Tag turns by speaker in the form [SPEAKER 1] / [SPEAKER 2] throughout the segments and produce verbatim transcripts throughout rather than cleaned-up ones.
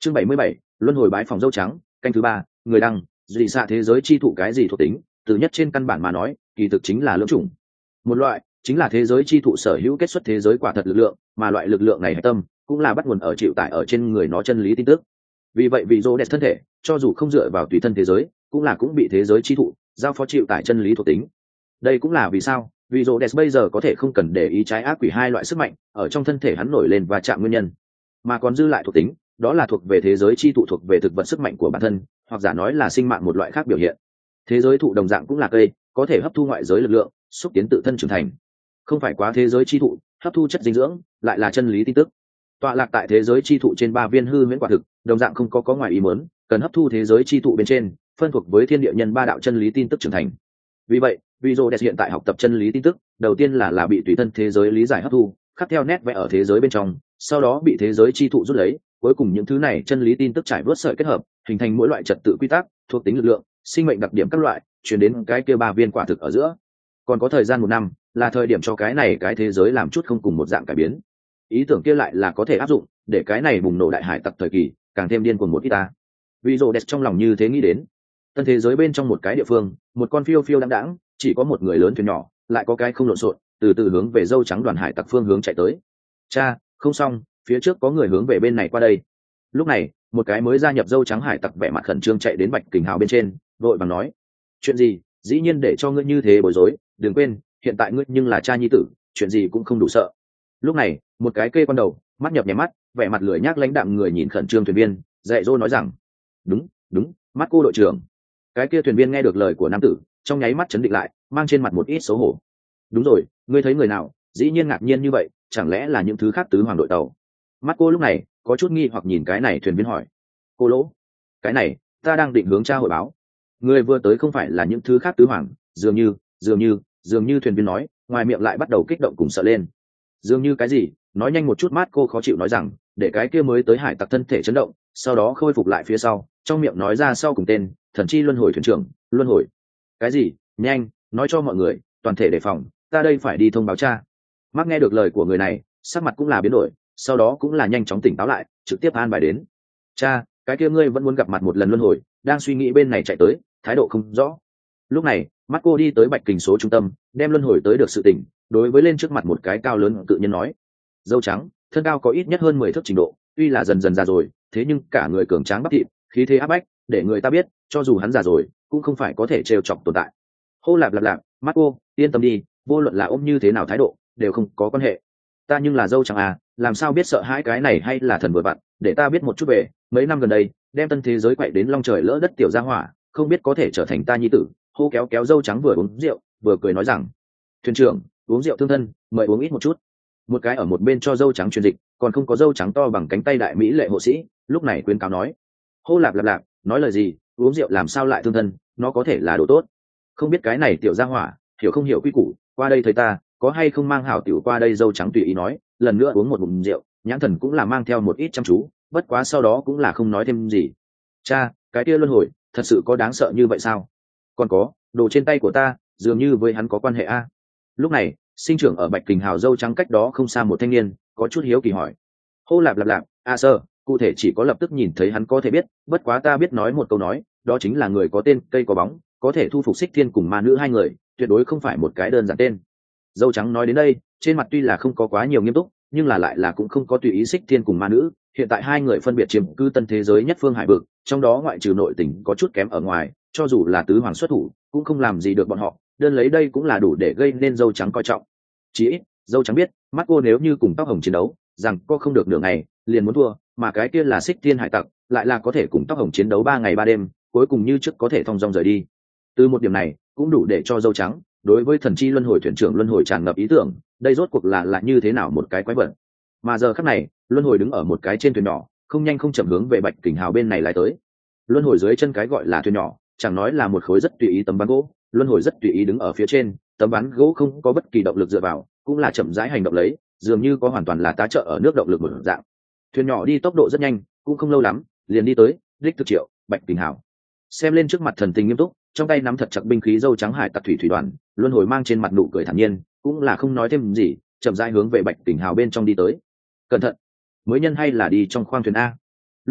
[SPEAKER 1] Chương bảy mươi bảy, luân hồi bái phòng dâu trắng, canh thứ ba, người đăng, dị xạ thế giới chi thụ cái gì thuộc tính, từ nhất trên căn bản mà nói, kỳ thực chính là lưỡng chủng. Một loại chính là thế giới chi thụ sở hữu kết xuất thế giới quả thật lực lượng, mà loại lực lượng này hạch tâm cũng là bắt nguồn ở chịu tải ở trên người nó chân lý tin tức. Vì vậy vị rô đẹp thân thể, cho dù không dựa vào tùy thân thế giới, cũng là cũng bị thế giới chi thụ giao phó chịu tải chân lý thuộc tính. Đây cũng là vì sao vì rô đẹp bây giờ có thể không cần để ý trái ác quỷ hai loại sức mạnh ở trong thân thể hắn nổi lên và chạm nguyên nhân, mà còn dư lại thuộc tính, đó là thuộc về thế giới chi thụ, thuộc về thực vật sức mạnh của bản thân, hoặc giả nói là sinh mạng một loại khác biểu hiện. Thế giới thụ đồng dạng cũng là cây, có thể hấp thu ngoại giới lực lượng, xúc tiến tự thân trưởng thành. Không phải quá thế giới chi thụ hấp thu chất dinh dưỡng lại là chân lý tin tức. Tọa lạc tại thế giới chi thụ trên ba viên hư huyễn quả thực, đồng dạng không có có ngoài ý muốn, cần hấp thu thế giới chi thụ bên trên phân thuộc với thiên địa nhân ba đạo chân lý tin tức trưởng thành. Vì vậy Vizodes hiện tại học tập chân lý tin tức, đầu tiên là là bị tùy thân thế giới lý giải hấp thu, khắc theo nét vẽ ở thế giới bên trong, sau đó bị thế giới chi thụ rút lấy, cuối cùng những thứ này chân lý tin tức trải vớt sợi kết hợp, hình thành mỗi loại trật tự quy tắc, thuộc tính lực lượng, sinh mệnh đặc điểm các loại, truyền đến cái kia ba viên quả thực ở giữa. Còn có thời gian một năm, là thời điểm cho cái này cái thế giới làm chút không cùng một dạng cải biến. Ý tưởng kia lại là có thể áp dụng, để cái này bùng nổ đại hải tặc thời kỳ càng thêm điên cuồng một ít ta. Vizodes trong lòng như thế nghĩ đến. Tân thế giới bên trong một cái địa phương, một con phiêu phiêu đãng đãng, chỉ có một người lớn thuyền nhỏ, lại có cái không lộn xộn, từ từ hướng về dâu trắng đoàn hải tặc phương hướng chạy tới. Cha, không xong, phía trước có người hướng về bên này qua đây. Lúc này một cái mới gia nhập dâu trắng hải tặc vẻ mặt khẩn trương chạy đến bạch kình hào bên trên, vội vàng nói: chuyện gì? Dĩ nhiên để cho ngươi như thế bối rối, đừng quên hiện tại ngươi nhưng là cha nhi tử, chuyện gì cũng không đủ sợ. Lúc này một cái kê con đầu, mắt nhập nhèm mắt, vẻ mặt lười nhác lãnh đạm người nhìn khẩn trương thuyền viên, dạy dỗ nói rằng: đúng đúng, mắt cô đội trưởng. Cái kia thuyền viên nghe được lời của nam tử, trong nháy mắt chấn định lại, mang trên mặt một ít xấu hổ. Đúng rồi, ngươi thấy người nào dĩ nhiên ngạc nhiên như vậy, chẳng lẽ là những thứ khác tứ hoàng đội tàu? Mắt cô lúc này có chút nghi hoặc nhìn cái này thuyền viên hỏi. Cô lỗ, cái này ta đang định hướng cha hội báo. Người vừa tới không phải là những thứ khác tứ hoàng, dường như dường như dường như thuyền viên nói, ngoài miệng lại bắt đầu kích động cùng sợ lên. Dường như cái gì? Nói nhanh một chút. Mát cô khó chịu nói rằng, để cái kia mới tới hải tặc thân thể chấn động, sau đó khôi phục lại phía sau, trong miệng nói ra sau cùng tên: thần chi luân hồi thuyền trưởng. Luân hồi cái gì? Nhanh nói cho mọi người, toàn thể đề phòng, ta đây phải đi thông báo cha. Mát nghe được lời của người này, sắc mặt cũng là biến đổi, sau đó cũng là nhanh chóng tỉnh táo lại, trực tiếp an bài đến: cha, cái kia ngươi vẫn muốn gặp mặt một lần luân hồi, đang suy nghĩ bên này chạy tới, thái độ không rõ. Lúc này mắt cô đi tới bạch kình số trung tâm, đem luân hồi tới được sự tỉnh đối với lên trước mặt một cái cao lớn tự nhân nói: dâu trắng, thân cao có ít nhất hơn mười thước trình độ, tuy là dần dần già rồi, thế nhưng cả người cường tráng bắp thịt, khí thế áp bách, để người ta biết cho dù hắn già rồi cũng không phải có thể trêu chọc tồn tại. Hô lạp lạp lạp, mắt cô yên tâm đi, vô luận là ôm như thế nào thái độ đều không có quan hệ. Ta nhưng là dâu trắng à, làm sao biết sợ hãi cái này hay là thần vừa vặn, để ta biết một chút về mấy năm gần đây đem tân thế giới quậy đến long trời lỡ đất tiểu gia hỏa, không biết có thể trở thành ta nhi tử. Hô kéo kéo dâu trắng vừa uống rượu vừa cười nói rằng: thuyền trưởng, uống rượu thương thân, mời uống ít một chút. Một cái ở một bên cho dâu trắng truyền dịch, còn không có dâu trắng to bằng cánh tay đại mỹ lệ hộ sĩ lúc này khuyên cáo nói: hô lạp lạp lạp, nói lời gì? Uống rượu làm sao lại thương thân, nó có thể là đồ tốt. Không biết cái này tiểu gia hỏa hiểu không hiểu quy củ, qua đây thấy ta có hay không mang hảo tiểu qua đây. Dâu trắng tùy ý nói, lần nữa uống một ngụm rượu, nhãn thần cũng là mang theo một ít chăm chú, bất quá sau đó cũng là không nói thêm gì. Cha, cái kia luân hồi thật sự có đáng sợ như vậy sao? Còn có đồ trên tay của ta, dường như với hắn có quan hệ a. Lúc này sinh trưởng ở bạch kình hào dâu trắng cách đó không xa một thanh niên có chút hiếu kỳ hỏi. Hô lạp lạp lạp, a sơ, cụ thể chỉ có lập tức nhìn thấy hắn có thể biết, bất quá ta biết nói một câu nói, đó chính là người có tên cây có bóng, có thể thu phục xích thiên cùng ma nữ hai người, tuyệt đối không phải một cái đơn giản tên. Dâu trắng nói đến đây, trên mặt tuy là không có quá nhiều nghiêm túc, nhưng là lại là cũng không có tùy ý xích thiên cùng ma nữ. Hiện tại hai người phân biệt chiếm cư tân thế giới nhất phương hải vực, trong đó ngoại trừ nội tình có chút kém ở ngoài, cho dù là tứ hoàng xuất thủ cũng không làm gì được bọn họ, đơn lấy đây cũng là đủ để gây nên dâu trắng coi trọng. Chỉ ít dâu trắng biết, mắt cô nếu như cùng tóc hồng chiến đấu, rằng cô không được nửa ngày liền muốn thua, mà cái kia là xích thiên hải tặc lại là có thể cùng tóc hồng chiến đấu ba ngày ba đêm, cuối cùng như trước có thể thong dong rời đi. Từ một điểm này cũng đủ để cho dâu trắng đối với thần chi luân hồi thuyền trưởng luân hồi tràn ngập ý tưởng, đây rốt cuộc là là như thế nào một cái quái vật. Mà giờ khắc này luân hồi đứng ở một cái trên thuyền nhỏ, không nhanh không chậm hướng về bạch kình hào bên này lại tới. Luân hồi dưới chân cái gọi là thuyền nhỏ, chẳng nói là một khối rất tùy ý tấm ván gỗ, luân hồi rất tùy ý đứng ở phía trên, tấm ván gỗ không có bất kỳ động lực dựa vào, cũng là chậm rãi hành động lấy, dường như có hoàn toàn là tá trợ ở nước động lực một dạng. Thuyền nhỏ đi tốc độ rất nhanh, cũng không lâu lắm liền đi tới đích thực triệu bạch kình hào. Xem lên trước mặt thần tình nghiêm túc, trong tay nắm thật chặt binh khí dâu trắng hải tặc thủy thủy đoàn, luân hồi mang trên mặt nụ cười thản nhiên, cũng là không nói thêm gì, chậm rãi hướng về bạch kình hào bên trong đi tới. Cẩn thận, mới nhân hay là đi trong khoang thuyền a. Lúc này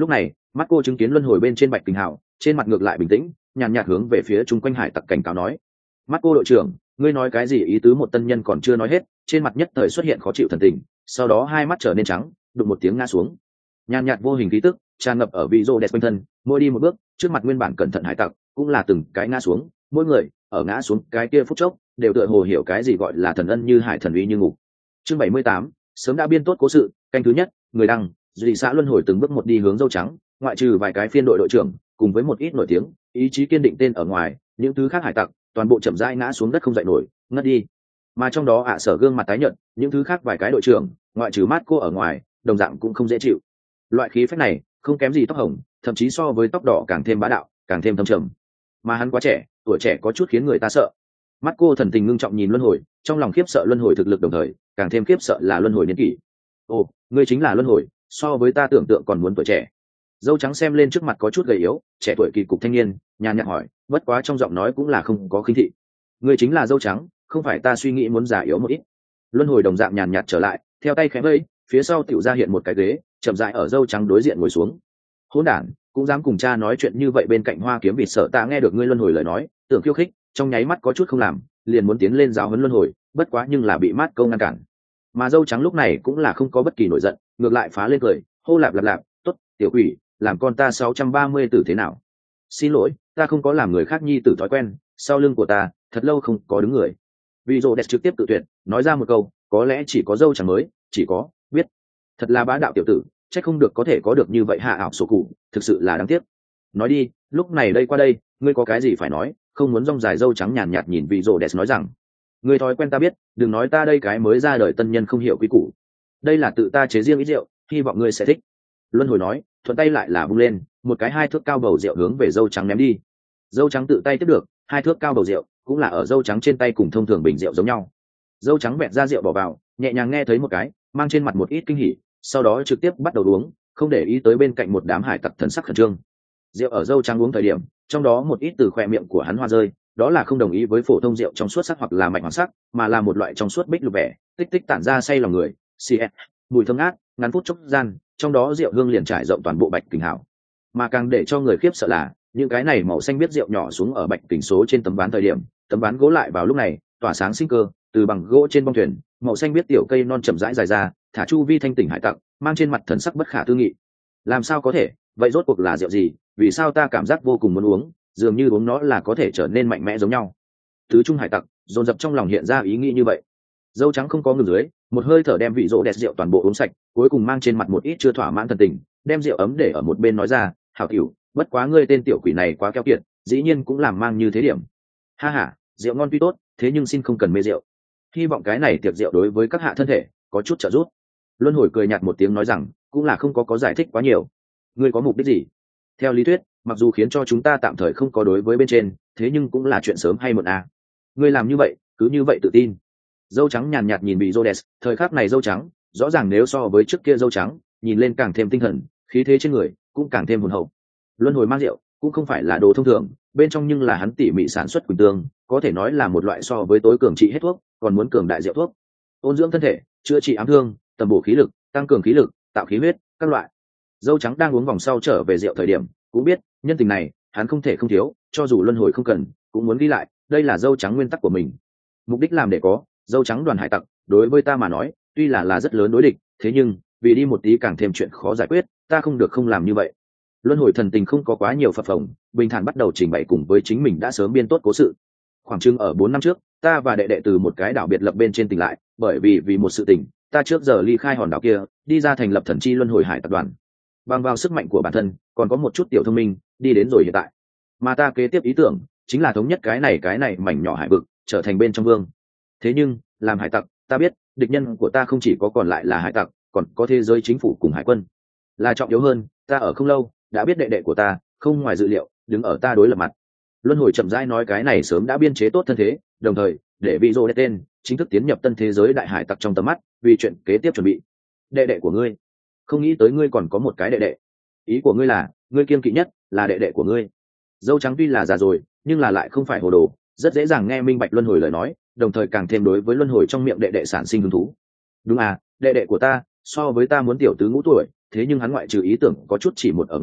[SPEAKER 1] Mắt cô chứng kiến luân hồi bên trên bạch kình hào, trên mặt ngược lại bình tĩnh, nhàn nhạt hướng về phía chung quanh hải tặc cảnh cáo nói: mắt cô đội trưởng, ngươi nói cái gì? Ý tứ một tân nhân còn chưa nói hết, trên mặt nhất thời xuất hiện khó chịu thần tình, sau đó hai mắt trở nên trắng, đụng một tiếng ngã xuống. Nhàn nhạt vô hình khí tức tràn ngập ở vị rô đẹp quanh thân, mỗi đi một bước, trước mặt nguyên bản cẩn thận hải tặc cũng là từng cái ngã xuống, mỗi người ở ngã xuống cái kia phút chốc đều tựa hồ hiểu cái gì gọi là thần ân như hải thần uy như ngục. Chương bảy mươi tám, sớm đã biên tốt cố sự, canh thứ nhất, người đăng, dị xã luân hồi từng bước một đi hướng dâu trắng, ngoại trừ vài cái phiên đội đội trưởng cùng với một ít nổi tiếng, ý chí kiên định tên ở ngoài, những thứ khác hải tặc toàn bộ chậm rãi ngã xuống đất không dậy nổi, ngất đi. Mà trong đó ạ sở gương mặt tái nhợt, những thứ khác vài cái đội trưởng, ngoại trừ mát cô ở ngoài, đồng dạng cũng không dễ chịu. Loại khí phách này không kém gì tóc hồng, thậm chí so với tóc đỏ càng thêm bá đạo, càng thêm thâm trầm. Mà hắn quá trẻ, tuổi trẻ có chút khiến người ta sợ. Mắt cô thần tình ngưng trọng nhìn luân hồi, trong lòng khiếp sợ luân hồi thực lực, đồng thời càng thêm khiếp sợ là luân hồi niên kỷ. Ồ, ngươi chính là luân hồi, so với ta tưởng tượng còn muốn tuổi trẻ. Dâu trắng xem lên trước mặt có chút gầy yếu, trẻ tuổi kỳ cục thanh niên, nhàn nhạt hỏi, bất quá trong giọng nói cũng là không có khinh thị. Ngươi chính là dâu trắng, không phải ta suy nghĩ muốn già yếu một ít. Luân hồi đồng dạng nhàn nhạt trở lại, theo tay khẽ vẫy, phía sau tiểu ra hiện một cái ghế, chậm rãi ở dâu trắng đối diện ngồi xuống. Hỗn đản, cũng dám cùng cha nói chuyện như vậy. Bên cạnh hoa kiếm vịt sợ ta nghe được ngươi luân hồi lời nói, tưởng khiêu khích, trong nháy mắt có chút không làm, liền muốn tiến lên giáo huấn luân hồi, bất quá nhưng là bị mát câu ngăn cản. Mà dâu trắng lúc này cũng là không có bất kỳ nổi giận, ngược lại phá lên cười, hô lạp lạp lạp, tốt, tiểu quỷ, làm con ta sáu trăm ba mươi tử thế nào? Xin lỗi, ta không có làm người khác nhi tử thói quen, sau lưng của ta thật lâu không có đứng người. Vị rồ đẹp trực tiếp tự tuyệt, nói ra một câu, có lẽ chỉ có dâu trắng mới, chỉ có biết. Thật là bá đạo tiểu tử, chắc không được có thể có được như vậy hạ ảo sổ cụ, thực sự là đáng tiếc. Nói đi, lúc này đây qua đây, ngươi có cái gì phải nói? Không muốn rong dài. Dâu trắng nhàn nhạt nhìn vị rồ đẹp nói rằng, ngươi thói quen ta biết, đừng nói ta đây cái mới ra đời tân nhân không hiểu quy củ. Đây là tự ta chế riêng ít rượu, hy vọng ngươi sẽ thích. Luân hồi nói, thuận tay lại là vung lên, một cái hai thước cao bầu rượu hướng về dâu trắng ném đi. Dâu trắng tự tay tiếp được, hai thước cao bầu rượu cũng là ở dâu trắng trên tay cùng thông thường bình rượu giống nhau. Dâu trắng vẹt ra rượu bỏ vào, nhẹ nhàng nghe thấy một cái, mang trên mặt một ít kinh hỉ, sau đó trực tiếp bắt đầu uống, không để ý tới bên cạnh một đám hải tặc thần sắc khẩn trương. Rượu ở dâu trắng uống thời điểm, trong đó một ít từ khoe miệng của hắn hoa rơi, đó là không đồng ý với phổ thông rượu trong suốt sắc hoặc là mạnh hoàng sắc, mà là một loại trong suốt bích lục vẻ, tích tích tản ra say lòng người, xì ẹt, mùi thơm ngát, ngắn phút chốc gian, trong đó rượu hương liền trải rộng toàn bộ bạch kình hảo. Mà càng để cho người khiếp sợ là, những cái này màu xanh biết rượu nhỏ xuống ở bạch kình số trên tấm ván thời điểm, tấm ván gỗ lại vào lúc này tỏa sáng sinh cơ, từ bằng gỗ trên bong thuyền, màu xanh biết tiểu cây non chậm rãi dài ra, thả chu vi thanh tỉnh hải tặc, mang trên mặt thần sắc bất khả tư nghị. Làm sao có thể? Vậy rốt cuộc là rượu gì? Vì sao ta cảm giác vô cùng muốn uống, dường như uống nó là có thể trở nên mạnh mẽ giống nhau. Tứ trung hải tặc dồn dập trong lòng hiện ra ý nghĩ như vậy. Dâu trắng không có ngừng dưới, một hơi thở đem vị rỗ đẹp rượu toàn bộ uống sạch, cuối cùng mang trên mặt một ít chưa thỏa mãn thần tình, đem rượu ấm để ở một bên nói ra, hảo tiểu, bất quá ngươi tên tiểu quỷ này quá keo kiệt, dĩ nhiên cũng làm mang như thế điểm. Ha ha, rượu ngon tuy tốt, thế nhưng xin không cần mê rượu. Hy vọng cái này tiệc rượu đối với các hạ thân thể có chút trợ giúp. Luân hồi cười nhạt một tiếng nói rằng, cũng là không có có giải thích quá nhiều. Ngươi có mục đích gì? Theo lý thuyết, mặc dù khiến cho chúng ta tạm thời không có đối với bên trên, thế nhưng cũng là chuyện sớm hay muộn à. Ngươi làm như vậy, cứ như vậy tự tin. Dâu trắng nhàn nhạt nhìn bị Rhodes, thời khắc này dâu trắng, rõ ràng nếu so với trước kia dâu trắng, nhìn lên càng thêm tinh thần, khí thế trên người cũng càng thêm hồn hậu. Luân hồi mang rượu, cũng không phải là đồ thông thường, bên trong nhưng là hắn tỉ mỉ sản xuất quỳnh tương, có thể nói là một loại so với tối cường trị hết thuốc, còn muốn cường đại rượu thuốc. Ôn dưỡng thân thể, chữa trị ám thương, tầm bổ khí lực, tăng cường khí lực, tạo khí huyết, các loại. Dâu trắng đang uống vòng sau trở về rượu thời điểm, cũng biết, nhân tình này, hắn không thể không thiếu, cho dù luân hồi không cần, cũng muốn ghi lại, đây là dâu trắng nguyên tắc của mình. Mục đích làm để có, dâu trắng đoàn hải tặc, đối với ta mà nói, tuy là là rất lớn đối địch, thế nhưng, vì đi một tí càng thêm chuyện khó giải quyết, ta không được không làm như vậy. Luân hồi thần tình không có quá nhiều phập phồng, bình thản bắt đầu trình bày cùng với chính mình đã sớm biên tốt cố sự. Khoảng chừng ở bốn năm trước, ta và đệ đệ từ một cái đảo biệt lập bên trên tỉnh lại, bởi vì vì một sự tình, ta trước giờ ly khai hòn đảo kia, đi ra thành lập thần chi luân hồi hải tập đoàn. Bằng vào sức mạnh của bản thân, còn có một chút tiểu thông minh, đi đến rồi hiện tại. Mà ta kế tiếp ý tưởng, chính là thống nhất cái này cái này mảnh nhỏ hải vực, trở thành bên trong vương. Thế nhưng, làm hải tặc, ta biết, địch nhân của ta không chỉ có còn lại là hải tặc, còn có thế giới chính phủ cùng hải quân. Là trọng yếu hơn, ta ở không lâu, đã biết đệ đệ của ta, không ngoài dự liệu, đứng ở ta đối lập mặt. Luân hồi chậm rãi nói cái này sớm đã biên chế tốt thân thế, đồng thời, để vị Rô tên, chính thức tiến nhập tân thế giới đại hải tặc trong tầm mắt, vì chuyện kế tiếp chuẩn bị. Đệ đệ của ngươi, không nghĩ tới ngươi còn có một cái đệ đệ. Ý của ngươi là, ngươi kiêng kỵ nhất là đệ đệ của ngươi. Dâu trắng tuy là già rồi, nhưng là lại không phải hồ đồ, rất dễ dàng nghe minh bạch luân hồi lời nói, đồng thời càng thêm đối với luân hồi trong miệng đệ đệ sản sinh hứng thú. Đúng à, đệ đệ của ta, so với ta muốn tiểu tứ ngũ tuổi, thế nhưng hắn ngoại trừ ý tưởng có chút chỉ một ở ngoài,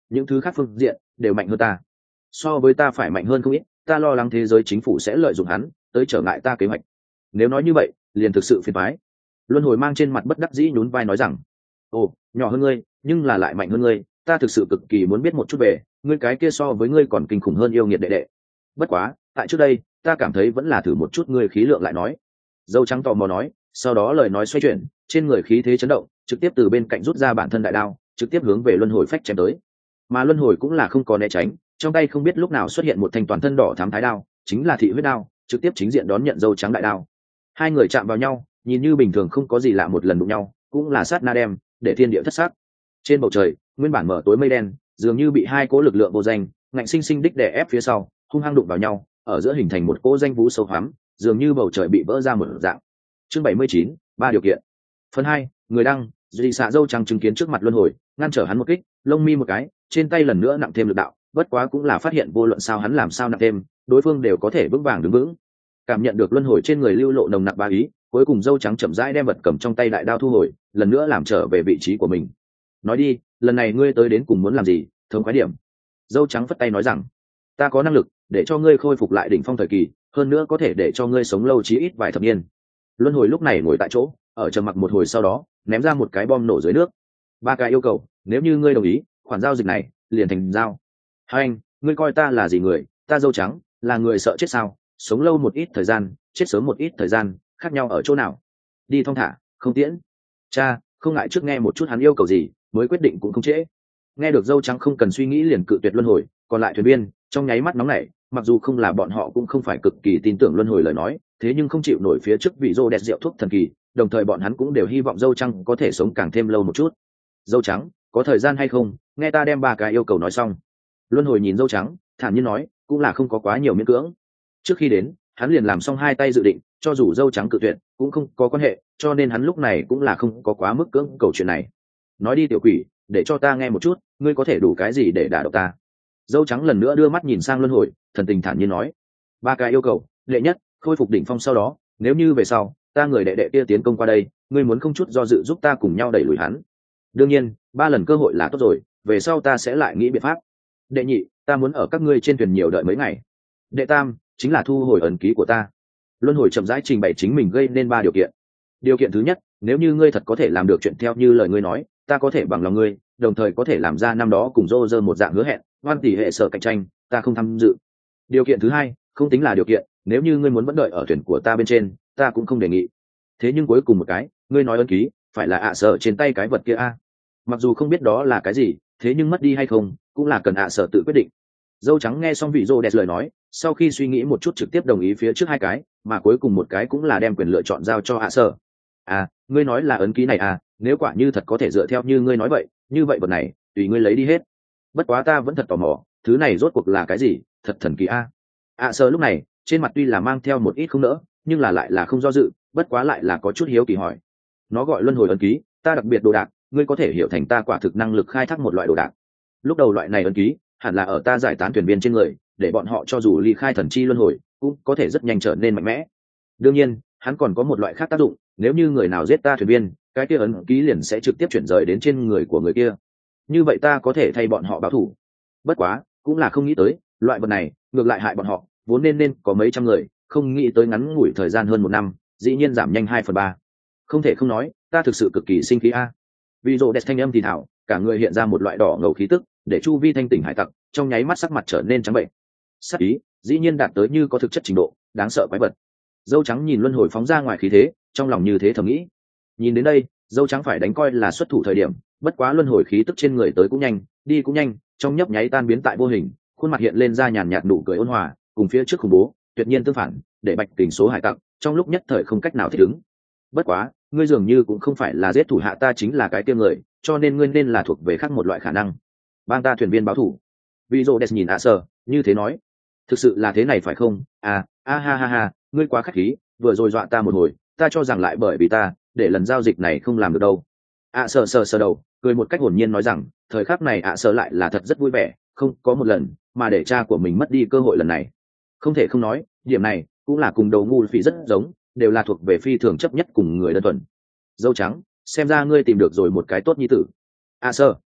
[SPEAKER 1] những thứ khác phương diện đều mạnh hơn ta, so với ta phải mạnh hơn không ít. Ta lo lắng thế giới chính phủ sẽ lợi dụng hắn tới trở ngại ta kế hoạch. Nếu nói như vậy liền thực sự phiền toái. Luân hồi mang trên mặt bất đắc dĩ nhún vai nói rằng, ồ, nhỏ hơn ngươi nhưng là lại mạnh hơn ngươi, ta thực sự cực kỳ muốn biết một chút về ngươi cái kia so với ngươi còn kinh khủng hơn yêu nghiệt đệ đệ. Bất quá tại trước đây ta cảm thấy vẫn là thử một chút ngươi khí lượng lại nói. Dâu trắng tò mò nói, sau đó lời nói xoay chuyển, trên người khí thế chấn động, trực tiếp từ bên cạnh rút ra bản thân đại đao, trực tiếp hướng về luân hồi phách chém tới. Mà luân hồi cũng là không có né tránh, trong tay không biết lúc nào xuất hiện một thanh toàn thân đỏ thắm thái đao, chính là thị huyết đao, trực tiếp chính diện đón nhận dâu trắng đại đao. Hai người chạm vào nhau, nhìn như bình thường không có gì lạ, một lần đụng nhau cũng là sát na đem để thiên địa thất sắc. Trên bầu trời nguyên bản mở tối mây đen dường như bị hai cỗ lực lượng vô danh ngạnh sinh sinh đích đè ép phía sau, hung hăng đụng vào nhau, ở giữa hình thành một cỗ danh vũ sâu hoắm, dường như bầu trời bị vỡ ra một dạng. Chương bảy mươi chín, ba điều kiện. Phần hai, người đăng, dị xạ dâu trắng chứng kiến trước mặt luân hồi, ngăn trở hắn một kích, lông mi một cái, trên tay lần nữa nặng thêm lực đạo, bất quá cũng là phát hiện vô luận sao hắn làm sao nặng thêm, đối phương đều có thể vững vàng đứng vững. Cảm nhận được luân hồi trên người lưu lộ nồng nặc ba ý, cuối cùng dâu trắng chậm rãi đem vật cầm trong tay đại đao thu hồi, lần nữa làm trở về vị trí của mình. Nói đi, lần này ngươi tới đến cùng muốn làm gì? Thống khoái điểm. Dâu trắng phất tay nói rằng, ta có năng lực để cho ngươi khôi phục lại đỉnh phong thời kỳ, hơn nữa có thể để cho ngươi sống lâu chí ít vài thập niên. Luân hồi lúc này ngồi tại chỗ, ở trầm mặc một hồi sau đó ném ra một cái bom nổ dưới nước. Ba cái yêu cầu, nếu như ngươi đồng ý, khoản giao dịch này liền thành giao. Hai anh, ngươi coi ta là gì người? Ta dâu trắng là người sợ chết sao? Sống lâu một ít thời gian, chết sớm một ít thời gian, khác nhau ở chỗ nào? Đi thong thả, không tiễn. Cha, không ngại trước nghe một chút hắn yêu cầu gì, mới quyết định cũng không trễ. Nghe được dâu trắng không cần suy nghĩ liền cự tuyệt luân hồi, còn lại thuyền viên trong nháy mắt nóng nảy, mặc dù không là bọn họ cũng không phải cực kỳ tin tưởng luân hồi lời nói, thế nhưng không chịu nổi phía trước vị rô đẹp rượu thuốc thần kỳ, đồng thời bọn hắn cũng đều hy vọng dâu trắng có thể sống càng thêm lâu một chút. Dâu trắng, có thời gian hay không? Nghe ta đem ba cái yêu cầu nói xong. Luân hồi nhìn dâu trắng, thản nhiên nói, cũng là không có quá nhiều miễn cưỡng. Trước khi đến, hắn liền làm xong hai tay dự định, cho dù dâu trắng cự tuyệt cũng không có quan hệ, cho nên hắn lúc này cũng là không có quá mức cưỡng cầu chuyện này. Nói đi tiểu quỷ, để cho ta nghe một chút, ngươi có thể đủ cái gì để đả động ta? Dâu trắng lần nữa đưa mắt nhìn sang luân hồi, thần tình thản nhiên nói, ba cái yêu cầu. Đệ nhất, khôi phục đỉnh phong, sau đó nếu như về sau ta người đệ đệ kia tiến công qua đây, ngươi muốn không chút do dự giúp ta cùng nhau đẩy lùi hắn. Đương nhiên ba lần cơ hội là tốt rồi, về sau ta sẽ lại nghĩ biện pháp. Đệ nhị, ta muốn ở các ngươi trên thuyền nhiều đợi mấy ngày. Đệ tam, chính là thu hồi ấn ký của ta. Luân hồi chậm rãi trình bày chính mình gây nên ba điều kiện. Điều kiện thứ nhất, nếu như ngươi thật có thể làm được chuyện theo như lời ngươi nói, ta có thể bằng lòng ngươi, đồng thời có thể làm ra năm đó cùng rô rơ một dạng hứa hẹn, ngoan tỷ hệ sở cạnh tranh, ta không tham dự. Điều kiện thứ hai, không tính là điều kiện, nếu như ngươi muốn vẫn đợi ở thuyền của ta bên trên, ta cũng không đề nghị. Thế nhưng cuối cùng một cái, ngươi nói ấn ký phải là ạ sở trên tay cái vật kia a. Mặc dù không biết đó là cái gì, thế nhưng mất đi hay không cũng là cần ạ sở tự quyết định. Dâu trắng nghe xong vị rô đẹp lời nói, sau khi suy nghĩ một chút trực tiếp đồng ý phía trước hai cái, mà cuối cùng một cái cũng là đem quyền lựa chọn giao cho ạ sở. À, ngươi nói là ấn ký này à, nếu quả như thật có thể dựa theo như ngươi nói vậy, như vậy vật này tùy ngươi lấy đi hết. Bất quá ta vẫn thật tò mò, thứ này rốt cuộc là cái gì, thật thần kỳ a. ạ sở lúc này trên mặt tuy là mang theo một ít không nỡ, nhưng là lại là không do dự, bất quá lại là có chút hiếu kỳ hỏi. Nó gọi luân hồi ấn ký, ta đặc biệt đồ đạc, ngươi có thể hiểu thành ta quả thực năng lực khai thác một loại đồ đạc. Lúc đầu loại này ấn ký hẳn là ở ta giải tán thuyền viên trên người, để bọn họ cho dù ly khai thần chi luân hồi cũng có thể rất nhanh trở nên mạnh mẽ. Đương nhiên hắn còn có một loại khác tác dụng, nếu như người nào giết ta thuyền viên, cái kia ấn ký liền sẽ trực tiếp chuyển rời đến trên người của người kia, như vậy ta có thể thay bọn họ báo thù. Bất quá cũng là không nghĩ tới loại vật này ngược lại hại bọn họ, vốn nên nên có mấy trăm người, không nghĩ tới ngắn ngủi thời gian hơn một năm dĩ nhiên giảm nhanh hai phần ba. Không thể không nói, ta thực sự cực kỳ sinh khí a. Vì rồ đẹp thanh âm thì thảo, cả người hiện ra một loại đỏ ngầu khí tức, để chu vi thanh tỉnh hải tặc trong nháy mắt sắc mặt trở nên trắng bệnh. Sắc ý dĩ nhiên đạt tới như có thực chất trình độ đáng sợ quái vật. Dâu trắng nhìn luân hồi phóng ra ngoài khí thế, trong lòng như thế thầm nghĩ. Nhìn đến đây, dâu trắng phải đánh coi là xuất thủ thời điểm, bất quá luân hồi khí tức trên người tới cũng nhanh, đi cũng nhanh, trong nhấp nháy tan biến tại vô hình, khuôn mặt hiện lên ra nhàn nhạt nụ cười ôn hòa, cùng phía trước khủng bố tuyệt nhiên tương phản, để bạch tình số hải tặc trong lúc nhất thời không cách nào thích ứng. Bất quá ngươi dường như cũng không phải là giết thủ hạ ta chính là cái kia người, cho nên ngươi nên là thuộc về khác một loại khả năng. Bang ta thuyền viên báo thủ. Vì rô đẹp nhìn ạ sở như thế nói, thực sự là thế này phải không? À, a ha ha ha, ngươi quá khách khí, vừa rồi dọa ta một hồi, ta cho rằng lại bởi vì ta để lần giao dịch này không làm được đâu. ạ sở sờ sờ đầu, cười một cách hồn nhiên nói rằng, thời khắc này ạ sở lại là thật rất vui vẻ, không có một lần mà để cha của mình mất đi cơ hội lần này. Không thể không nói, điểm này cũng là cùng đầu ngu phỉ rất giống, đều là thuộc về phi thường chấp nhất cùng người đơn thuần. Dâu trắng, xem ra ngươi tìm được rồi một cái tốt nhi tử. À sơ,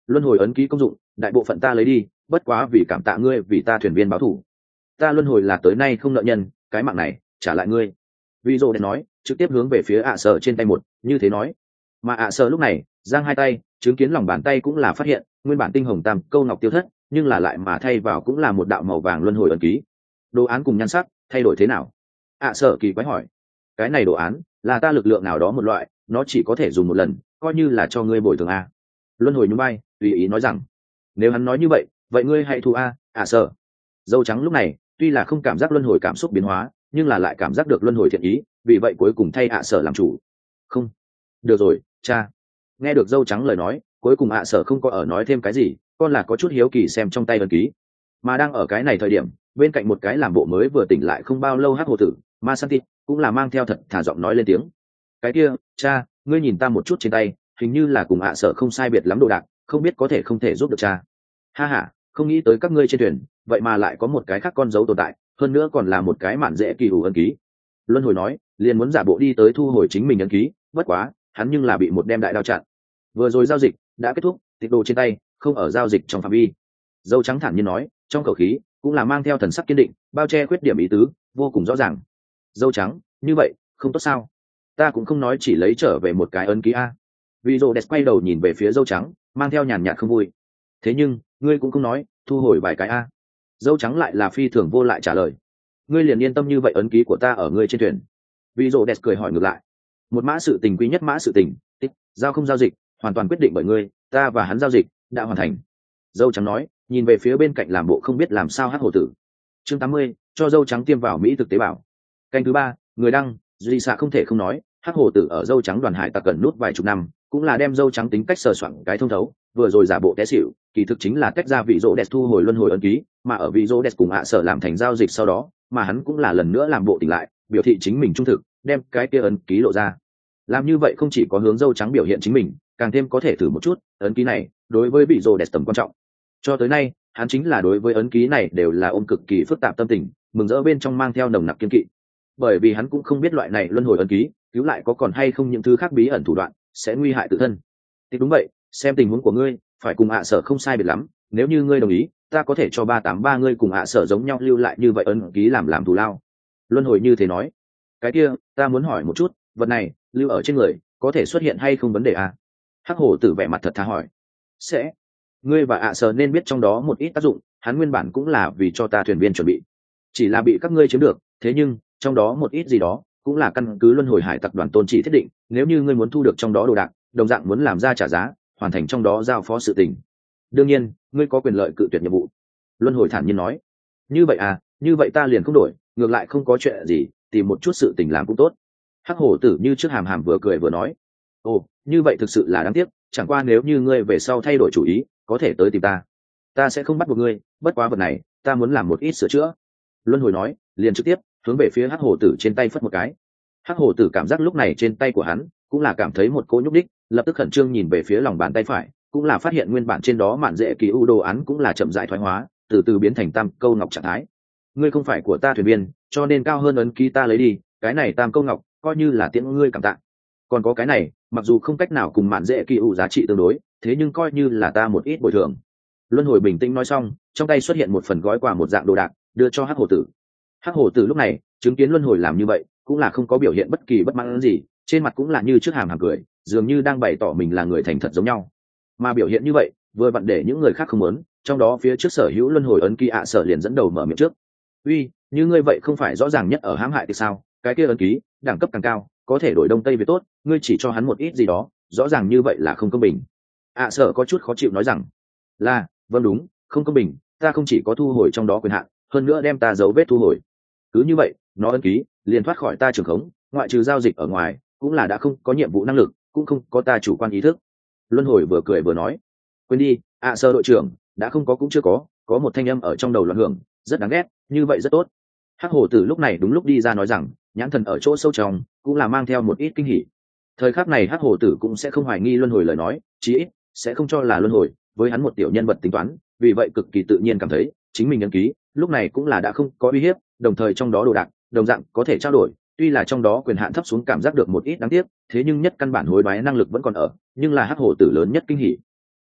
[SPEAKER 1] luân hồi ấn ký công dụng đại bộ phận ta lấy đi, bất quá vì cảm tạ ngươi vì ta thuyền viên báo thù, ta luân hồi là tới nay không nợ nhân, cái mạng này trả lại ngươi. Ví dụ để nói trực tiếp hướng về phía ạ sở trên tay một như thế nói, mà ạ sở lúc này giang hai tay chứng kiến lòng bàn tay cũng là phát hiện nguyên bản tinh hồng tam câu ngọc tiêu thất, nhưng là lại mà thay vào cũng là một đạo màu vàng luân hồi ấn ký. Đồ án cùng nhan sắc thay đổi thế nào? ạ sở kỳ quái hỏi. Cái này đồ án là ta lực lượng nào đó một loại, nó chỉ có thể dùng một lần, coi như là cho ngươi bồi thường a. Luân hồi nhún vai tùy ý nói rằng, nếu hắn nói như vậy vậy ngươi hãy thu a. ạ sở. Dâu trắng lúc này tuy là không cảm giác luân hồi cảm xúc biến hóa, nhưng là lại cảm giác được luân hồi thiện ý, vì vậy cuối cùng thay ạ sở làm chủ. Không được rồi cha. Nghe được dâu trắng lời nói, cuối cùng ạ sở không có ở nói thêm cái gì, con là có chút hiếu kỳ xem trong tay ấn ký. Mà đang ở cái này thời điểm, bên cạnh một cái làm bộ mới vừa tỉnh lại không bao lâu hắc hồ tử ma santi cũng là mang theo thật thả giọng nói lên tiếng, cái kia cha, ngươi nhìn ta một chút trên tay, hình như là cùng ạ sở không sai biệt lắm đồ đạc, không biết có thể không thể giúp được cha. Ha ha, không nghĩ tới các ngươi trên thuyền vậy mà lại có một cái khác con dấu tồn tại, hơn nữa còn là một cái mạn dễ kỳ hủ ấn ký. Luân hồi nói liền muốn giả bộ đi tới thu hồi chính mình ấn ký, bất quá hắn nhưng là bị một đem đại đao chặn. Vừa rồi giao dịch đã kết thúc, tịch đồ trên tay không ở giao dịch trong phạm vi. Dâu trắng thản nhiên nói, trong khẩu khí cũng là mang theo thần sắc kiên định, bao che khuyết điểm ý tứ vô cùng rõ ràng. Dâu trắng, như vậy không tốt sao? Ta cũng không nói chỉ lấy trở về một cái ấn ký a. Vì rồ đẹp quay đầu nhìn về phía dâu trắng, mang theo nhàn nhạt không vui. Thế nhưng ngươi cũng không nói thu hồi vài cái a. Dâu trắng lại là phi thường vô lại trả lời, ngươi liền yên tâm như vậy, ấn ký của ta ở ngươi trên thuyền. Vì rồ đẹp cười hỏi ngược lại, một mã sự tình quý nhất mã sự tình, tích giao không giao dịch hoàn toàn quyết định bởi ngươi, ta và hắn giao dịch đã hoàn thành. Dâu trắng nói, nhìn về phía bên cạnh làm bộ không biết làm sao hắc hổ tử. Chương tám mươi, cho dâu trắng tiêm vào mỹ thực tế bào. Canh thứ ba, người đăng, duy xạ không thể không nói, hắc hổ tử ở dâu trắng đoàn hải tặc gần nút vài chục năm, cũng là đem dâu trắng tính cách sờ soạn cái thông thấu, vừa rồi giả bộ té xỉu, kỳ thực chính là tách ra vị rỗ đẹp thu hồi luân hồi ấn ký, mà ở vị rỗ đẹp cùng ạ sở làm thành giao dịch sau đó, mà hắn cũng là lần nữa làm bộ tỉnh lại, biểu thị chính mình trung thực, đem cái kia ấn ký lộ ra. Làm như vậy không chỉ có hướng dâu trắng biểu hiện chính mình, càng thêm có thể thử một chút ấn ký này đối với vị rỗ đẹp tầm quan trọng. Cho tới nay hắn chính là đối với ấn ký này đều là ôm cực kỳ phức tạp tâm tình, mừng rỡ bên trong mang theo nồng nặc kiên kỵ, bởi vì hắn cũng không biết loại này luân hồi ấn ký cứu lại có còn hay không những thứ khác bí ẩn thủ đoạn sẽ nguy hại tự thân. Thì đúng vậy, xem tình huống của ngươi phải cùng ạ sở không sai biệt lắm, nếu như ngươi đồng ý ta có thể cho ba tám ba ngươi cùng ạ sở giống nhau lưu lại như vậy ấn ký làm làm thù lao. Luân hồi như thế nói, cái kia ta muốn hỏi một chút, vật này lưu ở trên người có thể xuất hiện hay không vấn đề à? Hắc hổ tử vẻ mặt thật thà hỏi. Sẽ. Ngươi và ạ sở nên biết trong đó một ít tác dụng, hắn nguyên bản cũng là vì cho ta thuyền viên chuẩn bị, chỉ là bị các ngươi chiếm được, thế nhưng trong đó một ít gì đó cũng là căn cứ luân hồi hải tặc đoàn tôn chỉ thiết định, nếu như ngươi muốn thu được trong đó đồ đạc, đồng dạng muốn làm ra trả giá, hoàn thành trong đó giao phó sự tình, đương nhiên ngươi có quyền lợi cự tuyệt nhiệm vụ. Luân hồi thản nhiên nói. Như vậy à, như vậy ta liền không đổi, ngược lại không có chuyện gì, tìm một chút sự tình làm cũng tốt. Hắc hổ tử như trước hàm hàm vừa cười vừa nói, ồ, như vậy thực sự là đáng tiếc, chẳng qua nếu như ngươi về sau thay đổi chủ ý có thể tới tìm ta, ta sẽ không bắt buộc ngươi, bất quá vật này ta muốn làm một ít sửa chữa. Luân hồi nói liền trực tiếp hướng về phía hắc hổ tử trên tay phất một cái. Hắc hổ tử cảm giác lúc này trên tay của hắn cũng là cảm thấy một cỗ nhúc đích, lập tức khẩn trương nhìn về phía lòng bàn tay phải, cũng là phát hiện nguyên bản trên đó mạn dễ kỳ u đồ án cũng là chậm rãi thoái hóa, từ từ biến thành tam câu ngọc trạng thái. Ngươi không phải của ta thuyền viên, cho nên cao hơn ấn ký ta lấy đi, cái này tam câu ngọc coi như là tiễn ngươi cảm tạ. Còn có cái này, mặc dù không cách nào cùng mạn dễ kỳ u giá trị tương đối, thế nhưng coi như là ta một ít bồi thường. Luân hồi bình tĩnh nói xong, trong tay xuất hiện một phần gói quà một dạng đồ đạc, đưa cho hắc hổ tử. Hắc hổ tử lúc này chứng kiến luân hồi làm như vậy, cũng là không có biểu hiện bất kỳ bất mãn gì, trên mặt cũng là như trước hàm hàm cười, dường như đang bày tỏ mình là người thành thật giống nhau. Mà biểu hiện như vậy vừa vặn để những người khác không muốn, trong đó phía trước sở hữu luân hồi ấn ký ạ sở liền dẫn đầu mở miệng trước. Uy, như ngươi vậy không phải rõ ràng nhất ở hãm hại thì sao? Cái kia ấn ký đẳng cấp càng cao có thể đổi đông tây về tốt, ngươi chỉ cho hắn một ít gì đó, rõ ràng như vậy là không công bình. ạ sở có chút khó chịu nói rằng, là vâng đúng, không công bình, ta không chỉ có thu hồi trong đó quyền hạn, hơn nữa đem ta dấu vết thu hồi, cứ như vậy nó ấn ký liền thoát khỏi ta trường khống, ngoại trừ giao dịch ở ngoài cũng là đã không có nhiệm vụ năng lực, cũng không có ta chủ quan ý thức. Luân hồi vừa cười vừa nói, quên đi, ạ à, sơ đội trưởng đã không có cũng chưa có, có một thanh âm ở trong đầu loạn hưởng, rất đáng ghét, như vậy rất tốt. Hắc hổ tử lúc này đúng lúc đi ra nói rằng, nhãn thần ở chỗ sâu trong cũng là mang theo một ít kinh hỉ. Thời khắc này hắc hổ tử cũng sẽ không hoài nghi luân hồi lời nói, chí ít sẽ không cho là luân hồi với hắn một tiểu nhân vật tính toán, vì vậy cực kỳ tự nhiên cảm thấy chính mình ấn ký lúc này cũng là đã không có uy hiếp, đồng thời trong đó đồ đạc đồng dạng có thể trao đổi, tuy là trong đó quyền hạn thấp xuống cảm giác được một ít đáng tiếc, thế nhưng nhất căn bản hối đoái năng lực vẫn còn ở, nhưng là hắc hổ tử lớn nhất kinh hỉ.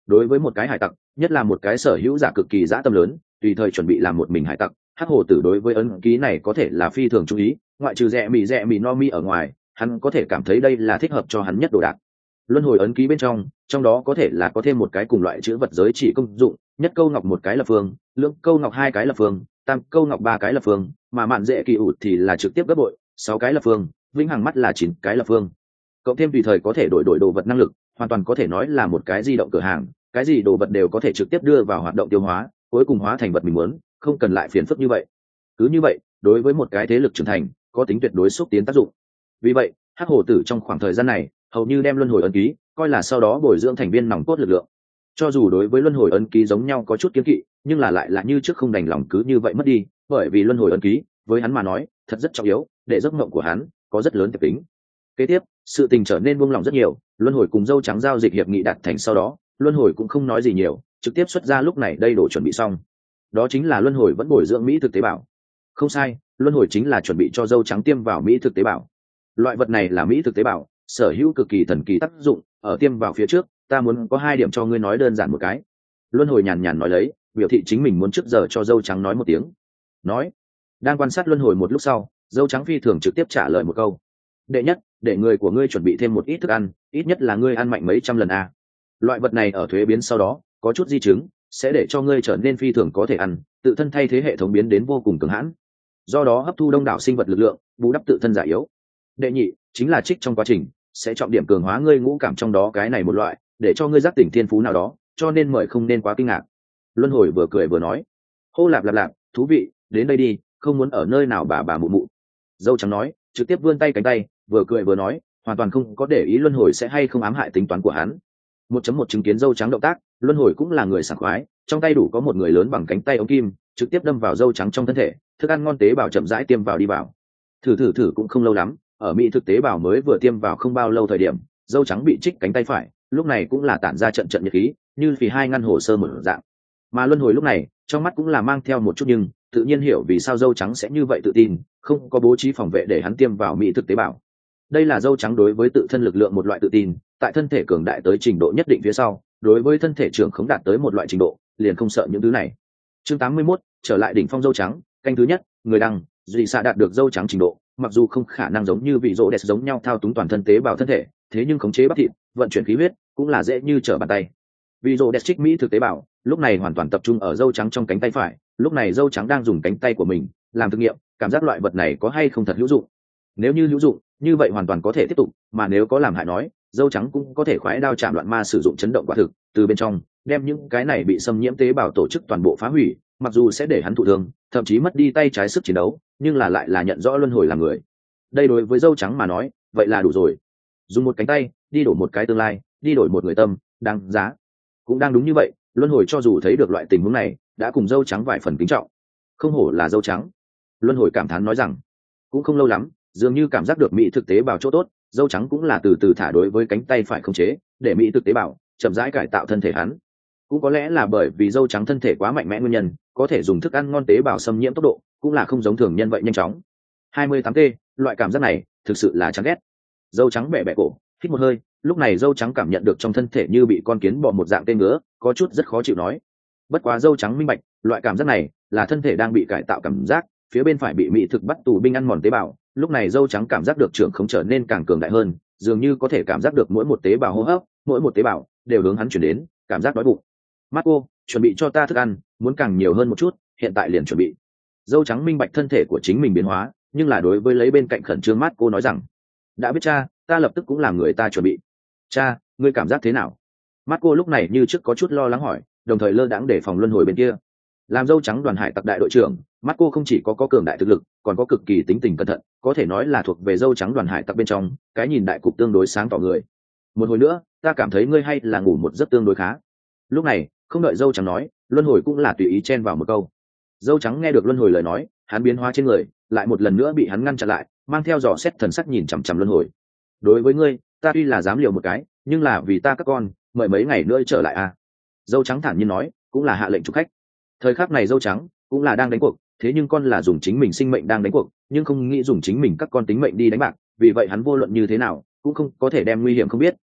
[SPEAKER 1] đối với một cái hải tặc, nhất là một cái sở hữu giả cực kỳ dã tâm lớn, tùy thời chuẩn bị làm một mình hải tặc, hắc hồ tử đối với ấn ký này có thể là phi thường chú ý, ngoại trừ rẽ mì rẽ mì no mi ở ngoài, hắn có thể cảm thấy đây là thích hợp cho hắn nhất đồ đạc. Luân hồi ấn ký bên trong, trong đó có thể là có thêm một cái cùng loại chữ vật giới chỉ công dụng, nhất câu ngọc một cái lập phương, lưỡng câu ngọc hai cái lập phương, tam câu ngọc ba cái lập phương, mà mạn dễ kỳ ụt thì là trực tiếp gấp bội, sáu cái lập phương, vĩnh hằng mắt là chín cái lập phương. Cộng thêm tùy thời có thể đổi đổi đồ vật năng lực, hoàn toàn có thể nói là một cái di động cửa hàng, cái gì đồ vật đều có thể trực tiếp đưa vào hoạt động tiêu hóa, cuối cùng hóa thành vật mình muốn, không cần lại phiền phức như vậy. Cứ như vậy, đối với một cái thế lực trưởng thành, có tính tuyệt đối xúc tiến tác dụng. Vì vậy, hắc hồ tử trong khoảng thời gian này, hầu như đem luân hồi ấn ký coi là sau đó bồi dưỡng thành viên nòng cốt lực lượng. Cho dù đối với luân hồi ấn ký giống nhau có chút kiêng kỵ, nhưng là lại là như trước không đành lòng cứ như vậy mất đi, bởi vì luân hồi ấn ký với hắn mà nói thật rất trọng yếu, để giấc mộng của hắn có rất lớn tiềm tính. Kế tiếp, sự tình trở nên buông lỏng rất nhiều, luân hồi cùng dâu trắng giao dịch hiệp nghị đạt thành sau đó, luân hồi cũng không nói gì nhiều, trực tiếp xuất ra lúc này đây đổ chuẩn bị xong. Đó chính là luân hồi vẫn bồi dưỡng mỹ thực tế bảo. Không sai, luân hồi chính là chuẩn bị cho dâu trắng tiêm vào mỹ thực tế bảo. Loại vật này là mỹ thực tế bảo, sở hữu cực kỳ thần kỳ tác dụng, ở tiêm vào phía trước, ta muốn có hai điểm cho ngươi nói đơn giản một cái. Luân hồi nhàn nhàn nói lấy, biểu thị chính mình muốn trước giờ cho dâu trắng nói một tiếng. Nói. Đang quan sát luân hồi một lúc sau, dâu trắng phi thường trực tiếp trả lời một câu. Đệ nhất, để người của ngươi chuẩn bị thêm một ít thức ăn, ít nhất là ngươi ăn mạnh mấy trăm lần a. Loại vật này ở thuế biến sau đó, có chút di chứng, sẽ để cho ngươi trở nên phi thường có thể ăn, tự thân thay thế hệ thống biến đến vô cùng cường hãn. Do đó hấp thu đông đảo sinh vật lực lượng, bù đắp tự thân giả yếu. Đệ nhị, chính là trích trong quá trình, sẽ trọng điểm cường hóa ngươi ngũ cảm trong đó cái này một loại, để cho ngươi giác tỉnh thiên phú nào đó, cho nên mời không nên quá kinh ngạc. Luân hồi vừa cười vừa nói, hô lạp lạp lạp, thú vị, đến đây đi, không muốn ở nơi nào bà bà mụ mụ. Dâu trắng nói, trực tiếp vươn tay cánh tay, vừa cười vừa nói, hoàn toàn không có để ý luân hồi sẽ hay không ám hại tính toán của hắn. một chấm một chứng kiến dâu trắng động tác, luân hồi cũng là người sảng khoái, trong tay đủ có một người lớn bằng cánh tay ống kim, trực tiếp đâm vào dâu trắng trong thân thể, thức ăn ngon tế bào chậm rãi tiêm vào đi vào. Thử thử thử cũng không lâu lắm, ở mỹ thực tế bào mới vừa tiêm vào không bao lâu thời điểm, dâu trắng bị trích cánh tay phải, lúc này cũng là tản ra trận trận nhiệt khí, như vì hai ngăn hồ sơ một dạng. Mà luân hồi lúc này, trong mắt cũng là mang theo một chút nhưng tự nhiên hiểu vì sao dâu trắng sẽ như vậy tự tin, không có bố trí phòng vệ để hắn tiêm vào mỹ thực tế bào. Đây là dâu trắng đối với tự thân lực lượng một loại tự tin, tại thân thể cường đại tới trình độ nhất định phía sau, đối với thân thể trưởng khống đạt tới một loại trình độ, liền không sợ những thứ này. Chương tám mươi mốt, trở lại đỉnh phong dâu trắng, canh thứ nhất, người đăng, dị xạ đạt được dâu trắng trình độ, mặc dù không khả năng giống như vị rỗ đẹp giống nhau thao túng toàn thân tế bào thân thể, thế nhưng khống chế bắp thịt, vận chuyển khí huyết cũng là dễ như trở bàn tay. Vị rỗ đẹp trích mỹ thực tế bào, lúc này hoàn toàn tập trung ở dâu trắng trong cánh tay phải, lúc này dâu trắng đang dùng cánh tay của mình làm thực nghiệm, cảm giác loại vật này có hay không thật hữu dụng. Nếu như hữu dụng, như vậy hoàn toàn có thể tiếp tục, mà nếu có làm hại nói, dâu trắng cũng có thể khoái đao chạm đoạn ma sử dụng chấn động quả thực, từ bên trong đem những cái này bị xâm nhiễm tế bào tổ chức toàn bộ phá hủy, mặc dù sẽ để hắn thụ thương, thậm chí mất đi tay trái sức chiến đấu, nhưng là lại là nhận rõ luân hồi là người. Đây đối với dâu trắng mà nói, vậy là đủ rồi. Dùng một cánh tay đi đổi một cái tương lai, đi đổi một người tâm, đáng giá. Cũng đang đúng như vậy, luân hồi cho dù thấy được loại tình huống này, đã cùng dâu trắng vài phần kính trọng. Không hổ là dâu trắng. Luân hồi cảm thán nói rằng, cũng không lâu lắm, dường như cảm giác được mỹ thực tế bào chỗ tốt, dâu trắng cũng là từ từ thả đối với cánh tay phải khống chế, để mỹ thực tế bào chậm rãi cải tạo thân thể hắn. Cũng có lẽ là bởi vì dâu trắng thân thể quá mạnh mẽ nguyên nhân, có thể dùng thức ăn ngon tế bào xâm nhiễm tốc độ cũng là không giống thường nhân vậy nhanh chóng. hai mươi tám t, loại cảm giác này thực sự là chán ghét. Dâu trắng bẻ bẻ cổ, hít một hơi, lúc này dâu trắng cảm nhận được trong thân thể như bị con kiến bò một dạng tên ngứa, có chút rất khó chịu nói. Bất quá dâu trắng minh bạch, loại cảm giác này là thân thể đang bị cải tạo cảm giác, phía bên phải bị mỹ thực bắt tù binh ăn mòn tế bào, lúc này dâu trắng cảm giác được trưởng không trở nên càng cường đại hơn, dường như có thể cảm giác được mỗi một tế bào hô hấp, mỗi một tế bào đều hướng hắn chuyển đến cảm giác đói bụng. Marco, chuẩn bị cho ta thức ăn, muốn càng nhiều hơn một chút, hiện tại liền chuẩn bị. Dâu trắng minh bạch thân thể của chính mình biến hóa, nhưng là đối với lấy bên cạnh khẩn trương Marco nói rằng, đã biết cha, ta lập tức cũng làm người ta chuẩn bị. Cha, ngươi cảm giác thế nào? Marco lúc này như trước có chút lo lắng hỏi, đồng thời lơ đãng để phòng luân hồi bên kia. Làm dâu trắng đoàn hải tặc đại đội trưởng, Marco không chỉ có có cường đại thực lực, còn có cực kỳ tính tình cẩn thận, có thể nói là thuộc về dâu trắng đoàn hải tặc bên trong, cái nhìn đại cục tương đối sáng tỏ người. Một hồi nữa, ta cảm thấy ngươi hay là ngủ một giấc tương đối khá. Lúc này, không đợi dâu trắng nói, luân hồi cũng là tùy ý chen vào một câu. Dâu trắng nghe được luân hồi lời nói, hắn biến hóa trên người, lại một lần nữa bị hắn ngăn chặn lại, mang theo dò xét thần sắc nhìn chằm chằm luân hồi. Đối với ngươi, ta tuy là dám liều một cái, nhưng là vì ta các con, mời mấy ngày nữa trở lại à? Dâu trắng thản nhiên nói, cũng là hạ lệnh chúc khách. Thời khắc này dâu trắng cũng là đang đánh cuộc, thế nhưng con là dùng chính mình sinh mệnh đang đánh cuộc, nhưng không nghĩ dùng chính mình các con tính mệnh đi đánh bạc, vì vậy hắn vô luận như thế nào cũng không có thể đem nguy hiểm không biết,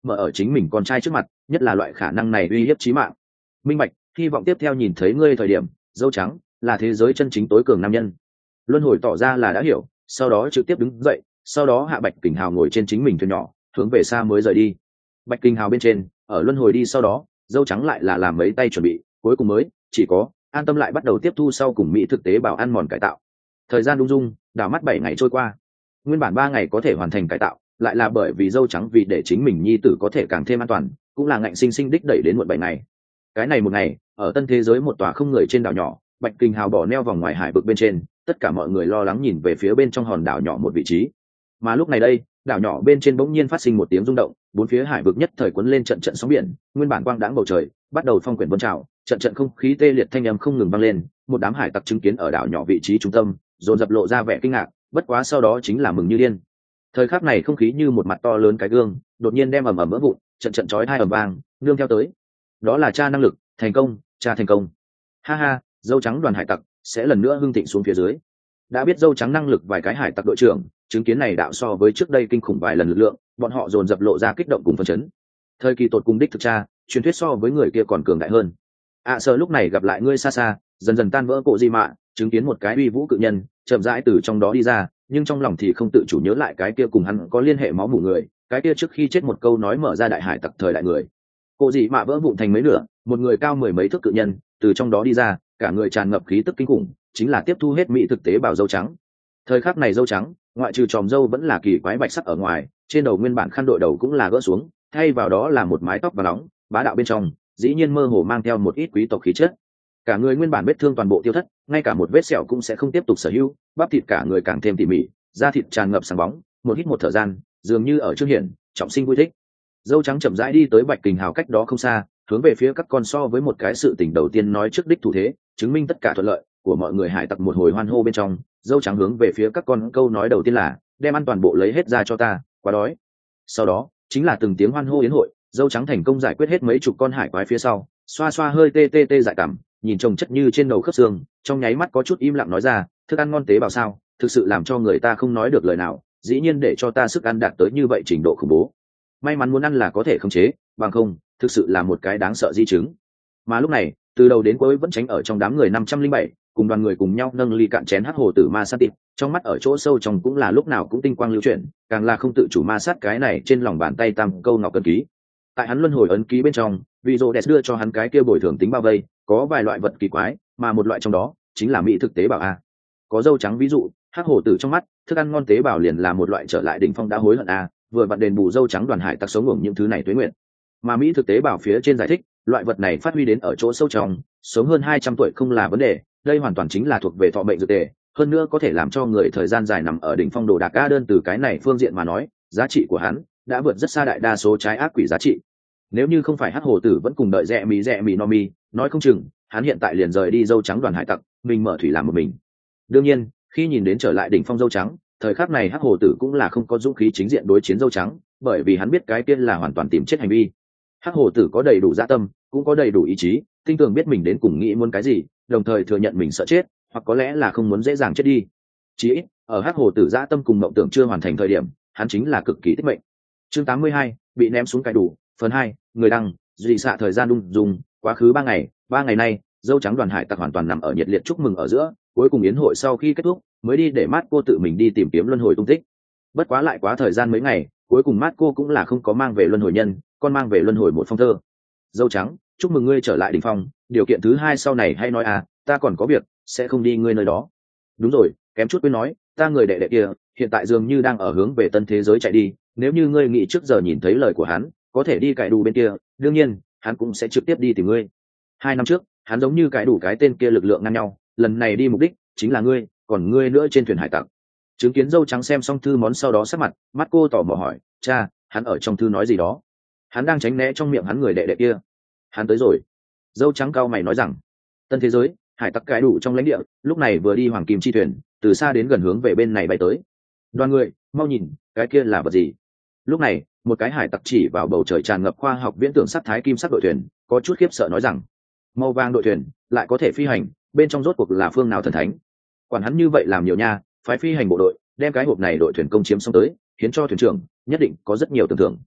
[SPEAKER 1] mở ở chính mình con trai trước mặt, nhất là loại khả năng này uy hiếp chí mạng. Minh bạch, hy vọng tiếp theo nhìn thấy ngươi thời điểm, dâu trắng là thế giới chân chính tối cường nam nhân. Luân hồi tỏ ra là đã hiểu, sau đó trực tiếp đứng dậy, sau đó hạ Bạch Kình Hào ngồi trên chính mình thuyền nhỏ, hướng về xa mới rời đi. Bạch Kình Hào bên trên, ở luân hồi đi sau đó, dâu trắng lại là làm mấy tay chuẩn bị, cuối cùng mới chỉ có an tâm lại bắt đầu tiếp thu sau cùng mỹ thực tế bảo ăn mòn cải tạo. Thời gian đung dung, đảo mắt bảy ngày trôi qua. Nguyên bản ba ngày có thể hoàn thành cải tạo, lại là bởi vì dâu trắng vì để chính mình nhi tử có thể càng thêm an toàn, cũng là ngạnh sinh sinh đích đẩy đến muộn bảy ngày. Cái này một ngày, ở tân thế giới một tòa không người trên đảo nhỏ, Bạch Kình Hào bỏ neo vòng ngoài hải vực bên trên, tất cả mọi người lo lắng nhìn về phía bên trong hòn đảo nhỏ một vị trí. Mà lúc này đây, đảo nhỏ bên trên bỗng nhiên phát sinh một tiếng rung động, bốn phía hải vực nhất thời cuốn lên trận trận sóng biển, nguyên bản quang đãng bầu trời bắt đầu phong quyển vân trào, trận trận không khí tê liệt thanh âm không ngừng vang lên, một đám hải tặc chứng kiến ở đảo nhỏ vị trí trung tâm, dồn dập lộ ra vẻ kinh ngạc, bất quá sau đó chính là mừng như điên. Thời khắc này không khí như một mặt to lớn cái gương, đột nhiên đem ầm ầm vỡ vụn, trận trận chói tai ầm vang, nương theo tới. Đó là cha năng lực, thành công, cha thành công. Ha ha, dâu trắng đoàn hải tặc sẽ lần nữa hưng thịnh xuống phía dưới. Đã biết dâu trắng năng lực vài cái hải tặc đội trưởng, chứng kiến này đạo so với trước đây kinh khủng vài lần lực lượng, bọn họ dồn dập lộ ra kích động cùng phấn chấn. Thời kỳ tột cùng đích thực cha, truyền thuyết so với người kia còn cường đại hơn. ạ à, sợ lúc này gặp lại ngươi xa xa, dần dần tan vỡ cổ di mạ, chứng kiến một cái uy vũ cự nhân chậm rãi từ trong đó đi ra, nhưng trong lòng thì không tự chủ nhớ lại cái kia cùng hắn có liên hệ máu mủ người, cái kia trước khi chết một câu nói mở ra đại hải tặc thời đại người. Cổ di mạ vỡ vụn thành mấy nửa, một người cao mười mấy thước cự nhân từ trong đó đi ra, cả người tràn ngập khí tức kinh khủng, chính là tiếp thu hết mỹ thực tế bảo dâu trắng. Thời khắc này dâu trắng, ngoại trừ tròm dâu vẫn là kỳ quái bạch sắc ở ngoài, trên đầu nguyên bản khăn đội đầu cũng là gỡ xuống, thay vào đó là một mái tóc và nóng bá đạo bên trong, dĩ nhiên mơ hồ mang theo một ít quý tộc khí chất. Cả người nguyên bản vết thương toàn bộ tiêu thất, ngay cả một vết sẹo cũng sẽ không tiếp tục sở hữu, bắp thịt cả người càng thêm tỉ mỉ, da thịt tràn ngập sáng bóng, một hít một thở gian, dường như ở trước hiển trọng sinh vui thích. Dâu trắng chậm rãi đi tới Bạch Kình Hào cách đó không xa, hướng về phía các con so với một cái sự tình đầu tiên nói trước đích thủ thế, chứng minh tất cả thuận lợi của mọi người hải tặc một hồi hoan hô bên trong. Dâu trắng hướng về phía các con câu nói đầu tiên là đem ăn toàn bộ lấy hết ra cho ta, quá đói. Sau đó chính là từng tiếng hoan hô yến hội. Dâu trắng thành công giải quyết hết mấy chục con hải quái phía sau, xoa xoa hơi tê tê tê dại cảm, nhìn trông chất như trên đầu khớp xương, trong nháy mắt có chút im lặng nói ra, thức ăn ngon tế bào sao, thực sự làm cho người ta không nói được lời nào, dĩ nhiên để cho ta sức ăn đạt tới như vậy trình độ khủng bố. May mắn muốn ăn là có thể khống chế, bằng không thực sự là một cái đáng sợ di chứng. Mà lúc này từ đầu đến cuối vẫn tránh ở trong đám người năm trăm linh bảy, cùng đoàn người cùng nhau nâng ly cạn chén hắc hồ tử ma sát tịt, trong mắt ở chỗ sâu trong cũng là lúc nào cũng tinh quang lưu chuyển, càng là không tự chủ ma sát cái này trên lòng bàn tay tam câu ngọc cân ký. Tại hắn luân hồi ấn ký bên trong, vì rô đẹp đưa cho hắn cái kia bồi thường tính bao vây, có vài loại vật kỳ quái, mà một loại trong đó chính là mỹ thực tế bảo a. Có dâu trắng ví dụ, hắc hồ tử trong mắt, thức ăn ngon tế bảo liền là một loại trở lại đỉnh phong đã hối hận a, vừa vặn đền bù dâu trắng đoàn hải tặc sống ngủng những thứ này tuế nguyện. Mà mỹ thực tế bảo phía trên giải thích, loại vật này phát huy đến ở chỗ sâu trong, sống hơn hai trăm tuổi không là vấn đề, đây hoàn toàn chính là thuộc về thọ mệnh dược tề, hơn nữa có thể làm cho người thời gian dài nằm ở đỉnh phong đồ đạc a. Đơn từ cái này phương diện mà nói, giá trị của hắn đã vượt rất xa đại đa số trái ác quỷ giá trị. Nếu như không phải hắc hồ tử vẫn cùng đợi rẽ mì rẽ mì no mi, nói không chừng hắn hiện tại liền rời đi dâu trắng đoàn hải tặc, mình mở thủy làm một mình. Đương nhiên khi nhìn đến trở lại đỉnh phong dâu trắng, thời khắc này hắc hồ tử cũng là không có dũng khí chính diện đối chiến dâu trắng, bởi vì hắn biết cái tiên là hoàn toàn tìm chết hành vi. Hắc hồ tử có đầy đủ dã tâm, cũng có đầy đủ ý chí, tin tưởng biết mình đến cùng nghĩ muốn cái gì, đồng thời thừa nhận mình sợ chết, hoặc có lẽ là không muốn dễ dàng chết đi. Chỉ ít ở hắc hồ tử dã tâm cùng mộng tưởng chưa hoàn thành thời điểm, hắn chính là cực kỳ tích mệnh. Chương tám mươi hai, bị ném xuống cái đủ, phần hai, người đăng, dị xạ thời gian đung dùng, quá khứ ba ngày, ba ngày nay, dâu trắng đoàn hải tặc hoàn toàn nằm ở nhiệt liệt chúc mừng ở giữa, cuối cùng yến hội sau khi kết thúc, mới đi để mát cô tự mình đi tìm kiếm luân hồi tung tích. Bất quá lại quá thời gian mấy ngày, cuối cùng mát cô cũng là không có mang về luân hồi nhân, còn mang về luân hồi một phong thơ. Dâu trắng, chúc mừng ngươi trở lại đỉnh phong, điều kiện thứ hai sau này hay nói à, ta còn có việc, sẽ không đi ngươi nơi đó. Đúng rồi, kém chút quên nói, ta người đệ đệ kia, hiện tại dường như đang ở hướng về tân thế giới chạy đi, nếu như ngươi nghĩ trước giờ nhìn thấy lời của hắn, có thể đi cải đủ bên kia, đương nhiên, hắn cũng sẽ trực tiếp đi tìm ngươi. Hai năm trước, hắn giống như cải đủ cái tên kia lực lượng ngang nhau, lần này đi mục đích chính là ngươi, còn ngươi nữa trên thuyền hải tặc. Chứng kiến dâu trắng xem xong thư món sau đó sắc mặt, mắt cô tò mò hỏi, cha, hắn ở trong thư nói gì đó? Hắn đang tránh né trong miệng hắn người đệ đệ kia. Hắn tới rồi. Dâu trắng cao mày nói rằng, tân thế giới, hải tặc cải đủ trong lãnh địa, lúc này vừa đi hoàng kim chi thuyền, từ xa đến gần hướng về bên này bay tới. Đoàn người, mau nhìn, cái kia là vật gì? Lúc này, một cái hải tặc chỉ vào bầu trời tràn ngập khoa học viễn tưởng sắc thái kim sắc đội thuyền, có chút khiếp sợ nói rằng, màu vàng đội thuyền lại có thể phi hành, bên trong rốt cuộc là phương nào thần thánh? Quản hắn như vậy làm nhiều nha, phái phi hành bộ đội đem cái hộp này đội thuyền công chiếm xong tới, khiến cho thuyền trưởng nhất định có rất nhiều tưởng thưởng.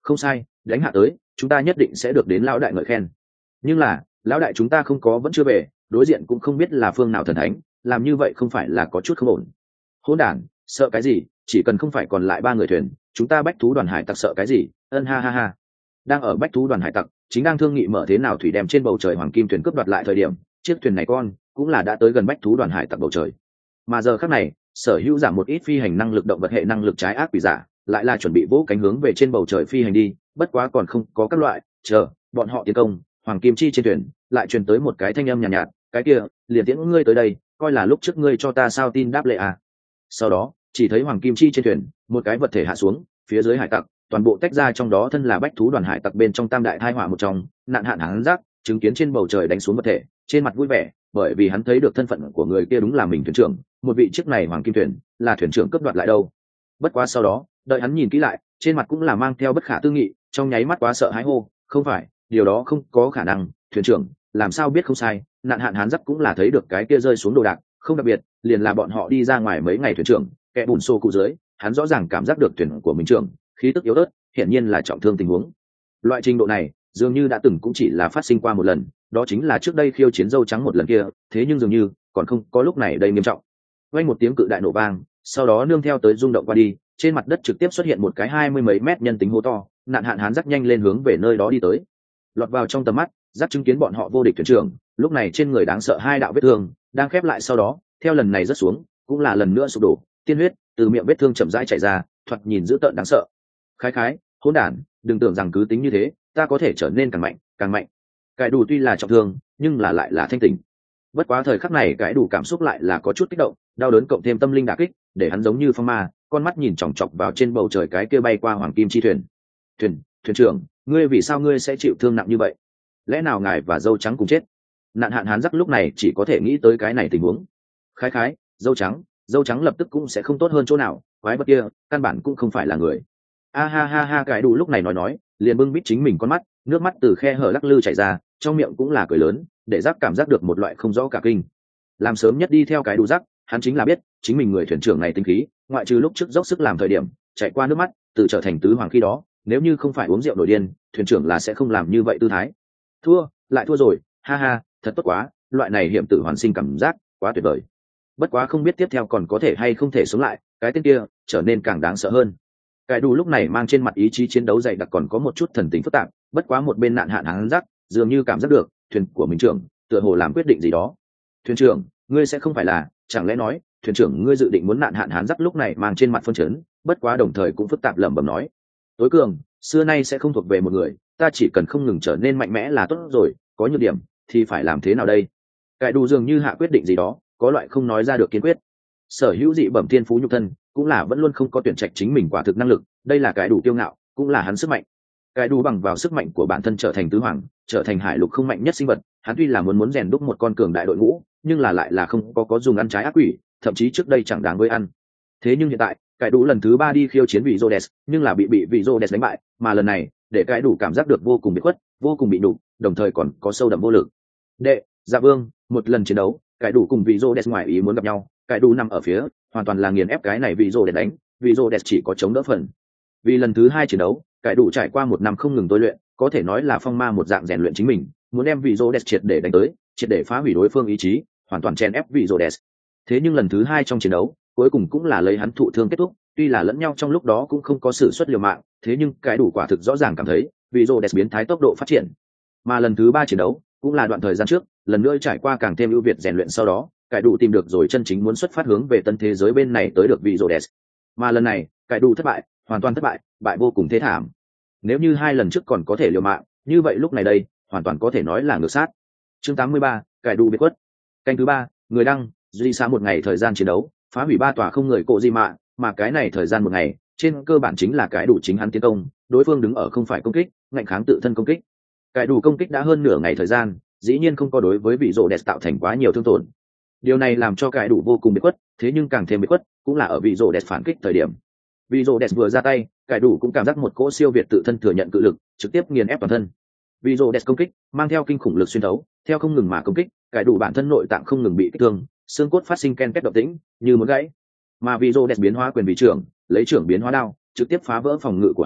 [SPEAKER 1] không sai, đánh hạ tới chúng ta nhất định sẽ được đến lão đại ngợi khen. Nhưng là lão đại chúng ta không có vẫn chưa về, đối diện cũng không biết là phương nào thần thánh, làm như vậy không phải là có chút không ổn. Hỗn đản, sợ cái gì, chỉ cần không phải còn lại ba người thuyền, chúng ta bách thú đoàn hải tặc sợ cái gì. Ân ha ha ha. Đang ở bách thú đoàn hải tặc chính đang thương nghị mở thế nào thủy đem trên bầu trời hoàng kim thuyền cướp đoạt lại thời điểm, chiếc thuyền này con cũng là đã tới gần bách thú đoàn hải tặc bầu trời. Mà giờ khắc này, sở hữu giảm một ít phi hành năng lực động vật hệ năng lực trái ác quỷ giả lại là chuẩn bị vỗ cánh hướng về trên bầu trời phi hành đi, bất quá còn không có các loại chờ bọn họ tiến công hoàng kim chi trên thuyền, lại truyền tới một cái thanh âm nhàn nhạt, nhạt cái kia liền tiễn ngươi tới đây, coi là lúc trước ngươi cho ta sao tin đáp lệ à. Sau đó chỉ thấy hoàng kim chi trên thuyền một cái vật thể hạ xuống, phía dưới hải tặc toàn bộ tách ra, trong đó thân là bách thú đoàn hải tặc bên trong tam đại thai họa một trong nạn hạn hán giác chứng kiến trên bầu trời đánh xuống vật thể, trên mặt vui vẻ, bởi vì hắn thấy được thân phận của người kia đúng là mình thuyền trưởng, một vị chiếc này hoàng kim thuyền là thuyền trưởng cướp đoạt lại đâu. Bất quá sau đó đợi hắn nhìn kỹ lại, trên mặt cũng là mang theo bất khả tư nghị, trong nháy mắt quá sợ hãi hô, không phải, điều đó không có khả năng, thuyền trưởng làm sao biết không sai, nạn hạn hán giắc cũng là thấy được cái kia rơi xuống đồ đạc, không đặc biệt, liền là bọn họ đi ra ngoài mấy ngày thuyền trưởng kẻ bùn xô cụ dưới, hắn rõ ràng cảm giác được thuyền của mình trưởng khí tức yếu ớt, hiển nhiên là trọng thương tình huống. Loại trình độ này dường như đã từng cũng chỉ là phát sinh qua một lần, đó chính là trước đây khiêu chiến dâu trắng một lần kia, thế nhưng dường như còn không có lúc này đây nghiêm trọng. Vang một tiếng cự đại nổ vang, sau đó nương theo tới rung động qua đi, trên mặt đất trực tiếp xuất hiện một cái hai mươi mấy mét nhân tính hố to, nạn hạn hán rắc nhanh lên hướng về nơi đó đi tới. Lọt vào trong tầm mắt, rắc chứng kiến bọn họ vô địch thuyền trưởng, lúc này trên người đáng sợ hai đạo vết thương đang khép lại, sau đó theo lần này rớt xuống cũng là lần nữa sụp đổ, tiên huyết từ miệng vết thương chậm rãi chảy ra, thoạt nhìn dữ tợn đáng sợ. Khái khái, hỗn đản, đừng tưởng rằng cứ tính như thế ta có thể trở nên càng mạnh càng mạnh. Cái đủ tuy là trọng thương nhưng là lại là thanh tỉnh, bất quá thời khắc này cái đủ cảm xúc lại là có chút kích động, đau đớn cộng thêm tâm linh đả kích, để hắn giống như phong ma, con mắt nhìn chòng chọc vào trên bầu trời cái kia bay qua hoàng kim chi thuyền. Thuyền, thuyền trưởng, ngươi vì sao ngươi sẽ chịu thương nặng như vậy? Lẽ nào ngài và dâu trắng cùng chết? Nạn hạn hán giắc lúc này chỉ có thể nghĩ tới cái này tình huống. Khái khái, dâu trắng, dâu trắng lập tức cũng sẽ không tốt hơn chỗ nào, quái vật kia căn bản cũng không phải là người. A ha ha ha, cái đủ lúc này nói nói liền bưng bít chính mình con mắt, nước mắt từ khe hở lắc lư chảy ra, trong miệng cũng là cười lớn, để giác cảm giác được một loại không rõ cả kinh. Làm sớm nhất đi theo cái đủ giác, hắn chính là biết chính mình người thuyền trưởng này tinh khí, ngoại trừ lúc trước dốc sức làm thời điểm chạy qua nước mắt tự trở thành tứ hoàng khi đó, nếu như không phải uống rượu nổi điên, thuyền trưởng là sẽ không làm như vậy tư thái. Thua, lại thua rồi, ha ha, thật tốt quá, loại này hiểm tử hoàn sinh cảm giác quá tuyệt vời. Bất quá không biết tiếp theo còn có thể hay không thể sống lại, cái tên kia trở nên càng đáng sợ hơn. Cái đủ lúc này mang trên mặt ý chí chiến đấu dày đặc, còn có một chút thần tính phức tạp, bất quá một bên nạn hạn hắn giác dường như cảm giác được thuyền của mình trưởng tựa hồ làm quyết định gì đó. Thuyền trưởng, ngươi sẽ không phải là, chẳng lẽ nói thuyền trưởng ngươi dự định muốn nạn hạn hắn giác lúc này mang trên mặt phân chấn, bất quá đồng thời cũng phức tạp lẩm bẩm nói, tối cường xưa nay sẽ không thuộc về một người, ta chỉ cần không ngừng trở nên mạnh mẽ là tốt rồi, có nhược điểm thì phải làm thế nào đây? Cái đủ dường như hạ quyết định gì đó, có loại không nói ra được kiên quyết. Sở hữu dị bẩm thiên phú nhục thân cũng là vẫn luôn không có tuyển trạch chính mình quả thực năng lực, đây là cái đủ kiêu ngạo, cũng là hắn sức mạnh. Cái đủ bằng vào sức mạnh của bản thân trở thành tứ hoàng, trở thành hải lục không mạnh nhất sinh vật, hắn tuy là muốn muốn rèn đúc một con cường đại đội ngũ, nhưng là lại là không có có dùng ăn trái ác quỷ, thậm chí trước đây chẳng đáng với ăn. Thế nhưng hiện tại cái đủ lần thứ ba đi khiêu chiến vị Rhodes, nhưng là bị bị vị Rhodes đánh bại, mà lần này để cái đủ cảm giác được vô cùng bị khuất, vô cùng bị nhục, đồng thời còn có sâu đậm vô lực. Đệ, Dạ Vương, một lần chiến đấu cái đủ cùng vị Rhodes ngoài ý muốn gặp nhau, cái đủ nằm ở phía hoàn toàn là nghiền ép cái này vị Rhodes đánh, vị Rhodes chỉ có chống đỡ phần. Vì lần thứ hai chiến đấu cái đủ trải qua một năm không ngừng tôi luyện, có thể nói là phong ma một dạng rèn luyện chính mình, muốn đem vị Rhodes triệt để đánh tới, triệt để phá hủy đối phương ý chí, hoàn toàn chèn ép vị Rhodes. Thế nhưng lần thứ hai trong chiến đấu cuối cùng cũng là lấy hắn thụ thương kết thúc, tuy là lẫn nhau trong lúc đó cũng không có sự xuất liều mạng, thế nhưng cái đủ quả thực rõ ràng cảm thấy vị Rhodes biến thái tốc độ phát triển. Mà lần thứ ba chiến đấu cũng là đoạn thời gian trước, lần nữa trải qua càng thêm ưu việt rèn luyện, sau đó cái đủ tìm được rồi chân chính muốn xuất phát hướng về tân thế giới bên này tới được vị Rhodes. Mà lần này cái đủ thất bại, hoàn toàn thất bại, bại vô cùng thê thảm. Nếu như hai lần trước còn có thể liều mạng, như vậy lúc này đây hoàn toàn có thể nói là ngược sát. Chương tám mươi ba, cái đủ biệt quất. Canh thứ ba, người đăng, duy xa một ngày thời gian chiến đấu, phá hủy ba tòa không người cộ di mạ, mà cái này thời gian một ngày trên cơ bản chính là cái đủ chính hắn tiến công, đối phương đứng ở không phải công kích, ngạnh kháng tự thân công kích. Cái đủ công kích đã hơn nửa ngày thời gian, dĩ nhiên không có đối với vị Rhodes tạo thành quá nhiều thương tổn. Điều này làm cho cái đủ vô cùng biệt khuất, thế nhưng càng thêm biệt khuất cũng là ở vị Rhodes phản kích thời điểm. Vị Rhodes vừa ra tay, cái đủ cũng cảm giác một cỗ siêu việt tự thân thừa nhận cự lực, trực tiếp nghiền ép toàn thân. Vị Rhodes công kích mang theo kinh khủng lực xuyên thấu, theo không ngừng mà công kích, cái đủ bản thân nội tạng không ngừng bị kích thương, xương cốt phát sinh ken két động tĩnh, như muốn gãy. Mà vị Rhodes biến hóa quyền vị trưởng, lấy trưởng biến hóa đao, trực tiếp phá vỡ phòng ngự của hắn,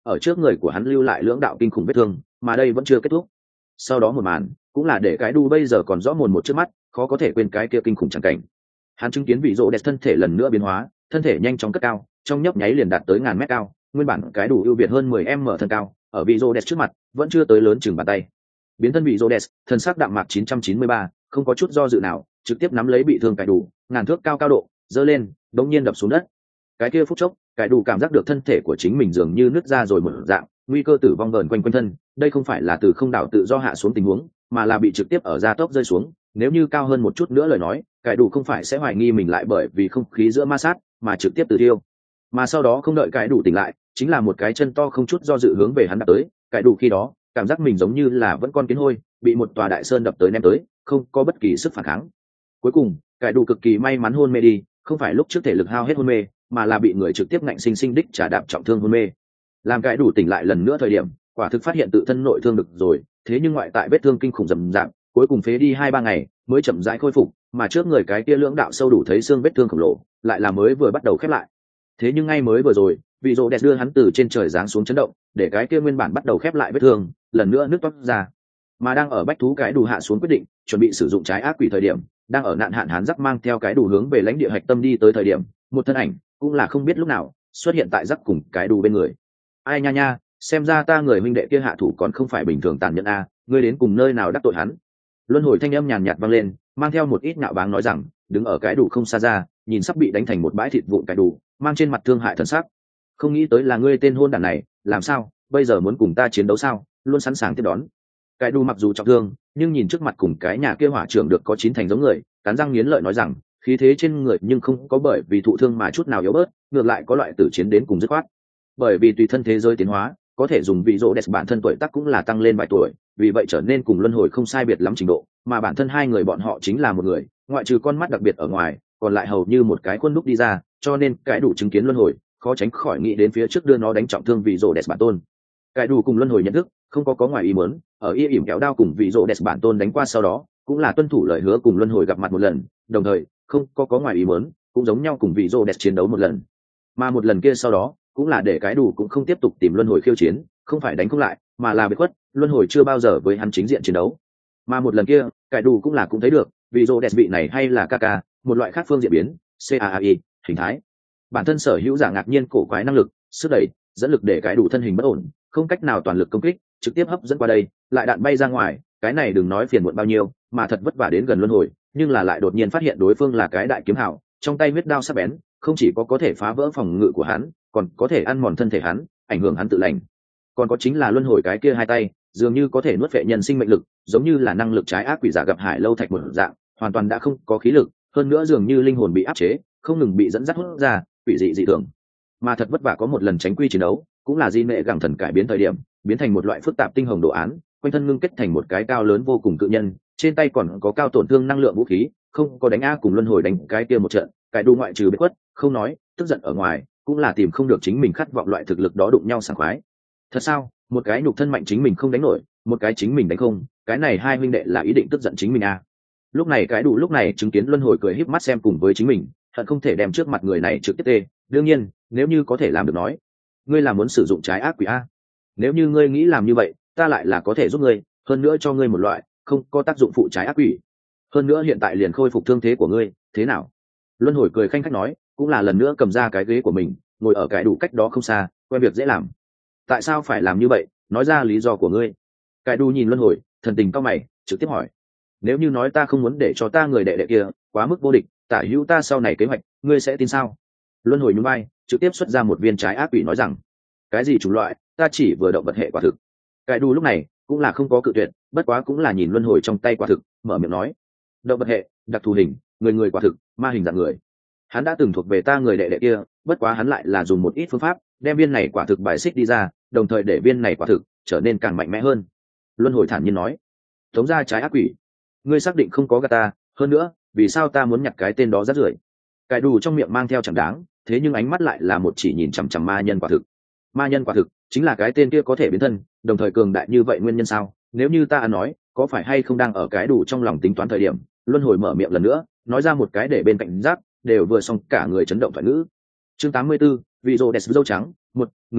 [SPEAKER 1] ở trước người của hắn lưu lại lưỡng đạo kinh khủng vết thương, mà đây vẫn chưa kết thúc. Sau đó một màn cũng là để cái đu bây giờ còn rõ mồn một trước mắt, khó có thể quên cái kia kinh khủng chẳng cảnh. Hắn chứng kiến vị rỗ đẹp thân thể lần nữa biến hóa, thân thể nhanh chóng cất cao, trong nhấp nháy liền đạt tới ngàn mét cao, nguyên bản cái đủ ưu việt hơn mười em mở thân cao, ở vị rỗ đẹp trước mặt vẫn chưa tới lớn chừng bàn tay. Biến thân vị rỗ đẹp, thân sắc đạm mạc chín trăm chín mươi ba, không có chút do dự nào, trực tiếp nắm lấy bị thương cái đủ, ngàn thước cao cao độ, giơ lên, đống nhiên đập xuống đất. Cái kia phút chốc, cái đủ cảm giác được thân thể của chính mình dường như nứt ra rồi một dạng, nguy cơ tử vong vờn quanh quanh thân. Đây không phải là từ không đảo tự do hạ xuống tình huống, mà là bị trực tiếp ở gia tốc rơi xuống. Nếu như cao hơn một chút nữa lời nói, cái đủ không phải sẽ hoài nghi mình lại bởi vì không khí giữa ma sát mà trực tiếp từ tiêu. Mà sau đó không đợi cái đủ tỉnh lại, chính là một cái chân to không chút do dự hướng về hắn đập tới. Cái đủ khi đó cảm giác mình giống như là vẫn con kiến hôi, bị một tòa đại sơn đập tới ném tới, không có bất kỳ sức phản kháng. Cuối cùng, cái đủ cực kỳ may mắn hôn mê đi, không phải lúc trước thể lực hao hết hôn mê, mà là bị người trực tiếp ngạnh sinh sinh đích trả đạp trọng thương hôn mê. Làm cái đủ tỉnh lại lần nữa thời điểm, quả thực phát hiện tự thân nội thương được rồi, thế nhưng ngoại tại vết thương kinh khủng rầm rạp, cuối cùng phế đi hai ba ngày mới chậm rãi khôi phục, mà trước người cái kia lưỡng đạo sâu đủ thấy xương vết thương khổng lồ, lại là mới vừa bắt đầu khép lại. Thế nhưng ngay mới vừa rồi, vị rỗ đẹp đưa hắn từ trên trời giáng xuống chấn động, để cái kia nguyên bản bắt đầu khép lại vết thương lần nữa nứt toác ra. Mà đang ở bách thú cái đủ hạ xuống quyết định chuẩn bị sử dụng trái ác quỷ thời điểm, đang ở nạn hạn hán giắc mang theo cái đủ hướng về lãnh địa hạch tâm đi tới thời điểm, một thân ảnh cũng là không biết lúc nào xuất hiện tại giắc cùng cái đủ bên người. Ai nha nha, xem ra ta người huynh đệ kia hạ thủ còn không phải bình thường tàn nhẫn a, ngươi đến cùng nơi nào đắc tội hắn? Luân hồi thanh âm nhàn nhạt vang lên, mang theo một ít nhạo báng nói rằng, đứng ở cái đủ không xa ra, nhìn sắp bị đánh thành một bãi thịt vụn cái đủ, mang trên mặt thương hại thần sắc. Không nghĩ tới là ngươi tên hôn đản này, làm sao, bây giờ muốn cùng ta chiến đấu sao? Luôn sẵn sàng tiếp đón. Cái đủ mặc dù trọng thương, nhưng nhìn trước mặt cùng cái nhà kia hỏa trưởng được có chín thành giống người, cắn răng nghiến lợi nói rằng, khí thế trên người nhưng không có bởi vì thụ thương mà chút nào yếu bớt, ngược lại có loại tử chiến đến cùng dứt khoát. Bởi vì tùy thân thế giới tiến hóa, có thể dùng vị rỗ đẹp bản thân tuổi tác cũng là tăng lên vài tuổi, vì vậy trở nên cùng luân hồi không sai biệt lắm trình độ, mà bản thân hai người bọn họ chính là một người, ngoại trừ con mắt đặc biệt ở ngoài, còn lại hầu như một cái khuôn đúc đi ra, cho nên cái đủ chứng kiến luân hồi, khó tránh khỏi nghĩ đến phía trước đưa nó đánh trọng thương vị rỗ đẹp bản tôn. Cái đủ cùng luân hồi nhận thức, không có có ngoài ý muốn, ở y ỉm kéo đao cùng vị rỗ đẹp bản tôn đánh qua sau đó, cũng là tuân thủ lời hứa cùng luân hồi gặp mặt một lần, đồng thời không có có ngoài ý muốn, cũng giống nhau cùng vị rỗ đẹp chiến đấu một lần, mà một lần kia sau đó cũng là để cái đủ cũng không tiếp tục tìm luân hồi khiêu chiến, không phải đánh không lại, mà là bị khuất, luân hồi chưa bao giờ với hắn chính diện chiến đấu. Mà một lần kia, cái đủ cũng là cũng thấy được, vì rô đẹp vị này hay là Kaka, một loại khác phương diện biến, cai, hình thái. Bản thân sở hữu giả ngạc nhiên cổ quái năng lực, sức đẩy, dẫn lực để cái đủ thân hình bất ổn, không cách nào toàn lực công kích, trực tiếp hấp dẫn qua đây, lại đạn bay ra ngoài, cái này đừng nói phiền muộn bao nhiêu, mà thật vất vả đến gần luân hồi, nhưng là lại đột nhiên phát hiện đối phương là cái đại kiếm hảo, trong tay huyết đao sắc bén, không chỉ có có thể phá vỡ phòng ngự của hắn, còn có thể ăn mòn thân thể hắn, ảnh hưởng hắn tự lành. Còn có chính là luân hồi cái kia hai tay, dường như có thể nuốt vệ nhân sinh mệnh lực, giống như là năng lực trái ác quỷ giả gặp hải lâu thạch một dạng, hoàn toàn đã không có khí lực, hơn nữa dường như linh hồn bị áp chế, không ngừng bị dẫn dắt hút ra, quỷ dị dị thường. Mà thật vất vả có một lần tránh quy chiến đấu, cũng là di mẹ gẳng thần cải biến thời điểm, biến thành một loại phức tạp tinh hồng đồ án, quanh thân ngưng kết thành một cái cao lớn vô cùng cự nhân, trên tay còn có cao tổn thương năng lượng vũ khí, không có đánh a cùng luân hồi đánh cái kia một trận, cái đu ngoại trừ bị quất, không nói, tức giận ở ngoài, cũng là tìm không được chính mình khát vọng loại thực lực đó đụng nhau sảng khoái. Thật sao, một cái nhục thân mạnh chính mình không đánh nổi, một cái chính mình đánh không, cái này hai huynh đệ là ý định tức giận chính mình à? Lúc này cái đủ lúc này chứng kiến luân hồi cười híp mắt xem cùng với chính mình, hận không thể đem trước mặt người này trực tiếp tê. Đương nhiên, nếu như có thể làm được nói, ngươi là muốn sử dụng trái ác quỷ a? Nếu như ngươi nghĩ làm như vậy, ta lại là có thể giúp ngươi, hơn nữa cho ngươi một loại không có tác dụng phụ trái ác quỷ. Hơn nữa hiện tại liền khôi phục thương thế của ngươi, thế nào? Luân hồi cười khanh khách nói, cũng là lần nữa cầm ra cái ghế của mình, ngồi ở cái đủ cách đó không xa, quen việc dễ làm. Tại sao phải làm như vậy? Nói ra lý do của ngươi. Cái đủ nhìn luân hồi, thần tình cao mày, trực tiếp hỏi. Nếu như nói ta không muốn để cho ta người đệ đệ kia quá mức vô địch, tả hữu ta sau này kế hoạch, ngươi sẽ tin sao? Luân hồi nhún vai, trực tiếp xuất ra một viên trái ác quỷ nói rằng, cái gì chủng loại, ta chỉ vừa động vật hệ quả thực. Cái đủ lúc này cũng là không có cự tuyệt, bất quá cũng là nhìn luân hồi trong tay quả thực, mở miệng nói, động vật hệ, đặc thù hình, người người quả thực, ma hình dạng người. Hắn đã từng thuộc về ta người đệ đệ kia, bất quá hắn lại là dùng một ít phương pháp đem viên này quả thực bài xích đi ra, đồng thời để viên này quả thực trở nên càng mạnh mẽ hơn. Luân hồi thản nhiên nói, tống ra trái ác quỷ, ngươi xác định không có gạt ta? Hơn nữa, vì sao ta muốn nhặt cái tên đó rát rưởi? Cái đủ trong miệng mang theo chẳng đáng, thế nhưng ánh mắt lại là một chỉ nhìn chằm chằm ma nhân quả thực. Ma nhân quả thực chính là cái tên kia có thể biến thân, đồng thời cường đại như vậy nguyên nhân sao? Nếu như ta nói, có phải hay không đang ở cái đủ trong lòng tính toán thời điểm, luân hồi mở miệng lần nữa, nói ra một cái để bên cạnh rác đều vừa xong cả người chấn động thoại ngữ. Chương tám mươi tư, vị rô đẹp dâu trắng, một người đăng,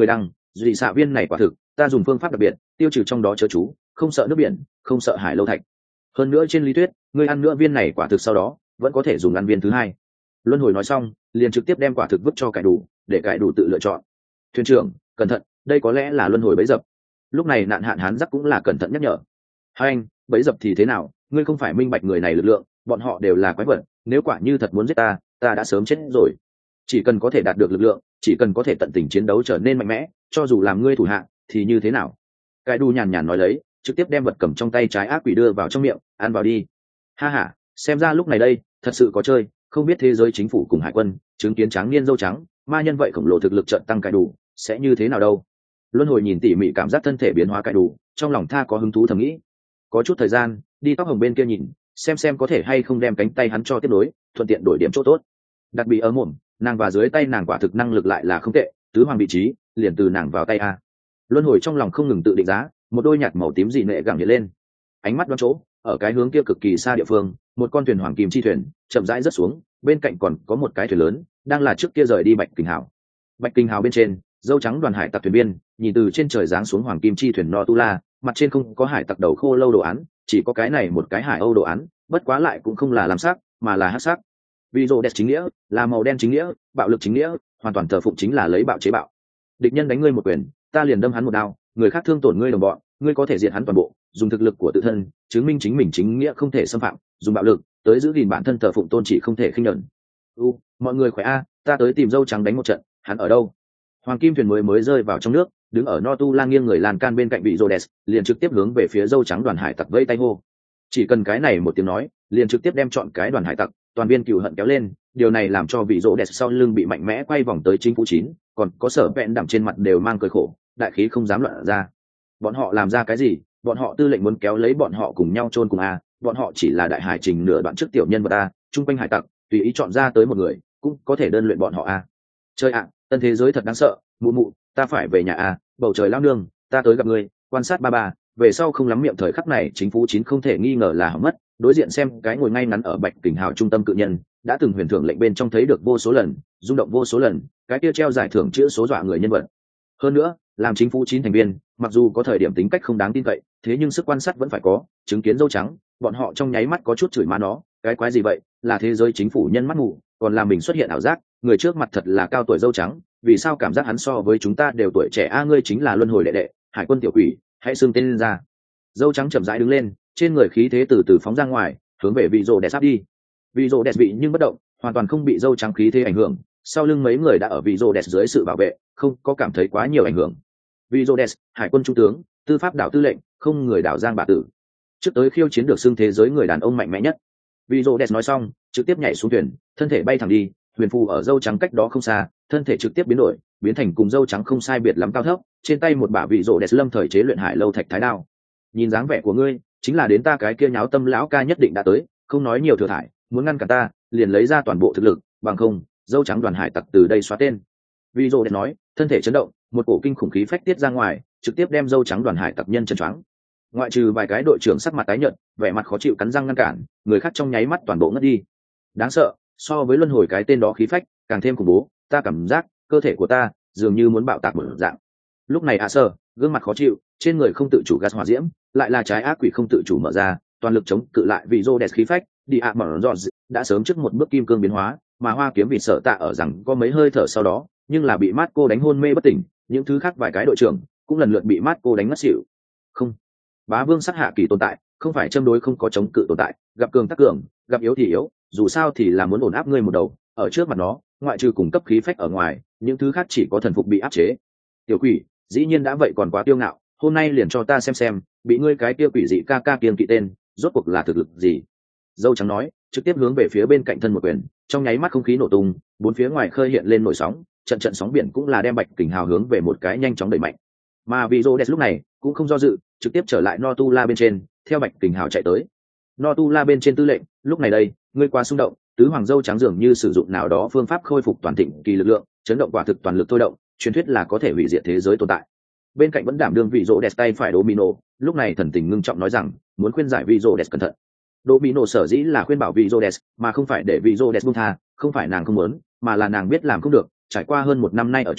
[SPEAKER 1] dị xạ viên này quả thực ta dùng phương pháp đặc biệt tiêu trừ trong đó chớ chú, không sợ nước biển, không sợ hải lâu thạch. Hơn nữa trên lý thuyết ngươi ăn nữa viên này quả thực sau đó vẫn có thể dùng ăn viên thứ hai. Luân hồi nói xong liền trực tiếp đem quả thực vứt cho cải đủ để cải đủ tự lựa chọn. Thuyền trưởng cẩn thận, đây có lẽ là luân hồi bẫy dập. Lúc này nạn hạn hán giắc cũng là cẩn thận nhắc nhở. Hai anh bẫy dập thì thế nào, ngươi không phải minh bạch người này lực lượng, bọn họ đều là quái vật, nếu quả như thật muốn giết ta ta đã sớm chết rồi. Chỉ cần có thể đạt được lực lượng, chỉ cần có thể tận tình chiến đấu trở nên mạnh mẽ, cho dù làm ngươi thủ hạ thì như thế nào. Cải đủ nhàn nhàn nói lấy, trực tiếp đem vật cầm trong tay trái ác quỷ đưa vào trong miệng, ăn vào đi. Ha ha, xem ra lúc này đây thật sự có chơi, không biết thế giới chính phủ cùng hải quân chứng kiến tráng niên dâu trắng ma nhân vậy khổng lồ thực lực trận tăng cải đủ sẽ như thế nào đâu. Luân hồi nhìn tỉ mỉ cảm giác thân thể biến hóa cải đủ, trong lòng tha có hứng thú thầm nghĩ. Có chút thời gian đi tóc hồng bên kia nhìn xem xem có thể hay không đem cánh tay hắn cho tiếp nối, thuận tiện đổi điểm chỗ tốt. Đặc biệt ở mồm nàng và dưới tay nàng quả thực năng lực lại là không tệ, tứ hoàng vị trí liền từ nàng vào tay a. Luân hồi trong lòng không ngừng tự định giá, một đôi nhạt màu tím dị nệ gẳng hiện lên, ánh mắt đoán chỗ ở cái hướng kia cực kỳ xa địa phương, một con thuyền hoàng kim chi thuyền chậm rãi rớt xuống, bên cạnh còn có một cái thuyền lớn đang là trước kia rời đi bạch kình hào. Bạch kình hào bên trên dâu trắng đoàn hải tặc thuyền viên nhìn từ trên trời giáng xuống hoàng kim chi thuyền Notula, mặt trên không có hải tặc đầu khô lâu đồ án, chỉ có cái này một cái hải âu đồ án, bất quá lại cũng không là làm sắc mà là hắc sắc. Vì rô đẹp chính nghĩa là màu đen chính nghĩa, bạo lực chính nghĩa, hoàn toàn thờ phụng chính là lấy bạo chế bạo. Địch nhân đánh ngươi một quyền ta liền đâm hắn một đao, người khác thương tổn ngươi đồng bọn ngươi có thể diệt hắn toàn bộ, dùng thực lực của tự thân chứng minh chính mình chính nghĩa không thể xâm phạm, dùng bạo lực tới giữ gìn bản thân thờ phụng tôn chỉ không thể khinh nhẫn. U, mọi người khỏe a, ta tới tìm dâu trắng đánh một trận, hắn ở đâu? Hoàng kim thuyền mới mới rơi vào trong nước, đứng ở Notula nghiêng người lan can bên cạnh vị Rhodes, liền trực tiếp hướng về phía dâu trắng đoàn hải tặc vẫy tay hô. Chỉ cần cái này một tiếng nói, liền trực tiếp đem chọn cái đoàn hải tặc, toàn viên cừu hận kéo lên, điều này làm cho vị Rhodes sau lưng bị mạnh mẽ quay vòng tới chính phủ chín, còn có sở vẹn đạm trên mặt đều mang cười khổ, đại khí không dám loạn ra. Bọn họ làm ra cái gì? Bọn họ tư lệnh muốn kéo lấy bọn họ cùng nhau chôn cùng a, bọn họ chỉ là đại hải trình nửa đoạn trước tiểu nhân vật a, trung quanh hải tặc, tùy ý chọn ra tới một người, cũng có thể đơn luyện bọn họ a. Chơi ạ, tân thế giới thật đáng sợ, mụ mụ, ta phải về nhà a, bầu trời lao nương, ta tới gặp ngươi, quan sát ba ba, về sau không lắm miệng thời khắc này chính phủ chín không thể nghi ngờ là hỏng mất, đối diện xem cái ngồi ngay ngắn ở bạch kình hào trung tâm cự nhân, đã từng huyền thưởng lệnh bên trong thấy được vô số lần, rung động vô số lần, cái kia treo giải thưởng chữ số dọa người nhân vật. Hơn nữa, làm chính phủ chín thành viên, mặc dù có thời điểm tính cách không đáng tin cậy, thế nhưng sức quan sát vẫn phải có, chứng kiến dâu trắng, bọn họ trong nháy mắt có chút chửi má nó, cái quái gì vậy, là thế giới chính phủ nhân mắt mù, còn làm mình xuất hiện ảo giác, người trước mặt thật là cao tuổi dâu trắng, vì sao cảm giác hắn so với chúng ta đều tuổi trẻ a, ngươi chính là luân hồi đệ đệ, hải quân tiểu quỷ, hãy xưng tên lên ra. Dâu trắng chậm rãi đứng lên, trên người khí thế từ từ phóng ra ngoài, hướng về vị rồ đẹp sắp đi. Vị rồ đẹp bị nhưng bất động, hoàn toàn không bị dâu trắng khí thế ảnh hưởng, sau lưng mấy người đã ở vị rồ đẹp dưới sự bảo vệ, không có cảm thấy quá nhiều ảnh hưởng. Vị rồ đẹp, hải quân trung tướng, tư pháp đảo tư lệnh, không người đảo giang bà tử, trước tới khiêu chiến được xưng thế giới người đàn ông mạnh mẽ nhất. Vị rồ đẹp nói xong, trực tiếp nhảy xuống thuyền, thân thể bay thẳng đi, huyền phù ở dâu trắng cách đó không xa, thân thể trực tiếp biến đổi, biến thành cùng dâu trắng không sai biệt lắm cao thấp, trên tay một bả vị rồ đẹp lâm thời chế luyện hải lâu thạch thái đao. Nhìn dáng vẻ của ngươi, chính là đến ta cái kia nháo tâm lão ca nhất định đã tới, không nói nhiều thừa thải, muốn ngăn cản ta, liền lấy ra toàn bộ thực lực, bằng không, dâu trắng đoàn hải tặc từ đây xóa tên. Vị rồ đẹp nói, thân thể chấn động, một cổ kinh khủng khí phách tiết ra ngoài, trực tiếp đem dâu trắng đoàn hải tặc nhân chân choáng. Ngoại trừ vài cái đội trưởng sắc mặt tái nhợt, vẻ mặt khó chịu cắn răng ngăn cản, người khác trong nháy mắt toàn bộ ngất đi. Đáng sợ, so với luân hồi cái tên đó khí phách càng thêm khủng bố, ta cảm giác cơ thể của ta dường như muốn bạo tạc một dạng. Lúc này a sơ gương mặt khó chịu, trên người không tự chủ gas hỏa diễm, lại là trái ác quỷ không tự chủ mở ra, toàn lực chống cự lại vị rô đẹp khí phách. Đi ạ mở giọt đã sớm trước một bước kim cương biến hóa, mà hoa kiếm vì sợ tạ ở rằng có mấy hơi thở sau đó, nhưng là bị mát cô đánh hôn mê bất tỉnh, những thứ khác vài cái đội trưởng cũng lần lượt bị mát cô đánh ngất xỉu. Không, bá vương sát hạ kỳ tồn tại không phải châm đối không có chống cự tồn tại, gặp cường tác cường, gặp yếu thì yếu, dù sao thì là muốn ổn áp ngươi một đầu, ở trước mặt nó ngoại trừ cung cấp khí phách ở ngoài, những thứ khác chỉ có thần phục bị áp chế. Tiểu quỷ dĩ nhiên đã vậy còn quá tiêu ngạo, hôm nay liền cho ta xem xem bị ngươi cái tiêu quỷ dị ca ca kiêng kỵ tên rốt cuộc là thực lực gì. Dâu trắng nói, trực tiếp hướng về phía bên cạnh thân một quyền, trong nháy mắt không khí nổ tung, bốn phía ngoài khơi hiện lên nổi sóng, trận trận sóng biển cũng là đem bạch kình hào hướng về một cái nhanh chóng đẩy mạnh. Mà vị rô đẹp lúc này cũng không do dự, trực tiếp trở lại Notula bên trên, theo bạch kình hào chạy tới. Notula bên trên tư lệnh, lúc này đây ngươi qua xung động, tứ hoàng dâu trắng dường như sử dụng nào đó phương pháp khôi phục toàn thịnh kỳ lực lượng, chấn động quả thực toàn lực thôi động, truyền thuyết là có thể hủy diệt thế giới tồn tại. Bên cạnh vẫn đảm đương vị rô đẹp tay phải Domino, lúc này thần tình ngưng trọng nói rằng muốn khuyên giải vị rô đẹp cẩn thận. Domino sở dĩ là khuyên bảo vị rô đẹp, mà không phải để vị rô đẹp buông tha, không phải nàng không muốn, mà là nàng biết làm không được. Trải qua hơn một năm nay ở chung,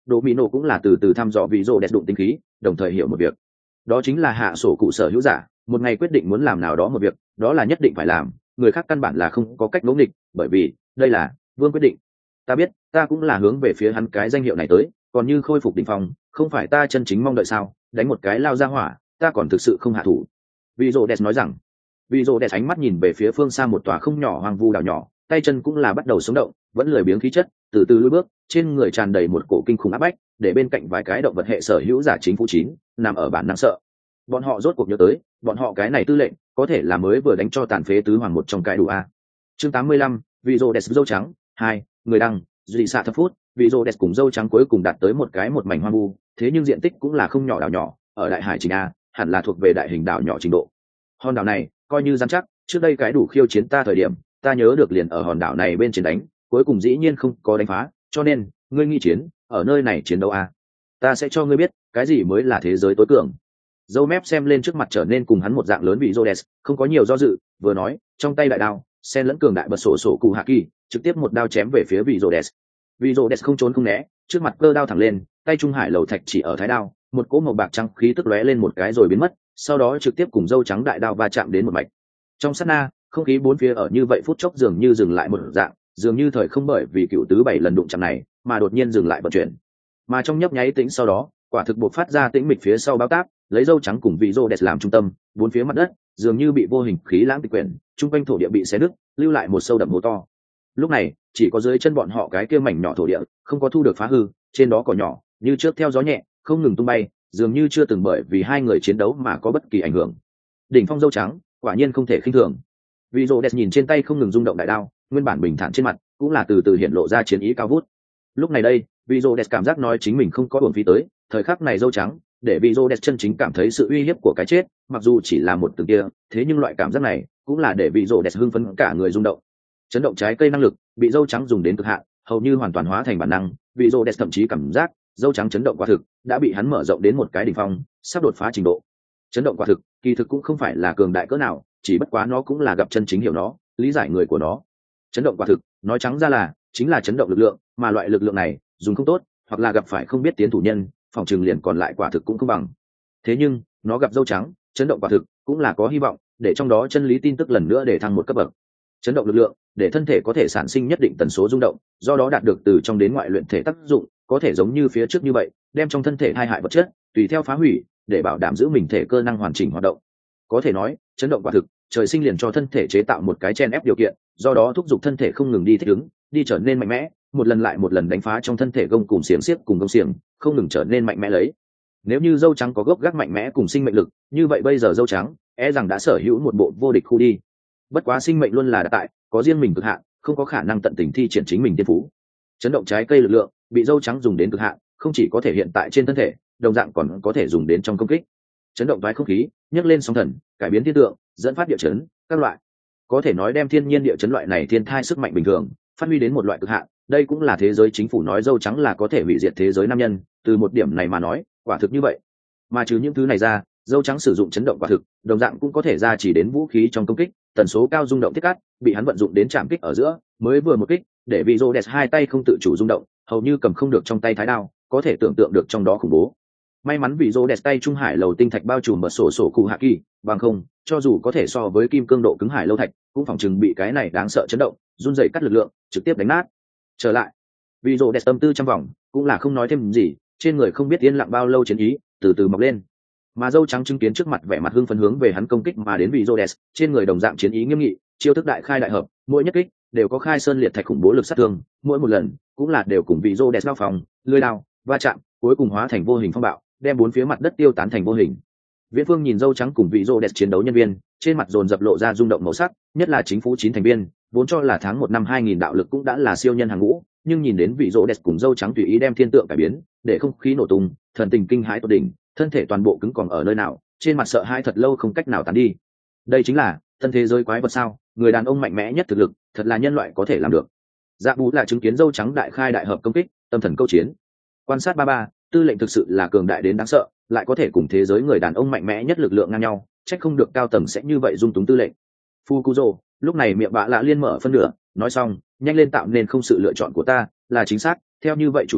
[SPEAKER 1] Đỗ Mỹ Nổ cũng là từ từ thăm dò vị rồ đẹp đụng tính khí, đồng thời hiểu một việc, đó chính là hạ sổ cụ sở hữu giả một ngày quyết định muốn làm nào đó một việc, đó là nhất định phải làm, người khác căn bản là không có cách ngỗ nghịch, bởi vì đây là vương quyết định. Ta biết, ta cũng là hướng về phía hắn cái danh hiệu này tới, còn như khôi phục đỉnh phong, không phải ta chân chính mong đợi sao? Đánh một cái lao ra hỏa, ta còn thực sự không hạ thủ. Vị rồ đẹp nói rằng. Vị rồ đẹp ánh mắt nhìn về phía phương xa một tòa không nhỏ hoang vu đảo nhỏ, tay chân cũng là bắt đầu sống động, vẫn lười biếng khí chất, từ từ lùi bước, trên người tràn đầy một cổ kinh khủng áp bách, để bên cạnh vài cái động vật hệ sở hữu giả chính phủ chín nằm ở bản năng sợ. Bọn họ rốt cuộc nhớ tới, bọn họ cái này tư lệnh có thể là mới vừa đánh cho tàn phế tứ hoàng một trong cái đủ a. Chương tám mươi lăm, vị rồ đẹp dâu trắng hai, người đăng, duy xạ thập phút, vị rồ đẹp cùng dâu trắng cuối cùng đạt tới một cái một mảnh hoang vu, thế nhưng diện tích cũng là không nhỏ đảo nhỏ, ở đại hải trình a, hẳn là thuộc về đại hình đảo nhỏ trình độ. Hòn đảo này coi như rắn chắc, trước đây cái đủ khiêu chiến ta thời điểm, ta nhớ được liền ở hòn đảo này bên trên đánh, cuối cùng dĩ nhiên không có đánh phá, cho nên ngươi nghi chiến ở nơi này chiến đấu a, ta sẽ cho ngươi biết cái gì mới là thế giới tối cường. Dâu mép xem lên trước mặt trở nên cùng hắn một dạng lớn vị Rhodes, không có nhiều do dự, vừa nói, trong tay đại đao, sen lẫn cường đại bật sổ sổ cụ hạ kỳ, trực tiếp một đao chém về phía vị Rhodes. Vị Rhodes không trốn không né, trước mặt cơ đao thẳng lên, tay trung hải lầu thạch chỉ ở thái đao, một cỗ màu bạc trắng khí tức lóe lên một cái rồi biến mất, sau đó trực tiếp cùng dâu trắng đại đao va chạm đến một mạch. Trong sát na, không khí bốn phía ở như vậy phút chốc dường như dừng lại một dạng, dường như thời không bởi vì cựu tứ bảy lần đụng chạm này mà đột nhiên dừng lại vận chuyển. Mà trong nhấp nháy tĩnh sau đó, quả thực buộc phát ra tĩnh mịch phía sau báo táp, lấy dâu trắng cùng vị Rhodes làm trung tâm, bốn phía mặt đất dường như bị vô hình khí lãng tịch quyển, trung quanh thổ địa bị xé nứt, lưu lại một sâu đậm hố to. Lúc này, chỉ có dưới chân bọn họ cái kia mảnh nhỏ thổ địa, không có thu được phá hư, trên đó cỏ nhỏ như trước theo gió nhẹ, không ngừng tung bay, dường như chưa từng bởi vì hai người chiến đấu mà có bất kỳ ảnh hưởng. Đỉnh phong dâu trắng, quả nhiên không thể khinh thường. Vị Rhodes nhìn trên tay không ngừng rung động đại đao, nguyên bản bình thản trên mặt cũng là từ từ hiện lộ ra chiến ý cao vút. Lúc này đây, vị Rhodes cảm giác nói chính mình không có uổng phí tới, thời khắc này dâu trắng, để vị Rhodes chân chính cảm thấy sự uy hiếp của cái chết, mặc dù chỉ là một từ kia, thế nhưng loại cảm giác này cũng là để vị Rhodes hưng phấn cả người rung động. Chấn động trái cây năng lực bị dâu trắng dùng đến cực hạn, hầu như hoàn toàn hóa thành bản năng, vị Rhodes thậm chí cảm giác dâu trắng chấn động quả thực đã bị hắn mở rộng đến một cái đỉnh phong, sắp đột phá trình độ. Chấn động quả thực, kỳ thực cũng không phải là cường đại cỡ nào, chỉ bất quá nó cũng là gặp chân chính hiểu nó, lý giải người của nó. Chấn động quả thực, nói trắng ra là chính là chấn động lực lượng, mà loại lực lượng này dùng không tốt, hoặc là gặp phải không biết tiến thủ nhân, phòng trường liền còn lại quả thực cũng không bằng. Thế nhưng nó gặp dâu trắng, chấn động quả thực cũng là có hy vọng, để trong đó chân lý tin tức lần nữa để thăng một cấp bậc. Chấn động lực lượng để thân thể có thể sản sinh nhất định tần số rung động, do đó đạt được từ trong đến ngoại luyện thể tác dụng, có thể giống như phía trước như vậy, đem trong thân thể hai hại vật chất tùy theo phá hủy, để bảo đảm giữ mình thể cơ năng hoàn chỉnh hoạt động. Có thể nói, chấn động quả thực trời sinh liền cho thân thể chế tạo một cái chen ép điều kiện, do đó thúc giục thân thể không ngừng đi thích ứng, đi trở nên mạnh mẽ, một lần lại một lần đánh phá trong thân thể gông cùng xiềng xiếc cùng gông xiềng, không ngừng trở nên mạnh mẽ lấy. Nếu như dâu trắng có gốc gác mạnh mẽ cùng sinh mệnh lực, như vậy bây giờ dâu trắng e rằng đã sở hữu một bộ vô địch khu đi. Bất quá sinh mệnh luôn là đã tại, có riêng mình cực hạn, không có khả năng tận tình thi triển chính mình thiên phú. Chấn động trái cây lực lượng bị dâu trắng dùng đến cực hạn, không chỉ có thể hiện tại trên thân thể, đồng dạng còn có thể dùng đến trong công kích. Chấn động toái không khí, nhấc lên sóng thần, cải biến thiên tượng, dẫn phát địa chấn, các loại. Có thể nói đem thiên nhiên địa chấn loại này thiên thai sức mạnh bình thường phát huy đến một loại cực hạn, đây cũng là thế giới chính phủ nói dâu trắng là có thể hủy diệt thế giới nam nhân, từ một điểm này mà nói, quả thực như vậy. Mà trừ những thứ này ra, dâu trắng sử dụng chấn động quả thực, đồng dạng cũng có thể ra chỉ đến vũ khí trong công kích, tần số cao rung động thiết cắt, bị hắn vận dụng đến chạm kích ở giữa, mới vừa một kích, để vị Rhodes hai tay không tự chủ rung động, hầu như cầm không được trong tay thái đao, có thể tưởng tượng được trong đó khủng bố. May mắn vị Rhodes tay trung hải lầu tinh thạch bao trùm bật sổ sổ cụ hạ kỳ, bằng không, cho dù có thể so với kim cương độ cứng hải lâu thạch, cũng phòng chừng bị cái này đáng sợ chấn động, run rẩy cắt lực lượng, trực tiếp đánh nát. Trở lại, vị Rhodes tâm tư trong vòng, cũng là không nói thêm gì, trên người không biết yên lặng bao lâu chiến ý, từ từ mọc lên. Mà dâu trắng chứng kiến trước mặt vẻ mặt hưng phấn hướng về hắn công kích mà đến vị Rhodes, trên người đồng dạng chiến ý nghiêm nghị, chiêu thức đại khai đại hợp, mỗi nhất kích đều có khai sơn liệt thạch khủng bố lực sát thương, mỗi một lần cũng là đều cùng vị Rhodes giao phòng, lưỡi đao, va chạm, cuối cùng hóa thành vô hình phong bạo, đem bốn phía mặt đất tiêu tán thành vô hình. Viễn Phương nhìn dâu trắng cùng vị Rhodes chiến đấu nhân viên, trên mặt dồn dập lộ ra rung động màu sắc, nhất là chính phủ chín thành viên, vốn cho là tháng một năm hai nghìn đạo lực cũng đã là siêu nhân hàng ngũ, nhưng nhìn đến vị Rhodes cùng dâu trắng tùy ý đem thiên tượng cải biến, để không khí nổ tung, thần tình kinh hãi tột đỉnh, thân thể toàn bộ cứng còng ở nơi nào, trên mặt sợ hãi thật lâu không cách nào tán đi. Đây chính là thân thế giới quái vật sao? Người đàn ông mạnh mẽ nhất thực lực, thật là nhân loại có thể làm được. Dạ Bú là chứng kiến dâu trắng đại khai đại hợp công kích, tâm thần câu chiến. Quan sát ba ba, tư lệnh thực sự là cường đại đến đáng sợ, lại có thể cùng thế giới người đàn ông mạnh mẽ nhất lực lượng ngang nhau, trách không được cao tầng sẽ như vậy dung túng tư lệnh. Fukuzo, lúc này miệng bạ lạ liên mở phân nửa, nói xong, nhanh lên tạo nên không sự lựa chọn của ta, là chính xác, theo như vậy chủ nhân,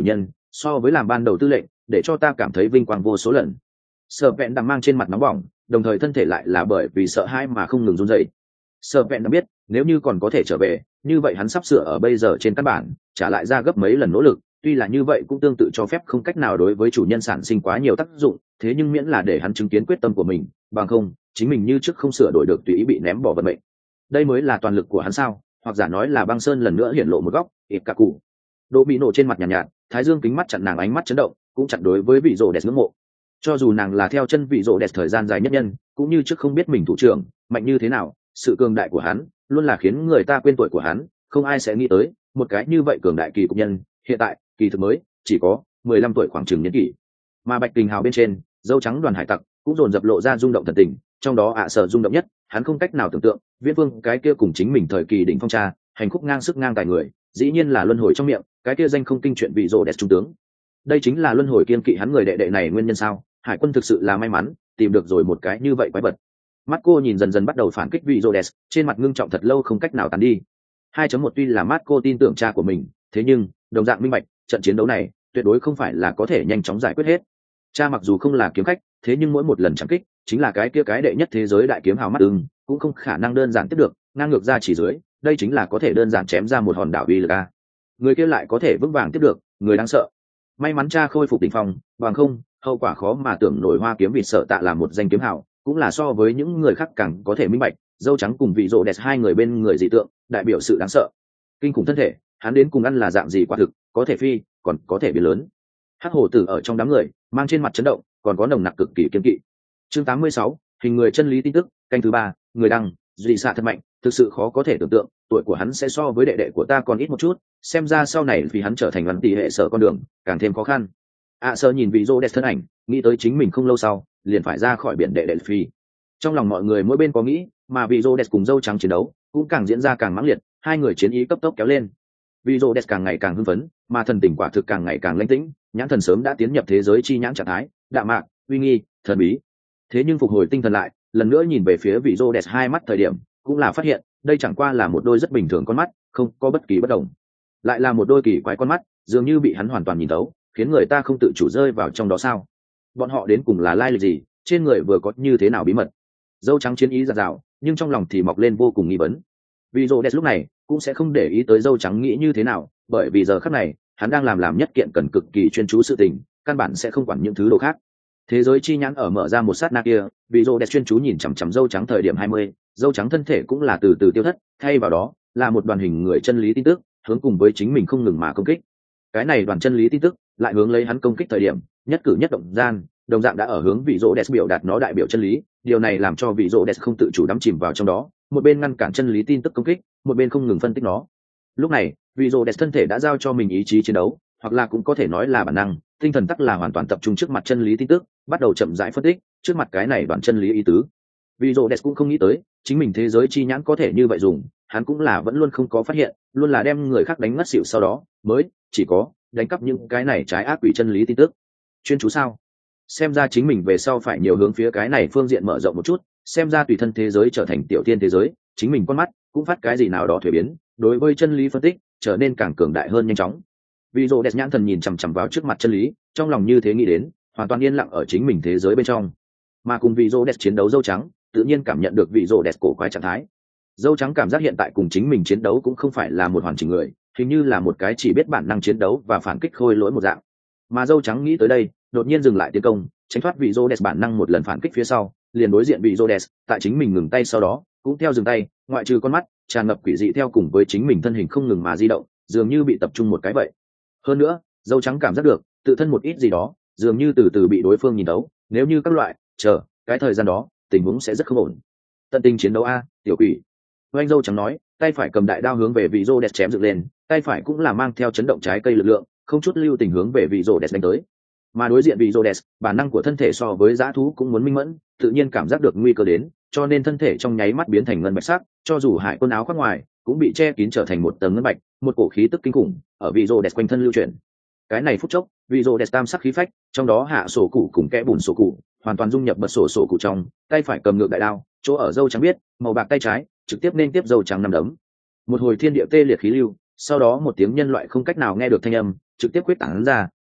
[SPEAKER 1] so với làm ban đầu tư lệnh để cho ta cảm thấy vinh quang vô số lần. Sở vẹn đằng mang trên mặt nóng bỏng, đồng thời thân thể lại là bởi vì sợ hãi mà không ngừng run rẩy. Sở vẹn đã biết nếu như còn có thể trở về, như vậy hắn sắp sửa ở bây giờ trên căn bản trả lại ra gấp mấy lần nỗ lực. Tuy là như vậy cũng tương tự cho phép không cách nào đối với chủ nhân sản sinh quá nhiều tác dụng, thế nhưng miễn là để hắn chứng kiến quyết tâm của mình, bằng không chính mình như trước không sửa đổi được tùy ý bị ném bỏ vận mệnh. Đây mới là toàn lực của hắn sao? Hoặc giả nói là băng sơn lần nữa hiện lộ một góc. Ít cả cụ độ bị nổ trên mặt nhàn nhạt, nhạt thái dương kính mắt chặn nàng ánh mắt chấn động, cũng chặn đối với vị rồ đẹp ngưỡng mộ. Cho dù nàng là theo chân vị rồ đẹp thời gian dài nhất nhân, cũng như trước không biết mình thủ trưởng mạnh như thế nào. Sự cường đại của hắn luôn là khiến người ta quên tuổi của hắn, không ai sẽ nghĩ tới một cái như vậy cường đại kỳ cục nhân hiện tại kỳ thực mới chỉ có mười lăm tuổi khoảng chừng niên kỷ. Mà Bạch Kình Hào bên trên dâu trắng đoàn hải tặc cũng dồn dập lộ ra rung động thần tình, trong đó ạ à sở rung động nhất, hắn không cách nào tưởng tượng Viễn Vương cái kia cùng chính mình thời kỳ đỉnh phong cha hành khúc ngang sức ngang tài người, dĩ nhiên là luân hồi trong miệng cái kia danh không kinh chuyện vị rồ đẹp trung tướng. Đây chính là luân hồi kiên kỵ hắn người đệ đệ này nguyên nhân sao? Hải quân thực sự là may mắn tìm được rồi một cái như vậy quái vật. Mắt cô nhìn dần dần bắt đầu phản kích vị rồ đẹp, trên mặt ngưng trọng thật lâu không cách nào tàn đi. hai chấm một tuy là mắt cô tin tưởng cha của mình, thế nhưng đồng dạng minh bạch trận chiến đấu này tuyệt đối không phải là có thể nhanh chóng giải quyết hết. Cha mặc dù không là kiếm khách, thế nhưng mỗi một lần chẳng kích chính là cái kia cái đệ nhất thế giới đại kiếm hào mắt ưng, cũng không khả năng đơn giản tiếp được, ngang ngược ra chỉ dưới, đây chính là có thể đơn giản chém ra một hòn đảo uy lực a. Người kia lại có thể vững vàng tiếp được, người đáng sợ. May mắn cha khôi phục đỉnh phong, bằng không hậu quả khó mà tưởng nổi. Hoa kiếm vịt sợ tạ là một danh kiếm hào, cũng là so với những người khác càng có thể minh bạch, dâu trắng cùng vị rồ đẹp hai người bên người dị tượng, đại biểu sự đáng sợ. Kinh khủng thân thể, hắn đến cùng ăn là dạng gì quả thực, có thể phi, còn có thể biến lớn. Hắc hổ tử ở trong đám người, mang trên mặt chấn động, còn có nồng nặc cực kỳ kiên kỵ. Chương tám mươi sáu, hình người chân lý tin tức, canh thứ ba, người đăng, dị xạ thật mạnh, thực sự khó có thể tưởng tượng, tuổi của hắn sẽ so với đệ đệ của ta còn ít một chút, xem ra sau này vì hắn trở thành văn tỷ hệ sở con đường, càng thêm khó khăn. ạ sơ nhìn vị rô đẹp thân ảnh, nghĩ tới chính mình không lâu sau liền phải ra khỏi biển đệ đệ phi. Trong lòng mọi người mỗi bên có nghĩ, mà vị rô đẹp cùng dâu trắng chiến đấu cũng càng diễn ra càng mãng liệt, hai người chiến ý cấp tốc kéo lên. Vị rô đẹp càng ngày càng hưng phấn, mà thần tình quả thực càng ngày càng lãnh tĩnh, nhãn thần sớm đã tiến nhập thế giới chi nhãn trạng thái, đạm mạc, uy nghi, thần bí. Thế nhưng phục hồi tinh thần lại, lần nữa nhìn về phía vị rô đẹp hai mắt thời điểm, cũng là phát hiện đây chẳng qua là một đôi rất bình thường con mắt, không có bất kỳ bất đồng, lại là một đôi kỳ quái con mắt, dường như bị hắn hoàn toàn nhìn thấu, khiến người ta không tự chủ rơi vào trong đó. Sao bọn họ đến cùng là lai lịch gì, trên người vừa có như thế nào bí mật? Dâu trắng chiến ý giạt rào, nhưng trong lòng thì mọc lên vô cùng nghi vấn. Vì rô đẹp lúc này cũng sẽ không để ý tới dâu trắng nghĩ như thế nào, bởi vì giờ khắc này hắn đang làm làm nhất kiện cần cực kỳ chuyên chú sự tình, căn bản sẽ không quản những thứ đồ khác. Thế giới chi nhãn ở mở ra một sát na kia, vì rô đẹp chuyên chú nhìn chằm chằm dâu trắng thời điểm hai mươi, dâu trắng thân thể cũng là từ từ tiêu thất, thay vào đó là một đoàn hình người chân lý tin tức, hướng cùng với chính mình không ngừng mà công kích. Cái này đoàn chân lý tin tức lại hướng lấy hắn công kích thời điểm, nhất cử nhất động gian đồng dạng đã ở hướng vị rô đẹp biểu đạt nó đại biểu chân lý. Điều này làm cho vị rô đẹp không tự chủ đắm chìm vào trong đó, một bên ngăn cản chân lý tin tức công kích, một bên không ngừng phân tích nó. Lúc này vị rô đẹp thân thể đã giao cho mình ý chí chiến đấu, hoặc là cũng có thể nói là bản năng, tinh thần tắc là hoàn toàn tập trung trước mặt chân lý tin tức, bắt đầu chậm rãi phân tích trước mặt cái này đoàn chân lý ý tứ. Vị rô đẹp cũng không nghĩ tới chính mình thế giới chi nhãn có thể như vậy dùng, hắn cũng là vẫn luôn không có phát hiện, luôn là đem người khác đánh ngất xỉu sau đó mới chỉ có đánh cắp những cái này trái ác quỷ chân lý tin tức. Chuyên chú sao? Xem ra chính mình về sau phải nhiều hướng phía cái này phương diện mở rộng một chút, xem ra tùy thân thế giới trở thành tiểu tiên thế giới, chính mình con mắt cũng phát cái gì nào đó thuế biến, đối với chân lý phân tích trở nên càng cường đại hơn nhanh chóng. Vì rô đẹp nhãn thần nhìn chằm chằm vào trước mặt chân lý, trong lòng như thế nghĩ đến, hoàn toàn yên lặng ở chính mình thế giới bên trong. Mà cùng vị rô đẹp chiến đấu dâu trắng, tự nhiên cảm nhận được vị rô đẹp cổ quái trạng thái. Dâu trắng cảm giác hiện tại cùng chính mình chiến đấu cũng không phải là một hoàn chỉnh người, hình như là một cái chỉ biết bản năng chiến đấu và phản kích khôi lỗi một dạng. Mà dâu trắng nghĩ tới đây, đột nhiên dừng lại tiến công, tránh thoát vị Rhodes bản năng một lần phản kích phía sau, liền đối diện vị Rhodes, tại chính mình ngừng tay sau đó cũng theo dừng tay, ngoại trừ con mắt tràn ngập quỷ dị theo cùng với chính mình thân hình không ngừng mà di động, dường như bị tập trung một cái vậy. Hơn nữa dâu trắng cảm giác được tự thân một ít gì đó dường như từ từ bị đối phương nhìn thấu, nếu như các loại chờ cái thời gian đó tình huống sẽ rất không ổn. Tận tình chiến đấu a, tiểu quỷ. Oanh dâu trắng nói, tay phải cầm đại đao hướng về vị Rhodes chém dựng lên, tay phải cũng là mang theo chấn động trái cây lực lượng, không chút lưu tình hướng về vị Rhodes đánh tới. Mà đối diện vị Rhodes, bản năng của thân thể so với dã thú cũng muốn minh mẫn, tự nhiên cảm giác được nguy cơ đến, cho nên thân thể trong nháy mắt biến thành ngân bạch sắc, cho dù hải quân áo khoác ngoài cũng bị che kín trở thành một tầng ngân bạch, một cổ khí tức kinh khủng ở vị Rhodes quanh thân lưu chuyển. Cái này phút chốc, vị Rhodes tam sắc khí phách, trong đó hạ sổ cụ cùng kẽ bùn sổ cụ, hoàn toàn dung nhập bật sổ sổ cụ trong, tay phải cầm ngược đại đao, chỗ ở dâu trắng biết, màu bạc tay trái trực tiếp nên tiếp dâu trắng năm đấm. Một hồi thiên địa tê liệt khí lưu, sau đó một tiếng nhân loại không cách nào nghe được thanh âm trực tiếp quyết tán ra,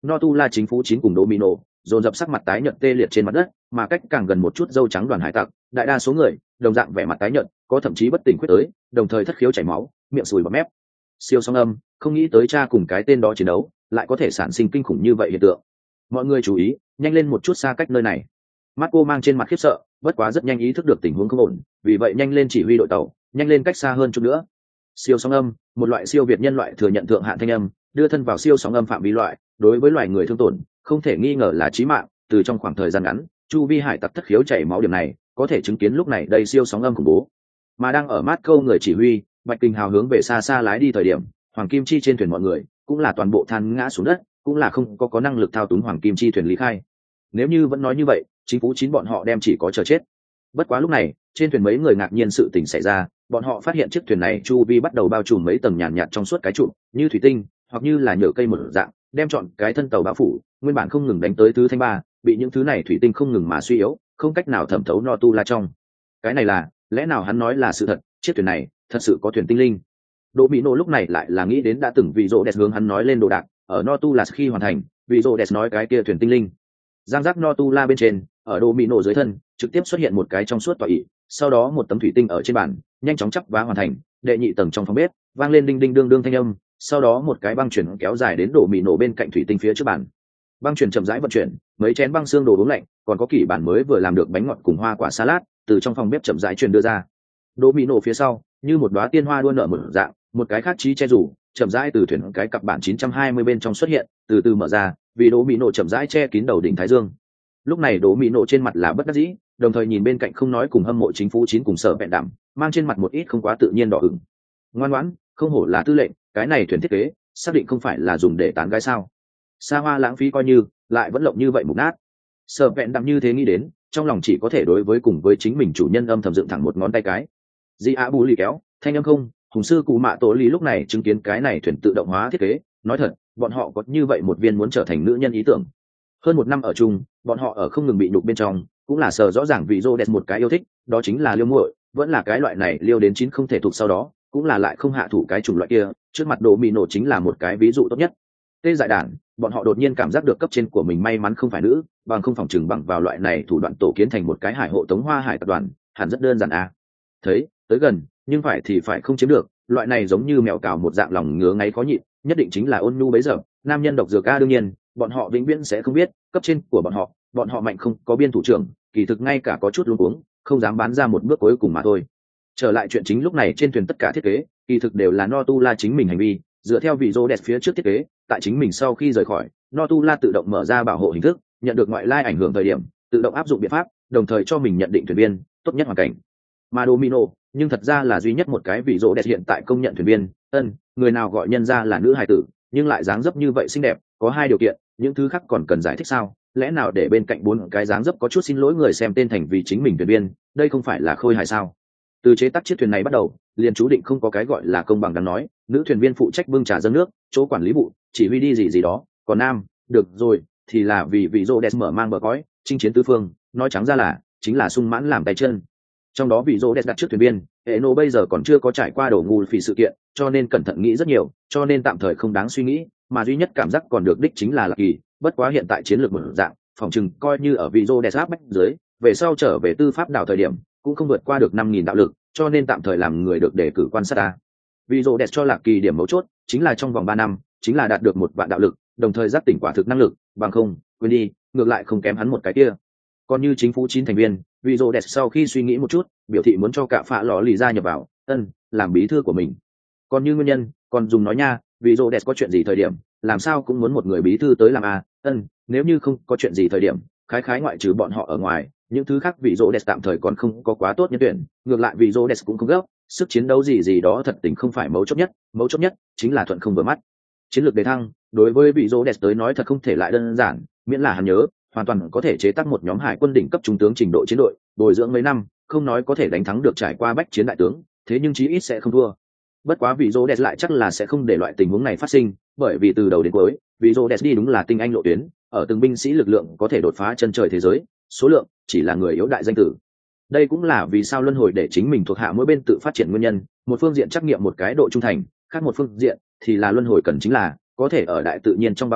[SPEAKER 1] Notula chính phủ chín cùng Domino dồn dập sắc mặt tái nhợt tê liệt trên mặt đất, mà cách càng gần một chút dâu trắng đoàn hải tặc, đại đa số người đồng dạng vẻ mặt tái nhợt, có thậm chí bất tỉnh quyết tới, đồng thời thất khiếu chảy máu, miệng sùi bọt mép. Siêu song âm, không nghĩ tới cha cùng cái tên đó chiến đấu, lại có thể sản sinh kinh khủng như vậy hiện tượng. Mọi người chú ý, nhanh lên một chút xa cách nơi này. Marco mang trên mặt khiếp sợ, bất quá rất nhanh ý thức được tình huống không ổn, vì vậy nhanh lên chỉ huy đội tàu, nhanh lên cách xa hơn chút nữa. Siêu sóng âm, một loại siêu việt nhân loại thừa nhận thượng hạn thanh âm, đưa thân vào siêu sóng âm phạm vi loại, đối với loài người thương tổn, không thể nghi ngờ là chí mạng. Từ trong khoảng thời gian ngắn, chu vi hải tặc thất khiếu chảy máu điểm này, có thể chứng kiến lúc này đây siêu sóng âm khủng bố. Mà đang ở Marco người chỉ huy, Bạch Kình Hào hướng về xa xa lái đi thời điểm, Hoàng Kim Chi trên thuyền mọi người cũng là toàn bộ than ngã xuống đất, cũng là không có có năng lực thao túng Hoàng Kim Chi thuyền lý khai. Nếu như vẫn nói như vậy, chính phủ chín bọn họ đem chỉ có chờ chết. Bất quá lúc này, trên thuyền mấy người ngạc nhiên sự tình xảy ra, bọn họ phát hiện chiếc thuyền này chu vi bắt đầu bao trùm mấy tầng nhàn nhạt trong suốt cái trụ, như thủy tinh, hoặc như là nhựa cây một dạng, đem trọn cái thân tàu bao phủ, nguyên bản không ngừng đánh tới thứ thanh ba, bị những thứ này thủy tinh không ngừng mà suy yếu, không cách nào thẩm thấu Notula trong. Cái này là, lẽ nào hắn nói là sự thật, chiếc thuyền này thật sự có thuyền tinh linh. Đỗ Mỹ Nô lúc này lại là nghĩ đến đã từng vị rỗ đẹp hướng hắn nói lên đồ đạc, ở Notula khi hoàn thành, vị rỗ đẹp nói cái kia thuyền tinh linh. Giang giác Notula bên trên, ở Đỗ Mỹ Nô dưới thân, trực tiếp xuất hiện một cái trong suốt tọa ỷ, sau đó một tấm thủy tinh ở trên bàn, nhanh chóng chắp vá hoàn thành, đệ nhị tầng trong phòng bếp, vang lên đinh đinh đương đương thanh âm, sau đó một cái băng chuyển kéo dài đến Đỗ Mỹ Nô bên cạnh thủy tinh phía trước bàn. Băng chuyển chậm rãi vận chuyển, mấy chén băng xương đồ uống lạnh, còn có kỷ bản mới vừa làm được bánh ngọt cùng hoa quả salad, từ trong phòng bếp chậm rãi truyền đưa ra. Đỗ Mỹ Nô phía sau, như một đóa tiên hoa đua nở một dạng, một cái khác trí che rủ chậm rãi từ thuyền cái cặp bản chín trăm hai mươi bên trong xuất hiện, từ từ mở ra, vì Đỗ Mỹ Nô chậm rãi che kín đầu đỉnh thái dương. Lúc này Đỗ Mỹ Nô trên mặt là bất đắc dĩ, đồng thời nhìn bên cạnh không nói cùng hâm mộ chính phủ chín cùng sở vẹn đảm, mang trên mặt một ít không quá tự nhiên đỏ ửng. Ngoan ngoãn, không hổ là tư lệnh, cái này thuyền thiết kế, xác định không phải là dùng để tán gái sao? Xa hoa lãng phí coi như, lại vẫn lộng như vậy mục nát. Sở vẹn đảm như thế nghĩ đến, trong lòng chỉ có thể đối với cùng với chính mình chủ nhân âm thầm dựng thẳng một ngón tay cái. Di A Bù lì kéo, thanh âm không, hùng sư cụ mạ tổ lý lúc này chứng kiến cái này thuyền tự động hóa thiết kế, nói thật, bọn họ có như vậy một viên muốn trở thành nữ nhân ý tưởng. Hơn một năm ở chung, bọn họ ở không ngừng bị nhục bên trong, cũng là sờ rõ ràng vì rô đẹp một cái yêu thích, đó chính là liêu muội, vẫn là cái loại này liêu đến chín không thể thuộc sau đó, cũng là lại không hạ thủ cái chủng loại kia, trước mặt Đồ Mì Nổ chính là một cái ví dụ tốt nhất. Tê dại đản, bọn họ đột nhiên cảm giác được cấp trên của mình may mắn không phải nữ, bằng không phòng trừng bằng vào loại này thủ đoạn tổ kiến thành một cái hải hộ tống hoa hải tập đoàn, hẳn rất đơn giản à. Thấy, tới gần, nhưng phải thì phải không chiếm được, loại này giống như mèo cào một dạng lòng ngứa ngáy khó nhịn, nhất định chính là ôn nhu bấy giờ, nam nhân độc dược a. Đương nhiên, bọn họ vĩnh viễn sẽ không biết, cấp trên của bọn họ, bọn họ mạnh không có biên thủ trưởng, kỳ thực ngay cả có chút luống cuống, không dám bán ra một bước cuối cùng mà thôi. Trở lại chuyện chính, lúc này trên thuyền tất cả thiết kế, kỳ thực đều là Notula chính mình hành vi, dựa theo vị rô đẹp phía trước thiết kế, tại chính mình sau khi rời khỏi, Notula tự động mở ra bảo hộ hình thức, nhận được ngoại lai ảnh hưởng thời điểm, tự động áp dụng biện pháp, đồng thời cho mình nhận định thuyền viên tốt nhất hoàn cảnh. Mà Domino, nhưng thật ra là duy nhất một cái vị rô đẹp hiện tại công nhận thuyền viên, ân, người nào gọi nhân ra là nữ hài tử, nhưng lại dáng dấp như vậy xinh đẹp, có hai điều kiện, những thứ khác còn cần giải thích sao? Lẽ nào để bên cạnh bốn cái dáng dấp có chút xin lỗi người xem tên thành vì chính mình thuyền viên, đây không phải là khôi hài sao? Từ chế tác chiếc thuyền này bắt đầu, liền chú định không có cái gọi là công bằng đáng nói, nữ thuyền viên phụ trách bưng trà dâng nước, chỗ quản lý vụ, chỉ huy đi gì gì đó, còn nam, được rồi, thì là vì vị rô đẹp mở mang bờ cõi, chinh chiến tứ phương, nói trắng ra là chính là sung mãn làm tay chân. Trong đó vị rô đẹp đặt trước thuyền viên, Eno bây giờ còn chưa có trải qua đổ ngu phỉ sự kiện, cho nên cẩn thận nghĩ rất nhiều, cho nên tạm thời không đáng suy nghĩ, mà duy nhất cảm giác còn được đích chính là Lạc Kỳ, bất quá hiện tại chiến lược một dạng, phòng trừng coi như ở vị rô đẹp áp bách dưới, về sau trở về tư pháp đảo thời điểm, cũng không vượt qua được năm nghìn đạo lực, cho nên tạm thời làm người được đề cử quan sát ta. Vị rô đẹp cho Lạc Kỳ điểm mấu chốt, chính là trong vòng ba năm, chính là đạt được một vạn đạo lực, đồng thời giác tỉnh quả thực năng lực, bằng không, quên đi, ngược lại không kém hắn một cái kia. Còn như chính phủ chín thành viên, vị rô đẹp sau khi suy nghĩ một chút, biểu thị muốn cho cả phạ lò lì ra nhập vào, ân, làm bí thư của mình. Còn như nguyên nhân, còn dùng nói nha, vị rô đẹp có chuyện gì thời điểm, làm sao cũng muốn một người bí thư tới làm a, ân, nếu như không có chuyện gì thời điểm, khái khái ngoại trừ bọn họ ở ngoài, những thứ khác vị rô đẹp tạm thời còn không có quá tốt nhân tuyển, ngược lại vị rô đẹp cũng không gấp, sức chiến đấu gì gì đó thật tình không phải mấu chốt nhất, mấu chốt nhất chính là thuận không vừa mắt. Chiến lược đề thăng, đối với vị rô đẹp tới nói thật không thể lại đơn giản, miễn là hắn nhớ, hoàn toàn có thể chế tác một nhóm hải quân đỉnh cấp trung tướng trình độ chiến đội, bồi dưỡng mấy năm, không nói có thể đánh thắng được trải qua bách chiến đại tướng, thế nhưng chí ít sẽ không thua. Bất quá vị rô đẹp lại chắc là sẽ không để loại tình huống này phát sinh, bởi vì từ đầu đến cuối, vị rô đẹp đi đúng là tinh anh lộ tuyến, ở từng binh sĩ lực lượng có thể đột phá chân trời thế giới, số lượng chỉ là người yếu đại danh tử. Đây cũng là vì sao luân hồi để chính mình thuộc hạ mỗi bên tự phát triển nguyên nhân, một phương diện trắc nghiệm một cái độ trung thành, khác một phương diện thì là luân hồi cần chính là có thể ở đại tự nhiên trong báo tố,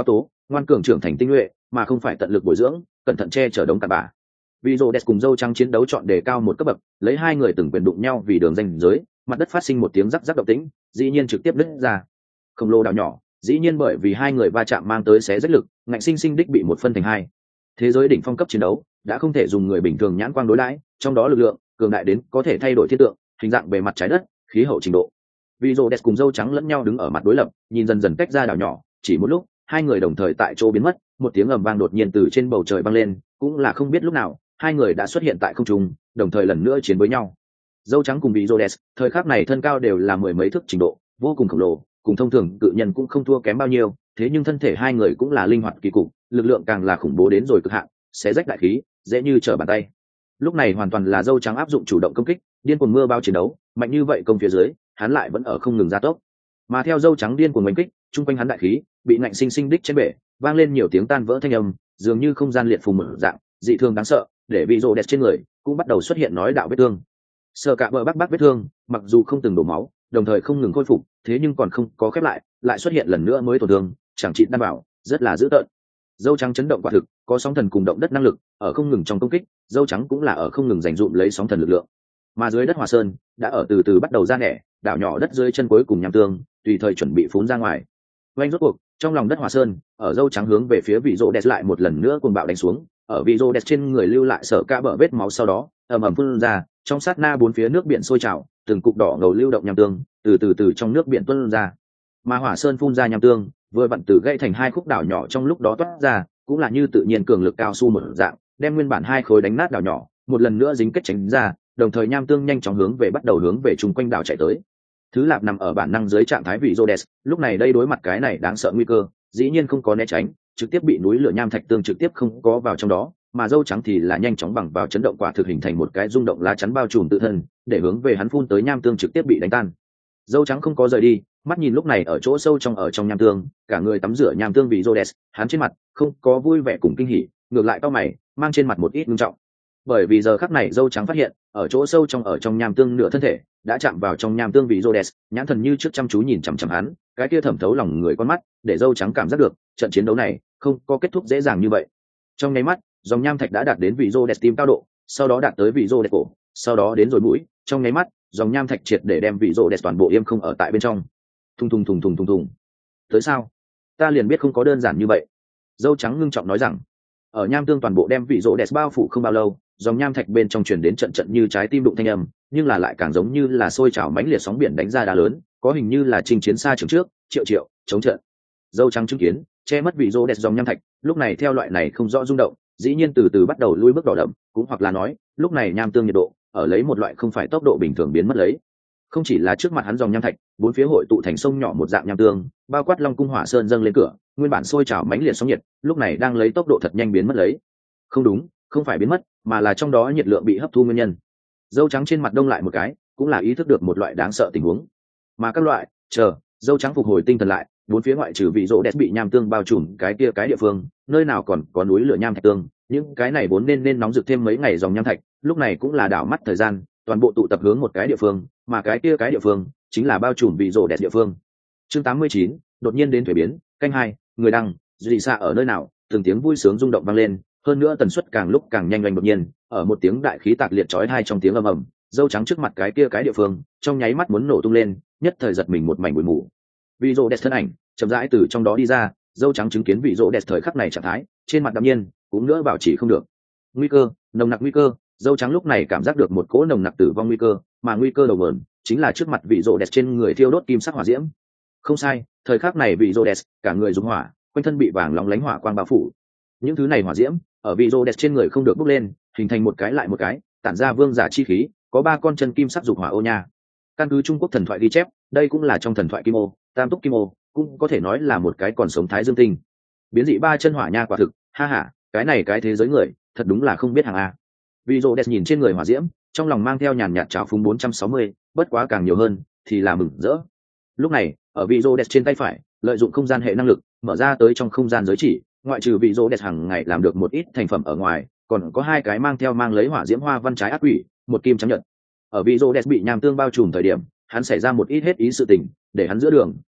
[SPEAKER 1] ngoan cường trưởng thành tinh nhuệ mà không phải tận lực bồi dưỡng cẩn thận che chở đống tạt bã. Vì rô đẹp cùng dâu trắng chiến đấu chọn đề cao một cấp bậc, lấy hai người từng quyền đụng nhau vì đường ranh giới, mặt đất phát sinh một tiếng rắc rắc động tĩnh, dĩ nhiên trực tiếp nứt ra. Khổng lồ đảo nhỏ, dĩ nhiên bởi vì hai người va chạm mang tới xé rách lực, ngạnh sinh sinh đích bị một phân thành hai. Thế giới đỉnh phong cấp chiến đấu đã không thể dùng người bình thường nhãn quang đối đãi, trong đó lực lượng cường đại đến có thể thay đổi thiên tượng, hình dạng bề mặt trái đất, khí hậu trình độ. Vì rô đẹp cùng dâu trắng lẫn nhau đứng ở mặt đối lập, nhìn dần dần cách ra đảo nhỏ, chỉ một lúc, hai người đồng thời tại chỗ biến mất, một tiếng ầm vang đột nhiên từ trên bầu trời vang lên, cũng là không biết lúc nào hai người đã xuất hiện tại không trung, đồng thời lần nữa chiến với nhau. Dâu trắng cùng vị Rhodes, thời khắc này thân cao đều là mười mấy thước trình độ, vô cùng khổng lồ, cùng thông thường cự nhân cũng không thua kém bao nhiêu, thế nhưng thân thể hai người cũng là linh hoạt kỳ cục, lực lượng càng là khủng bố đến rồi cực hạn, xé rách đại khí, dễ như trở bàn tay. Lúc này hoàn toàn là dâu trắng áp dụng chủ động công kích, điên cuồng mưa bao chiến đấu, mạnh như vậy công phía dưới, hắn lại vẫn ở không ngừng gia tốc. Mà theo dâu trắng điên cuồng đánh kích, trung quanh hắn đại khí bị ngạnh sinh sinh đích trên bể, vang lên nhiều tiếng tan vỡ thanh âm, dường như không gian liệt phùng mở dạng, dị thường đáng sợ, để vị rô đẹp trên người cũng bắt đầu xuất hiện nói đạo vết thương. Sợ cả bờ bắc bắc vết thương, mặc dù không từng đổ máu, đồng thời không ngừng khôi phục, thế nhưng còn không có khép lại, lại xuất hiện lần nữa mới tổn thương, chẳng trị đảm bảo, rất là dữ tợn. Dâu trắng chấn động quả thực, có sóng thần cùng động đất năng lực, ở không ngừng trong công kích, dâu trắng cũng là ở không ngừng dành dụm lấy sóng thần lực lượng. Mà dưới đất Hòa Sơn đã ở từ từ bắt đầu ra nẻ, đảo nhỏ đất dưới chân cuối cùng nham tương, tùy thời chuẩn bị phún ra ngoài. Oanh rốt cuộc, trong lòng đất Hòa Sơn, ở dâu trắng hướng về phía vị rô đẹp lại một lần nữa cuồng bạo đánh xuống, ở vị rô đẹp trên người lưu lại sở cả bờ vết máu, sau đó ầm ầm phun ra, trong sát na bốn phía nước biển sôi trào, từng cục đỏ ngầu lưu động nham tương từ từ từ trong nước biển tuôn ra. Mà Hỏa Sơn phun ra nham tương vừa vặn từ gãy thành hai khúc đảo nhỏ trong lúc đó toát ra, cũng là như tự nhiên cường lực cao su một dạng, đem nguyên bản hai khối đánh nát đảo nhỏ một lần nữa dính kết tránh ra, đồng thời nham tương nhanh chóng hướng về bắt đầu hướng về chung quanh đảo chạy tới. Thứ Lạp nằm ở bản năng dưới trạng thái vị Rhodes, lúc này đây đối mặt cái này đáng sợ nguy cơ, dĩ nhiên không có né tránh, trực tiếp bị núi lửa nham thạch tương trực tiếp không có vào trong đó, mà dâu trắng thì là nhanh chóng bằng vào chấn động quả thực hình thành một cái rung động lá chắn bao trùm tự thân, để hướng về hắn phun tới nham tương trực tiếp bị đánh tan. Dâu trắng không có rời đi, mắt nhìn lúc này ở chỗ sâu trong ở trong nham tương, cả người tắm rửa nham tương vị Rhodes, hắn trên mặt không có vui vẻ cùng kinh hỉ, ngược lại cau mày, mang trên mặt một ít nghiêm trọng. Bởi vì giờ khắc này dâu trắng phát hiện, ở chỗ sâu trong ở trong nham tương nửa thân thể đã chạm vào trong nham tương vị Rhodes, nhãn thần như trước chăm chú nhìn chằm chằm hắn, cái kia thẩm thấu lòng người con mắt, để dâu trắng cảm giác được trận chiến đấu này không có kết thúc dễ dàng như vậy. Trong nháy mắt, dòng nham thạch đã đạt đến vị Rhodes tim cao độ, sau đó đạt tới vị Rhodes cổ, sau đó đến rồi mũi, trong nháy mắt, dòng nham thạch triệt để đem vị Rhodes toàn bộ im không ở tại bên trong. Thùng thùng thùng thùng thùng thùng. Tới sao? Ta liền biết không có đơn giản như vậy. Dâu trắng ngưng trọng nói rằng, ở nham tương toàn bộ đem vị Rhodes bao phủ không bao lâu, dòng nham thạch bên trong truyền đến trận trận như trái tim đụng thanh âm, nhưng là lại càng giống như là sôi trào mãnh liệt sóng biển đánh ra đá lớn, có hình như là chinh chiến xa trường trước, triệu triệu chống trận. Dâu trắng chứng kiến, che mất vị Rhodes dòng nham thạch, lúc này theo loại này không rõ rung động, dĩ nhiên từ từ bắt đầu lui bước đỏ đậm, cũng hoặc là nói, lúc này nham tương nhiệt độ ở lấy một loại không phải tốc độ bình thường biến mất lấy. Không chỉ là trước mặt hắn dòng nham thạch, bốn phía hội tụ thành sông nhỏ một dạng nham tương, bao quát Long cung Hỏa Sơn dâng lên cửa, nguyên bản sôi trào mãnh liệt sóng nhiệt, lúc này đang lấy tốc độ thật nhanh biến mất lấy. Không đúng, không phải biến mất, mà là trong đó nhiệt lượng bị hấp thu nguyên nhân. Dâu trắng trên mặt đông lại một cái, cũng là ý thức được một loại đáng sợ tình huống. Mà các loại, chờ, dâu trắng phục hồi tinh thần lại, bốn phía ngoại trừ vị rỗ đẹp bị nham tương bao trùm cái kia cái địa phương, nơi nào còn có núi lửa nham thạch tương, những cái này vốn nên nên nóng rực thêm mấy ngày dòng nham thạch, lúc này cũng là đảo mắt thời gian, toàn bộ tụ tập hướng một cái địa phương, mà cái kia cái địa phương chính là bao trùm vị rỗ đẹp địa phương. Chương tám mươi chín, đột nhiên đến thuế biến, canh hai, người đăng, dị xạ ở nơi nào, từng tiếng vui sướng rung động vang lên, hơn nữa tần suất càng lúc càng nhanh nhanh đột nhiên, ở một tiếng đại khí tạc liệt chói tai trong tiếng ầm ầm, dâu trắng trước mặt cái kia cái địa phương, trong nháy mắt muốn nổ tung lên, nhất thời giật mình một mảnh bụi mù. Vị rỗ đẹp thân ảnh chậm rãi từ trong đó đi ra, dâu trắng chứng kiến vị rỗ đẹp thời khắc này trạng thái, trên mặt đạm nhiên, cũng nữa bảo trì không được. Nguy cơ, nồng nặc nguy cơ, dâu trắng lúc này cảm giác được một cỗ nồng nặc tử vong nguy cơ, mà nguy cơ đầu nguồn chính là trước mặt vị rỗ đẹp trên người thiêu đốt kim sắc hỏa diễm. Không sai, thời khắc này vị rỗ đẹp cả người dùng hỏa, quanh thân bị vàng lóng lánh hỏa quang bao phủ. Những thứ này hỏa diễm ở vị rỗ đẹp trên người không được bốc lên, hình thành một cái lại một cái, tản ra vương giả chi khí, có ba con chân kim sắc dục hỏa ô nha. Căn cứ Trung Quốc thần thoại ghi chép, đây cũng là trong thần thoại kim ô, tam túc kim ô, cũng có thể nói là một cái còn sống thái dương tinh. Biến dị ba chân hỏa nha quả thực, ha ha, cái này cái thế giới người, thật đúng là không biết hàng a. Vị rỗ đẹp nhìn trên người hỏa diễm, trong lòng mang theo nhàn nhạt trào phúng bốn trăm sáu mươi, bất quá càng nhiều hơn thì là mừng rỡ. Lúc này, ở vị rỗ đẹp trên tay phải, lợi dụng không gian hệ năng lực, mở ra tới trong không gian giới chỉ, ngoại trừ vị rỗ đẹp hàng ngày làm được một ít thành phẩm ở ngoài, còn có hai cái mang theo mang lấy hỏa diễm hoa văn trái ác quỷ, một kim trắng nhật. Ở vị rỗ đẹp bị nham tương bao trùm thời điểm, hắn xảy ra một ít hết ý sự tình, để hắn giữa đường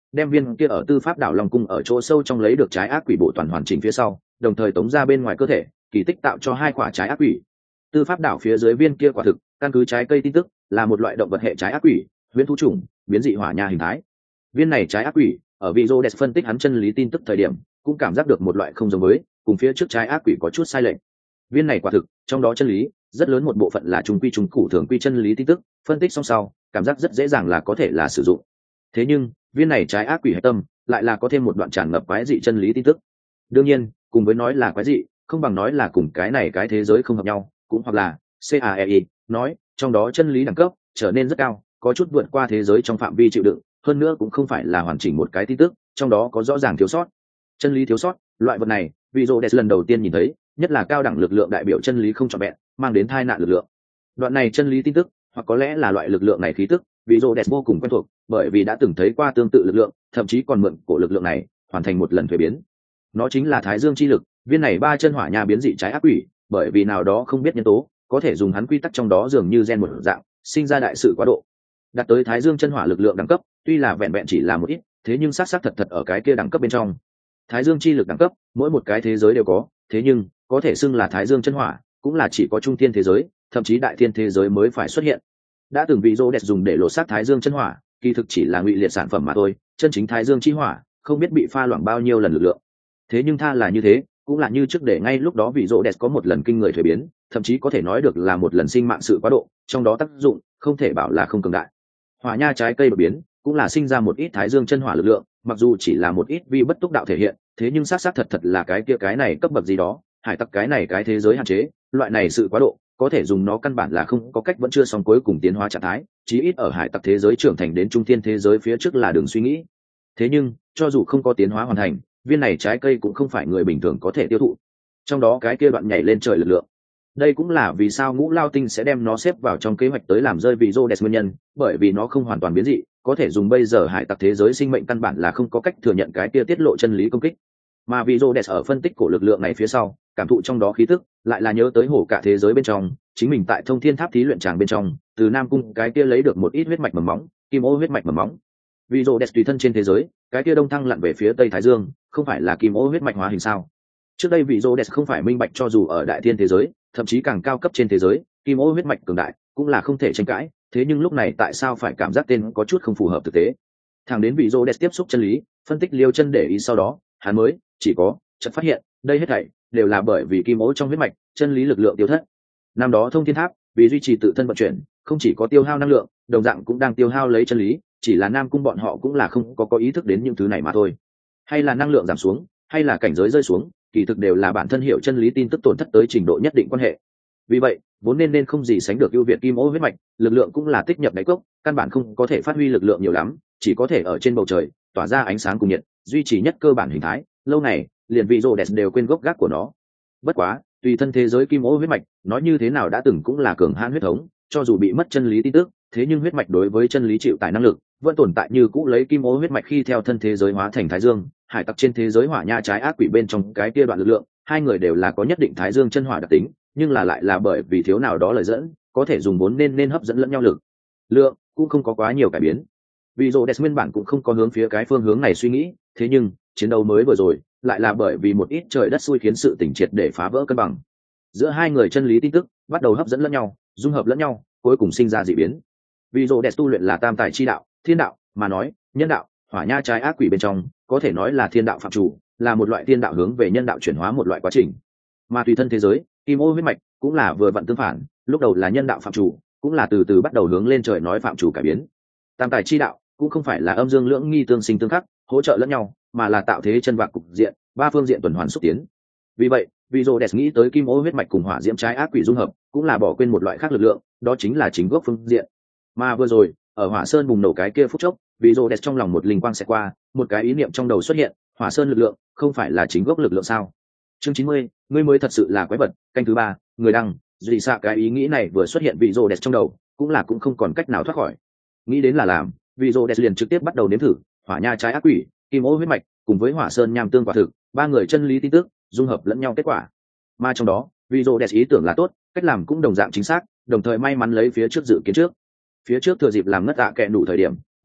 [SPEAKER 1] đem viên kia ở tư pháp đảo long cung ở chỗ sâu trong lấy được trái ác quỷ bộ toàn hoàn chỉnh phía sau, đồng thời tống ra bên ngoài cơ thể, kỳ tích tạo cho hai quả trái ác quỷ. Tư pháp đảo phía dưới viên kia quả thực, căn cứ trái cây tin tức, là một loại động vật hệ trái ác quỷ, huyễn thú chủng, biến dị hỏa nha hình thái. Viên này trái ác quỷ, ở vị Rhodes phân tích hắn chân lý tin tức thời điểm, cũng cảm giác được một loại không giống với, cùng phía trước trái ác quỷ có chút sai lệch. Viên này quả thực, trong đó chân lý, rất lớn một bộ phận là trung quy trung cụ thường quy chân lý tin tức, phân tích xong sau, cảm giác rất dễ dàng là có thể là sử dụng. Thế nhưng, viên này trái ác quỷ hệ tâm, lại là có thêm một đoạn tràn ngập quái dị chân lý tin tức. Đương nhiên, cùng với nói là quái dị, không bằng nói là cùng cái này cái thế giới không hợp nhau, cũng hoặc là caei nói trong đó chân lý đẳng cấp trở nên rất cao, có chút vượt qua thế giới trong phạm vi chịu đựng, hơn nữa cũng không phải là hoàn chỉnh một cái tin tức, trong đó có rõ ràng thiếu sót. Chân lý thiếu sót, loại vật này, vị Rhodes lần đầu tiên nhìn thấy, nhất là cao đẳng lực lượng đại biểu chân lý không trọn vẹn, mang đến tai nạn lực lượng. Đoạn này chân lý tin tức, hoặc có lẽ là loại lực lượng này khí tức, vị Rhodes vô cùng quen thuộc, bởi vì đã từng thấy qua tương tự lực lượng, thậm chí còn mượn cổ lực lượng này, hoàn thành một lần thuế biến. Nó chính là Thái Dương chi lực, viên này ba chân hỏa nha biến dị trái ác quỷ, bởi vì nào đó không biết nhân tố, có thể dùng hắn quy tắc trong đó dường như gen một dạng, sinh ra đại sự quá độ. Đạt tới Thái Dương chân hỏa lực lượng đẳng cấp, tuy là vẹn vẹn chỉ là một ít, thế nhưng xác xác thật thật ở cái kia đẳng cấp bên trong. Thái Dương chi lực đẳng cấp, mỗi một cái thế giới đều có, thế nhưng có thể xưng là Thái Dương chân hỏa, cũng là chỉ có trung thiên thế giới, thậm chí đại thiên thế giới mới phải xuất hiện. Đã từng vị Rhodes dùng để lột xác Thái Dương chân hỏa, kỳ thực chỉ là ngụy liệt sản phẩm mà thôi, chân chính Thái Dương chi hỏa, không biết bị pha loãng bao nhiêu lần lực lượng. Thế nhưng tha là như thế, cũng là như trước để ngay lúc đó vị Rhodes có một lần kinh người thuế biến, thậm chí có thể nói được là một lần sinh mạng sự quá độ, trong đó tác dụng không thể bảo là không cường đại. Hỏa nha trái cây đột biến, cũng là sinh ra một ít Thái Dương chân hỏa lực lượng, mặc dù chỉ là một ít vi bất túc đạo thể hiện, thế nhưng xác xác thật thật là cái kia cái này cấp bậc gì đó, hải tặc cái này cái thế giới hạn chế, loại này sự quá độ, có thể dùng nó căn bản là không có cách vẫn chưa xong cuối cùng tiến hóa trạng thái, chí ít ở hải tặc thế giới trưởng thành đến trung thiên thế giới phía trước là đường suy nghĩ. Thế nhưng, cho dù không có tiến hóa hoàn thành, viên này trái cây cũng không phải người bình thường có thể tiêu thụ. Trong đó cái kia đoạn nhảy lên trời lực lượng, đây cũng là vì sao Ngũ Lao Tinh sẽ đem nó xếp vào trong kế hoạch tới làm rơi vị Rhodes nguyên nhân, bởi vì nó không hoàn toàn biến dị, có thể dùng bây giờ hải tặc thế giới sinh mệnh căn bản là không có cách thừa nhận cái kia tiết lộ chân lý công kích. Mà vị Rhodes ở phân tích cổ lực lượng này phía sau, cảm thụ trong đó khí tức, lại là nhớ tới hổ cả thế giới bên trong, chính mình tại Thông Thiên Tháp thí luyện tràng bên trong, từ Nam Cung cái kia lấy được một ít huyết mạch mầm móng, kim ô huyết mạch mầm móng. Vị Rhodes tùy thân trên thế giới, cái kia đông thăng lặn về phía Tây Thái Dương, không phải là kim ô huyết mạch hóa hình sao? Trước đây vị Rhodes không phải minh bạch cho dù ở đại thiên thế giới, thậm chí càng cao cấp trên thế giới, kim ô huyết mạch cường đại cũng là không thể tranh cãi, thế nhưng lúc này tại sao phải cảm giác tên có chút không phù hợp thực tế? Thẳng đến vị Rhodes tiếp xúc chân lý, phân tích liêu chân để ý sau đó, hắn mới chỉ có chợt phát hiện, đây hết thảy đều là bởi vì kim ô trong huyết mạch, chân lý lực lượng tiêu thất. Năm đó Thông Thiên Tháp, vì duy trì tự thân vận chuyển, không chỉ có tiêu hao năng lượng, đồng dạng cũng đang tiêu hao lấy chân lý, chỉ là Nam Cung bọn họ cũng là không có có ý thức đến những thứ này mà thôi. Hay là năng lượng giảm xuống, hay là cảnh giới rơi xuống, kỳ thực đều là bản thân hiểu chân lý tin tức tổn thất tới trình độ nhất định quan hệ. Vì vậy, vốn nên nên không gì sánh được ưu việt kim ô huyết mạch, lực lượng cũng là tích nhập đáy cốc, căn bản không có thể phát huy lực lượng nhiều lắm, chỉ có thể ở trên bầu trời tỏa ra ánh sáng cùng nhiệt, duy trì nhất cơ bản hình thái. Lâu này, liền vị Rhodes đều quên gốc gác của nó. Bất quá, tùy thân thế giới kim ô huyết mạch, nói như thế nào đã từng cũng là cường hãn huyết thống, cho dù bị mất chân lý tin tức, thế nhưng huyết mạch đối với chân lý chịu tải năng lực vẫn tồn tại như cũ. Lấy kim ô huyết mạch khi theo thân thế giới hóa thành Thái Dương, hải tặc trên thế giới hỏa nha trái ác quỷ bên trong cái kia đoạn lực lượng, hai người đều là có nhất định Thái Dương chân hỏa đặc tính, nhưng là lại là bởi vì thiếu nào đó lời dẫn, có thể dùng vốn nên nên hấp dẫn lẫn nhau lực lượng, cũng không có quá nhiều cải biến. Vì Rhodes nguyên bản cũng không có hướng phía cái phương hướng này suy nghĩ, thế nhưng chiến đấu mới vừa rồi lại là bởi vì một ít trời đất xui khiến sự tình triệt để phá vỡ cân bằng giữa hai người, chân lý tin tức bắt đầu hấp dẫn lẫn nhau, dung hợp lẫn nhau, cuối cùng sinh ra dị biến. Vì Rhodes tu luyện là tam tài chi đạo, thiên đạo mà nói, nhân đạo, hỏa nha trái ác quỷ bên trong có thể nói là thiên đạo phạm chủ, là một loại thiên đạo hướng về nhân đạo chuyển hóa một loại quá trình. Mà tùy thân thế giới kim ô huyết mạch cũng là vừa vặn tương phản, lúc đầu là nhân đạo phạm chủ, cũng là từ từ bắt đầu hướng lên trời nói phạm chủ cải biến. Tam tài chi đạo cũng không phải là âm dương lưỡng nghi tương sinh tương khắc, hỗ trợ lẫn nhau, mà là tạo thế chân vạc cục diện, ba phương diện tuần hoàn xúc tiến. Vì vậy, vì Rhodes nghĩ tới kim ô huyết mạch cùng hỏa diễm trái ác quỷ dung hợp, cũng là bỏ quên một loại khác lực lượng, đó chính là chính gốc phương diện. Mà vừa rồi, ở Hỏa Sơn bùng nổ cái kia phút chốc, vì Rhodes trong lòng một linh quang sẽ qua, một cái ý niệm trong đầu xuất hiện, Hỏa Sơn lực lượng không phải là chính gốc lực lượng sao? Chương chín mươi, ngươi mới thật sự là quái vật, canh thứ ba, người đăng, dị xạ. Cái ý nghĩ này vừa xuất hiện vì Rhodes trong đầu, cũng là cũng không còn cách nào thoát khỏi. Nghĩ đến là làm, vì Rhodes liền trực tiếp bắt đầu nếm thử hỏa nha trái ác quỷ, kim ô huyết mạch cùng với Hỏa Sơn nham tương quả thực, ba người chân lý tin tức dung hợp lẫn nhau kết quả. Mà trong đó, vì Rhodes ý tưởng là tốt, cách làm cũng đồng dạng chính xác, đồng thời may mắn lấy phía trước dự kiến trước. Phía trước thừa dịp làm ngất tạ kệ đủ thời điểm,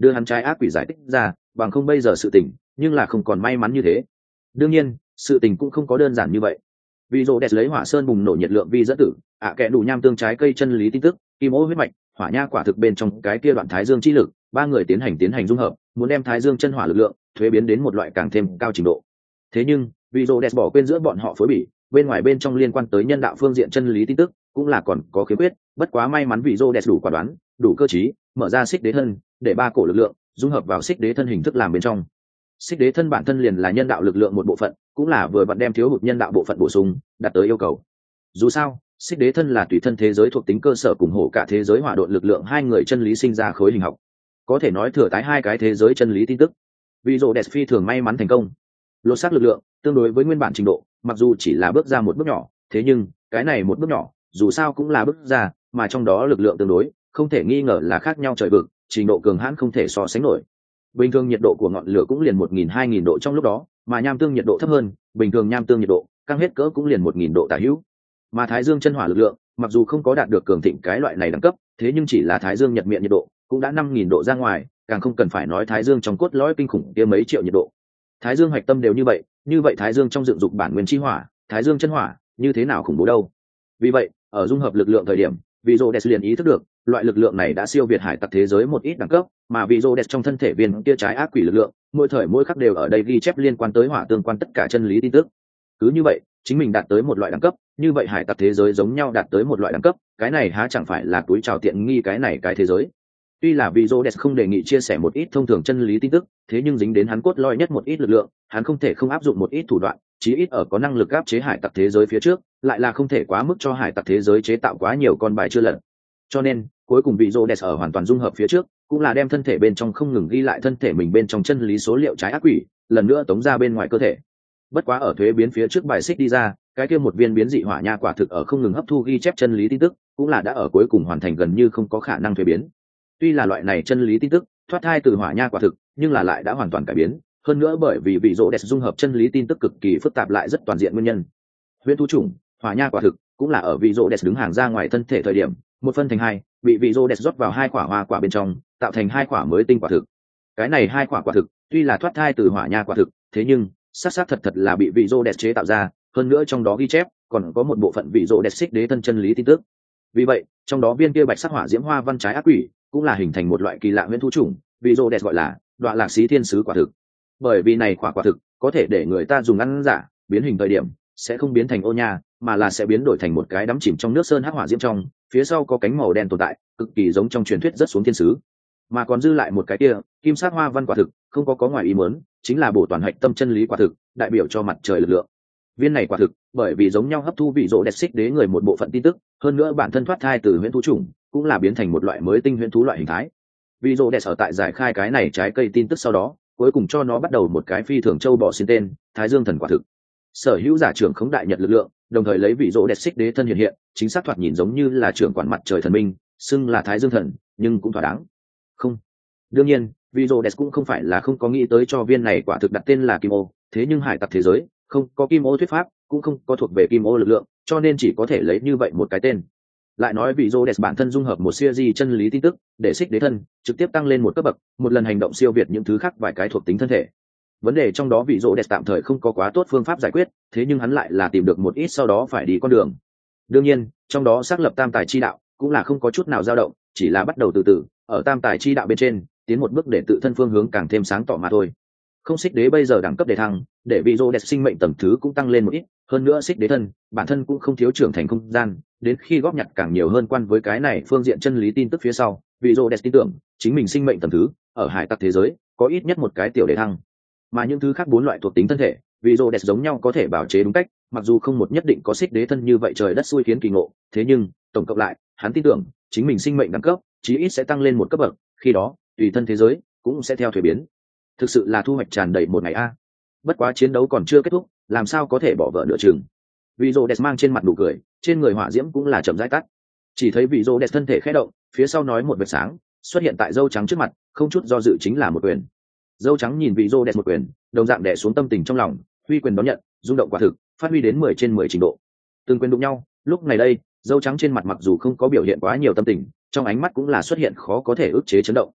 [SPEAKER 1] đưa hắn trái ác quỷ giải tích ra, bằng không bây giờ sự tình nhưng là không còn may mắn như thế. Đương nhiên sự tình cũng không có đơn giản như vậy. Vì rô đẹp lấy hỏa sơn bùng nổ nhiệt lượng vi dẫn tử, ạ à kẽ đủ nham tương trái cây chân lý tin tức, kim ô huyết mạch, hỏa nha quả thực bên trong cái kia đoạn thái dương chi lực, ba người tiến hành tiến hành dung hợp, muốn đem thái dương chân hỏa lực lượng thuế biến đến một loại càng thêm cao trình độ. Thế nhưng vì rô đẹp bỏ quên giữa bọn họ phối bỉ, bên ngoài bên trong liên quan tới nhân đạo phương diện chân lý tin tức cũng là còn có khiếm khuyết. Bất quá may mắn vì rô đẹp đủ quả đoán, đủ cơ trí, mở ra xích đế thân, để ba cổ lực lượng dung hợp vào xích đế thân hình thức làm bên trong. Xích đế thân bản thân liền là nhân đạo lực lượng một bộ phận, cũng là vừa vặn đem thiếu hụt nhân đạo bộ phận bổ sung đạt tới yêu cầu. Dù sao xích đế thân là tùy thân thế giới thuộc tính cơ sở cùng hổ cả thế giới hỏa độn lực lượng hai người chân lý sinh ra khối hình học, có thể nói thừa tái hai cái thế giới chân lý tin tức. Vì rô đẹp phi thường may mắn thành công lột xác lực lượng tương đối với nguyên bản trình độ, mặc dù chỉ là bước ra một bước nhỏ, thế nhưng cái này một bước nhỏ dù sao cũng là bước ra, mà trong đó lực lượng tương đối không thể nghi ngờ là khác nhau trời vực, trình độ cường hãn không thể so sánh nổi. Bình thường nhiệt độ của ngọn lửa cũng liền một nghìn hai nghìn độ trong lúc đó, mà nham tương nhiệt độ thấp hơn, bình thường nham tương nhiệt độ căng hết cỡ cũng liền một nghìn độ tả hữu. Mà thái dương chân hỏa lực lượng mặc dù không có đạt được cường thịnh cái loại này đẳng cấp, thế nhưng chỉ là thái dương nhật miệng nhiệt độ cũng đã năm nghìn độ ra ngoài, càng không cần phải nói thái dương trong cốt lõi kinh khủng kia mấy triệu nhiệt độ. Thái dương hoạch tâm đều như vậy, như vậy thái dương trong dựng dục bản nguyên chi hỏa, thái dương chân hỏa như thế nào khủng bố đâu. Vì vậy ở dung hợp lực lượng thời điểm, vị rô đẹp liền ý thức được loại lực lượng này đã siêu việt hải tặc thế giới một ít đẳng cấp, mà vị rô đẹp trong thân thể viên kia trái ác quỷ lực lượng mỗi thời mỗi khắc đều ở đây ghi chép liên quan tới hỏa tương quan tất cả chân lý tin tức. Cứ như vậy chính mình đạt tới một loại đẳng cấp, như vậy hải tặc thế giới giống nhau đạt tới một loại đẳng cấp, cái này há chẳng phải là túi trào tiện nghi cái này cái thế giới. Tuy là vị rô đẹp không đề nghị chia sẻ một ít thông thường chân lý tin tức, thế nhưng dính đến hắn cốt lõi nhất một ít lực lượng, hắn không thể không áp dụng một ít thủ đoạn, chí ít ở có năng lực áp chế hải tặc thế giới phía trước, lại là không thể quá mức cho hải tặc thế giới chế tạo quá nhiều con bài chưa lật. Cho nên cuối cùng vị rô đẹp ở hoàn toàn dung hợp phía trước, cũng là đem thân thể bên trong không ngừng ghi lại thân thể mình bên trong chân lý số liệu trái ác quỷ, lần nữa tống ra bên ngoài cơ thể. Bất quá ở thuế biến phía trước bài xích đi ra, cái kia một viên biến dị hỏa nha quả thực ở không ngừng hấp thu ghi chép chân lý tin tức, cũng là đã ở cuối cùng hoàn thành gần như không có khả năng thuế biến. Tuy là loại này chân lý tin tức thoát thai từ hỏa nha quả thực, nhưng là lại đã hoàn toàn cải biến, hơn nữa bởi vì vị rô đẹp dung hợp chân lý tin tức cực kỳ phức tạp lại rất toàn diện nguyên nhân. Huyễn thú chủng hỏa nha quả thực cũng là ở vị rô đẹp đứng hàng ra ngoài thân thể thời điểm, một phân thành hai, bị vị rô đẹp rót vào hai quả hoa quả bên trong, tạo thành hai quả mới tinh quả thực. Cái này hai quả quả thực tuy là thoát thai từ hỏa nha quả thực, thế nhưng xác xác thật thật là bị vị rô đẹp chế tạo ra, hơn nữa trong đó ghi chép còn có một bộ phận vị rô đẹp xích đế thân chân lý tin tức. Vì vậy trong đó viên kia bạch sắc hỏa diễm hoa văn trái ác quỷ cũng là hình thành một loại kỳ lạ huyễn thú chủng, vị rô đẹp gọi là đoạn lạc xí thiên sứ quả thực. Bởi vì này quả quả thực có thể để người ta dùng ăn giả, biến hình thời điểm sẽ không biến thành ô nha, mà là sẽ biến đổi thành một cái đắm chìm trong nước sơn hắc hỏa diễm trong, phía sau có cánh màu đen tồn tại, cực kỳ giống trong truyền thuyết rất xuống thiên sứ. Mà còn dư lại một cái kia kim sắc hoa văn quả thực không có có ngoài ý muốn, chính là bổ toàn hạch tâm chân lý quả thực, đại biểu cho mặt trời lực lượng. Viên này quả thực bởi vì giống nhau hấp thu vị rô đẹp xích đế người một bộ phận tin tức, hơn nữa bản thân thoát thai từ huyễn thú chủng, cũng là biến thành một loại mới tinh huyễn thú loại hình thái. Vị rô đẹp ở tại giải khai cái này trái cây tin tức sau đó, cuối cùng cho nó bắt đầu một cái phi thường châu bò xin tên thái dương thần quả thực. Sở hữu giả trưởng khống đại nhật lực lượng, đồng thời lấy vị rô đẹp xích đế thân hiện hiện, chính xác thoạt nhìn giống như là trưởng quản mặt trời thần minh, xưng là thái dương thần, nhưng cũng thỏa đáng. Không, đương nhiên vị rô đẹp cũng không phải là không có nghĩ tới cho viên này quả thực đặt tên là kim ô, thế nhưng hải tặc thế giới không có kim ô thuyết pháp, cũng không có thuộc về kim ô lực lượng, cho nên chỉ có thể lấy như vậy một cái tên. Lại nói vị rô đẹp bản thân dung hợp một siêu di chân lý tin tức, để xích đế thân trực tiếp tăng lên một cấp bậc, một lần hành động siêu việt những thứ khác vài cái thuộc tính thân thể. Vấn đề trong đó vị rô đẹp tạm thời không có quá tốt phương pháp giải quyết, thế nhưng hắn lại là tìm được một ít sau đó phải đi con đường. Đương nhiên trong đó xác lập tam tài chi đạo cũng là không có chút nào dao động, chỉ là bắt đầu từ từ ở tam tài chi đạo bên trên tiến một bước để tự thân phương hướng càng thêm sáng tỏ mà thôi. Không xích đế bây giờ đẳng cấp đề thăng, để vị rô đẹp sinh mệnh tầng thứ cũng tăng lên một ít, hơn nữa xích đế thân bản thân cũng không thiếu trưởng thành không gian, đến khi góp nhặt càng nhiều hơn quan với cái này phương diện chân lý tin tức phía sau, vị rô đẹp tin tưởng chính mình sinh mệnh tầng thứ ở hải tặc thế giới có ít nhất một cái tiểu đề thăng. Mà những thứ khác bốn loại thuộc tính thân thể, vị rô đẹp giống nhau có thể bảo chế đúng cách, mặc dù không một nhất định có xích đế thân như vậy trời đất xui khiến kỳ ngộ, thế nhưng tổng cộng lại hắn tin tưởng chính mình sinh mệnh đẳng cấp chí ít sẽ tăng lên một cấp bậc, khi đó tùy thân thế giới cũng sẽ theo thuế biến. Thực sự là thu hoạch tràn đầy một ngày a. Bất quá chiến đấu còn chưa kết thúc, làm sao có thể bỏ vợ nửa chừng. Vị rô đẹp mang trên mặt nụ cười, trên người hỏa diễm cũng là chậm rãi tắt. Chỉ thấy vị rô đẹp thân thể khẽ động, phía sau nói một vệt sáng xuất hiện tại dâu trắng trước mặt, không chút do dự chính là một quyền. Dâu trắng nhìn vị rô đẹp một quyền, đồng dạng đè xuống tâm tình trong lòng, huy quyền đón nhận, rung động quả thực phát huy đến mười trên mười trình độ. Từng quyền đụng nhau, lúc này đây dâu trắng trên mặt mặc dù không có biểu hiện quá nhiều tâm tình, trong ánh mắt cũng là xuất hiện khó có thể ức chế chấn động.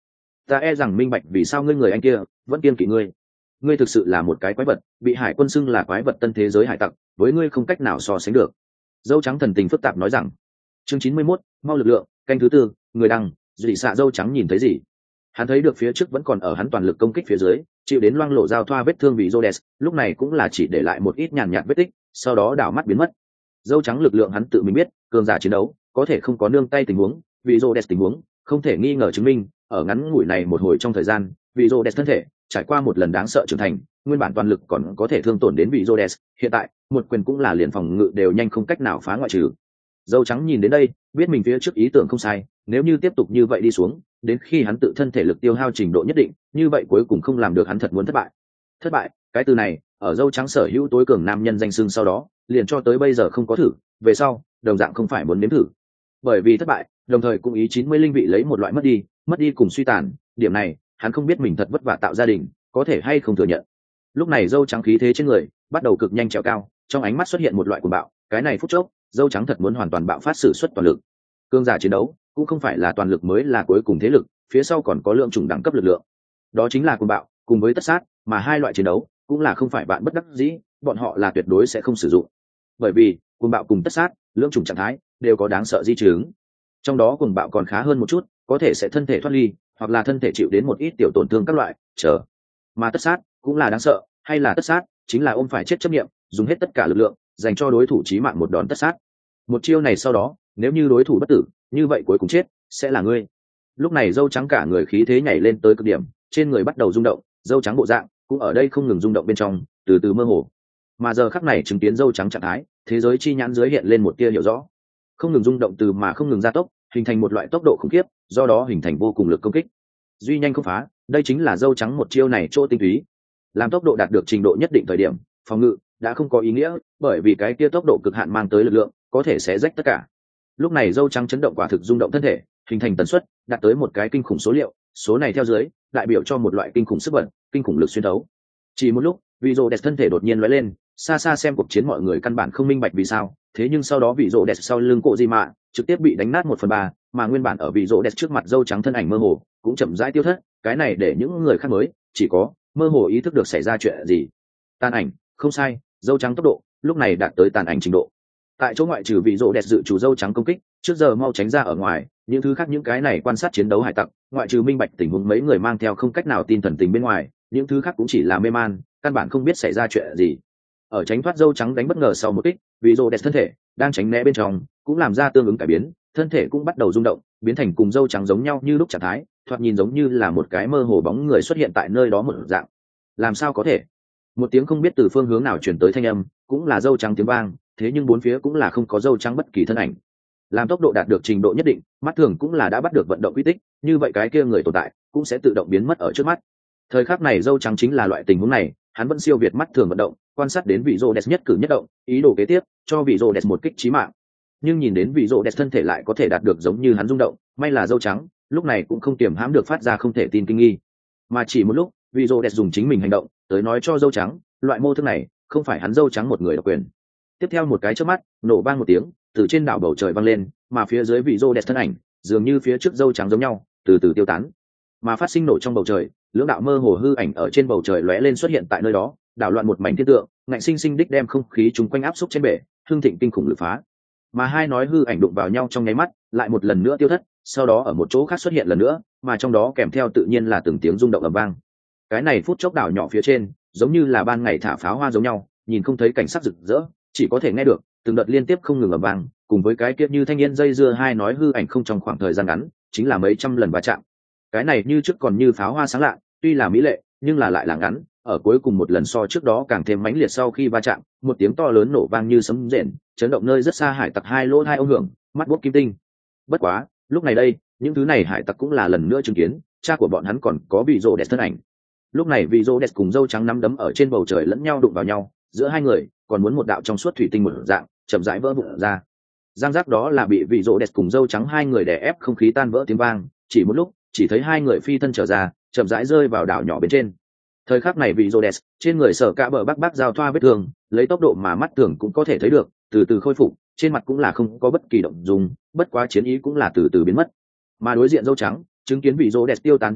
[SPEAKER 1] ta e rằng minh bạch vì sao ngươi người anh kia vẫn kiên kỵ ngươi. Ngươi thực sự là một cái quái vật, bị hải quân xưng là quái vật tân thế giới hải tặc, với ngươi không cách nào so sánh được. Dâu trắng thần tình phức tạp nói rằng. Chương chín mươi mốt, mau lực lượng, canh thứ tư, người đăng, dị xạ dâu trắng nhìn thấy gì? Hắn thấy được phía trước vẫn còn ở hắn toàn lực công kích phía dưới, chịu đến loang lộ giao thoa vết thương vì Rhodes, lúc này cũng là chỉ để lại một ít nhàn nhạt vết tích, sau đó đảo mắt biến mất. Dâu trắng lực lượng hắn tự mình biết, cường giả chiến đấu có thể không có nương tay tình huống, vì Rhodes tình huống không thể nghi ngờ chứng minh, ở ngắn ngủi này một hồi trong thời gian, vì Rhodes thân thể trải qua một lần đáng sợ trưởng thành, nguyên bản toàn lực còn có thể thương tổn đến vị Rhodes, hiện tại một quyền cũng là liền phòng ngự đều nhanh không cách nào phá ngoại trừ. Dâu trắng nhìn đến đây, biết mình phía trước ý tưởng không sai, nếu như tiếp tục như vậy đi xuống, đến khi hắn tự thân thể lực tiêu hao trình độ nhất định, như vậy cuối cùng không làm được hắn thật muốn thất bại. Thất bại, cái từ này, ở dâu trắng sở hữu tối cường nam nhân danh xưng sau đó, liền cho tới bây giờ không có thử, về sau, đồng dạng không phải muốn nếm thử. Bởi vì thất bại, đồng thời cũng ý chín mươi linh vị lấy một loại mất đi, mất đi cùng suy tàn, điểm này, hắn không biết mình thật vất vả tạo gia đình, có thể hay không thừa nhận. Lúc này dâu trắng khí thế trên người bắt đầu cực nhanh trèo cao, trong ánh mắt xuất hiện một loại cuồng bạo, cái này phút chốc, dâu trắng thật muốn hoàn toàn bạo phát sử xuất toàn lực. Cương giả chiến đấu cũng không phải là toàn lực mới là cuối cùng thế lực, phía sau còn có lượng chủng đẳng cấp lực lượng, đó chính là cuồng bạo cùng với tất sát, mà hai loại chiến đấu cũng là không phải bạn bất đắc dĩ, bọn họ là tuyệt đối sẽ không sử dụng. Bởi vì cuồng bạo cùng tất sát, lượng chủng trạng thái đều có đáng sợ di chứng. Trong đó cuồng bạo còn khá hơn một chút, có thể sẽ thân thể thoát ly, hoặc là thân thể chịu đến một ít tiểu tổn thương các loại, chờ. Mà tất sát cũng là đáng sợ, hay là tất sát chính là ôm phải chết chấp niệm, dùng hết tất cả lực lượng dành cho đối thủ chí mạng một đòn tất sát. Một chiêu này sau đó, nếu như đối thủ bất tử, như vậy cuối cùng chết sẽ là ngươi. Lúc này dâu trắng cả người khí thế nhảy lên tới cực điểm, trên người bắt đầu rung động, dâu trắng bộ dạng cũng ở đây không ngừng rung động bên trong, từ từ mơ hồ. Mà giờ khắc này chứng kiến dâu trắng trạng thái, thế giới chi nhãn dưới hiện lên một tia hiểu rõ. Không ngừng rung động từ mà không ngừng gia tốc, hình thành một loại tốc độ khủng khiếp, do đó hình thành vô cùng lực công kích. Duy nhanh không phá, đây chính là dâu trắng một chiêu này chỗ tinh túy. Làm tốc độ đạt được trình độ nhất định thời điểm, phòng ngự đã không có ý nghĩa, bởi vì cái kia tốc độ cực hạn mang tới lực lượng có thể sẽ rách tất cả. Lúc này dâu trắng chấn động quả thực rung động thân thể, hình thành tần suất đạt tới một cái kinh khủng số liệu, số này theo dưới đại biểu cho một loại kinh khủng sức bật, kinh khủng lực xuyên thấu. Chỉ một lúc, vị rồ đẹp thân thể đột nhiên lóe lên, xa xa xem cuộc chiến mọi người căn bản không minh bạch vì sao, thế nhưng sau đó vị rồ đẹp sau lưng cổ di mạ trực tiếp bị đánh nát một phần ba, mà nguyên bản ở vị rồ đẹp trước mặt dâu trắng thân ảnh mơ hồ cũng chậm rãi tiêu thất, cái này để những người khác mới chỉ có mơ hồ ý thức được xảy ra chuyện gì. Tàn ảnh, không sai, dâu trắng tốc độ lúc này đạt tới tàn ảnh trình độ. Tại chỗ ngoại trừ vị rồ đẹp dự chủ dâu trắng công kích, trước giờ mau tránh ra ở ngoài, những thứ khác những cái này quan sát chiến đấu hải tặc, ngoại trừ minh bạch tình huống mấy người mang theo không cách nào tin thần tình bên ngoài, những thứ khác cũng chỉ là mê man, căn bản không biết xảy ra chuyện gì. Ở tránh thoát dâu trắng đánh bất ngờ sau một kích, vị rồ đẹp thân thể đang tránh né bên trong cũng làm ra tương ứng cải biến, thân thể cũng bắt đầu rung động, biến thành cùng dâu trắng giống nhau như lúc trạng thái, thoạt nhìn giống như là một cái mơ hồ bóng người xuất hiện tại nơi đó một dạng. Làm sao có thể? Một tiếng không biết từ phương hướng nào truyền tới thanh âm, cũng là dâu trắng tiếng vang, thế nhưng bốn phía cũng là không có dâu trắng bất kỳ thân ảnh. Làm tốc độ đạt được trình độ nhất định, mắt thường cũng là đã bắt được vận động quy tích, như vậy cái kia người tồn tại cũng sẽ tự động biến mất ở trước mắt. Thời khắc này dâu trắng chính là loại tình huống này, hắn vẫn siêu việt mắt thường vận động, quan sát đến vị rồ đẹp nhất cử nhất động, ý đồ kế tiếp cho vị rồ đẹp một kích chí mạng. Nhưng nhìn đến vị rồ đẹp thân thể lại có thể đạt được giống như hắn rung động, may là dâu trắng lúc này cũng không kiềm hãm được phát ra không thể tin kinh nghi, mà chỉ một lúc vị rồ đẹp dùng chính mình hành động tới nói cho dâu trắng, loại mô thức này không phải hắn dâu trắng một người độc quyền. Tiếp theo một cái chớp mắt, nổ vang một tiếng, từ trên đảo bầu trời vang lên, mà phía dưới vị rồ đẹp thân ảnh dường như phía trước dâu trắng giống nhau, từ từ tiêu tán. Mà phát sinh nổ trong bầu trời, lưỡng đạo mơ hồ hư ảnh ở trên bầu trời lóe lên xuất hiện tại nơi đó, đảo loạn một mảnh thiên tượng, ngạnh sinh sinh đích đem không khí chúng quanh áp xúc trên bể, hương thịnh kinh khủng lực phá. Mà hai nói hư ảnh đụng vào nhau trong nháy mắt, lại một lần nữa tiêu thất, sau đó ở một chỗ khác xuất hiện lần nữa, mà trong đó kèm theo tự nhiên là từng tiếng rung động ầm vang. Cái này phút chốc đảo nhỏ phía trên, giống như là ban ngày thả pháo hoa giống nhau, nhìn không thấy cảnh sắc rực rỡ, chỉ có thể nghe được từng đợt liên tiếp không ngừng ầm vang, cùng với cái kiếp như thanh niên dây dưa hai nói hư ảnh không trong khoảng thời gian ngắn, chính là mấy trăm lần va chạm. Cái này như trước còn như pháo hoa sáng lạ, tuy là mỹ lệ, nhưng là lại là ngắn, ở cuối cùng một lần so trước đó càng thêm mãnh liệt sau khi va chạm, một tiếng to lớn nổ vang như sấm rền, chấn động nơi rất xa hải tặc hai lỗ hai ông hưởng, mắt buốt kim tinh. Bất quá, lúc này đây, những thứ này hải tặc cũng là lần nữa chứng kiến, cha của bọn hắn còn có vị rồ đẹp thân ảnh. Lúc này vị rồ đẹp cùng dâu trắng nắm đấm ở trên bầu trời lẫn nhau đụng vào nhau, giữa hai người còn muốn một đạo trong suốt thủy tinh một dạng, chậm rãi vỡ vụn ra. Giang giác đó là bị vị rồ đẹp cùng dâu trắng hai người đè ép không khí tan vỡ tiếng vang, chỉ một lúc, chỉ thấy hai người phi thân trở ra, chậm rãi rơi vào đảo nhỏ bên trên. Thời khắc này vị Rhodes trên người sở cả bờ bắc bắc giao thoa vết thương, lấy tốc độ mà mắt thường cũng có thể thấy được, từ từ khôi phục, trên mặt cũng là không có bất kỳ động dung, bất quá chiến ý cũng là từ từ biến mất. Mà đối diện dâu trắng, chứng kiến vị Rhodes tiêu tán chiến ý,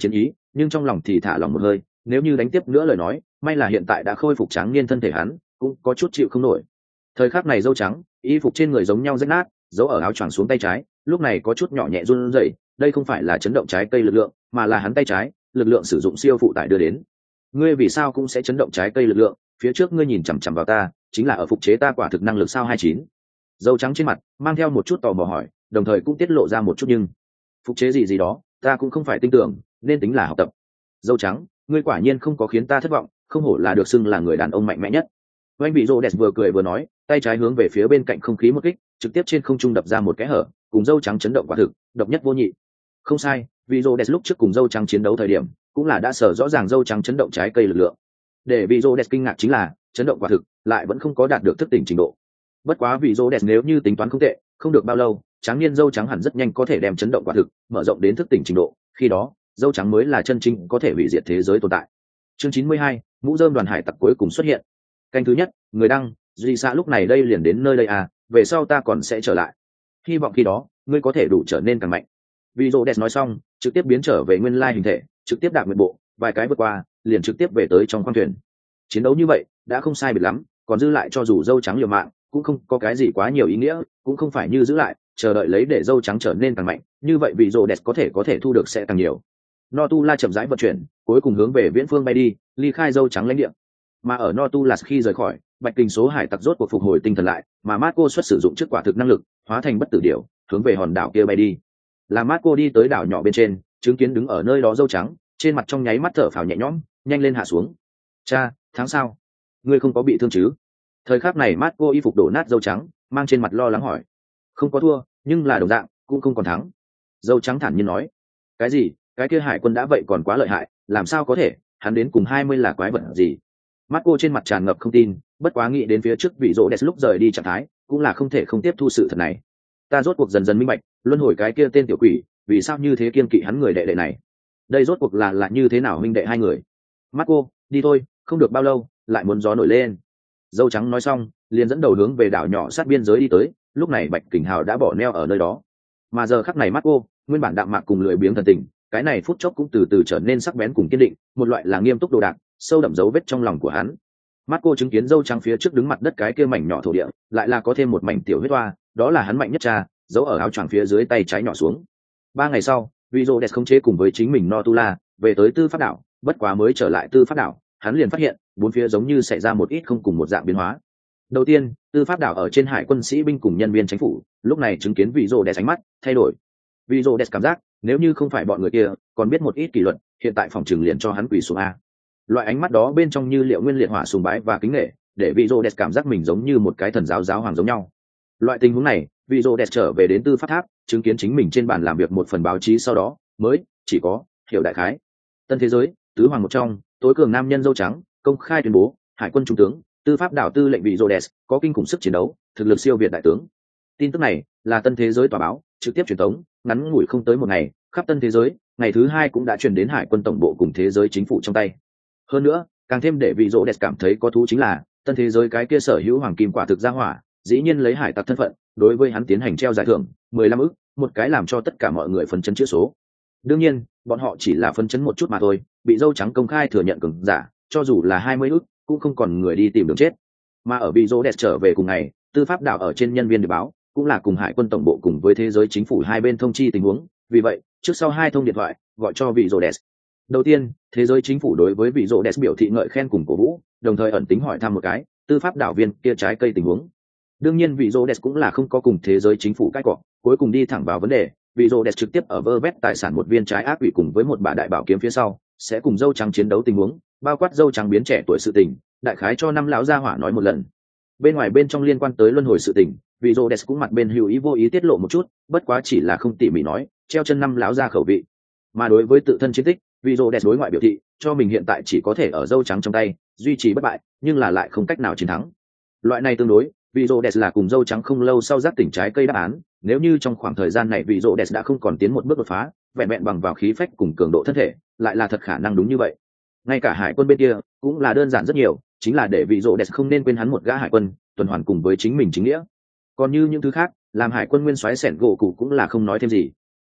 [SPEAKER 1] nhưng trong lòng thì thả lòng một hơi, nếu như đánh tiếp nữa lời nói, may là hiện tại đã khôi phục tráng niên thân thể hắn, cũng có chút chịu không nổi. Thời khắc này dâu trắng, y phục trên người giống nhau rách nát, giấu ở áo choàng xuống tay trái, lúc này có chút nhỏ nhẹ run rẩy, đây không phải là chấn động trái cây lực lượng, mà là hắn tay trái, lực lượng sử dụng siêu phụ tải đưa đến. Ngươi vì sao cũng sẽ chấn động trái cây lực lượng, phía trước ngươi nhìn chằm chằm vào ta, chính là ở phục chế ta quả thực năng lực sao hai chín. Dâu trắng trên mặt mang theo một chút tò mò hỏi, đồng thời cũng tiết lộ ra một chút nhưng phục chế gì gì đó, ta cũng không phải tin tưởng, nên tính là học tập. Dâu trắng, ngươi quả nhiên không có khiến ta thất vọng, không hổ là được xưng là người đàn ông mạnh mẽ nhất. Oanh bị rô đẹp vừa cười vừa nói, tay trái hướng về phía bên cạnh không khí một kích, trực tiếp trên không trung đập ra một cái hở, cùng dâu trắng chấn động quả thực, độc nhất vô nhị. Không sai, vì rô đẹp lúc trước cùng dâu trắng chiến đấu thời điểm, cũng là đã sở rõ ràng dâu trắng chấn động trái cây lực lượng. Để vì rô đẹp kinh ngạc chính là, chấn động quả thực lại vẫn không có đạt được thức tỉnh trình độ. Bất quá vì rô đẹp nếu như tính toán không tệ, không được bao lâu, trắng niên dâu trắng hẳn rất nhanh có thể đem chấn động quả thực mở rộng đến thức tỉnh trình độ, khi đó dâu trắng mới là chân chính có thể hủy diệt thế giới tồn tại. Chương chín mươi hai, mũ rơm đoàn hải tặc cuối cùng xuất hiện. Canh thứ nhất, người đăng, duy xạ lúc này đây liền đến nơi đây à, về sau ta còn sẽ trở lại, hy vọng khi đó ngươi có thể đủ trở nên càng mạnh. Vì rô đẹp nói xong, trực tiếp biến trở về nguyên lai hình thể, trực tiếp đạp nguyện bộ vài cái vượt qua, liền trực tiếp về tới trong khoang thuyền. Chiến đấu như vậy đã không sai biệt lắm, còn giữ lại cho dù dâu trắng liều mạng cũng không có cái gì quá nhiều ý nghĩa, cũng không phải như giữ lại chờ đợi lấy để dâu trắng trở nên càng mạnh, như vậy vì rô đẹp có thể có thể thu được sẽ càng nhiều. Notula chậm rãi vận chuyển, cuối cùng hướng về viễn phương bay đi, ly khai dâu trắng lãnh địa. Mà ở Notula khi rời khỏi, bạch kình số hải tặc rốt cuộc phục hồi tinh thần lại, mà Marco xuất sử dụng trước quả thực năng lực, hóa thành bất tử điểu, hướng về hòn đảo kia bay đi. Là Marco đi tới đảo nhỏ bên trên, chứng kiến đứng ở nơi đó dâu trắng, trên mặt trong nháy mắt thở phào nhẹ nhõm, nhanh lên hạ xuống. Cha, tháng sau, ngươi không có bị thương chứ? Thời khắc này Marco y phục đổ nát dâu trắng, mang trên mặt lo lắng hỏi. Không có thua, nhưng là đồng dạng, cũng không còn thắng. Dâu trắng thản nhiên nói. Cái gì? Cái kia hải quân đã vậy còn quá lợi hại, làm sao có thể? Hắn đến cùng hai mươi là quái vật gì? Marco trên mặt tràn ngập không tin, bất quá nghĩ đến phía trước vị rỗ đẹp lúc rời đi trạng thái, cũng là không thể không tiếp thu sự thật này. Ta rốt cuộc dần dần minh bạch, luân hồi cái kia tên tiểu quỷ, vì sao như thế kiên kỵ hắn người đệ đệ này? Đây rốt cuộc là là như thế nào huynh đệ hai người? Marco, đi thôi, không được bao lâu, lại muốn gió nổi lên. Dâu trắng nói xong, liền dẫn đầu hướng về đảo nhỏ sát biên giới đi tới, lúc này Bạch Kình Hào đã bỏ neo ở nơi đó. Mà giờ khắc này Marco, nguyên bản đạm mạc cùng lười biếng thần tình, cái này phút chốc cũng từ từ trở nên sắc bén cùng kiên định, một loại là nghiêm túc đồ đạc, sâu đậm dấu vết trong lòng của hắn. Marco chứng kiến dâu trắng phía trước đứng mặt đất cái kia mảnh nhỏ thổ địa, lại là có thêm một mảnh tiểu huyết hoa, đó là hắn mạnh nhất cha, giấu ở áo choàng phía dưới tay trái nhỏ xuống. Ba ngày sau, Vizo Des không chế cùng với chính mình Notula, về tới Tư Pháp đảo, bất quá mới trở lại Tư Pháp đảo, hắn liền phát hiện, bốn phía giống như xảy ra một ít không cùng một dạng biến hóa. Đầu tiên, Tư Pháp đảo ở trên hải quân sĩ binh cùng nhân viên chính phủ, lúc này chứng kiến Vizo Des ánh mắt thay đổi. Vizo Des cảm giác, nếu như không phải bọn người kia, còn biết một ít kỷ luật, hiện tại phòng trừng liền cho hắn quỳ xuống a. Loại ánh mắt đó bên trong như liệu nguyên liệt hỏa sùng bái và kính nể, để Vizo Des cảm giác mình giống như một cái thần giáo giáo hoàng giống nhau. Loại tình huống này, Vizo Des trở về đến Tư Pháp tháp, chứng kiến chính mình trên bàn làm việc một phần báo chí sau đó, mới chỉ có hiểu đại khái. Tân thế giới, tứ hoàng một trong, tối cường nam nhân dâu trắng, công khai tuyên bố, hải quân trung tướng, Tư Pháp đảo tư lệnh Vizo Des có kinh khủng sức chiến đấu, thực lực siêu việt đại tướng. Tin tức này là Tân thế giới tòa báo, trực tiếp truyền tống, ngắn ngủi không tới một ngày, khắp Tân thế giới, ngày thứ hai cũng đã truyền đến hải quân tổng bộ cùng thế giới chính phủ trong tay. Hơn nữa, càng thêm để Vizo Des cảm thấy có thú chính là, Tân thế giới cái kia sở hữu hoàng kim quả thực ra hỏa, dĩ nhiên lấy hải tặc thân phận, đối với hắn tiến hành treo giải thưởng mười lăm ức, một cái làm cho tất cả mọi người phấn chấn chữ số. Đương nhiên, bọn họ chỉ là phấn chấn một chút mà thôi, bị dâu trắng công khai thừa nhận cường giả, cho dù là hai mươi ức, cũng không còn người đi tìm đường chết. Mà ở Vizo Des trở về cùng ngày, Tư Pháp đảo ở trên nhân viên điệp báo, cũng là cùng hải quân tổng bộ cùng với thế giới chính phủ hai bên thông chi tình huống, vì vậy, trước sau hai thông điện thoại, gọi cho Vizo Des. Đầu tiên, thế giới chính phủ đối với Vizo Des biểu thị ngợi khen cùng cổ vũ, đồng thời ẩn tính hỏi thăm một cái, Tư Pháp đảo viên kia trái cây tình huống. Đương nhiên Vizo Des cũng là không có cùng thế giới chính phủ cãi cọ, cuối cùng đi thẳng vào vấn đề, Vizo Des trực tiếp ở vơ vét tài sản một viên trái ác quỷ cùng với một bà đại bảo kiếm phía sau, sẽ cùng dâu trắng chiến đấu tình huống, bao quát dâu trắng biến trẻ tuổi sự tình, đại khái cho năm lão gia hỏa nói một lần. Bên ngoài bên trong liên quan tới luân hồi sự tình, Vizo Des cũng mặt bên hữu ý vô ý tiết lộ một chút, bất quá chỉ là không tỉ mỉ nói, treo chân năm lão gia khẩu vị. Mà đối với tự thân chiến tích, Vizo Des đối ngoại biểu thị, cho mình hiện tại chỉ có thể ở dâu trắng trong tay, duy trì bất bại, nhưng là lại không cách nào chiến thắng. Loại này tương đối, Vizo Des là cùng dâu trắng không lâu sau giác tỉnh trái cây đáp án, nếu như trong khoảng thời gian này Vizo Des đã không còn tiến một bước đột phá, vẹn vẹn bằng vào khí phách cùng cường độ thân thể, lại là thật khả năng đúng như vậy. Ngay cả hải quân bên kia cũng là đơn giản rất nhiều, chính là để Vizo Des không nên quên hắn một gã hải quân, tuần hoàn cùng với chính mình chính nghĩa. Còn như những thứ khác, làm hải quân nguyên soái sẻn gỗ cụ cũng là không nói thêm gì.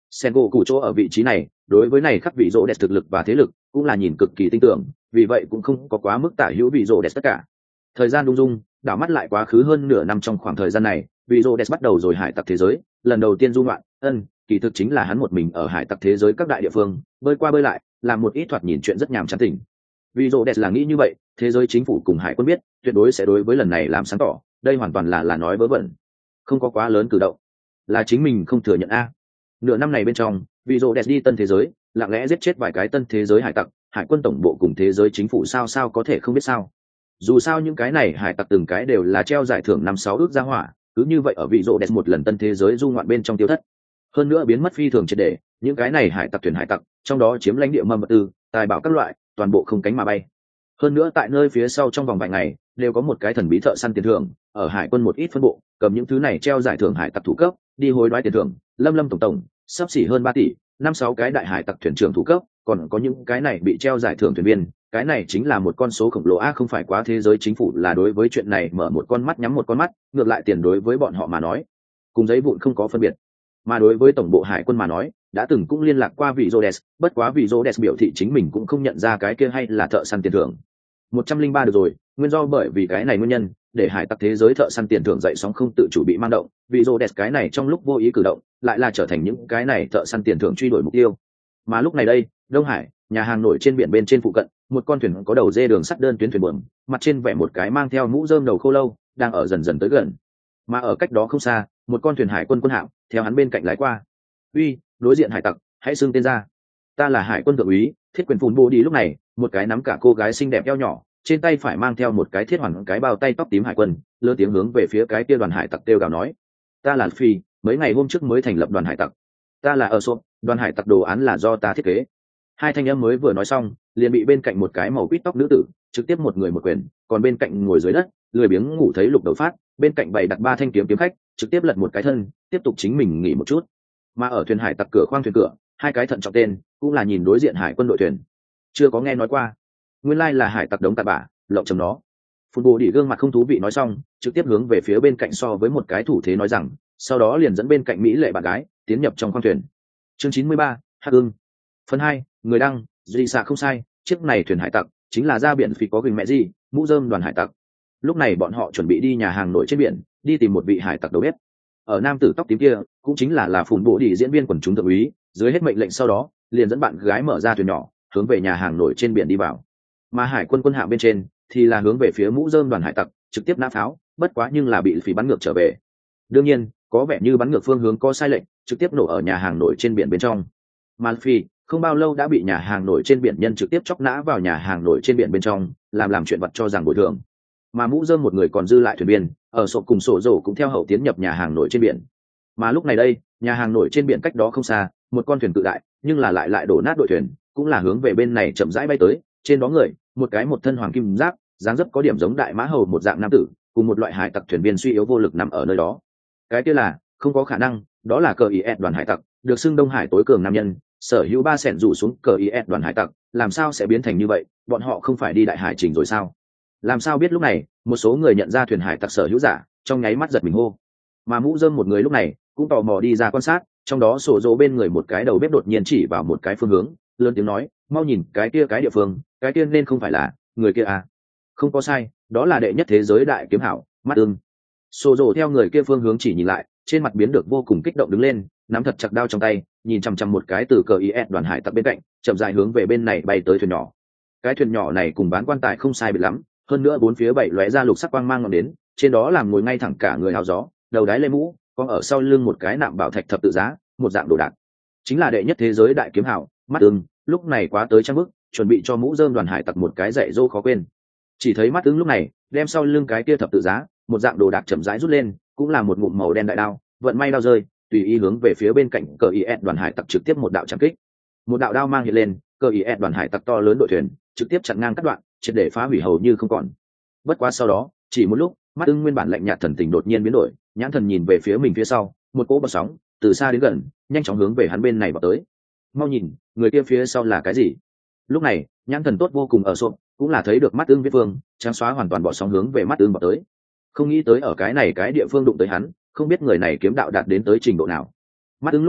[SPEAKER 1] sen gỗ cụ chỗ ở vị trí này đối với này khắc vị rô đẹp thực lực và thế lực cũng là nhìn cực kỳ tinh tưởng, vì vậy cũng không có quá mức tả hữu vị rô đẹp tất cả. Thời gian đung dung đảo mắt lại quá khứ hơn nửa năm. Trong khoảng thời gian này vị rô đẹp bắt đầu rồi hải tặc thế giới, lần đầu tiên du ngoạn, ân kỳ thực chính là hắn một mình ở hải tặc thế giới các đại địa phương bơi qua bơi lại, làm một ít thoạt nhìn chuyện rất nhàm chán tỉnh. Vị rô đẹp là nghĩ như vậy, thế giới chính phủ cùng hải quân biết tuyệt đối sẽ đối với lần này làm sáng tỏ, đây hoàn toàn là là nói vớ vẩn, không có quá lớn cử động, là chính mình không thừa nhận a. Nửa năm này bên trong vị rô đẹp đi tân thế giới, lặng lẽ giết chết vài cái tân thế giới hải tặc, hải quân tổng bộ cùng thế giới chính phủ sao sao có thể không biết sao. Dù sao những cái này hải tặc từng cái đều là treo giải thưởng năm sáu ước gia hỏa, cứ như vậy ở vị rô đẹp một lần tân thế giới du ngoạn bên trong tiêu thất, hơn nữa biến mất phi thường triệt để. Những cái này hải tặc thuyền hải tặc trong đó chiếm lãnh địa mâm vật tư tài bảo các loại toàn bộ không cánh mà bay. Hơn nữa tại nơi phía sau trong vòng vài ngày đều có một cái thần bí thợ săn tiền thưởng ở hải quân một ít phân bộ cầm những thứ này treo giải thưởng hải tặc thủ cấp đi hối đoái tiền thưởng, lâm lâm tổng tổng sắp xỉ hơn ba tỷ, năm sáu cái đại hải tặc thuyền trưởng thủ cấp, còn có những cái này bị treo giải thưởng thuyền viên, cái này chính là một con số khổng lồ a. Không phải quá thế giới chính phủ là đối với chuyện này mở một con mắt nhắm một con mắt, ngược lại tiền đối với bọn họ mà nói cùng giấy vụn không có phân biệt. Mà đối với tổng bộ hải quân mà nói, đã từng cũng liên lạc qua vị Rhodes, bất quá vị Rhodes biểu thị chính mình cũng không nhận ra cái kia hay là thợ săn tiền thưởng một trăm linh ba được rồi, nguyên do bởi vì cái này nguyên nhân để hải tặc thế giới thợ săn tiền thưởng dậy sóng không tự chủ bị mang động, vị Rhodes cái này trong lúc vô ý cử động lại là trở thành những cái này thợ săn tiền thưởng truy đuổi mục tiêu. Mà lúc này đây Đông Hải, nhà hàng nổi trên biển bên trên phụ cận, một con thuyền có đầu dê đường sắt đơn tuyến thuyền buồm, mặt trên vẽ một cái mang theo mũ rơm đầu khô lâu đang ở dần dần tới gần. Mà ở cách đó không xa một con thuyền hải quân quân hạm theo hắn bên cạnh lái qua. Uy, đối diện hải tặc, hãy xưng tên ra. Ta là hải quân thượng úy Thiết Quyền Phùn Bồ Đi. Lúc này một cái nắm cả cô gái xinh đẹp eo nhỏ, trên tay phải mang theo một cái thiết hoàn cái bao tay tóc tím hải quân lớn tiếng hướng về phía cái kia đoàn hải tặc kêu gào nói: ta là Phi, mấy ngày hôm trước mới thành lập đoàn hải tặc. Ta là ở sộp, đoàn hải tặc đồ án là do ta thiết kế. Hai thanh em mới vừa nói xong liền bị bên cạnh một cái màu quýt tóc nữ tử trực tiếp một người một quyền, còn bên cạnh ngồi dưới đất lười biếng ngủ thấy lục đầu phát, bên cạnh bày đặt ba thanh kiếm kiếm khách trực tiếp lật một cái thân tiếp tục chính mình nghỉ một chút. Mà ở thuyền hải tặc cửa khoang thuyền cửa, hai cái thận trọng tên cũng là nhìn đối diện hải quân đội thuyền, chưa có nghe nói qua, nguyên lai là hải tặc đống tạt bả lộng chầm nó. Phun Bồ Đi gương mặt không thú vị nói xong trực tiếp hướng về phía bên cạnh so với một cái thủ thế nói rằng, sau đó liền dẫn bên cạnh mỹ lệ bạn gái tiến nhập trong khoang thuyền. Chương chín mươi ba, Hắc Ưng. Phần hai, người đăng, Duy xạ không sai, chiếc này thuyền hải tặc chính là ra biển Phi có gừng mẹ gì, mũ rơm đoàn hải tặc. Lúc này bọn họ chuẩn bị đi nhà hàng nổi trên biển, đi tìm một vị hải tặc đầu bếp. Ở nam tử tóc tím kia cũng chính là là Phun Bồ Đi diễn viên quần chúng thượng úy, dưới hết mệnh lệnh sau đó liền dẫn bạn gái mở ra thuyền nhỏ hướng về nhà hàng nổi trên biển đi vào. Mà hải quân quân hạm bên trên thì là hướng về phía mũ rơm đoàn hải tặc trực tiếp nã pháo, bất quá nhưng là bị Phi bắn ngược trở về. Đương nhiên có vẻ như bắn ngược phương hướng có sai lệch, trực tiếp nổ ở nhà hàng nổi trên biển bên trong. Mà Phi không bao lâu đã bị nhà hàng nổi trên biển nhân trực tiếp chọc nã vào nhà hàng nổi trên biển bên trong, làm làm chuyện vật cho rằng bồi thường. Mà mũ rơm một người còn dư lại thuyền viên ở sổ cùng sổ rổ cũng theo hậu tiến nhập nhà hàng nổi trên biển. Mà lúc này đây nhà hàng nổi trên biển cách đó không xa một con thuyền cự đại nhưng là lại lại đổ nát đội thuyền, cũng là hướng về bên này chậm rãi bay tới. Trên đó người một cái một thân hoàng kim giáp, dáng dấp có điểm giống đại mã hầu một dạng nam tử cùng một loại hải tặc thuyền viên suy yếu vô lực nằm ở nơi đó. Cái kia là không có khả năng, đó là cờ ý ed đoàn hải tặc, được xưng Đông Hải tối cường nam nhân, sở hữu ba sẹn rủ xuống cờ ý ed đoàn hải tặc, làm sao sẽ biến thành như vậy? Bọn họ không phải đi đại hải trình rồi sao? Làm sao biết? Lúc này một số người nhận ra thuyền hải tặc sở hữu giả trong nháy mắt giật mình hô. Mà mũ rơm một người lúc này cũng tò mò đi ra quan sát, trong đó sổ dỗ bên người một cái đầu bếp đột nhiên chỉ vào một cái phương hướng lớn tiếng nói: mau nhìn cái kia cái địa phương, cái kia nên không phải là người kia à? Không có sai, đó là đệ nhất thế giới đại kiếm hảo mắt ưng. Sổ dỗ theo người kia phương hướng chỉ nhìn lại, trên mặt biến được vô cùng kích động đứng lên, nắm thật chặt đao trong tay, nhìn chằm chằm một cái từ cờ is đoàn hải tặc bên cạnh chậm rãi hướng về bên này bay tới thuyền nhỏ. Cái thuyền nhỏ này cùng bán quan tài không sai biệt lắm, hơn nữa bốn phía bảy lóe ra lục sắc quang mang ngọn đến, trên đó làm ngồi ngay thẳng cả người hào gió, đầu đái lê mũ, còn ở sau lưng một cái nạm bảo thạch thập tự giá, một dạng đồ đạc, chính là đệ nhất thế giới đại kiếm hảo mắt ưng. Lúc này quá tới trang bức, chuẩn bị cho mũ rơm đoàn hải tặc một cái dạy dỗ khó quên. Chỉ thấy mắt ưng lúc này đem sau lưng cái kia thập tự giá, một dạng đồ đạc chậm rãi rút lên, cũng là một ngụm màu đen đại đao, vận may đao rơi, tùy ý hướng về phía bên cạnh cờ is đoàn hải tặc trực tiếp một đạo chạm kích. Một đạo đao mang hiện lên, cờ is đoàn hải tặc to lớn đội thuyền trực tiếp chặn ngang cắt đoạn, triệt để phá hủy hầu như không còn. Bất quá sau đó chỉ một lúc, mắt ưng nguyên bản lạnh nhạt thần tình đột nhiên biến đổi, nhãn thần nhìn về phía mình phía sau, một cỗ bọt sóng từ xa đến gần nhanh chóng hướng về hắn bên này vào tới. Mau nhìn, người kia phía sau là cái gì? Lúc này nhãn thần tốt vô cùng ở sộp cũng là thấy được mắt ưng viết phương trắng xóa hoàn toàn bọt sóng hướng về mắt ưng vào tới. Không nghĩ tới ở cái này cái địa phương đụng tới hắn, không biết người này kiếm đạo đạt đến tới trình độ nào. Mắt ưng lúc này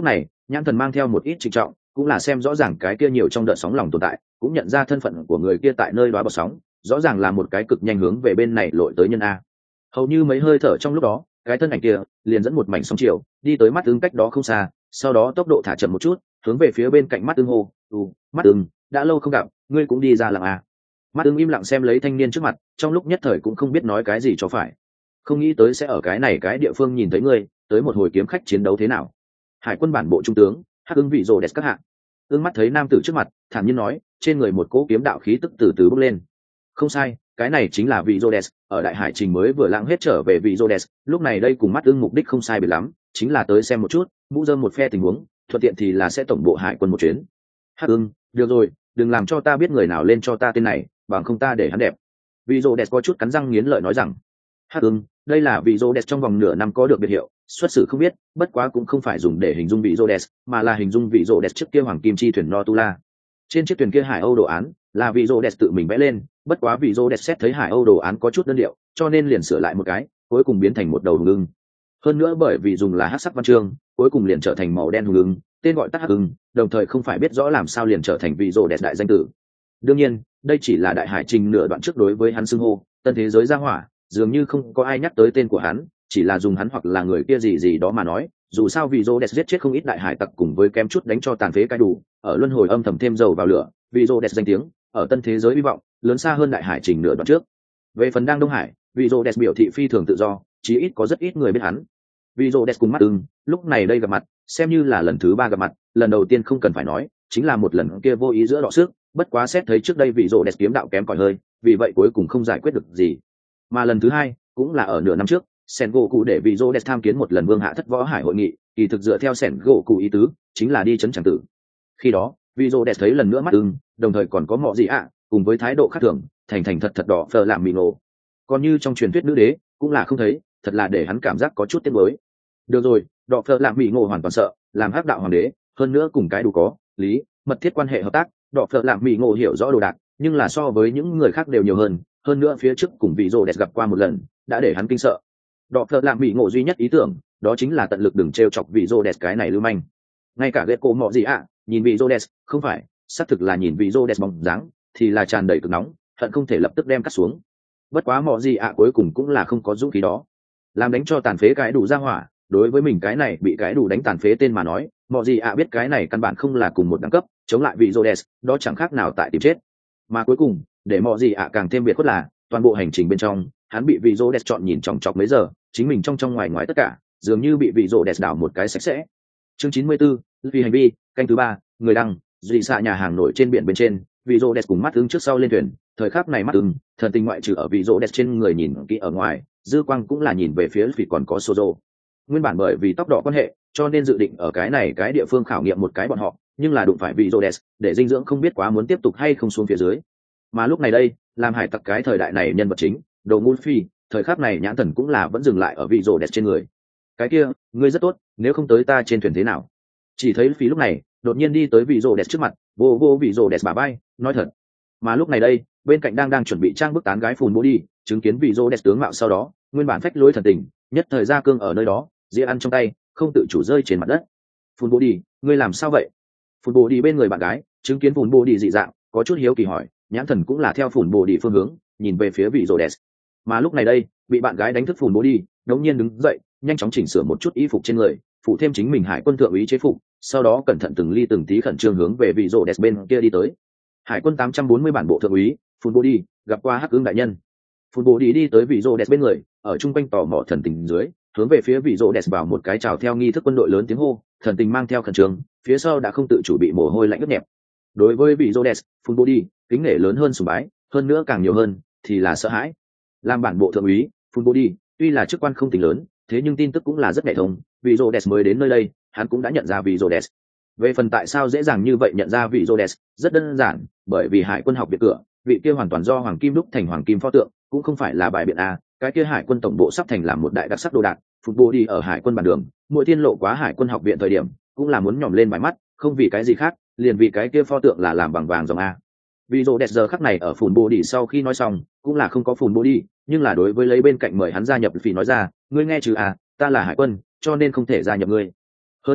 [SPEAKER 1] nhãn thần mang theo một ít trịnh trọng, cũng là xem rõ ràng cái kia nhiều trong đợt sóng lòng tồn tại, cũng nhận ra thân phận của người kia tại nơi đó bọt sóng, rõ ràng là một cái cực nhanh hướng về bên này lội tới nhân a. Hầu như mấy hơi thở trong lúc đó, cái thân ảnh kia liền dẫn một mảnh sóng chiều đi tới mắt tương cách đó không xa, sau đó tốc độ thả chậm một chút, hướng về phía bên cạnh mắt tương hô, "Ừ, mắt tương, đã lâu không gặp, ngươi cũng đi ra lặng à?" Mắt tương im lặng xem lấy thanh niên trước mặt, trong lúc nhất thời cũng không biết nói cái gì cho phải. Không nghĩ tới sẽ ở cái này cái địa phương nhìn thấy ngươi, tới một hồi kiếm khách chiến đấu thế nào. Hải quân bản bộ trung tướng, Hắc Ưng vị rồ đẹp các hạng. Ưng mắt thấy nam tử trước mặt, thản nhiên nói, trên người một cỗ kiếm đạo khí tức từ từ bốc lên. Không sai, cái này chính là vị Rhodes, ở đại hải trình mới vừa lãng hết trở về vị Rhodes, lúc này đây cùng mắt Ưng mục đích không sai biệt lắm, chính là tới xem một chút, mũ rơm một phe tình huống, thuận tiện thì là sẽ tổng bộ hải quân một chuyến. Hắc Ưng, được rồi, đừng làm cho ta biết người nào lên cho ta tên này, bằng không ta để hắn đẹp. Vị Rhodes có chút cắn răng nghiến lợi nói rằng, Hắc Ưng, đây là vị Rhodes trong vòng nửa năm có được biệt hiệu, xuất xử không biết, bất quá cũng không phải dùng để hình dung vị Rhodes, mà là hình dung vị Rhodes trước kia hoàng kim chi thuyền Notula. Trên chiếc thuyền kia Hải Âu đồ án là vị Rhodes tự mình vẽ lên, bất quá vị Rhodes xét thấy Hải Âu đồ án có chút đơn điệu, cho nên liền sửa lại một cái, cuối cùng biến thành một đầu hùng ưng. Hơn nữa bởi vì dùng là hắc sắc văn chương, cuối cùng liền trở thành màu đen hùng ưng, tên gọi tắt Hắc Ưng, đồng thời không phải biết rõ làm sao liền trở thành vị Rhodes đại danh tử. Đương nhiên, đây chỉ là đại hải trình nửa đoạn trước đối với hắn xưng hô, tân thế giới gia hỏa, dường như không có ai nhắc tới tên của hắn, chỉ là dùng hắn hoặc là người kia gì gì đó mà nói, dù sao vị Rhodes giết chết không ít đại hải tặc cùng với kém chút đánh cho tàn phế cái đủ, ở luân hồi âm thầm thêm dầu vào lửa, vị Rhodes danh tiếng ở tân thế giới hy vọng lớn xa hơn đại hải trình nửa đoạn trước. Về phần đang Đông Hải, vị Rhodes biểu thị phi thường tự do, chí ít có rất ít người biết hắn. Vị Rhodes cùng mắt ưng, lúc này đây gặp mặt, xem như là lần thứ ba gặp mặt, lần đầu tiên không cần phải nói, chính là một lần kia vô ý giữa đọ sức, bất quá xét thấy trước đây vị Rhodes kiếm đạo kém cỏi hơi, vì vậy cuối cùng không giải quyết được gì. Mà lần thứ hai, cũng là ở nửa năm trước, Sengoku để vị Rhodes tham kiến một lần Vương Hạ Thất Võ Hải hội nghị, kỳ thực dựa theo Sengoku ý tứ, chính là đi chấn chẳng tử. Khi đó, vị Rhodes thấy lần nữa mắt ưng, đồng thời còn có mọ gì ạ, cùng với thái độ khác thường, thành thành thật thật đỏ phờ làm mì nổ. Còn như trong truyền thuyết nữ đế, cũng là không thấy, thật là để hắn cảm giác có chút tiếc nuối. Được rồi, đỏ phờ làm mì nổ hoàn toàn sợ, làm hắc đạo hoàng đế, hơn nữa cùng cái đủ có lý mật thiết quan hệ hợp tác, đỏ phờ làm mì nổ hiểu rõ đồ đạc, nhưng là so với những người khác đều nhiều hơn, hơn nữa phía trước cùng vị Rhodes gặp qua một lần, đã để hắn kinh sợ. Đọ phật làm bị ngộ duy nhất ý tưởng, đó chính là tận lực đừng trêu chọc vị Rhodes cái này lưu manh. Ngay cả ghét cổ mọ gì ạ, nhìn vị Rhodes, không phải, xác thực là nhìn vị Rhodes bóng dáng, thì là tràn đầy cực nóng, hận không thể lập tức đem cắt xuống. Bất quá mọ gì ạ cuối cùng cũng là không có dũng khí đó. Làm đánh cho tàn phế cái đủ ra hỏa, đối với mình cái này bị cái đủ đánh tàn phế tên mà nói, mọ gì ạ biết cái này căn bản không là cùng một đẳng cấp, chống lại vị Rhodes, đó chẳng khác nào tại tìm chết. Mà cuối cùng, để mọ gì ạ càng thêm biệt khuất là, toàn bộ hành trình bên trong, hắn bị vị Rhodes chọn nhìn chòng chọc mấy giờ, chính mình trong trong ngoài ngoài tất cả, dường như bị vị Rhodes đảo một cái sạch sẽ. Chương chín mươi 94, vì hành vi, canh thứ ba, người đăng, dị xạ nhà hàng nổi trên biển bên trên, vị Rhodes cùng mắt ứng trước sau lên thuyền, thời khắc này mắt ứng, thần tình ngoại trừ ở vị Rhodes trên người nhìn kỹ ở ngoài, dư quang cũng là nhìn về phía vì còn có Sozo. Nguyên bản bởi vì tóc đỏ quan hệ, cho nên dự định ở cái này cái địa phương khảo nghiệm một cái bọn họ, nhưng là đụng phải vị Rhodes, để dinh dưỡng không biết quá muốn tiếp tục hay không xuống phía dưới. Mà lúc này đây, làm hải tặc cái thời đại này nhân vật chính, đồ ngu phi, thời khắc này nhãn thần cũng là vẫn dừng lại ở vị Rhodes trên người. Cái kia, ngươi rất tốt, nếu không tới ta trên thuyền thế nào? Chỉ thấy phi lúc này đột nhiên đi tới vị Rhodes trước mặt, vô vô vị Rhodes bả vai, nói thật. Mà lúc này đây, bên cạnh đang đang chuẩn bị trang bức tán gái phùn bố đi, chứng kiến vị Rhodes tướng mạo sau đó, nguyên bản phách lối thần tình, nhất thời ra cương ở nơi đó, dĩa ăn trong tay, không tự chủ rơi trên mặt đất. Phùn bố đi, ngươi làm sao vậy? Phùn bố đi bên người bạn gái, chứng kiến phùn bố đi dị dạng, có chút hiếu kỳ hỏi, nhãn thần cũng là theo phùn bố đi phương hướng, nhìn về phía vị Rhodes. Mà lúc này đây, bị bạn gái đánh thức phùn bố đi, đống nhiên đứng dậy, nhanh chóng chỉnh sửa một chút y phục trên người, phụ thêm chính mình hải quân thượng úy chế phục, sau đó cẩn thận từng ly từng tí khẩn trương hướng về vị Rhodes bên kia đi tới. Hải quân tám trăm bốn mươi bản bộ thượng úy, phùn bố đi, gặp qua Hắc Ưng đại nhân. Phùn bố đi đi tới vị Rhodes bên người, ở trung quanh tò mò thần tình dưới, hướng về phía vị Rhodes vào một cái chào theo nghi thức quân đội lớn tiếng hô, thần tình mang theo khẩn trương, phía sau đã không tự chủ bị mồ hôi lạnh ướt nhẹp. Đối với vị Rhodes, phùn bố đi, kính nể lớn hơn sùng bái, hơn nữa càng nhiều hơn thì là sợ hãi. Làm bản bộ thượng úy, phùn bố đi, tuy là chức quan không tính lớn, thế nhưng tin tức cũng là rất nhạy thông, vị Rhodes mới đến nơi đây, hắn cũng đã nhận ra vị Rhodes. Về phần tại sao dễ dàng như vậy nhận ra vị Rhodes, rất đơn giản, bởi vì hải quân học biệt cửa, vị kia hoàn toàn do hoàng kim đúc thành hoàng kim pho tượng, cũng không phải là bài biện a, cái kia hải quân tổng bộ sắp thành làm một đại đặc sắc đồ đạc, phục bộ đi ở hải quân bản đường, mỗi thiên lộ quá hải quân học viện thời điểm, cũng là muốn nhỏm lên bài mắt, không vì cái gì khác, liền vì cái kia pho tượng là làm bằng vàng dòng a. Vị Rhodes giờ khắc này ở phùn bồ đi sau khi nói xong, cũng là không có phùn bồ đi, nhưng là đối với lấy bên cạnh mời hắn gia nhập phỉ nói ra, ngươi nghe chứ à, ta là hải quân, cho nên không thể gia nhập ngươi. Hơn nữa,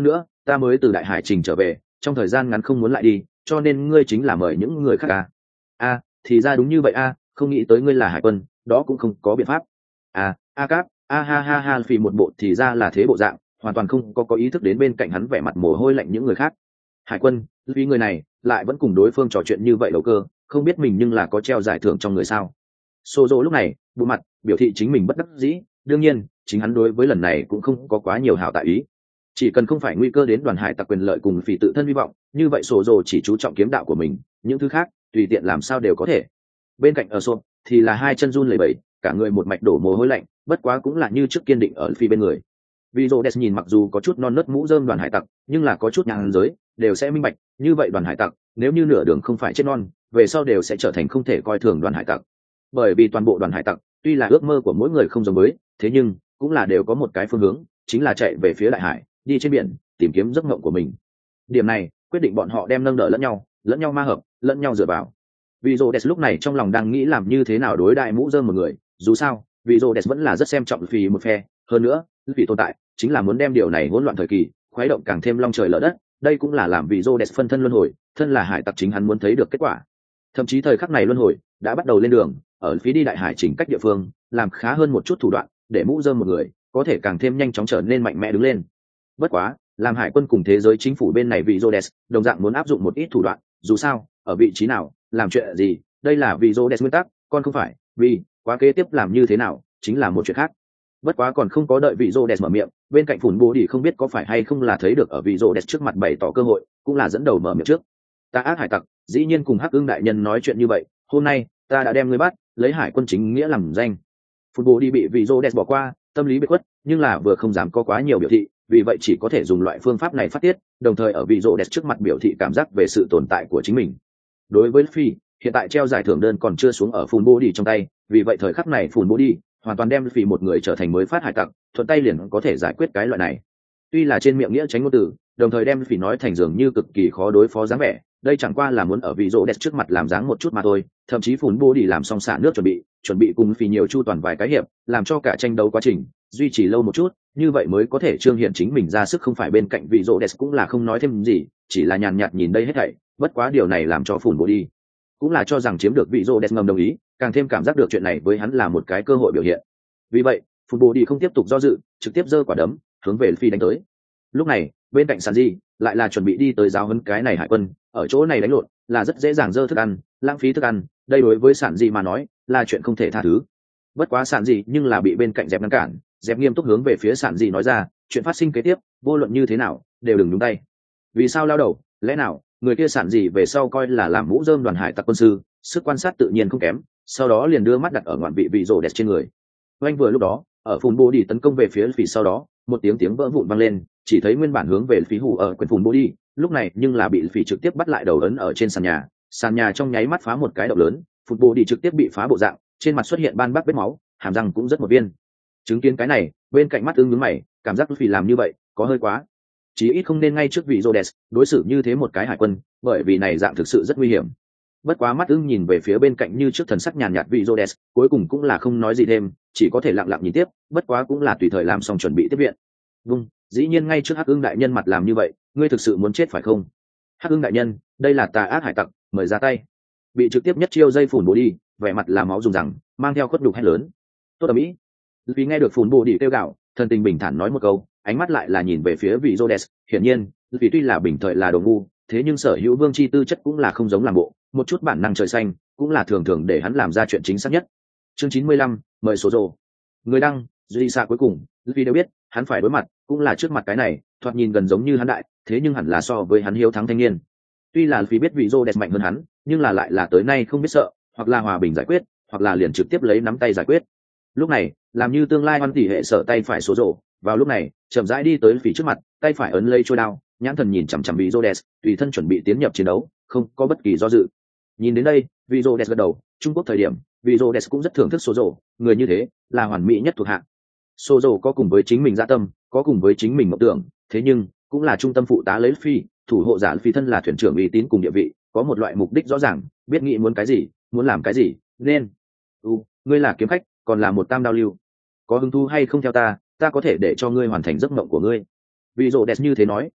[SPEAKER 1] ta mới từ đại hải trình trở về, trong thời gian ngắn không muốn lại đi, cho nên ngươi chính là mời những người khác à? A, thì ra đúng như vậy a, không nghĩ tới ngươi là hải quân, đó cũng không có biện pháp. À, a cáp, a ha ha ha, vì một bộ thì ra là thế bộ dạng, hoàn toàn không có có ý thức đến bên cạnh hắn vẻ mặt mồ hôi lạnh những người khác. Hải quân, vì người này lại vẫn cùng đối phương trò chuyện như vậy đầu cơ, không biết mình nhưng là có treo giải thưởng trong người sao? Sô dô lúc này bộ mặt biểu thị chính mình bất đắc dĩ, đương nhiên chính hắn đối với lần này cũng không có quá nhiều hảo tại ý, chỉ cần không phải nguy cơ đến đoàn hải tặc quyền lợi cùng phỉ tự thân hy vọng, như vậy sổ dồ chỉ chú trọng kiếm đạo của mình, những thứ khác tùy tiện làm sao đều có thể. Bên cạnh ở sộp thì là hai chân run lẩy bẩy, cả người một mạch đổ mồ hôi lạnh, bất quá cũng là như trước kiên định ở phi bên người. Vì rô đès nhìn mặc dù có chút non nớt mũ rơm đoàn hải tặc, nhưng là có chút nhàn giới đều sẽ minh bạch, như vậy đoàn hải tặc nếu như nửa đường không phải chết non, về sau đều sẽ trở thành không thể coi thường đoàn hải tặc. Bởi vì toàn bộ đoàn hải tặc tuy là ước mơ của mỗi người không giống với, thế nhưng cũng là đều có một cái phương hướng, chính là chạy về phía đại hải, đi trên biển tìm kiếm giấc mộng của mình. Điểm này quyết định bọn họ đem nâng đỡ lẫn nhau, lẫn nhau ma hợp, lẫn nhau dựa vào. Vì Rhodes lúc này trong lòng đang nghĩ làm như thế nào đối đại mũ rơm một người, dù sao vì Rhodes vẫn là rất xem trọng vì một phe, hơn nữa vì tồn tại chính là muốn đem điều này hỗn loạn thời kỳ khuấy động càng thêm long trời lở đất, đây cũng là làm vì Rhodes phân thân luân hồi, thân là hải tặc chính hắn muốn thấy được kết quả. Thậm chí thời khắc này luân hồi đã bắt đầu lên đường, ở phía đi đại hải chỉnh cách địa phương làm khá hơn một chút thủ đoạn, để mũ rơm một người có thể càng thêm nhanh chóng trở nên mạnh mẽ đứng lên. Bất quá làm hải quân cùng thế giới chính phủ bên này vì Rhodes đồng dạng muốn áp dụng một ít thủ đoạn, dù sao ở vị trí nào làm chuyện gì, đây là vì Rhodes nguyên tắc, còn không phải vì quá kế tiếp làm như thế nào chính là một chuyện khác. Bất quá còn không có đợi vị Rhodes mở miệng, bên cạnh phủn bố đi không biết có phải hay không là thấy được ở vị Rhodes trước mặt bày tỏ cơ hội, cũng là dẫn đầu mở miệng trước. Ta ác hải tặc dĩ nhiên cùng hắc ưng đại nhân nói chuyện như vậy, hôm nay ta đã đem ngươi bắt, lấy hải quân chính nghĩa làm danh. Phủn bố đi bị vị Rhodes bỏ qua, tâm lý bị khuất, nhưng là vừa không dám có quá nhiều biểu thị, vì vậy chỉ có thể dùng loại phương pháp này phát tiết, đồng thời ở vị Rhodes trước mặt biểu thị cảm giác về sự tồn tại của chính mình. Đối với Phi, hiện tại treo giải thưởng đơn còn chưa xuống ở phun bố đi trong tay, vì vậy thời khắc này phun bố đi hoàn toàn đem Phi một người trở thành mới phát hải tặc, thuận tay liền có thể giải quyết cái loại này. Tuy là trên miệng nghĩa tránh ngôn từ, đồng thời đem Phi nói thành dường như cực kỳ khó đối phó dáng vẻ, đây chẳng qua là muốn ở vị Rhodes trước mặt làm dáng một chút mà thôi. Thậm chí phun bố đi làm xong xả nước chuẩn bị, chuẩn bị cùng Phi nhiều chu toàn vài cái hiệp, làm cho cả tranh đấu quá trình duy trì lâu một chút, như vậy mới có thể trương hiện chính mình ra sức, không phải bên cạnh vị Rhodes cũng là không nói thêm gì, chỉ là nhàn nhạt nhìn đây hết thảy. Bất quá điều này làm cho phủn bố đi cũng là cho rằng chiếm được vị Rhodes ngầm đồng ý, càng thêm cảm giác được chuyện này với hắn là một cái cơ hội biểu hiện. Vì vậy phủn bố đi không tiếp tục do dự, trực tiếp giơ quả đấm hướng về Phi đánh tới. Lúc này bên cạnh Sanji lại là chuẩn bị đi tới giáo huấn cái này hải quân, ở chỗ này đánh lộn là rất dễ dàng dơ thức ăn, lãng phí thức ăn, đây đối với Sanji mà nói là chuyện không thể tha thứ. Bất quá Sanji nhưng là bị bên cạnh dẹp ngăn cản, dẹp nghiêm túc hướng về phía Sanji nói ra, chuyện phát sinh kế tiếp vô luận như thế nào đều đừng nhúng tay. Vì sao lao đầu, lẽ nào người kia Sanji về sau coi là làm mũ rơm đoàn hải tặc quân sư, sức quan sát tự nhiên không kém, sau đó liền đưa mắt đặt ở ngoạn vị vị rồ đẹp trên người. Oanh vừa lúc đó ở phun bố đi tấn công về phía Phi, sau đó một tiếng tiếng vỡ vụn vang lên, chỉ thấy nguyên bản hướng về Phi hủ ở quyền phun bố đi, lúc này nhưng là bị Phi trực tiếp bắt lại đầu ấn ở trên sàn nhà, sàn nhà trong nháy mắt phá một cái động lớn, phun bố đi trực tiếp bị phá bộ dạng, trên mặt xuất hiện ban bác vết máu, hàm răng cũng rất một viên. Chứng kiến cái này bên cạnh mắt ưng nhướng mày, cảm giác Phi làm như vậy có hơi quá, chí ít không nên ngay trước vị Rhodes đối xử như thế một cái hải quân, bởi vì này dạng thực sự rất nguy hiểm. Bất quá mắt ưng nhìn về phía bên cạnh như trước thần sắc nhàn nhạt vị Rhodes, cuối cùng cũng là không nói gì thêm, chỉ có thể lặng lặng nhìn tiếp, bất quá cũng là tùy thời làm xong chuẩn bị tiếp viện. Vâng, dĩ nhiên ngay trước hắc ưng đại nhân mặt làm như vậy, ngươi thực sự muốn chết phải không? Hắc ưng đại nhân, đây là tà ác hải tặc, mời ra tay. Bị trực tiếp nhất chiêu dây phủn bố đi, vẻ mặt là máu dùng rằng, mang theo khuất đục hét lớn. Tốt ở mỹ. Vì nghe được phủn bố đi kêu gào, thần tình bình thản nói một câu, ánh mắt lại là nhìn về phía vị Rhodes, hiển nhiên vì tuy là bình thời là đồ ngu, thế nhưng sở hữu vương chi tư chất cũng là không giống làm bộ, một chút bản năng trời xanh cũng là thường thường để hắn làm ra chuyện chính xác nhất. Chương chín mươi lăm, mời số rồ. Người đăng duy xa cuối cùng vì đều biết hắn phải đối mặt cũng là trước mặt cái này thoạt nhìn gần giống như hắn đại, thế nhưng hẳn là so với hắn hiếu thắng thanh niên. Tuy là vì biết vị Rhodes mạnh hơn hắn, nhưng là lại là tới nay không biết sợ, hoặc là hòa bình giải quyết, hoặc là liền trực tiếp lấy nắm tay giải quyết. Lúc này làm như tương lai hoan tỷ hệ sở tay phải số rồ, vào lúc này chậm rãi đi tới Phỉ trước mặt, tay phải ấn lấy trôi đao, nhãn thần nhìn chằm chằm vị Rhodes, tùy thân chuẩn bị tiến nhập chiến đấu, không có bất kỳ do dự. Nhìn đến đây vị Rhodes gật đầu, Trung Quốc thời điểm vị Rhodes cũng rất thưởng thức số rồ, người như thế là hoàn mỹ nhất thuộc hạ. Số rồ có cùng với chính mình dạ tâm, có cùng với chính mình mộng tưởng, thế nhưng cũng là trung tâm phụ tá lấy Phi, thủ hộ giả Phi, thân là thuyền trưởng uy tín cùng địa vị, có một loại mục đích rõ ràng, biết nghĩ muốn cái gì, muốn làm cái gì, nên u ngươi là kiếm khách, còn là một tam đao lưu, có hứng thú hay không theo ta, ta có thể để cho ngươi hoàn thành giấc mộng của ngươi. Vị Rhodes như thế nói.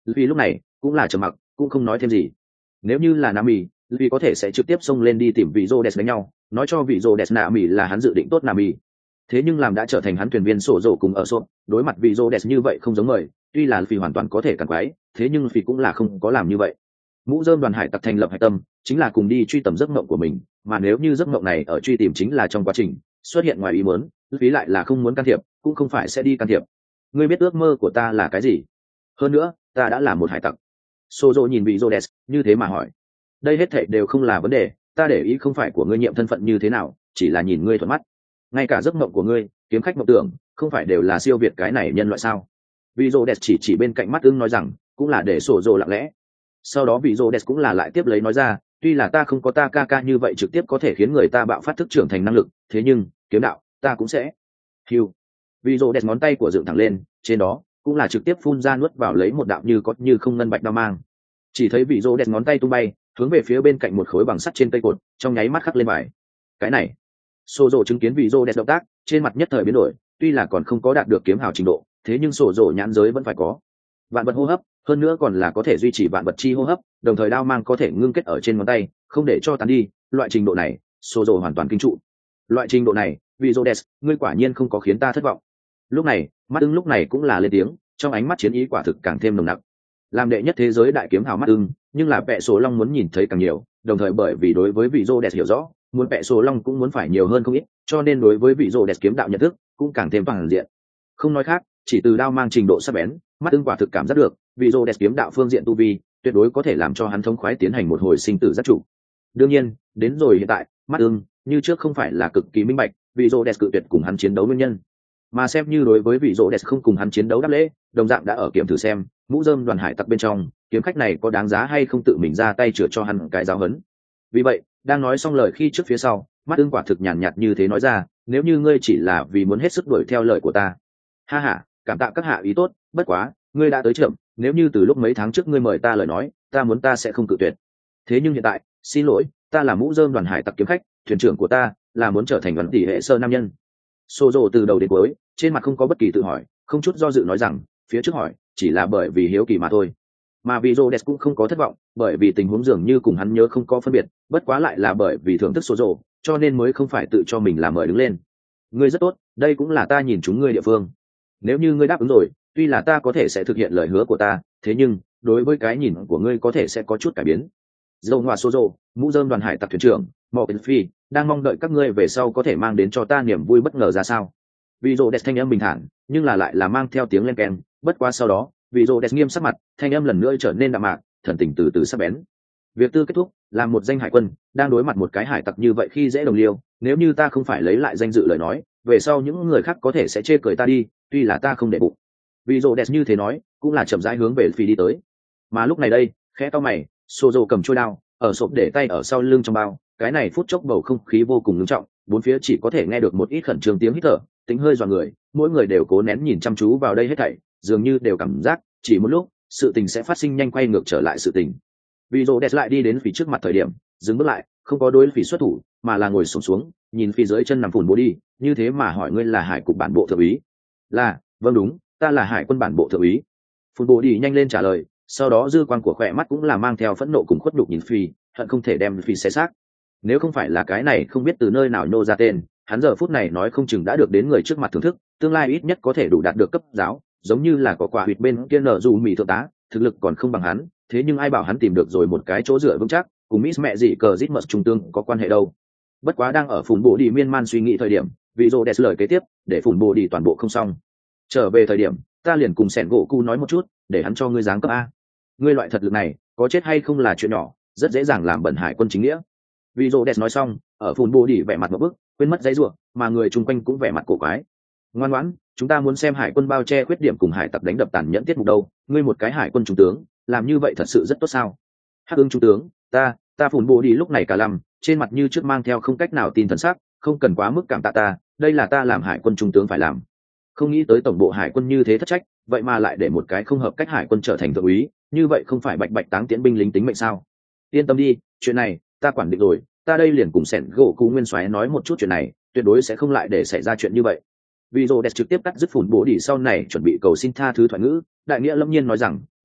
[SPEAKER 1] vì lúc này cũng là trầm mặc, cũng không nói thêm gì. Nếu như là Nami, vì có thể sẽ trực tiếp xông lên đi tìm vị Rhodes đánh nhau, nói cho vị Rhodes Nami là hắn dự định tốt Nami. Thế nhưng làm đã trở thành hắn thuyền viên sổ rổ cùng ở sộp, đối mặt vị Rhodes như vậy không giống mời, tuy là vì hoàn toàn có thể cản quái, thế nhưng vì cũng là không có làm như vậy. Mũ rơm đoàn hải tặc thành lập hải tâm, chính là cùng đi truy tầm giấc mộng của mình, mà nếu như giấc mộng này ở truy tìm chính là trong quá trình xuất hiện ngoài ý muốn, phí lại là không muốn can thiệp, cũng không phải sẽ đi can thiệp. Ngươi biết ước mơ của ta là cái gì? Hơn nữa, ta đã là một hải tặc. Sozo nhìn vị Rhodes, như thế mà hỏi. Đây hết thảy đều không là vấn đề, ta để ý không phải của ngươi nhiệm thân phận như thế nào, chỉ là nhìn ngươi thuận mắt. Ngay cả giấc mộng của ngươi, kiếm khách mộng tưởng, không phải đều là siêu việt cái này nhân loại sao? Vị Rhodes chỉ chỉ bên cạnh mắt ưng nói rằng, cũng là để Sozo lặng lẽ. Sau đó vị Rhodes cũng là lại tiếp lấy nói ra, tuy là ta không có ta ca ca như vậy trực tiếp có thể khiến người ta bạo phát thức trưởng thành năng lực, thế nhưng kiếm đạo ta cũng sẽ. Hưu. Vị Rhodes ngón tay của dựng thẳng lên, trên đó cũng là trực tiếp phun ra nuốt vào lấy một đạo như có như không ngân bạch đao mang. Chỉ thấy vị Rhodes ngón tay tung bay, hướng về phía bên cạnh một khối bằng sắt trên cây cột, trong nháy mắt khắc lên bài. Cái này, Sozo chứng kiến vị Rhodes động tác, trên mặt nhất thời biến đổi, tuy là còn không có đạt được kiếm hào trình độ, thế nhưng Sozo nhãn giới vẫn phải có. Vạn vật hô hấp, hơn nữa còn là có thể duy trì vạn vật chi hô hấp, đồng thời đao mang có thể ngưng kết ở trên ngón tay, không để cho tán đi, loại trình độ này, Sozo hoàn toàn kinh trụ. Loại trình độ này, vị Rhodes, ngươi quả nhiên không có khiến ta thất vọng. Lúc này, mắt ưng lúc này cũng là lên tiếng, trong ánh mắt chiến ý quả thực càng thêm nồng nặc. Làm đệ nhất thế giới đại kiếm hào mắt ưng, nhưng là Bệ Số Long muốn nhìn thấy càng nhiều, đồng thời bởi vì đối với vị Rhodes hiểu rõ, muốn Bệ Số Long cũng muốn phải nhiều hơn không ít, cho nên đối với vị Rhodes kiếm đạo nhận thức cũng càng thêm toàn diện. Không nói khác, chỉ từ đao mang trình độ sắc bén, mắt ưng quả thực cảm giác được, vị Rhodes kiếm đạo phương diện tu vi, tuyệt đối có thể làm cho hắn thống khoái tiến hành một hồi sinh tử giác chủ. Đương nhiên, đến rồi hiện tại, mắt ưng như trước không phải là cực kỳ minh bạch, vị Rhodes cự tuyệt cùng hắn chiến đấu nguyên nhân. Mà xem như đối với vị Rhodes không cùng hắn chiến đấu đáp lễ, đồng dạng đã ở kiểm thử xem, mũ rơm đoàn hải tặc bên trong, kiếm khách này có đáng giá hay không tự mình ra tay chữa cho hắn cái giáo huấn. Vì vậy, đang nói xong lời khi trước phía sau, mắt ưng quả thực nhàn nhạt như thế nói ra, nếu như ngươi chỉ là vì muốn hết sức đuổi theo lời của ta. Ha ha, cảm tạ các hạ ý tốt, bất quá, ngươi đã tới chậm, nếu như từ lúc mấy tháng trước ngươi mời ta lời nói, ta muốn ta sẽ không cự tuyệt. Thế nhưng hiện tại, xin lỗi, ta là mũ rơm đoàn hải tặc kiếm khách, thuyền trưởng của ta là muốn trở thành đoàn tỷ hệ sơ nam nhân. Sozo từ đầu đến cuối, trên mặt không có bất kỳ tự hỏi, không chút do dự nói rằng, phía trước hỏi, chỉ là bởi vì hiếu kỳ mà thôi. Mà vì Rhodes cũng không có thất vọng, bởi vì tình huống dường như cùng hắn nhớ không có phân biệt, bất quá lại là bởi vì thưởng thức Sozo, cho nên mới không phải tự cho mình là mời đứng lên. Ngươi rất tốt, đây cũng là ta nhìn chúng ngươi địa phương. Nếu như ngươi đáp ứng rồi, tuy là ta có thể sẽ thực hiện lời hứa của ta, thế nhưng đối với cái nhìn của ngươi có thể sẽ có chút cải biến. Dầu Ngoa Sozo, mũ rơm đoàn hải tặc thuyền trưởng, Morgan Phi, đang mong đợi các ngươi về sau có thể mang đến cho ta niềm vui bất ngờ ra sao. Vị Rhodes thanh âm bình thản, nhưng là lại là mang theo tiếng len keng, bất quá sau đó, vị Rhodes nghiêm sắc mặt, thanh âm lần nữa trở nên đạm mạc, thần tình từ từ sắc bén. Việc tư kết thúc, làm một danh hải quân, đang đối mặt một cái hải tặc như vậy khi dễ đồng liêu, nếu như ta không phải lấy lại danh dự lời nói, về sau những người khác có thể sẽ chê cười ta đi, tuy là ta không để bụng. Vị Rhodes như thế nói, cũng là chậm rãi hướng về Phi đi tới. Mà lúc này đây, khẽ cau mày, Sozo cầm chuôi đao, ở sộp để tay ở sau lưng trong bao, cái này phút chốc bầu không khí vô cùng nghiêm trọng, bốn phía chỉ có thể nghe được một ít khẩn trương tiếng hít thở, tính hơi dọa người, mỗi người đều cố nén nhìn chăm chú vào đây hết thảy, dường như đều cảm giác, chỉ một lúc, sự tình sẽ phát sinh nhanh quay ngược trở lại sự tình. Vì Rhodes lại đi đến phía trước mặt thời điểm, dừng bước lại, không có đối phỉ xuất thủ, mà là ngồi xổm xuống, nhìn phía dưới chân nằm phủn bố đi, như thế mà hỏi ngươi là hải cục bản bộ thượng úy? Là, vâng đúng, ta là hải quân bản bộ thượng úy. Phủn bố đi nhanh lên trả lời, sau đó dư quan của khỏe mắt cũng là mang theo phẫn nộ cùng khuất nhục nhìn phi, hận không thể đem phi xé xác. Nếu không phải là cái này không biết từ nơi nào nô ra tên, hắn giờ phút này nói không chừng đã được đến người trước mặt thưởng thức, tương lai ít nhất có thể đủ đạt được cấp giáo, giống như là có quả huyệt bên kia nở dù mì thượng tá, thực lực còn không bằng hắn, thế nhưng ai bảo hắn tìm được rồi một cái chỗ dựa vững chắc, cùng Miss mẹ gì cờ giết mật trung tương có quan hệ đâu. Bất quá đang ở phủn bộ đi miên man suy nghĩ thời điểm, vị rô đẹp lời kế tiếp, để phủn bộ đi toàn bộ không xong. Trở về thời điểm, ta liền cùng sẻn gỗ cu nói một chút, để hắn cho ngươi giáng cấp a. Ngươi loại thật lực này, có chết hay không là chuyện nhỏ, rất dễ dàng làm bẩn hải quân chính nghĩa. Vị rô đẹp nói xong, ở phủn bộ đi vẻ mặt một bức, quên mất giấy ruộng, mà người chung quanh cũng vẻ mặt cổ quái. Ngoan ngoãn, chúng ta muốn xem hải quân bao che khuyết điểm cùng hải tặc đánh đập tàn nhẫn tiết mục đâu, ngươi một cái hải quân trung tướng, làm như vậy thật sự rất tốt sao? Hắc ưng trung tướng, ta, ta phủn bộ đi lúc này cả lăm, trên mặt như trước mang theo không cách nào tin thần sắc, không cần quá mức cảm tạ ta, đây là ta làm hải quân trung tướng phải làm. Không nghĩ tới tổng bộ hải quân như thế thất trách, vậy mà lại để một cái không hợp cách hải quân trở thành thượng úy, như vậy không phải bạch bạch táng tiễn binh lính tính mệnh sao? Yên tâm đi, chuyện này ta quản định rồi, ta đây liền cùng sẻn gỗ cú nguyên soái nói một chút chuyện này, tuyệt đối sẽ không lại để xảy ra chuyện như vậy. Vì rồ đẹp trực tiếp cắt dứt phủn bố đi sau này chuẩn bị cầu xin tha thứ thoại ngữ, đại nghĩa lâm nhiên nói rằng,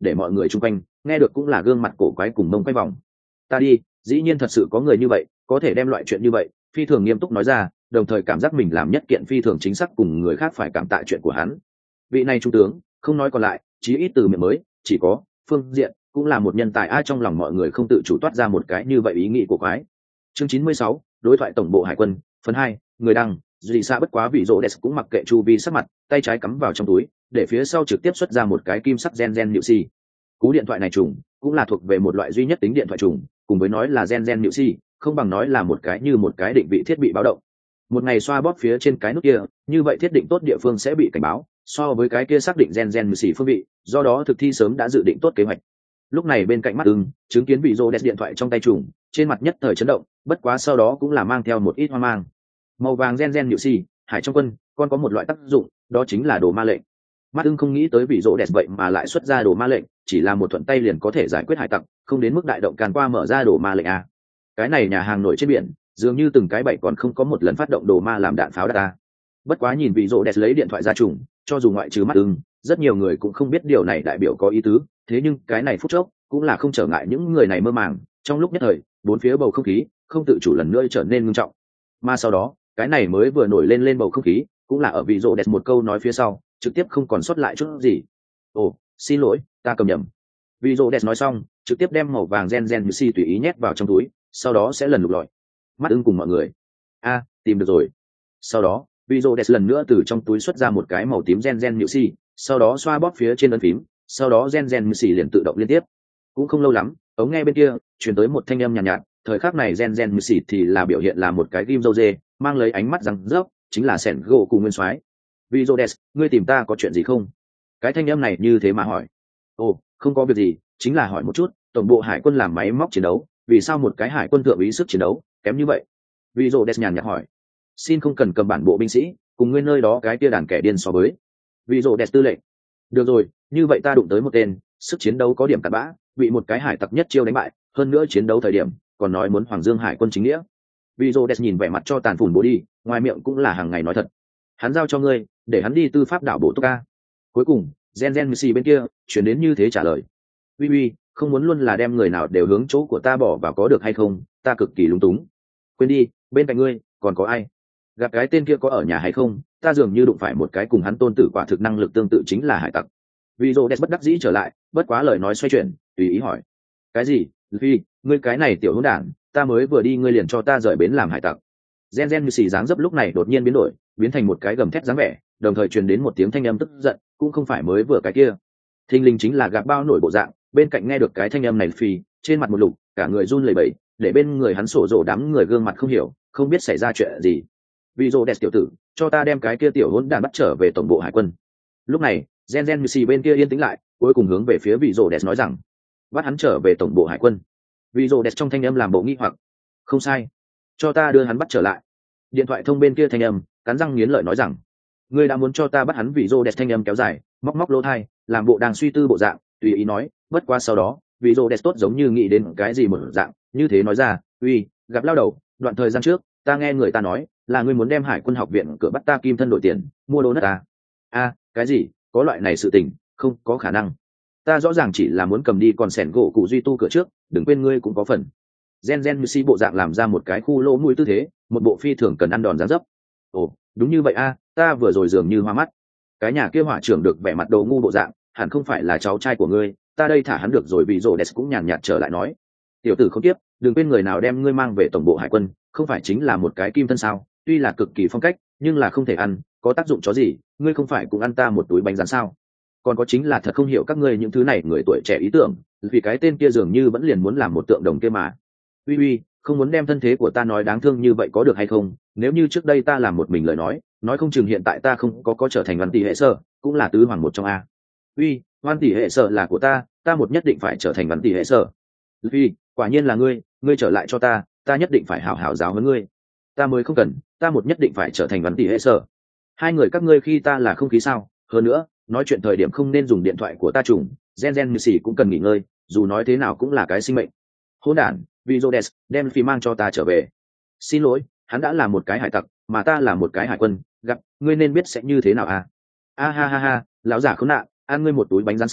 [SPEAKER 1] để mọi người chung quanh nghe được cũng là gương mặt cổ quái cùng mông quay vòng. Ta đi, dĩ nhiên thật sự có người như vậy có thể đem loại chuyện như vậy phi thường nghiêm túc nói ra, đồng thời cảm giác mình làm nhất kiện phi thường chính xác cùng người khác phải cảm tạ chuyện của hắn. Vị này trung tướng không nói còn lại, chí ít từ miệng mới chỉ có phương diện cũng là một nhân tài. Ai trong lòng mọi người không tự chủ toát ra một cái như vậy ý nghĩ của quái. Chương chín mươi sáu, đối thoại tổng bộ hải quân phần hai, người đăng duy xa bất quá vị rỗ đẹp cũng mặc kệ chu vi sắc mặt, tay trái cắm vào trong túi để phía sau trực tiếp xuất ra một cái kim sắc gen gen nhự si. Cú điện thoại này trùng cũng là thuộc về một loại duy nhất tính điện thoại trùng, cùng với nói là gen gen nhự si không bằng nói là một cái như một cái định vị thiết bị báo động. Một ngày xoa bóp phía trên cái nút kia, như vậy thiết định tốt địa phương sẽ bị cảnh báo, so với cái kia xác định gen gen nhự si phương vị, do đó thực thi sớm đã dự định tốt kế hoạch. Lúc này bên cạnh mắt ưng chứng kiến vị rô đẹp điện thoại trong tay trùng, trên mặt nhất thời chấn động, bất quá sau đó cũng là mang theo một ít hoang mang. Màu vàng gen gen nhự si hải trong quân còn có một loại tác dụng, đó chính là đồ ma lệnh. Mắt ưng không nghĩ tới vị rô đẹp vậy mà lại xuất ra đồ ma lệnh, chỉ là một thuận tay liền có thể giải quyết hải tặc, không đến mức đại động càn qua mở ra đồ ma lệnh à. Cái này nhà hàng nổi trên biển dường như từng cái bậy còn không có một lần phát động đồ ma làm đạn pháo đạn ta. Bất quá nhìn vị rô đẹp lấy điện thoại ra trùng, cho dù ngoại trừ mắt ưng, rất nhiều người cũng không biết điều này đại biểu có ý tứ, thế nhưng cái này phút chốc cũng là không trở ngại những người này mơ màng. Trong lúc nhất thời bốn phía bầu không khí không tự chủ lần nữa trở nên ngưng trọng, mà sau đó cái này mới vừa nổi lên lên bầu không khí cũng là ở vị rô đẹp một câu nói phía sau trực tiếp không còn sót lại chút gì. Ồ, xin lỗi, ta cầm nhầm. Vị rô đẹp nói xong trực tiếp đem màu vàng gen gen như si tùy ý nhét vào trong túi, sau đó sẽ lần lục lọi. Mắt ưng cùng mọi người a tìm được rồi. Sau đó vị rô đẹp lần nữa từ trong túi xuất ra một cái màu tím gen gen nhự si, sau đó xoa bóp phía trên ấn phím, sau đó gen gen nhự si liền tự động liên tiếp. Cũng không lâu lắm, ống nghe bên kia truyền tới một thanh âm nhàn nhạt, nhạt thời khắc này gen gen nhự si thì là biểu hiện là một cái ghim râu dê, mang lấy ánh mắt răng rớp, chính là sẻn gỗ cùng nguyên soái. Vị rô đẹp, ngươi tìm ta có chuyện gì không? Cái thanh âm này như thế mà hỏi. Ồ, không có việc gì, chính là hỏi một chút tổng bộ hải quân làm máy móc chiến đấu, vì sao một cái hải quân thượng úy sức chiến đấu kém như vậy? Vị rô đẹp nhàn nhạt hỏi. Xin không cần cầm bản bộ binh sĩ cùng ngươi nơi đó cái tia đàn kẻ điên so với. Vị rô đẹp tư lệnh. Được rồi, như vậy ta đụng tới một tên sức chiến đấu có điểm cặn bã, bị một cái hải tặc nhất chiêu đánh bại, hơn nữa chiến đấu thời điểm còn nói muốn Hoàng Dương hải quân chính nghĩa. Vị rô đẹp nhìn vẻ mặt cho tàn phủn bố đi, ngoài miệng cũng là hàng ngày nói thật. Hắn giao cho ngươi để hắn đi tư pháp đảo bộ Toka. Cuối cùng gen gen missy bên kia chuyển đến như thế trả lời. Uy uy, không muốn luôn là đem người nào đều hướng chỗ của ta bỏ vào có được hay không, ta cực kỳ lúng túng. Quên đi, bên cạnh ngươi còn có ai? Gặp cái tên kia có ở nhà hay không? Ta dường như đụng phải một cái cùng hắn tôn tử quả thực năng lực tương tự chính là hải tặc. Vị rô đẹp bất đắc dĩ trở lại, bất quá lời nói xoay chuyển, tùy ý hỏi. Cái gì? Phi, ngươi cái này tiểu hỗn đản, ta mới vừa đi ngươi liền cho ta rời bến làm hải tặc. Gen gen như xì dáng dấp lúc này đột nhiên biến đổi, biến thành một cái gầm thét dáng vẻ, đồng thời truyền đến một tiếng thanh âm tức giận, cũng không phải mới vừa cái kia. Thình lình chính là gạt bao nổi bộ dạng, bên cạnh nghe được cái thanh âm này Phi, trên mặt một lục, cả người run lẩy bẩy, để bên người hắn sổ rồ đám người gương mặt không hiểu, không biết xảy ra chuyện gì. Vị rô đẹp tiểu tử, cho ta đem cái kia tiểu hỗn đản bắt trở về tổng bộ hải quân. Lúc này gen gen như xì bên kia yên tĩnh lại, cuối cùng hướng về phía vị rô đẹp nói rằng bắt hắn trở về tổng bộ hải quân. Vị rô đẹp trong thanh âm làm bộ nghi hoặc. Không sai, cho ta đưa hắn bắt trở lại. Điện thoại thông bên kia thanh âm cắn răng nghiến lợi nói rằng ngươi đã muốn cho ta bắt hắn. Vị rô đẹp thanh âm kéo dài, móc móc lỗ thai, làm bộ đang suy tư bộ dạng, tùy ý nói. Bất qua sau đó vị rô đẹp tốt giống như nghĩ đến cái gì một dạng, như thế nói ra. Uy, gặp lao đầu, đoạn thời gian trước ta nghe người ta nói là ngươi muốn đem hải quân học viện cửa bắt ta kim thân đổi tiền mua đồ đất ta. A, cái gì? Có loại này sự tình? Không có khả năng. Ta rõ ràng chỉ là muốn cầm đi còn sẻn gỗ cụ duy tu cửa trước, đừng quên ngươi cũng có phần. Gen gen như si bộ dạng làm ra một cái khu lỗ mũi tư thế, một bộ phi thường cần ăn đòn giáng dấp. Ồ, đúng như vậy a, ta vừa rồi dường như hoa mắt. Cái nhà kia hỏa trưởng được vẻ mặt đồ ngu bộ dạng, hẳn không phải là cháu trai của ngươi, ta đây thả hắn được rồi. Vì rô đẹp cũng nhàn nhạt trở lại nói. Tiểu tử không tiếp, đừng quên người nào đem ngươi mang về tổng bộ hải quân, không phải chính là một cái kim thân sao? Tuy là cực kỳ phong cách, nhưng là không thể ăn, có tác dụng chó gì? Ngươi không phải cũng ăn ta một túi bánh rán sao? Còn có chính là thật không hiểu các ngươi những thứ này người tuổi trẻ ý tưởng, vì cái tên kia dường như vẫn liền muốn làm một tượng đồng kia mà. Uy uy, không muốn đem thân thế của ta nói đáng thương như vậy có được hay không? Nếu như trước đây ta làm một mình lời nói, nói không chừng hiện tại ta không có có trở thành văn tỷ hệ sở, cũng là tứ hoàng một trong a. Uy, văn tỷ hệ sở là của ta, ta một nhất định phải trở thành văn tỷ hệ sở. Uy, quả nhiên là ngươi, ngươi trở lại cho ta, ta nhất định phải hảo hảo giáo huấn ngươi. Ta mới không cần, ta một nhất định phải trở thành văn tỷ hệ sở. Hai người các ngươi khi ta là không khí sao? Hơn nữa, nói chuyện thời điểm không nên dùng điện thoại của ta trùng, gen gen như xì cũng cần nghỉ ngơi, dù nói thế nào cũng là cái sinh mệnh. Hỗn đản, Vizodes, đem Phi mang cho ta trở về. Xin lỗi, hắn đã là một cái hải tặc, mà ta là một cái hải quân, gặp, ngươi nên biết sẽ như thế nào à? A ha ha ha, lão giả khốn nạn, ăn ngươi một túi bánh rán sao?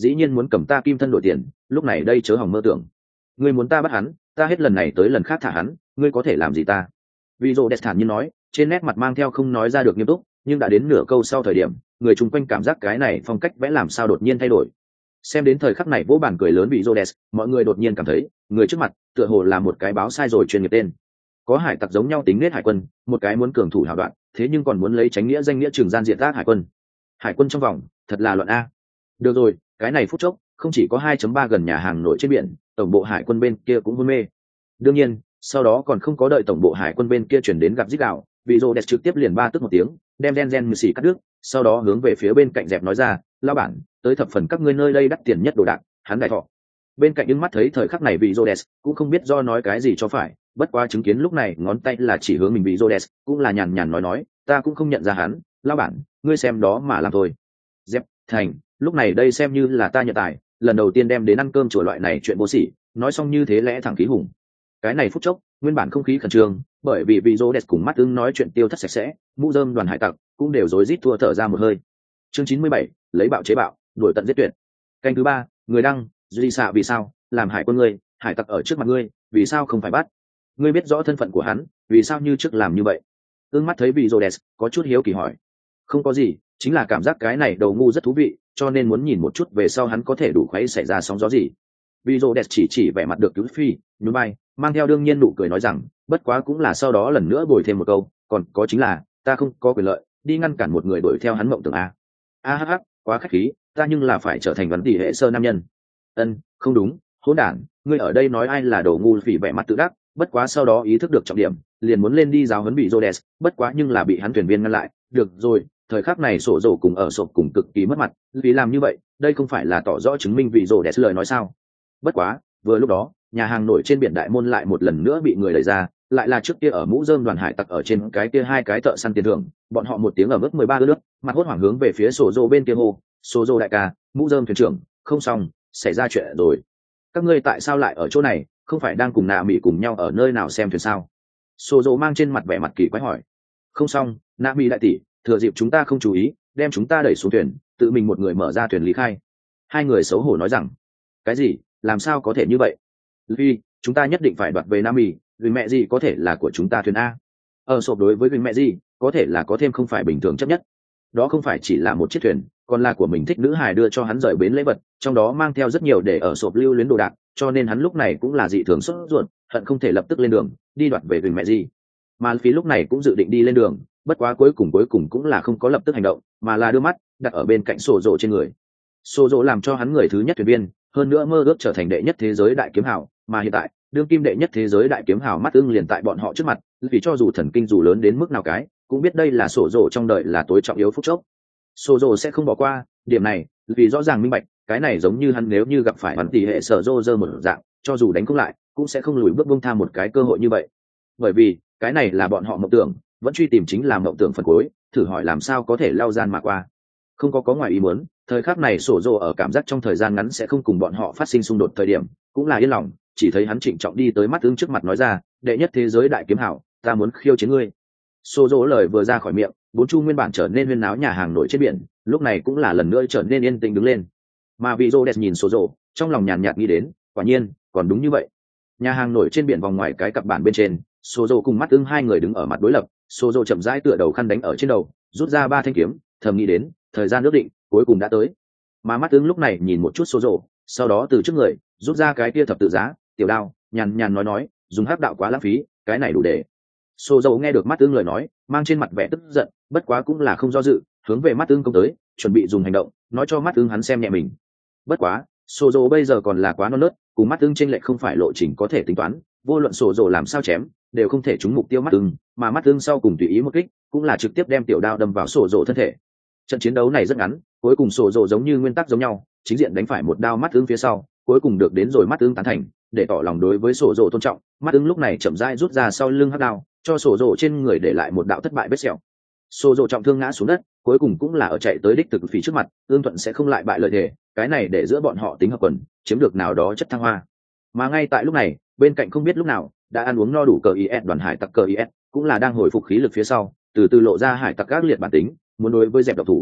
[SPEAKER 1] dĩ nhiên muốn cầm ta kim thân đổi tiền, lúc này đây chớ hòng mơ tưởng. Ngươi muốn ta bắt hắn, ta hết lần này tới lần khác thả hắn, ngươi có thể làm gì ta? Vị Rô Đẹp thản nhiên nói, trên nét mặt mang theo không nói ra được nghiêm túc, nhưng đã đến nửa câu sau thời điểm, người chung quanh cảm giác cái này phong cách vẽ làm sao đột nhiên thay đổi. Xem đến thời khắc này vỗ bàn cười lớn vị Rô Đẹp, mọi người đột nhiên cảm thấy, người trước mặt tựa hồ là một cái báo sai rồi chuyên nghiệp tên. Có hải tặc giống nhau tính nết hải quân, một cái muốn cường thủ hào đoạn, thế nhưng còn muốn lấy tránh nghĩa danh nghĩa trường gian diện tác hải quân. Hải quân trong vòng, thật là loạn a. Được rồi, cái này phút chốc, không chỉ có hai chấm ba gần nhà hàng nổi trên biển, tổng bộ hải quân bên kia cũng hôn mê. Đương nhiên, sau đó còn không có đợi tổng bộ hải quân bên kia chuyển đến gặp dít đạo, vị Rô Đẹp trực tiếp liền ba tức một tiếng, đem gen gen mười xì cắt đứt, sau đó hướng về phía bên cạnh dẹp nói ra, lao bản, tới thập phần các ngươi nơi đây đắt tiền nhất đồ đạc, hắn đại thọ. Bên cạnh những mắt thấy thời khắc này vị Rô Đẹp cũng không biết do nói cái gì cho phải, bất quá chứng kiến lúc này ngón tay là chỉ hướng mình vị Rô Đẹp, cũng là nhàn nhàn nói nói, ta cũng không nhận ra hắn, lao bản, ngươi xem đó mà làm thôi. Dẹp, thành, lúc này đây xem như là ta nhận tài, lần đầu tiên đem đến ăn cơm chùa loại này chuyện vô sỉ, nói xong như thế lẽ thẳng khí hùng. Cái này phút chốc, nguyên bản không khí khẩn trương, bởi vì vị Rô Đẹp cùng mắt ưng nói chuyện tiêu thất sạch sẽ, mũ rơm đoàn hải tặc cũng đều rối rít thua thở ra một hơi. Chương chín mươi bảy, lấy bạo chế bạo, đuổi tận giết tuyệt. Canh thứ ba, người đăng, duy xạ vì sao, làm hải quân ngươi, hải tặc ở trước mặt ngươi, vì sao không phải bắt? Ngươi biết rõ thân phận của hắn, vì sao như trước làm như vậy? Ưng mắt thấy vị Rô Đẹp, có chút hiếu kỳ hỏi. Không có gì, chính là cảm giác cái này đầu ngu rất thú vị, cho nên muốn nhìn một chút về sau hắn có thể đủ khuấy xảy ra sóng gió gì. Vị Rô Đẹp chỉ chỉ vẻ mặt được cứu phi, nhún vai, mang theo đương nhiên nụ cười nói rằng, bất quá cũng là sau đó lần nữa bồi thêm một câu, còn có chính là, ta không có quyền lợi đi ngăn cản một người đuổi theo hắn mộng tưởng a. A hắc hắc, quá khách khí, ta nhưng là phải trở thành vấn tỷ hệ sơ nam nhân. Ân, không đúng, hỗn đản, ngươi ở đây nói ai là đồ ngu phỉ vẻ mặt tự đắc, bất quá sau đó ý thức được trọng điểm, liền muốn lên đi giáo huấn bị Rhodes, bất quá nhưng là bị hắn thuyền viên ngăn lại. Được rồi, thời khắc này sổ rổ cùng ở sộp cùng cực kỳ mất mặt, vì làm như vậy, đây không phải là tỏ rõ chứng minh vị Rhodes lời nói sao? Bất quá, vừa lúc đó, nhà hàng nổi trên biển đại môn lại một lần nữa bị người đẩy ra, lại là trước kia ở mũ rơm đoàn hải tặc ở trên cái kia hai cái thợ săn tiền thưởng, bọn họ một tiếng ở mức mười ba nước, mặt hốt hoảng hướng về phía sổ rổ bên kia hô, sổ rổ đại ca, mũ rơm thuyền trưởng, không xong, xảy ra chuyện rồi. Các ngươi tại sao lại ở chỗ này, không phải đang cùng nạ mỹ cùng nhau ở nơi nào xem thuyền sao? Sổ rổ mang trên mặt vẻ mặt kỳ quái hỏi. Không xong, nạ mỹ đại tỷ, thừa dịp chúng ta không chú ý, đem chúng ta đẩy xuống thuyền, tự mình một người mở ra thuyền lý khai. Hai người xấu hổ nói rằng, cái gì, làm sao có thể như vậy? Vì chúng ta nhất định phải đoạt về Nam Mỹ, vì mẹ gì có thể là của chúng ta thuyền a. Ở sộp đối với vì mẹ gì, có thể là có thêm không phải bình thường chấp nhất. Đó không phải chỉ là một chiếc thuyền, còn là của mình thích nữ hài đưa cho hắn rời bến lễ vật, trong đó mang theo rất nhiều để ở sộp lưu luyến đồ đạc, cho nên hắn lúc này cũng là dị thường sốt ruột, hận không thể lập tức lên đường, đi đoạt về vì mẹ gì. Mà phí lúc này cũng dự định đi lên đường, bất quá cuối cùng cuối cùng cũng là không có lập tức hành động, mà là đưa mắt đặt ở bên cạnh sổ rộ trên người. Sổ rộ làm cho hắn người thứ nhất thuyền viên, hơn nữa mơ ước trở thành đệ nhất thế giới đại kiếm hào, mà hiện tại đương kim đệ nhất thế giới đại kiếm hào mắt ưng liền tại bọn họ trước mặt, vì cho dù thần kinh dù lớn đến mức nào cái cũng biết đây là sổ rộ trong đời là tối trọng yếu phút chốc. Sổ rộ sẽ không bỏ qua điểm này, vì rõ ràng minh bạch cái này giống như hắn nếu như gặp phải hoàn tỷ hệ sở rô rơ một dạng, cho dù đánh không lại cũng sẽ không lùi bước buông tha một cái cơ hội như vậy, bởi vì cái này là bọn họ mộng tưởng, vẫn truy tìm chính là mộng tưởng phần cuối, thử hỏi làm sao có thể lao gian mà qua. Không có có ngoài ý muốn, thời khắc này sổ rồ ở cảm giác trong thời gian ngắn sẽ không cùng bọn họ phát sinh xung đột thời điểm, cũng là yên lòng, chỉ thấy hắn trịnh trọng đi tới mắt ưng trước mặt nói ra, đệ nhất thế giới đại kiếm hảo, ta muốn khiêu chiến ngươi. Sổ rồ lời vừa ra khỏi miệng, bốn chu nguyên bản trở nên huyên náo nhà hàng nổi trên biển, lúc này cũng là lần nữa trở nên yên tĩnh đứng lên. Mà vị rô đẹp nhìn sổ rồ, trong lòng nhàn nhạt nghĩ đến, quả nhiên, còn đúng như vậy. Nhà hàng nổi trên biển vòng ngoài cái cặp bản bên trên, sổ rồ cùng mắt ưng hai người đứng ở mặt đối lập, sổ rồ chậm rãi tựa đầu khăn đánh ở trên đầu, rút ra ba thanh kiếm, thầm nghĩ đến, thời gian ước định cuối cùng đã tới. Mà mắt ưng lúc này nhìn một chút sổ rồ, sau đó từ trước người rút ra cái kia thập tự giá tiểu đao, nhàn nhàn nói nói, dùng hắc đạo quá lãng phí, cái này đủ để. Sổ rồ nghe được mắt ưng lời nói, mang trên mặt vẻ tức giận, bất quá cũng là không do dự, hướng về mắt ưng công tới, chuẩn bị dùng hành động nói cho mắt ưng hắn xem nhẹ mình. Bất quá sổ rồ bây giờ còn là quá non nớt, cùng mắt ưng chênh lệch không phải lộ trình có thể tính toán, vô luận sổ rồ làm sao chém đều không thể trúng mục tiêu mắt ưng, mà mắt ưng sau cùng tùy ý một kích cũng là trực tiếp đem tiểu đao đâm vào sổ rồ thân thể. Trận chiến đấu này rất ngắn, cuối cùng sổ rồ giống như nguyên tắc giống nhau, chính diện đánh phải một đao mắt ưng phía sau, cuối cùng được đến rồi mắt ưng tán thành, để tỏ lòng đối với sổ rồ tôn trọng, mắt ưng lúc này chậm rãi rút ra sau lưng hắc đao, cho sổ rồ trên người để lại một đạo thất bại vết sẹo. Sổ rồ trọng thương ngã xuống đất, cuối cùng cũng là ở chạy tới đích thực phí trước mặt, ương thuận sẽ không lại bại lợi thể, cái này để giữa bọn họ tính hợp quần, chiếm được nào đó chất thăng hoa. Mà ngay tại lúc này, bên cạnh không biết lúc nào đã ăn uống no đủ cờ is đoàn hải tặc cờ is cũng là đang hồi phục khí lực phía sau, từ từ lộ ra hải tặc các liệt bản tính, muốn đối với dẹp độc thủ.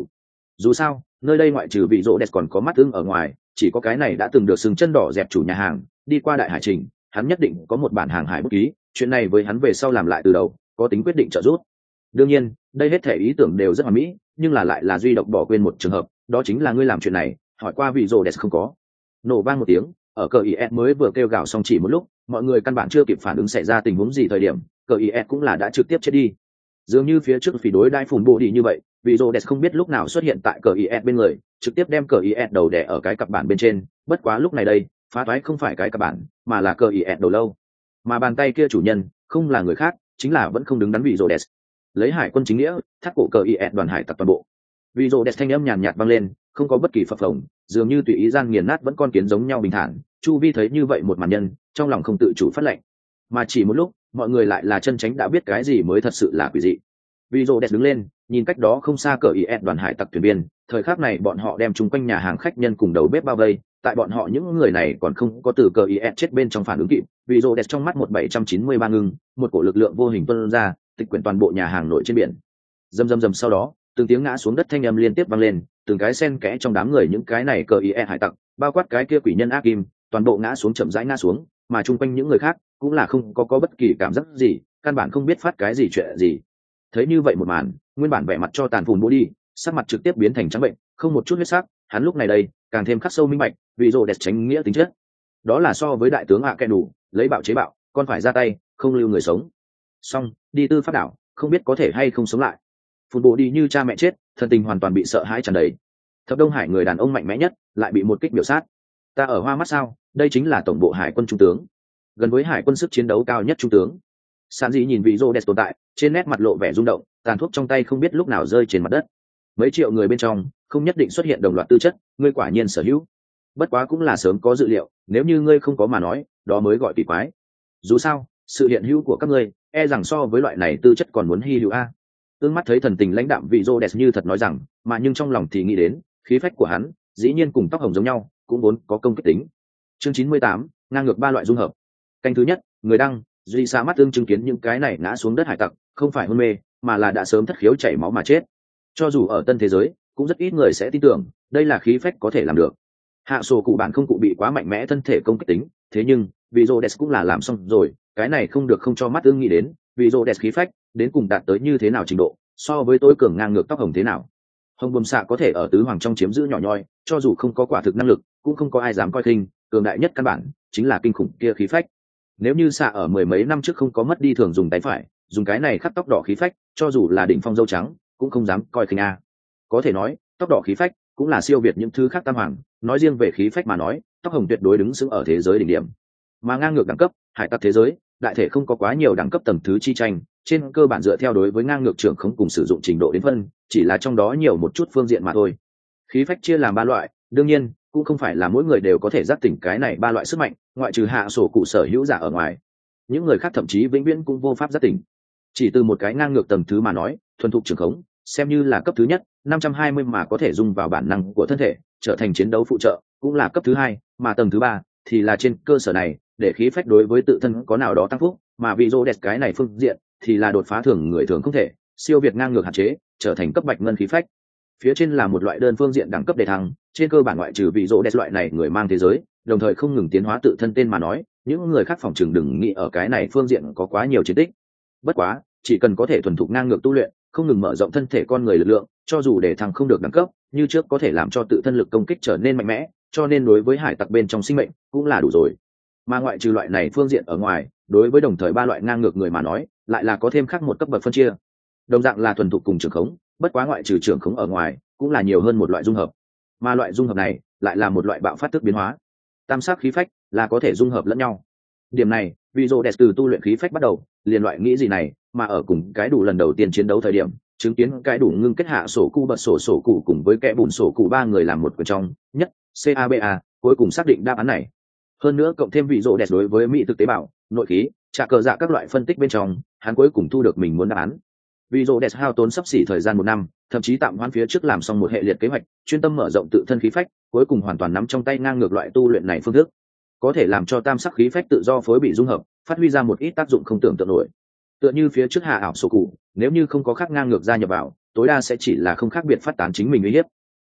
[SPEAKER 1] Dù sao nơi đây ngoại trừ vị rỗ đẹp còn có mắt ưng ở ngoài, chỉ có cái này đã từng được sừng chân đỏ dẹp chủ nhà hàng đi qua đại hải trình, hắn nhất định có một bản hàng hải bút ký, chuyện này với hắn về sau làm lại từ đầu có tính quyết định trợ giúp. Đương nhiên đây hết thể ý tưởng đều rất hoàn mỹ, nhưng là lại là duy độc bỏ quên một trường hợp, đó chính là ngươi làm chuyện này hỏi qua vị rỗ đẹp không có. Nổ vang một tiếng, ở cờ is mới vừa kêu gào xong chỉ một lúc, mọi người căn bản chưa kịp phản ứng xảy ra tình huống gì thời điểm, cờ is cũng là đã trực tiếp chết đi. Dường như phía trước phỉ đối đai phùn bộ đi như vậy, vị rô đẹp không biết lúc nào xuất hiện tại cờ is bên người, trực tiếp đem cờ is đầu đè ở cái cặp bản bên trên. Bất quá lúc này đây phá toái không phải cái cặp bản mà là cờ is đầu lâu, mà bàn tay kia chủ nhân không là người khác, chính là vẫn không đứng đắn vị rô đẹp. Lấy hải quân chính nghĩa thác cổ cờ is đoàn hải tặc toàn bộ. Vị rô đẹp thanh âm nhàn nhạt vang lên, không có bất kỳ phập phồng, dường như tùy ý gian nghiền nát vẫn con kiến giống nhau bình thản. Chu vi thấy như vậy một màn nhân, trong lòng không tự chủ phát lệnh, mà chỉ một lúc mọi người lại là chân tránh đã biết cái gì mới thật sự là quỷ dị. Vì rô đẹp đứng lên nhìn cách đó không xa cờ is đoàn hải tặc thuyền viên, thời khắc này bọn họ đem chung quanh nhà hàng khách nhân cùng đầu bếp bao vây, tại bọn họ những người này còn không có từ cờ is chết bên trong phản ứng kịp, vì rô đẹp trong mắt một bảy trăm chín mươi ba ngưng một cổ lực lượng vô hình tuôn ra, tịch quyển toàn bộ nhà hàng nổi trên biển. Rầm rầm rầm, sau đó từng tiếng ngã xuống đất thanh âm liên tiếp vang lên, từng cái sen kẽ trong đám người những cái này cờ is hải tặc, bao quát cái kia quỷ nhân ác kim, toàn bộ ngã xuống, chậm rãi ngã xuống, mà chung quanh những người khác cũng là không có có bất kỳ cảm giác gì, căn bản không biết phát cái gì chuyện gì. Thấy như vậy một màn, nguyên bản vẻ mặt cho tàn phùn bố đi, sắc mặt trực tiếp biến thành trắng bệnh, không một chút huyết sắc. Hắn lúc này đây càng thêm khắc sâu minh bạch, vì rồ đẹp tránh nghĩa tính chất, đó là so với đại tướng ạ kẻ đủ lấy bạo chế bạo, còn phải ra tay không lưu người sống. Xong đi tư pháp đảo, không biết có thể hay không sống lại. Phùn bố đi như cha mẹ chết, thân tình hoàn toàn bị sợ hãi tràn đầy. Thập Đông Hải người đàn ông mạnh mẽ nhất lại bị một kích biểu sát. Ta ở hoa mắt sao? Đây chính là tổng bộ hải quân trung tướng, gần với hải quân sức chiến đấu cao nhất trung tướng. Sản dị nhìn vị rô đẹp tồn tại, trên nét mặt lộ vẻ rung động, tàn thuốc trong tay không biết lúc nào rơi trên mặt đất. Mấy triệu người bên trong không nhất định xuất hiện đồng loạt tư chất, ngươi quả nhiên sở hữu. Bất quá cũng là sớm có dự liệu, nếu như ngươi không có mà nói, đó mới gọi kỳ quái. Dù sao sự hiện hữu của các ngươi e rằng so với loại này tư chất còn muốn hy hữu a. Tương mắt thấy thần tình lãnh đạm vị rô đẹp như thật nói rằng, mà nhưng trong lòng thì nghĩ đến khí phách của hắn dĩ nhiên cùng tóc hồng giống nhau, cũng vốn có công kích tính. Chương chín mươi tám, ngang ngược ba loại dung hợp. Canh thứ nhất, người đăng duy xa mắt tương chứng kiến những cái này ngã xuống đất hải tặc, không phải hôn mê mà là đã sớm thất khiếu chảy máu mà chết. Cho dù ở tân thế giới cũng rất ít người sẽ tin tưởng đây là khí phách có thể làm được. Hạ sổ cụ bản không cụ bị quá mạnh mẽ thân thể công kích tính, thế nhưng vì Rhodes cũng là làm xong rồi, cái này không được không cho mắt ưng nghĩ đến, vì Rhodes khí phách đến cùng đạt tới như thế nào trình độ, so với tôi cường ngang ngược tóc hồng thế nào. Hồng Bùm Xạ có thể ở tứ hoàng trong chiếm giữ nhỏ nhoi, cho dù không có quả thực năng lực, cũng không có ai dám coi khinh, cường đại nhất căn bản chính là kinh khủng kia khí phách. Nếu như Xạ ở mười mấy năm trước không có mất đi thường dùng tay phải, dùng cái này khắc tóc đỏ khí phách, cho dù là đỉnh phong dâu trắng, cũng không dám coi khinh a. Có thể nói, tóc đỏ khí phách cũng là siêu việt những thứ khác tam hoàng, nói riêng về khí phách mà nói, tóc hồng tuyệt đối đứng sững ở thế giới đỉnh điểm. Mà ngang ngược đẳng cấp, hải tặc thế giới, đại thể không có quá nhiều đẳng cấp tầng thứ chi tranh, trên cơ bản dựa theo đối với ngang ngược trưởng không cùng sử dụng trình độ đến phân, chỉ là trong đó nhiều một chút phương diện mà thôi. Khí phách chia làm ba loại, đương nhiên cũng không phải là mỗi người đều có thể giác tỉnh cái này ba loại sức mạnh, ngoại trừ hạ sổ cụ sở hữu giả ở ngoài, những người khác thậm chí vĩnh viễn cũng vô pháp giác tỉnh. Chỉ từ một cái ngang ngược tầng thứ mà nói, thuần thục trưởng khống xem như là cấp thứ nhất, năm trăm hai mươi mà có thể dung vào bản năng của thân thể trở thành chiến đấu phụ trợ cũng là cấp thứ hai, mà tầng thứ ba thì là trên cơ sở này để khí phách đối với tự thân có nào đó tăng phúc, mà vị rô đẹp cái này phương diện thì là đột phá thường người thường không thể, siêu việt ngang ngược hạn chế trở thành cấp bạch ngân khí phách. Phía trên là một loại đơn phương diện đẳng cấp đề thăng, trên cơ bản ngoại trừ vị rô đẹp loại này người mang thế giới đồng thời không ngừng tiến hóa tự thân tên mà nói, những người khác phòng trường đừng nghĩ ở cái này phương diện có quá nhiều chiến tích. Bất quá chỉ cần có thể thuần thục ngang ngược tu luyện, không ngừng mở rộng thân thể con người lực lượng, cho dù để thăng không được đẳng cấp như trước có thể làm cho tự thân lực công kích trở nên mạnh mẽ, cho nên đối với hải tặc bên trong sinh mệnh cũng là đủ rồi. Mà ngoại trừ loại này phương diện ở ngoài, đối với đồng thời ba loại ngang ngược người mà nói lại là có thêm khác một cấp bậc phân chia, đồng dạng là thuần thục cùng trưởng khống, bất quá ngoại trừ trưởng khống ở ngoài cũng là nhiều hơn một loại dung hợp, mà loại dung hợp này lại là một loại bạo phát thức biến hóa. Tam sắc khí phách là có thể dung hợp lẫn nhau, điểm này vì rô đẹp từ tu luyện khí phách bắt đầu liền loại nghĩ gì này, mà ở cùng cái đủ lần đầu tiên chiến đấu thời điểm chứng kiến cái đủ ngưng kết hạ sổ cụ bật sổ sổ cụ cùng với kẽ bùn sổ cụ ba người làm một quyền trong nhất caba, cuối cùng xác định đáp án này. Hơn nữa cộng thêm vị rô đẹp đối với mỹ thực tế bào, nội khí, trả cờ dạ các loại phân tích bên trong, hắn cuối cùng thu được mình muốn đáp án. Vị rô đẹp hao tốn sắp xỉ thời gian một năm, thậm chí tạm hoãn phía trước làm xong một hệ liệt kế hoạch, chuyên tâm mở rộng tự thân khí phách, cuối cùng hoàn toàn nắm trong tay ngang ngược loại tu luyện này phương thức, có thể làm cho tam sắc khí phách tự do phối bị dung hợp, phát huy ra một ít tác dụng không tưởng tượng nổi. Tựa như phía trước hạ ảo sổ cụ, nếu như không có khác ngang ngược gia nhập vào, tối đa sẽ chỉ là không khác biệt phát tán chính mình uy hiếp,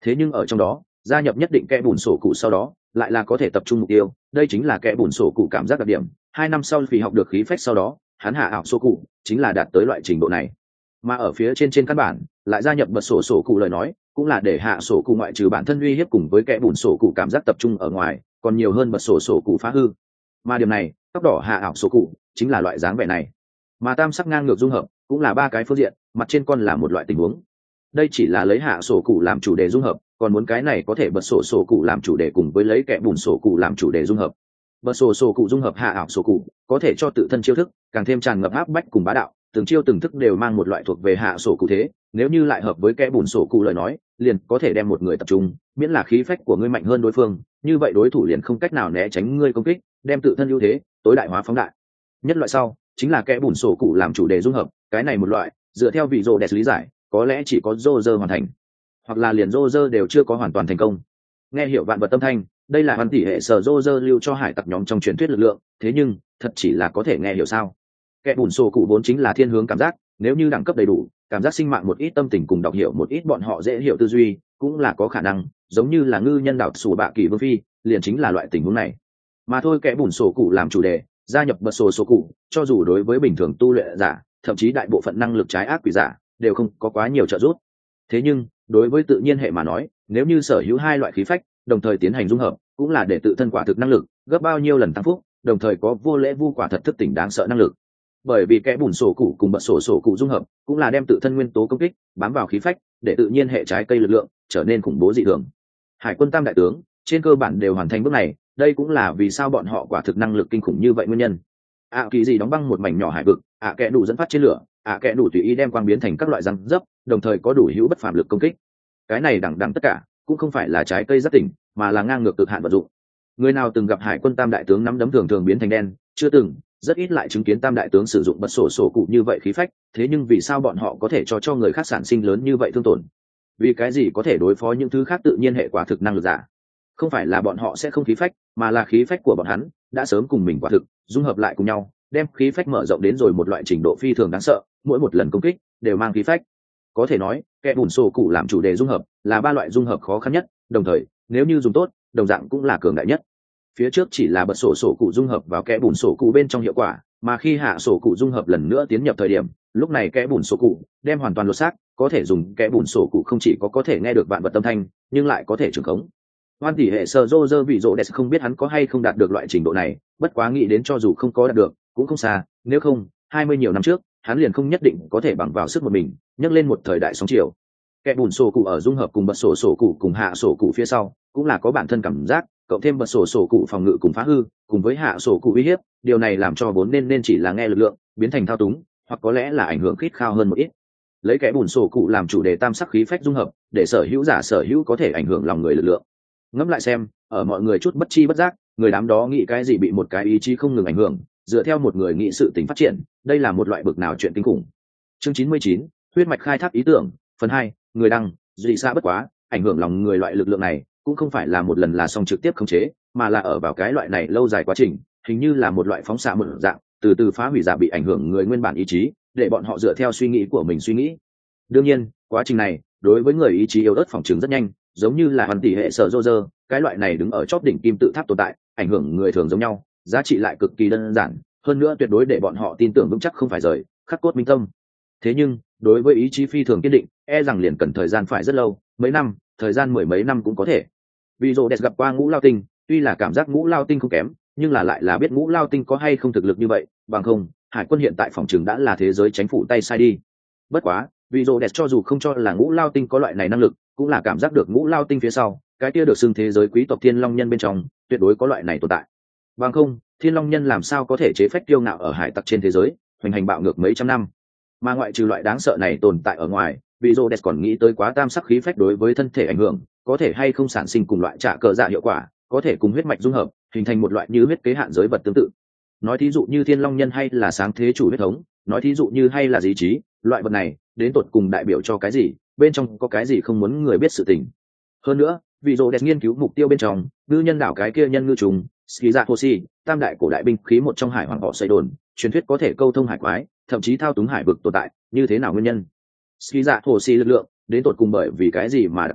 [SPEAKER 1] thế nhưng ở trong đó gia nhập nhất định kẽ bùn sổ cụ sau đó lại là có thể tập trung mục tiêu, đây chính là kẽ bùn sổ cụ cảm giác đặc điểm. Hai năm sau vì học được khí phách sau đó hắn hạ ảo sổ cụ chính là đạt tới loại trình độ này. Mà ở phía trên trên căn bản lại gia nhập bật sổ sổ cụ lời nói cũng là để hạ sổ cụ ngoại trừ bản thân uy hiếp cùng với kẽ bùn sổ cụ cảm giác tập trung ở ngoài còn nhiều hơn bật sổ sổ cụ phá hư. Mà điểm này tóc đỏ hạ ảo sổ cụ chính là loại dáng vẻ này. Mà tam sắc ngang ngược dung hợp cũng là ba cái phương diện, mặt trên con là một loại tình huống. Đây chỉ là lấy hạ sổ cụ làm chủ đề dung hợp, còn muốn cái này có thể bật sổ sổ cụ làm chủ đề cùng với lấy kẽ bùn sổ cụ làm chủ đề dung hợp. Bật sổ sổ cụ dung hợp hạ ảo sổ cụ có thể cho tự thân chiêu thức càng thêm tràn ngập áp bách cùng bá đạo, từng chiêu từng thức đều mang một loại thuộc về hạ sổ cụ thế, nếu như lại hợp với kẽ bùn sổ cụ lời nói liền có thể đem một người tập trung, miễn là khí phách của ngươi mạnh hơn đối phương, như vậy đối thủ liền không cách nào né tránh ngươi công kích, đem tự thân ưu thế tối đại hóa phóng đại. Nhất loại sau chính là kẽ bùn sổ cụ làm chủ đề dung hợp, cái này một loại dựa theo vị rô đẹp lý giải có lẽ chỉ có Roger hoàn thành, hoặc là liền Roger đều chưa có hoàn toàn thành công. Nghe hiểu vạn vật tâm thanh, đây là hoàn tỷ hệ sở Roger lưu cho hải tặc nhóm trong truyền thuyết lực lượng, thế nhưng thật chỉ là có thể nghe hiểu sao? Kẽ bùn sổ cụ vốn chính là thiên hướng cảm giác, nếu như đẳng cấp đầy đủ, cảm giác sinh mạng một ít tâm tình cùng đọc hiểu một ít bọn họ dễ hiểu tư duy, cũng là có khả năng, giống như là ngư nhân đảo sủ bạ kỳ vương phi, liền chính là loại tình huống này. Mà thôi kẽ bùn sổ cụ làm chủ đề, gia nhập bật sổ sổ cụ, cho dù đối với bình thường tu luyện giả, thậm chí đại bộ phận năng lực trái ác quỷ giả, đều không có quá nhiều trợ giúp. Thế nhưng, đối với tự nhiên hệ mà nói, nếu như sở hữu hai loại khí phách, đồng thời tiến hành dung hợp, cũng là để tự thân quả thực năng lực gấp bao nhiêu lần tăng phúc, đồng thời có vô lễ vu quả thật thức tỉnh đáng sợ năng lực. Bởi vì kẽ bùn sổ cụ cùng bật sổ sổ cụ dung hợp, cũng là đem tự thân nguyên tố công kích bám vào khí phách, để tự nhiên hệ trái cây lực lượng trở nên khủng bố dị thường. Hải quân tam đại tướng trên cơ bản đều hoàn thành bước này, đây cũng là vì sao bọn họ quả thực năng lực kinh khủng như vậy nguyên nhân. ạ kỳ gì đóng băng một mảnh nhỏ hải vực, ạ kẽ đủ dẫn phát trên lửa, ạ kẽ đủ tùy ý đem quang biến thành các loại răng dấp, đồng thời có đủ hữu bất phàm lực công kích. Cái này đẳng đẳng tất cả cũng không phải là trái cây giác tỉnh, mà là ngang ngược cực hạn vận dụng. Người nào từng gặp hải quân tam đại tướng nắm đấm thường thường biến thành đen, chưa từng, rất ít lại chứng kiến tam đại tướng sử dụng bật sổ sổ cụ như vậy khí phách, thế nhưng vì sao bọn họ có thể cho cho người khác sản sinh lớn như vậy thương tổn? Vì cái gì có thể đối phó những thứ khác tự nhiên hệ quả thực năng lực giả? Không phải là bọn họ sẽ không khí phách, mà là khí phách của bọn hắn đã sớm cùng mình quả thực dung hợp lại cùng nhau, đem khí phách mở rộng đến rồi một loại trình độ phi thường đáng sợ, mỗi một lần công kích đều mang khí phách. Có thể nói kẽ bùn sổ cụ làm chủ đề dung hợp là ba loại dung hợp khó khăn nhất, đồng thời nếu như dùng tốt đồng dạng cũng là cường đại nhất. Phía trước chỉ là bật sổ sổ cụ dung hợp vào kẽ bùn sổ cụ bên trong hiệu quả, mà khi hạ sổ cụ dung hợp lần nữa tiến nhập thời điểm, lúc này kẽ bùn sổ cụ đem hoàn toàn lột xác, có thể dùng kẽ bùn sổ cụ không chỉ có có thể nghe được vạn vật tâm thanh, nhưng lại có thể trường khống. Hoan tỷ hệ sơ dô dơ vị rộ đẹp không biết hắn có hay không đạt được loại trình độ này, bất quá nghĩ đến cho dù không có đạt được cũng không xa, nếu không hai mươi nhiều năm trước hắn liền không nhất định có thể bằng vào sức một mình nhấc lên một thời đại sóng chiều. Kẽ bùn sổ cụ ở dung hợp cùng bật sổ sổ cụ cùng hạ sổ cụ phía sau cũng là có bản thân cảm giác, cộng thêm bật sổ sổ cụ phòng ngự cùng phá hư cùng với hạ sổ cụ uy hiếp, điều này làm cho vốn nên nên chỉ là nghe lực lượng biến thành thao túng, hoặc có lẽ là ảnh hưởng khít khao hơn một ít. Lấy kẽ bùn sổ cụ làm chủ đề tam sắc khí phách dung hợp, để sở hữu giả sở hữu có thể ảnh hưởng lòng người lực lượng. Ngẫm lại xem, ở mọi người chút bất chi bất giác, người đám đó nghĩ cái gì bị một cái ý chí không ngừng ảnh hưởng, dựa theo một người nghĩ sự tính phát triển, đây là một loại bực nào chuyện kinh khủng. Chương chín mươi chín, huyết mạch khai thác ý tưởng, phần hai, người đăng, dị xa bất quá, ảnh hưởng lòng người loại lực lượng này, cũng không phải là một lần là xong trực tiếp khống chế, mà là ở vào cái loại này lâu dài quá trình, hình như là một loại phóng xạ một dạng, từ từ phá hủy giả bị ảnh hưởng người nguyên bản ý chí, để bọn họ dựa theo suy nghĩ của mình suy nghĩ. Đương nhiên, quá trình này, đối với người ý chí yếu ớt phòng trường rất nhanh, giống như là hoàn tỷ hệ sở Roger, cái loại này đứng ở chóp đỉnh kim tự tháp tồn tại, ảnh hưởng người thường giống nhau, giá trị lại cực kỳ đơn giản, hơn nữa tuyệt đối để bọn họ tin tưởng vững chắc không phải rời, khắc cốt minh tâm. Thế nhưng, đối với ý chí phi thường kiên định, e rằng liền cần thời gian phải rất lâu, mấy năm, thời gian mười mấy năm cũng có thể. Vì Rô Đẹp gặp qua Ngũ Lao Tinh, tuy là cảm giác Ngũ Lao Tinh không kém, nhưng là lại là biết Ngũ Lao Tinh có hay không thực lực như vậy, bằng không, Hải quân hiện tại phòng trường đã là thế giới chính phủ tay sai đi. Bất quá, vì Rô Đẹp cho dù không cho là Ngũ Lao Tinh có loại này năng lực, cũng là cảm giác được Ngũ Lao Tinh phía sau, cái kia được xưng thế giới quý tộc Thiên Long Nhân bên trong, tuyệt đối có loại này tồn tại. Bằng không, Thiên Long Nhân làm sao có thể chế phách kiêu ngạo ở hải tặc trên thế giới, hoành hành bạo ngược mấy trăm năm. Mà ngoại trừ loại đáng sợ này tồn tại ở ngoài, vì Rô Đẹp còn nghĩ tới quá tam sắc khí phách đối với thân thể ảnh hưởng, có thể hay không sản sinh cùng loại trả cờ dạ hiệu quả, có thể cùng huyết mạch dung hợp, hình thành một loại như huyết kế hạn giới vật tương tự. Nói thí dụ như Thiên Long Nhân hay là sáng thế chủ huyết thống, nói thí dụ như hay là ý chí, loại vật này, đến tột cùng đại biểu cho cái gì, bên trong có cái gì không muốn người biết sự tình. Hơn nữa, vì Rô Đẹp nghiên cứu mục tiêu bên trong, ngư nhân đảo cái kia nhân ngư trùng, Skiza tam đại cổ đại binh khí một trong hải hoàng họ xây đồn, truyền thuyết có thể câu thông hải quái, thậm chí thao túng hải vực tồn tại, như thế nào nguyên nhân? Skiza lực lượng, đến tột cùng bởi vì cái gì mà đặc thù,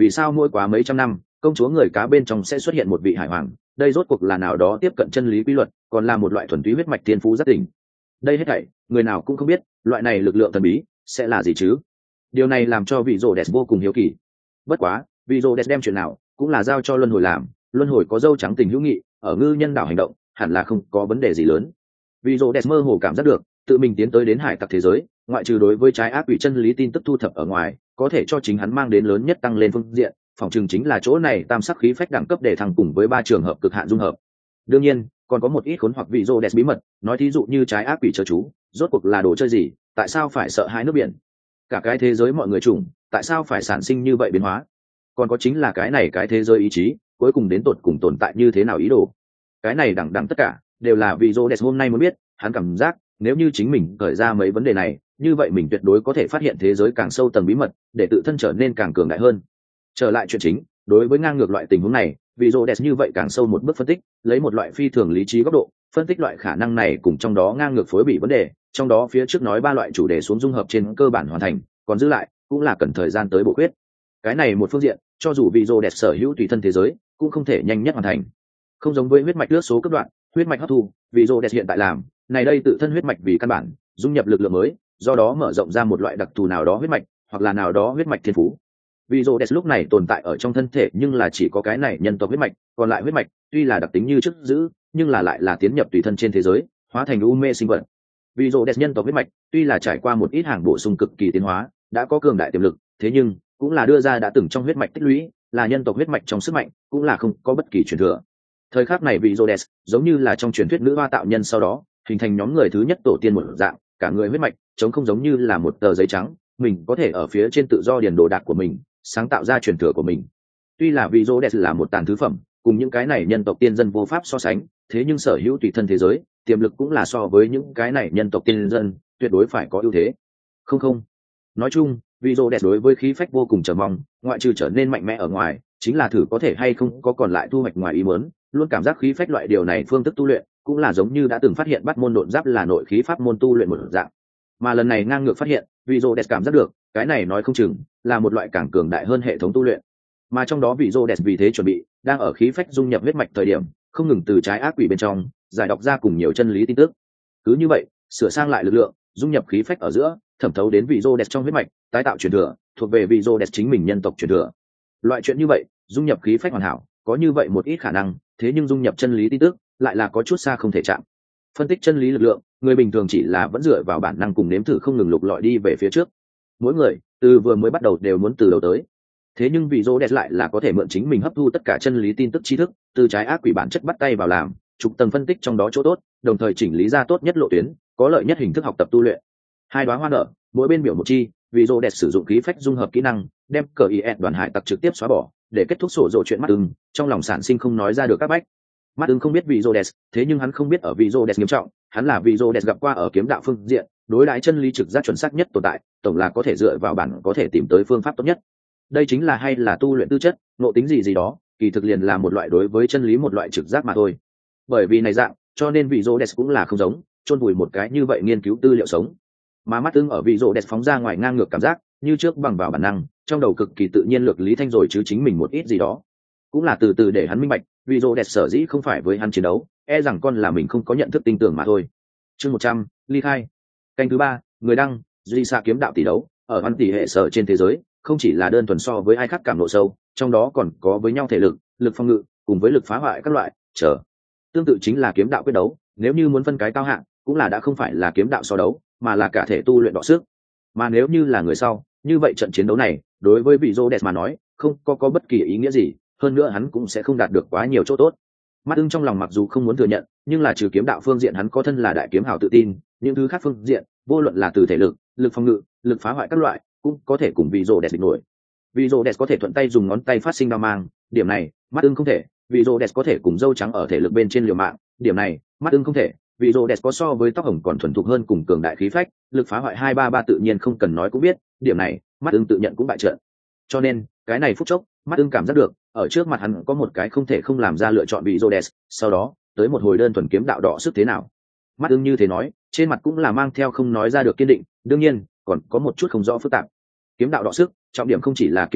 [SPEAKER 1] vì sao mỗi quá mấy trăm năm công chúa người cá bên trong sẽ xuất hiện một vị hải hoàng, đây rốt cuộc là nào đó tiếp cận chân lý quy luật, còn là một loại thuần túy huyết mạch thiên phú rất tỉnh. Đây hết thảy người nào cũng không biết loại này lực lượng thần bí sẽ là gì chứ. Điều này làm cho vị rồ đẹp vô cùng hiếu kỳ. Bất quá vị rồ đẹp đem chuyện nào cũng là giao cho luân hồi làm, luân hồi có dâu trắng tình hữu nghị, ở ngư nhân đảo hành động hẳn là không có vấn đề gì lớn. Vị rồ đẹp mơ hồ cảm giác được tự mình tiến tới đến hải tặc thế giới, ngoại trừ đối với trái ác quỷ chân lý tin tức thu thập ở ngoài, có thể cho chính hắn mang đến lớn nhất tăng lên phương diện phòng trường chính là chỗ này tam sắc khí phách đẳng cấp để thăng cùng với ba trường hợp cực hạn dung hợp. Đương nhiên còn có một ít khốn hoặc vị rồ đẹp bí mật, nói thí dụ như trái ác quỷ chớ chú rốt cuộc là đồ chơi gì, tại sao phải sợ hãi nước biển, cả cái thế giới mọi người chủng tại sao phải sản sinh như vậy biến hóa, còn có chính là cái này cái thế giới ý chí cuối cùng đến tột cùng tồn tại như thế nào ý đồ. Cái này đẳng đẳng tất cả đều là vị rồ đẹp hôm nay muốn biết. Hắn cảm giác nếu như chính mình khởi ra mấy vấn đề này, như vậy mình tuyệt đối có thể phát hiện thế giới càng sâu tầng bí mật, để tự thân trở nên càng cường đại hơn. Trở lại chuyện chính, đối với ngang ngược loại tình huống này, vị rồ đẹp như vậy càng sâu một bước phân tích, lấy một loại phi thường lý trí góc độ phân tích loại khả năng này cùng trong đó ngang ngược phối bị vấn đề, trong đó phía trước nói ba loại chủ đề xuống dung hợp trên cơ bản hoàn thành, còn giữ lại cũng là cần thời gian tới bổ khuyết. Cái này một phương diện, cho dù vị rồ đẹp sở hữu tùy thân thế giới cũng không thể nhanh nhất hoàn thành. Không giống với huyết mạch lướt số cấp đoạn, huyết mạch hấp thu, vị rồ đẹp hiện tại làm này đây tự thân huyết mạch vì căn bản dung nhập lực lượng mới, do đó mở rộng ra một loại đặc thù nào đó huyết mạch hoặc là nào đó huyết mạch thiên phú. Vì rồ đẹp lúc này tồn tại ở trong thân thể nhưng là chỉ có cái này nhân tộc huyết mạch, còn lại huyết mạch tuy là đặc tính như trước giữ nhưng là lại là tiến nhập tùy thân trên thế giới, hóa thành u mê sinh vật. Vì rồ đẹp nhân tộc huyết mạch tuy là trải qua một ít hàng bổ sung cực kỳ tiến hóa, đã có cường đại tiềm lực, thế nhưng cũng là đưa ra đã từng trong huyết mạch tích lũy, là nhân tộc huyết mạch trong sức mạnh, cũng là không có bất kỳ truyền thừa. Thời khắc này vị Rhodes giống như là trong truyền thuyết nữ hoa tạo nhân sau đó hình thành nhóm người thứ nhất tổ tiên một dạng, cả người huyết mạch chống không giống như là một tờ giấy trắng, mình có thể ở phía trên tự do điền đồ đạc của mình, sáng tạo ra truyền thừa của mình. Tuy là vị Rhodes là một tàn thứ phẩm, cùng những cái này nhân tộc tiên dân vô pháp so sánh, thế nhưng sở hữu tùy thân thế giới tiềm lực cũng là so với những cái này nhân tộc tiên dân tuyệt đối phải có ưu thế. Không không, nói chung vị Rhodes đối với khí phách vô cùng chờ mong, ngoại trừ trở nên mạnh mẽ ở ngoài, chính là thử có thể hay không có còn lại thu hoạch ngoài ý muốn. Luôn cảm giác khí phách loại điều này phương thức tu luyện cũng là giống như đã từng phát hiện bắt môn độn giáp là nội khí pháp môn tu luyện một dạng, mà lần này ngang ngược phát hiện vị Rhodes cảm giác được cái này nói không chừng là một loại càng cường đại hơn hệ thống tu luyện, mà trong đó vị Rhodes vì thế chuẩn bị đang ở khí phách dung nhập huyết mạch thời điểm không ngừng từ trái ác quỷ bên trong giải đọc ra cùng nhiều chân lý tin tức. Cứ như vậy sửa sang lại lực lượng, dung nhập khí phách ở giữa, thẩm thấu đến vị Rhodes trong huyết mạch, tái tạo truyền thừa thuộc về vị Rhodes chính mình nhân tộc truyền thừa. Loại chuyện như vậy dung nhập khí phách hoàn hảo có như vậy một ít khả năng, thế nhưng dung nhập chân lý tin tức lại là có chút xa không thể chạm. Phân tích chân lý lực lượng, người bình thường chỉ là vẫn dựa vào bản năng cùng nếm thử không ngừng lục lọi đi về phía trước. Mỗi người từ vừa mới bắt đầu đều muốn từ đầu tới, thế nhưng vị Rhodes lại là có thể mượn chính mình hấp thu tất cả chân lý tin tức tri thức, từ trái ác quỷ bản chất bắt tay vào làm, trục tầng phân tích trong đó chỗ tốt, đồng thời chỉnh lý ra tốt nhất lộ tuyến, có lợi nhất hình thức học tập tu luyện. Hai đóa hoa nở, mỗi bên biểu một chi, vị Rhodes sử dụng khí phách dung hợp kỹ năng, đem cờ is đoàn hải tặc trực tiếp xóa bỏ, để kết thúc sổ dỗ chuyện mắt ưng, trong lòng sản sinh không nói ra được các bách. Mắt ưng không biết vị Rhodes, thế nhưng hắn không biết ở vị Rhodes nghiêm trọng, hắn là vị Rhodes gặp qua ở kiếm đạo phương diện, đối đãi chân lý trực giác chuẩn xác nhất tồn tại, tổng là có thể dựa vào bản có thể tìm tới phương pháp tốt nhất. Đây chính là hay là tu luyện tư chất, ngộ tính gì gì đó, kỳ thực liền là một loại đối với chân lý một loại trực giác mà thôi. Bởi vì này dạng, cho nên vị Rhodes cũng là không giống, chôn vùi một cái như vậy nghiên cứu tư liệu sống. Mà mắt ưng ở vị Rhodes phóng ra ngoài ngang ngược cảm giác, như trước bằng vào bản năng, trong đầu cực kỳ tự nhiên lược lý thanh rồi chứ chính mình một ít gì đó. Cũng là từ từ để hắn minh bạch, vị Rhodes sở dĩ không phải với hắn chiến đấu, e rằng con là mình không có nhận thức tin tưởng mà thôi. Chương một trăm, ly khai. Canh thứ ba, người đăng, duy xa kiếm đạo tỷ đấu, ở văn tỷ hệ sở trên thế giới, không chỉ là đơn thuần so với ai khác cảm lộ sâu, trong đó còn có với nhau thể lực, lực phòng ngự, cùng với lực phá hoại các loại, trở. Tương tự chính là kiếm đạo quyết đấu, nếu như muốn phân cái cao hạng, cũng là đã không phải là kiếm đạo so đấu, mà là cả thể tu luyện đọ sức. Mà nếu như là người sau, như vậy trận chiến đấu này, đối với vị Rhodes mà nói, không có có bất kỳ ý nghĩa gì, hơn nữa hắn cũng sẽ không đạt được quá nhiều chỗ tốt. Mắt ưng trong lòng mặc dù không muốn thừa nhận, nhưng là trừ kiếm đạo phương diện hắn có thân là đại kiếm hào tự tin, những thứ khác phương diện, vô luận là từ thể lực, lực phòng ngự, lực phá hoại các loại, cũng có thể cùng vị Rhodes địch nổi. Vị Rhodes có thể thuận tay dùng ngón tay phát sinh đao mang, điểm này, mắt ưng không thể. Vị Rhodes có thể cùng dâu trắng ở thể lực bên trên liều mạng, điểm này, mắt ưng không thể. Vị Rhodes có so với tóc hồng còn thuần thục hơn cùng cường đại khí phách, lực phá hoại hai ba ba tự nhiên không cần nói cũng biết, điểm này, mắt ưng tự nhận cũng bại trận. Cho nên, cái này phút chốc, mắt ưng cảm giác được, ở trước mặt hắn có một cái không thể không làm ra lựa chọn vị Rhodes, sau đó, tới một hồi đơn thuần kiếm đạo đỏ sức thế nào. Mắt ưng như thế nói, trên mặt cũng là mang theo không nói ra được kiên định, đương nhiên, còn có một chút không rõ phức tạp. Kiếm đạo đọ sức, trọng điểm không chỉ là kiếm đạo,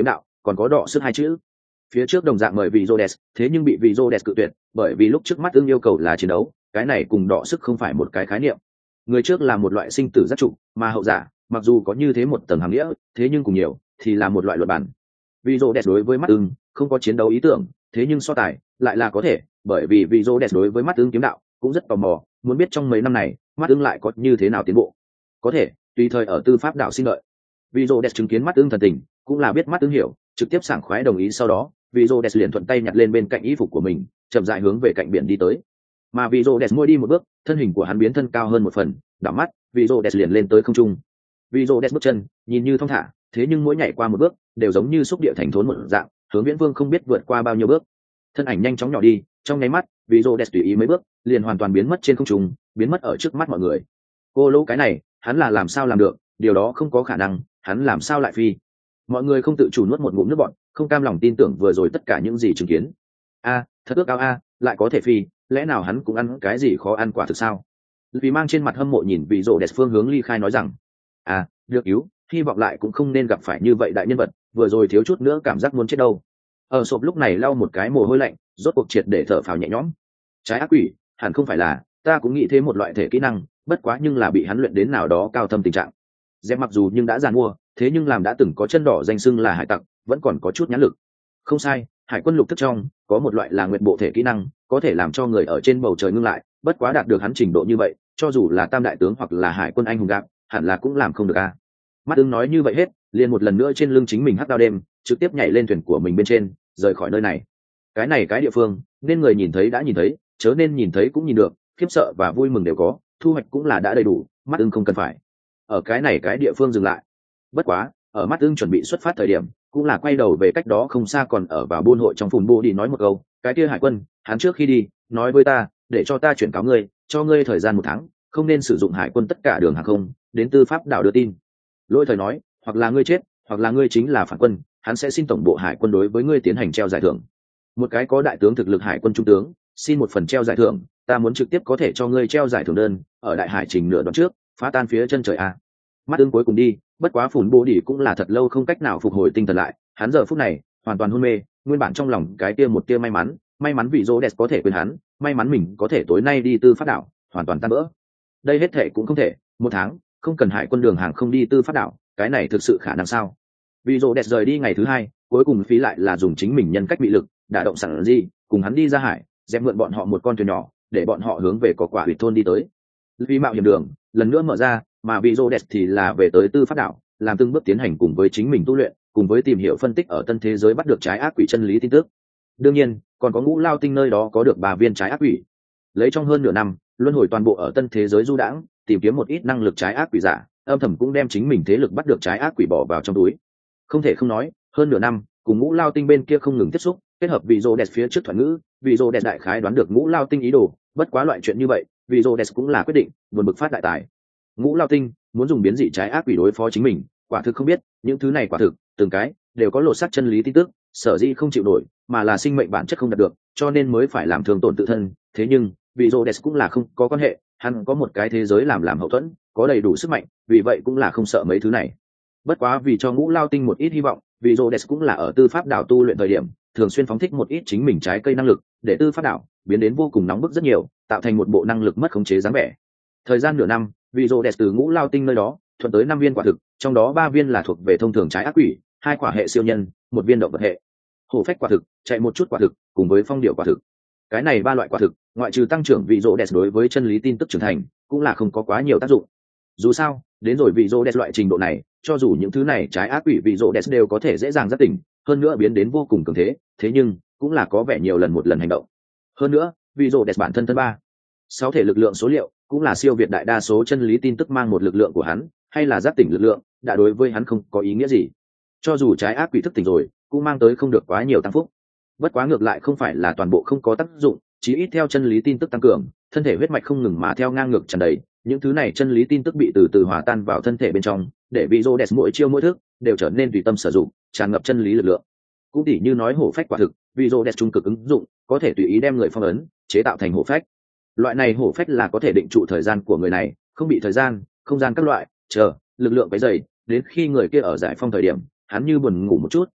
[SPEAKER 1] còn có đỏ sức hai chữ. Phía trước đồng dạng mời vị Rhodes, thế nhưng bị vị Rhodes cự tuyệt, bởi vì lúc trước mắt ưng yêu cầu là chiến đấu, cái này cùng đỏ sức không phải một cái khái niệm. Người trước là một loại sinh tử giác trụ, mà hậu giả, mặc dù có như thế một tầng hàm nghĩa, thế nhưng cùng nhiều thì là một loại luật bản. Vị Rhodes đối với mắt ưng không có chiến đấu ý tưởng, thế nhưng so tài lại là có thể, bởi vì vị Rhodes đối với mắt ưng kiếm đạo cũng rất tò mò, muốn biết trong mấy năm này mắt ưng lại có như thế nào tiến bộ. Có thể tùy thời ở tư pháp đạo sinh lợi. Vị Rhodes chứng kiến mắt ưng thần tình, cũng là biết mắt ưng hiểu, trực tiếp sảng khoái đồng ý. Sau đó vị Rhodes liền thuận tay nhặt lên bên cạnh y phục của mình, chậm rãi hướng về cạnh biển đi tới. Mà vị Rhodes môi đi một bước, thân hình của hắn biến thân cao hơn một phần, đảo mắt vị Rhodes liền lên tới không trung. Vị Rhodes bước chân nhìn như thong thả, thế nhưng mỗi nhảy qua một bước đều giống như xúc địa thành thốn một dạng, hướng Viễn Vương không biết vượt qua bao nhiêu bước. Thân ảnh nhanh chóng nhỏ đi, trong nháy mắt vị Rhodes tùy ý mấy bước liền hoàn toàn biến mất trên không trung, biến mất ở trước mắt mọi người. Cô lỗ cái này hắn là làm sao làm được? Điều đó không có khả năng, hắn làm sao lại phi? Mọi người không tự chủ nuốt một ngụm nước bọt, không cam lòng tin tưởng vừa rồi tất cả những gì chứng kiến. A, thật ước ao a, lại có thể phi, lẽ nào hắn cũng ăn cái gì khó ăn quả thực sao? Vì mang trên mặt hâm mộ nhìn vị Rhodes phương hướng ly khai nói rằng, à, được cứu, hy vọng lại cũng không nên gặp phải như vậy đại nhân vật, vừa rồi thiếu chút nữa cảm giác muốn chết đâu. Ở sộp lúc này lau một cái mồ hôi lạnh, rốt cuộc triệt để thở phào nhẹ nhõm. Trái ác quỷ, hẳn không phải là, ta cũng nghĩ thế một loại thể kỹ năng, bất quá nhưng là bị hắn luyện đến nào đó cao thâm tình trạng. Dẹp mặc dù nhưng đã giàn mua, thế nhưng làm đã từng có chân đỏ danh xưng là hải tặc, vẫn còn có chút nhãn lực. Không sai, hải quân lục thức trong có một loại là nguyện bộ thể kỹ năng, có thể làm cho người ở trên bầu trời ngưng lại, bất quá đạt được hắn trình độ như vậy, cho dù là tam đại tướng hoặc là hải quân anh hùng gạp, hẳn là cũng làm không được a. Mắt ưng nói như vậy hết, liền một lần nữa trên lưng chính mình hắc đao đêm, trực tiếp nhảy lên thuyền của mình bên trên, rời khỏi nơi này. Cái này cái địa phương, nên người nhìn thấy đã nhìn thấy, chớ nên nhìn thấy cũng nhìn được, khiếp sợ và vui mừng đều có, thu hoạch cũng là đã đầy đủ, mắt ưng không cần phải ở cái này cái địa phương dừng lại. Bất quá, ở mắt ưng chuẩn bị xuất phát thời điểm, cũng là quay đầu về cách đó không xa còn ở vào buôn hội trong phùn bô đi nói một câu, cái kia hải quân, hắn trước khi đi, nói với ta, để cho ta chuyển cáo ngươi, cho ngươi thời gian một tháng, không nên sử dụng hải quân tất cả đường hàng không, đến tư pháp đảo đưa tin. Lỗi thời nói, hoặc là ngươi chết, hoặc là ngươi chính là phản quân, hắn sẽ xin tổng bộ hải quân đối với ngươi tiến hành treo giải thưởng. Một cái có đại tướng thực lực hải quân trung tướng, xin một phần treo giải thưởng, ta muốn trực tiếp có thể cho ngươi treo giải thưởng đơn, ở đại hải trình nửa đoạn trước, phá tan phía chân trời a. Mắt ưng cuối cùng đi, bất quá phủn bố đỉ cũng là thật lâu không cách nào phục hồi tinh thần lại, hắn giờ phút này hoàn toàn hôn mê, nguyên bản trong lòng cái kia một tia may mắn, may mắn vì Rhodes có thể quên hắn, may mắn mình có thể tối nay đi tư pháp đảo, hoàn toàn tan vỡ. Đây hết thể cũng không thể, một tháng không cần hải quân đường hàng không đi tư pháp đảo, cái này thực sự khả năng sao? Vì Rhodes rời đi ngày thứ hai, cuối cùng phí lại là dùng chính mình nhân cách bị lực, đả động sẵn gì, cùng hắn đi ra hải, dẹp mượn bọn họ một con thuyền nhỏ, để bọn họ hướng về có quả huyệt thôn đi tới. Vì mạo hiểm đường lần nữa mở ra, mà vì Rhodes thì là về tới tư pháp đảo, làm từng bước tiến hành cùng với chính mình tu luyện, cùng với tìm hiểu phân tích ở tân thế giới bắt được trái ác quỷ chân lý tin tức. Đương nhiên, còn có Ngũ Lao Tinh nơi đó có được ba viên trái ác quỷ. Lấy trong hơn nửa năm, luân hồi toàn bộ ở tân thế giới du đãng, tìm kiếm một ít năng lực trái ác quỷ giả, âm thầm cũng đem chính mình thế lực bắt được trái ác quỷ bỏ vào trong túi. Không thể không nói, hơn nửa năm, cùng Ngũ Lao Tinh bên kia không ngừng tiếp xúc, kết hợp vị Rhodes phía trước thuận ngữ, vị Rhodes đại khái đoán được Ngũ Lao Tinh ý đồ, bất quá loại chuyện như vậy, vị Rhodes cũng là quyết định, buồn bực phát đại tài. Ngũ Lao Tinh muốn dùng biến dị trái ác quỷ đối phó chính mình, quả thực không biết, những thứ này quả thực, từng cái đều có lột xác chân lý tin tức, sở dĩ không chịu nổi, mà là sinh mệnh bản chất không đạt được, cho nên mới phải làm thương tổn tự thân. Thế nhưng, vị Rhodes cũng là không có quan hệ, hắn có một cái thế giới làm làm hậu thuẫn, có đầy đủ sức mạnh, vì vậy cũng là không sợ mấy thứ này. Bất quá vì cho Ngũ Lao Tinh một ít hy vọng, vị Rhodes cũng là ở tư pháp đảo tu luyện thời điểm, thường xuyên phóng thích một ít chính mình trái cây năng lực, để tư pháp đảo biến đến vô cùng nóng bức rất nhiều, tạo thành một bộ năng lực mất khống chế dáng vẻ. Thời gian nửa năm, vị Rhodes từ Ngũ Lao Tinh nơi đó thuận tới năm viên quả thực, trong đó ba viên là thuộc về thông thường trái ác quỷ, hai quả hệ siêu nhân, một viên động vật hệ. Hổ phách quả thực, chạy một chút quả thực, cùng với phong điệu quả thực. Cái này ba loại quả thực, ngoại trừ tăng trưởng vị Rhodes đối với chân lý tin tức trưởng thành, cũng là không có quá nhiều tác dụng. Dù sao, đến rồi vị Rhodes loại trình độ này, cho dù những thứ này trái ác quỷ vị Rhodes đều có thể dễ dàng giác tỉnh, hơn nữa biến đến vô cùng cường thế, thế nhưng cũng là có vẻ nhiều lần một lần hành động. Hơn nữa, vị Rhodes bản thân thân ba, sáu thể lực lượng số liệu, cũng là siêu việt đại đa số chân lý tin tức mang một lực lượng của hắn, hay là giác tỉnh lực lượng, đã đối với hắn không có ý nghĩa gì. Cho dù trái ác quỷ thức tỉnh rồi, cũng mang tới không được quá nhiều tăng phúc. Bất quá ngược lại không phải là toàn bộ không có tác dụng, chỉ ít theo chân lý tin tức tăng cường, thân thể huyết mạch không ngừng mà theo ngang ngược tràn đầy, những thứ này chân lý tin tức bị từ từ hòa tan vào thân thể bên trong, để vị Rhodes mỗi chiêu mỗi thức đều trở nên tùy tâm sử dụng, tràn ngập chân lý lực lượng. Cũng tỉ như nói hổ phách quả thực, vị Rhodes trung cực ứng dụng, có thể tùy ý đem người phong ấn, chế tạo thành hổ phách. Loại này hổ phách là có thể định trụ thời gian của người này, không bị thời gian, không gian các loại chờ lực lượng cái dày, đến khi người kia ở giải phong thời điểm, hắn như buồn ngủ một chút,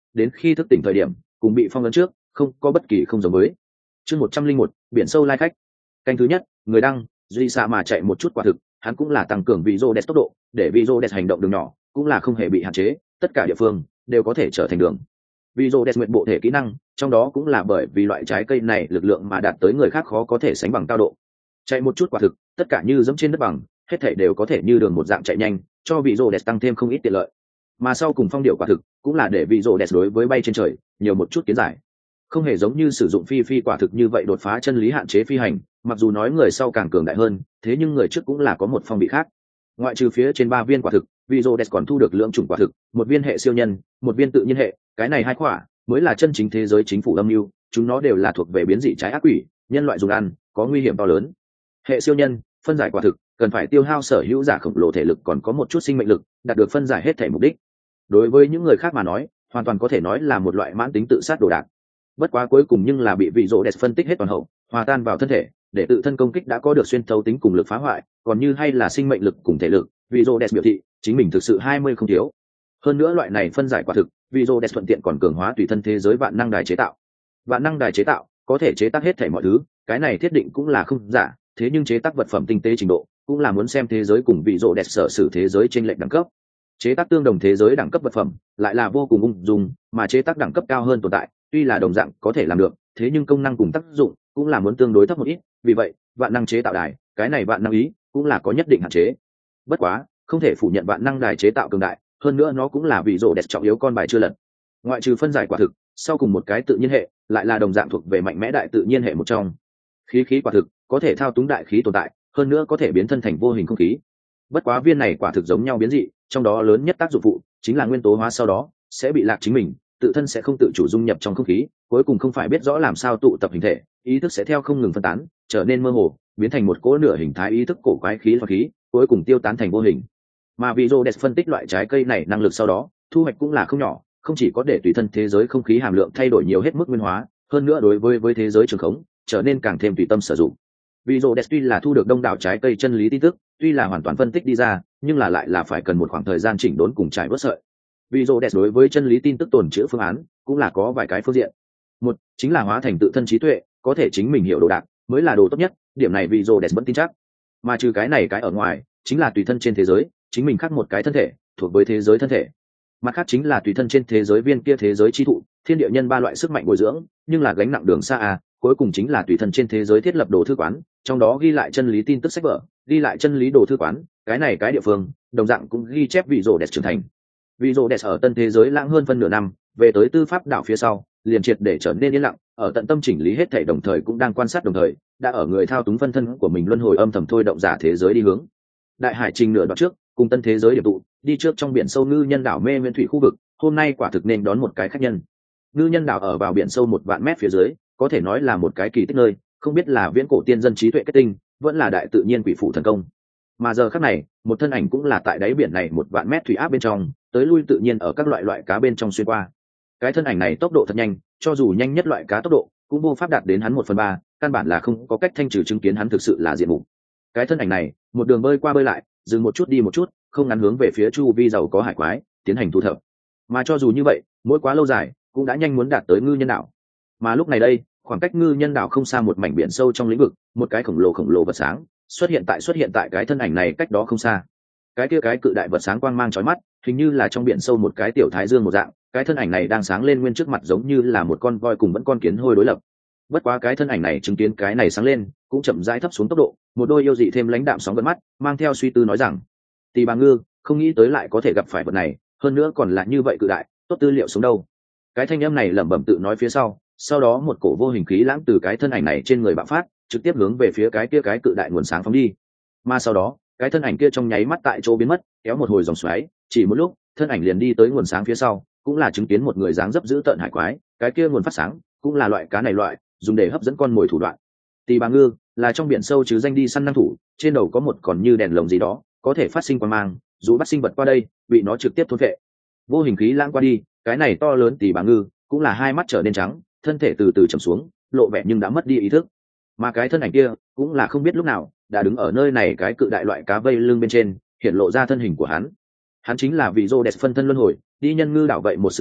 [SPEAKER 1] đến khi thức tỉnh thời điểm cùng bị phong ấn trước không có bất kỳ không giống với. Chương một trăm linh một, biển sâu lai khách. Canh thứ nhất, người đăng, duy xạ mà chạy một chút quả thực, hắn cũng là tăng cường vị rô đẹp tốc độ, để vị rô đẹp hành động đường nhỏ cũng là không hề bị hạn chế, tất cả địa phương đều có thể trở thành đường. Vị rô đẹp nguyện bộ thể kỹ năng, trong đó cũng là bởi vì loại trái cây này lực lượng mà đạt tới người khác khó có thể sánh bằng cao độ. Chạy một chút quả thực, tất cả như dẫm trên đất bằng, hết thảy đều có thể như đường một dạng chạy nhanh, cho vị rô đẹp tăng thêm không ít tiện lợi. Mà sau cùng phong điệu quả thực, cũng là để vị rô đẹp đối với bay trên trời nhiều một chút kiến giải. Không hề giống như sử dụng phi phi quả thực như vậy đột phá chân lý hạn chế phi hành, mặc dù nói người sau càng cường đại hơn, thế nhưng người trước cũng là có một phong bị khác. Ngoại trừ phía trên ba viên quả thực, Vizodes còn thu được lượng chủng quả thực, một viên hệ siêu nhân, một viên tự nhiên hệ, cái này hai quả mới là chân chính thế giới chính phủ âm mưu, chúng nó đều là thuộc về biến dị trái ác quỷ, nhân loại dùng ăn, có nguy hiểm to lớn. Hệ siêu nhân, phân giải quả thực, cần phải tiêu hao sở hữu giả khổng lồ thể lực còn có một chút sinh mệnh lực, đạt được phân giải hết thể mục đích. Đối với những người khác mà nói, hoàn toàn có thể nói là một loại mãn tính tự sát đồ đạc. Bất quá cuối cùng nhưng là bị Vizodes phân tích hết toàn hậu, hòa tan vào thân thể, để tự thân công kích đã có được xuyên thấu tính cùng lực phá hoại, còn như hay là sinh mệnh lực cùng thể lực, Vizodes biểu thị chính mình thực sự hai mươi không thiếu. Hơn nữa loại này phân giải quả thực, Vizodes thuận tiện còn cường hóa tùy thân thế giới vạn năng đài chế tạo. Vạn năng đài chế tạo có thể chế tác hết thảy mọi thứ, cái này thiết định cũng là không giả, thế nhưng chế tác vật phẩm tinh tế trình độ cũng là muốn xem thế giới cùng Vizodes sở sử thế giới trên lệch đẳng cấp. Chế tác tương đồng thế giới đẳng cấp vật phẩm lại là vô cùng ung dung, mà chế tác đẳng cấp cao hơn tồn tại, tuy là đồng dạng có thể làm được, thế nhưng công năng cùng tác dụng cũng là muốn tương đối thấp một ít, vì vậy vạn năng chế tạo đài cái này vạn năng ý cũng là có nhất định hạn chế. Bất quá không thể phủ nhận vạn năng đài chế tạo cường đại, hơn nữa nó cũng là vị rổ đẹp trọng yếu con bài chưa lật. Ngoại trừ phân giải quả thực, sau cùng một cái tự nhiên hệ lại là đồng dạng thuộc về mạnh mẽ đại tự nhiên hệ một trong. Khí khí quả thực có thể thao túng đại khí tồn tại, hơn nữa có thể biến thân thành vô hình không khí. Bất quá viên này quả thực giống nhau biến dị, trong đó lớn nhất tác dụng phụ chính là nguyên tố hóa sau đó sẽ bị lạc chính mình, tự thân sẽ không tự chủ dung nhập trong không khí, cuối cùng không phải biết rõ làm sao tụ tập hình thể, ý thức sẽ theo không ngừng phân tán, trở nên mơ hồ, biến thành một cỗ nửa hình thái ý thức cổ quái khí và khí, cuối cùng tiêu tán thành vô hình. Mà Vizodes phân tích loại trái cây này năng lực sau đó, thu hoạch cũng là không nhỏ, không chỉ có để tùy thân thế giới không khí hàm lượng thay đổi nhiều hết mức nguyên hóa, hơn nữa đối với với thế giới trường khống trở nên càng thêm tùy tâm sử dụng. Vizodes tuy là thu được đông đảo trái cây chân lý tin tức, tuy là hoàn toàn phân tích đi ra, nhưng là lại là phải cần một khoảng thời gian chỉnh đốn cùng trải vớt sợi. Vizodes đối với chân lý tin tức tồn trữ phương án cũng là có vài cái phương diện. Một chính là hóa thành tự thân trí tuệ, có thể chính mình hiểu đồ đạc mới là đồ tốt nhất, điểm này Vizodes vẫn tin chắc. Mà trừ cái này cái ở ngoài, chính là tùy thân trên thế giới, chính mình khác một cái thân thể, thuộc với thế giới thân thể. Mặt khác chính là tùy thân trên thế giới viên kia thế giới chi thụ, thiên địa nhân ba loại sức mạnh bồi dưỡng, nhưng là gánh nặng đường xa à, cuối cùng chính là tùy thân trên thế giới thiết lập đồ thư quán, trong đó ghi lại chân lý tin tức sách vở, ghi lại chân lý đồ thư quán, cái này cái địa phương, đồng dạng cũng ghi chép Vizodes trưởng thành. Vizodes ở tân thế giới lãng hơn phân nửa năm, về tới tư pháp đảo phía sau, liền triệt để trở nên yên lặng, ở tận tâm chỉnh lý hết thảy đồng thời cũng đang quan sát đồng thời, đã ở người thao túng phân thân của mình luân hồi âm thầm thôi động giả thế giới đi hướng. Đại hải trình nửa đoạn trước, cùng tân thế giới điểm tụ, đi trước trong biển sâu ngư nhân đảo mê nguyên thủy khu vực, hôm nay quả thực nên đón một cái khách nhân. Ngư nhân đảo ở vào biển sâu một vạn mét phía dưới, có thể nói là một cái kỳ tích nơi, không biết là viễn cổ tiên dân trí tuệ kết tinh, vẫn là đại tự nhiên quỷ phụ thần công. Mà giờ khắc này, một thân ảnh cũng là tại đáy biển này một vạn mét thủy áp bên trong, tới lui tự nhiên ở các loại loại cá bên trong xuyên qua. Cái thân ảnh này tốc độ thật nhanh, cho dù nhanh nhất loại cá tốc độ, cũng vô pháp đạt đến hắn một phần ba, căn bản là không có cách thanh trừ chứng kiến hắn thực sự là diện mục. Cái thân ảnh này, một đường bơi qua bơi lại, dừng một chút đi một chút, không ngắn hướng về phía chu vi giàu có hải quái, tiến hành thu thập. Mà cho dù như vậy, mỗi quá lâu dài, cũng đã nhanh muốn đạt tới ngư nhân đảo. Mà lúc này đây, khoảng cách ngư nhân đảo không xa một mảnh biển sâu trong lĩnh vực, một cái khổng lồ khổng lồ vật sáng xuất hiện tại xuất hiện tại cái thân ảnh này cách đó không xa. Cái kia cái cự đại vật sáng quang mang chói mắt, hình như là trong biển sâu một cái tiểu thái dương một dạng, cái thân ảnh này đang sáng lên nguyên trước mặt giống như là một con voi cùng vẫn con kiến hôi đối lập. Bất quá cái thân ảnh này chứng kiến cái này sáng lên, cũng chậm rãi thấp xuống tốc độ, một đôi yêu dị thêm lãnh đạm sóng gợn mắt, mang theo suy tư nói rằng: "Tỳ bà ngư, không nghĩ tới lại có thể gặp phải vật này, hơn nữa còn là như vậy cự đại, tốt tư liệu sống đâu." Cái thanh âm này lẩm bẩm tự nói phía sau, sau đó một cổ vô hình khí lãng từ cái thân ảnh này trên người bạo phát, trực tiếp hướng về phía cái kia cái cự đại nguồn sáng phóng đi. Mà sau đó, cái thân ảnh kia trong nháy mắt tại chỗ biến mất, kéo một hồi dòng xoáy, chỉ một lúc, thân ảnh liền đi tới nguồn sáng phía sau, cũng là chứng kiến một người dáng dấp dữ tợn hải quái, cái kia nguồn phát sáng, cũng là loại cá này loại, dùng để hấp dẫn con mồi thủ đoạn. Tỳ bà ngư là trong biển sâu chứ danh đi săn năng thủ, trên đầu có một còn như đèn lồng gì đó, có thể phát sinh quang mang, dù bắt sinh vật qua đây, bị nó trực tiếp thôn phệ. Vô hình khí lãng qua đi, cái này to lớn tỳ bà ngư, cũng là hai mắt trở nên trắng, thân thể từ từ trầm xuống, lộ vẻ nhưng đã mất đi ý thức. Mà cái thân ảnh kia, cũng là không biết lúc nào đã đứng ở nơi này cái cự đại loại cá vây lưng bên trên, hiện lộ ra thân hình của hắn. Hắn chính là Vizodes phân thân luân hồi, đi nhân ngư đảo vậy một sự tình,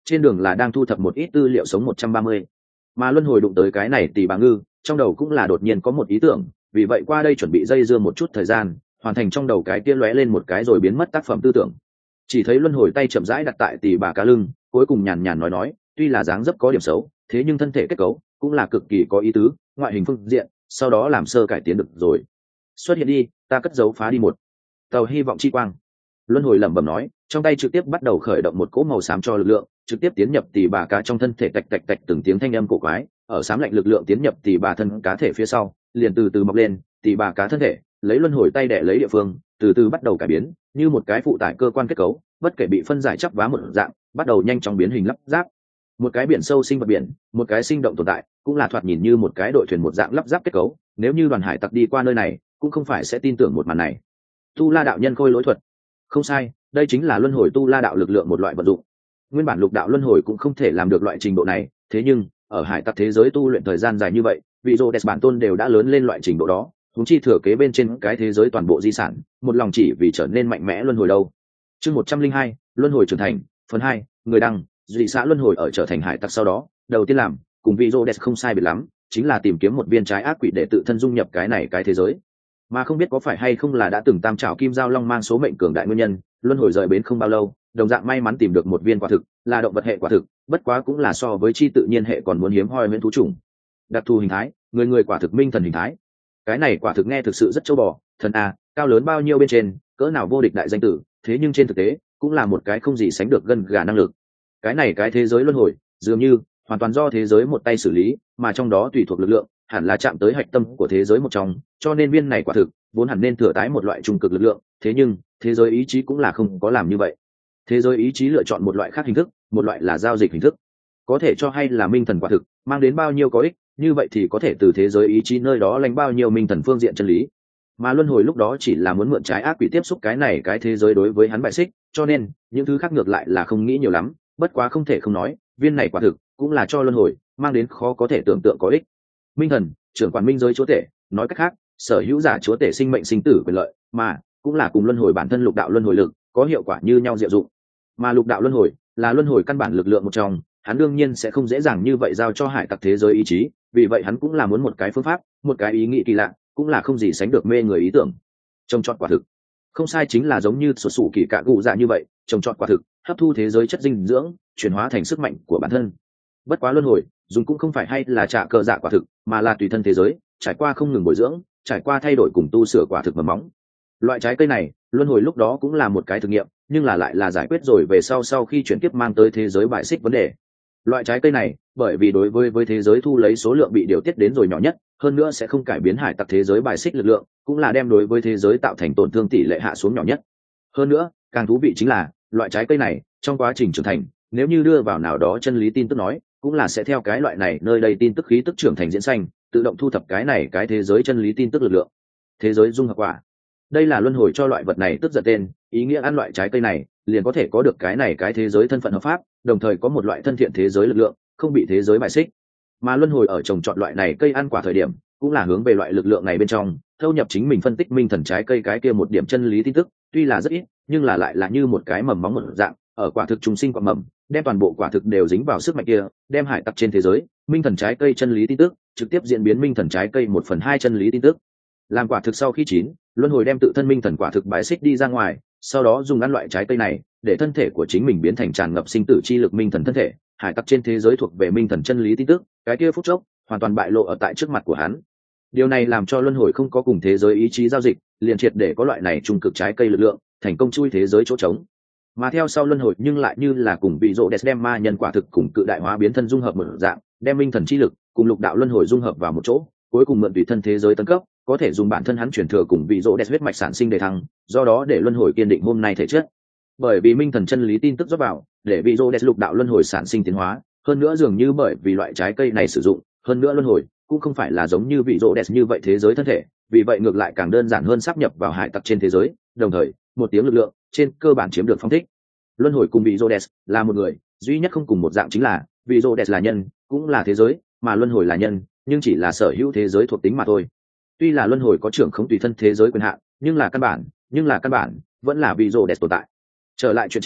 [SPEAKER 1] trên đường là đang thu thập một ít tư liệu sống một trăm ba mươi. Mà luân hồi đụng tới cái này tỷ bà ngư, trong đầu cũng là đột nhiên có một ý tưởng, vì vậy qua đây chuẩn bị dây dưa một chút thời gian, hoàn thành trong đầu cái kia lóe lên một cái rồi biến mất tác phẩm tư tưởng. Chỉ thấy luân hồi tay chậm rãi đặt tại tỷ bà cá lưng, cuối cùng nhàn nhàn nói nói, tuy là dáng dấp có điểm xấu, thế nhưng thân thể kết cấu cũng là cực kỳ có ý tứ, ngoại hình phương diện, sau đó làm sơ cải tiến được rồi. Xuất hiện đi, ta cất dấu phá đi một tàu hy vọng chi quang. Luân hồi lẩm bẩm nói, trong tay trực tiếp bắt đầu khởi động một cỗ màu xám cho lực lượng, trực tiếp tiến nhập tỷ bà cá trong thân thể, tạch tạch tạch từng tiếng thanh âm cổ quái, ở xám lạnh lực lượng tiến nhập tỷ bà thân cá thể phía sau, liền từ từ mọc lên, tỷ bà cá thân thể, lấy luân hồi tay đè lấy địa phương, từ từ bắt đầu cải biến, như một cái phụ tải cơ quan kết cấu, bất kể bị phân giải chắp vá một dạng, bắt đầu nhanh chóng biến hình lắp ráp. Một cái biển sâu sinh vật biển, một cái sinh động tồn tại, cũng là thoạt nhìn như một cái đội thuyền một dạng lắp ráp kết cấu, nếu như đoàn hải tặc đi qua nơi này, cũng không phải sẽ tin tưởng một màn này. Tu La đạo nhân khôi lỗi thuật. Không sai, đây chính là luân hồi tu La đạo lực lượng một loại vận dụng. Nguyên bản lục đạo luân hồi cũng không thể làm được loại trình độ này, thế nhưng ở hải tặc thế giới tu luyện thời gian dài như vậy, vị rô đẹp bản tôn đều đã lớn lên loại trình độ đó, chúng chi thừa kế bên trên cái thế giới toàn bộ di sản, một lòng chỉ vì trở nên mạnh mẽ luân hồi đâu. Chương một trăm linh hai, luân hồi trưởng thành, phần hai, người đăng, dị xã luân hồi ở trở thành hải tặc sau đó, đầu tiên làm, cùng vị rô đẹp không sai biệt lắm, chính là tìm kiếm một viên trái ác quỷ để tự thân dung nhập cái này cái thế giới. Mà không biết có phải hay không là đã từng tam trảo kim giao long mang số mệnh cường đại nguyên nhân, luân hồi rời bến không bao lâu, đồng dạng may mắn tìm được một viên quả thực, là động vật hệ quả thực, bất quá cũng là so với chi tự nhiên hệ còn muốn hiếm hoi huyễn thú chủng. Đặc thù hình thái, người người quả thực minh thần hình thái. Cái này quả thực nghe thực sự rất châu bò, thần a, cao lớn bao nhiêu bên trên, cỡ nào vô địch đại danh tử, thế nhưng trên thực tế, cũng là một cái không gì sánh được gân gà năng lực. Cái này cái thế giới luân hồi, dường như hoàn toàn do thế giới một tay xử lý, mà trong đó tùy thuộc lực lượng, hẳn là chạm tới hạch tâm của thế giới một trong, cho nên viên này quả thực vốn hẳn nên thừa tái một loại trung cực lực lượng, thế nhưng thế giới ý chí cũng là không có làm như vậy. Thế giới ý chí lựa chọn một loại khác hình thức, một loại là giao dịch hình thức. Có thể cho hay là minh thần quả thực mang đến bao nhiêu có ích, như vậy thì có thể từ thế giới ý chí nơi đó lãnh bao nhiêu minh thần phương diện chân lý. Mà luân hồi lúc đó chỉ là muốn mượn trái ác quỷ tiếp xúc cái này cái thế giới đối với hắn bại xích, cho nên những thứ khác ngược lại là không nghĩ nhiều lắm, bất quá không thể không nói, viên này quả thực cũng là cho luân hồi mang đến khó có thể tưởng tượng có ích. Minh thần, trưởng quản minh giới chúa tể, nói cách khác, sở hữu giả chúa tể sinh mệnh sinh tử quyền lợi, mà cũng là cùng luân hồi bản thân lục đạo luân hồi lực có hiệu quả như nhau diệu dụng. Mà lục đạo luân hồi là luân hồi căn bản lực lượng một trong, hắn đương nhiên sẽ không dễ dàng như vậy giao cho hải tặc thế giới ý chí, vì vậy hắn cũng là muốn một cái phương pháp, một cái ý nghĩ kỳ lạ, cũng là không gì sánh được mê người ý tưởng. Trông chọn quả thực, không sai, chính là giống như sụt sủ kỳ cạ cụ dạ như vậy, trông chọn quả thực, hấp thu thế giới chất dinh dưỡng, chuyển hóa thành sức mạnh của bản thân. Bất quá luân hồi dùng cũng không phải hay là trả cờ dạ quả thực, mà là tùy thân thế giới, trải qua không ngừng bồi dưỡng, trải qua thay đổi cùng tu sửa quả thực mầm móng. Loại trái cây này, luân hồi lúc đó cũng là một cái thử nghiệm, nhưng là lại là giải quyết rồi về sau sau khi chuyển kiếp mang tới thế giới bại xích vấn đề. Loại trái cây này, bởi vì đối với với thế giới thu lấy số lượng bị điều tiết đến rồi nhỏ nhất, hơn nữa sẽ không cải biến hải tặc thế giới bài xích lực lượng, cũng là đem đối với thế giới tạo thành tổn thương tỷ lệ hạ xuống nhỏ nhất. Hơn nữa, càng thú vị chính là, loại trái cây này, trong quá trình trưởng thành, nếu như đưa vào nào đó chân lý tin tức nói, cũng là sẽ theo cái loại này nơi đây tin tức khí tức trưởng thành diễn xanh, tự động thu thập cái này cái thế giới chân lý tin tức lực lượng. Thế giới dung hợp quả. Đây là luân hồi cho loại vật này tức giận tên, ý nghĩa ăn loại trái cây này, liền có thể có được cái này cái thế giới thân phận hợp pháp, đồng thời có một loại thân thiện thế giới lực lượng, không bị thế giới bài xích. Mà luân hồi ở trồng trọt loại này cây ăn quả thời điểm, cũng là hướng về loại lực lượng này bên trong, thâu nhập chính mình phân tích minh thần trái cây cái kia một điểm chân lý tin tức, tuy là rất ít, nhưng là lại là như một cái mầm móng một dạng, ở quả thực trùng sinh quả mầm, đem toàn bộ quả thực đều dính vào sức mạnh kia, đem hải tặc trên thế giới, minh thần trái cây chân lý tin tức, trực tiếp diễn biến minh thần trái cây một phần hai chân lý tin tức. Làm quả thực sau khi chín, luân hồi đem tự thân minh thần quả thực bài xích đi ra ngoài, sau đó dùng ăn loại trái cây này, để thân thể của chính mình biến thành tràn ngập sinh tử chi lực minh thần thân thể, hải tặc trên thế giới thuộc về minh thần chân lý tin tức, cái kia phút chốc hoàn toàn bại lộ ở tại trước mặt của hắn. Điều này làm cho luân hồi không có cùng thế giới ý chí giao dịch, liền triệt để có loại này trung cực trái cây lực lượng, thành công chui thế giới chỗ trống. Mà theo sau luân hồi nhưng lại như là cùng vị rộ đẹp đem ma nhân quả thực cùng cự đại hóa biến thân dung hợp một dạng, đem minh thần chi lực cùng lục đạo luân hồi dung hợp vào một chỗ, cuối cùng mượn tùy thân thế giới tấn cấp, có thể dùng bản thân hắn chuyển thừa cùng vị rộ đẹp huyết mạch sản sinh đề thăng, do đó để luân hồi kiên định hôm nay thể chất. Bởi vì minh thần chân lý tin tức rót vào, để vị rộ đẹp lục đạo luân hồi sản sinh tiến hóa, hơn nữa dường như bởi vì loại trái cây này sử dụng, hơn nữa luân hồi cũng không phải là giống như vị rộ đẹp như vậy thế giới thân thể, vì vậy ngược lại càng đơn giản hơn sáp nhập vào hải tặc trên thế giới, đồng thời một tiếng lực lượng trên cơ bản chiếm được phong thích. Luân hồi cùng vị rộ đẹp là một người, duy nhất không cùng một dạng chính là vị rộ đẹp là nhân, cũng là thế giới, mà luân hồi là nhân, nhưng chỉ là sở hữu thế giới thuộc tính mà thôi. Tuy là luân hồi có trưởng khống tùy thân thế giới quyền hạn, nhưng là căn bản, nhưng là căn bản vẫn là vị rộ đẹp tồn tại. Trở lại chuyện chính,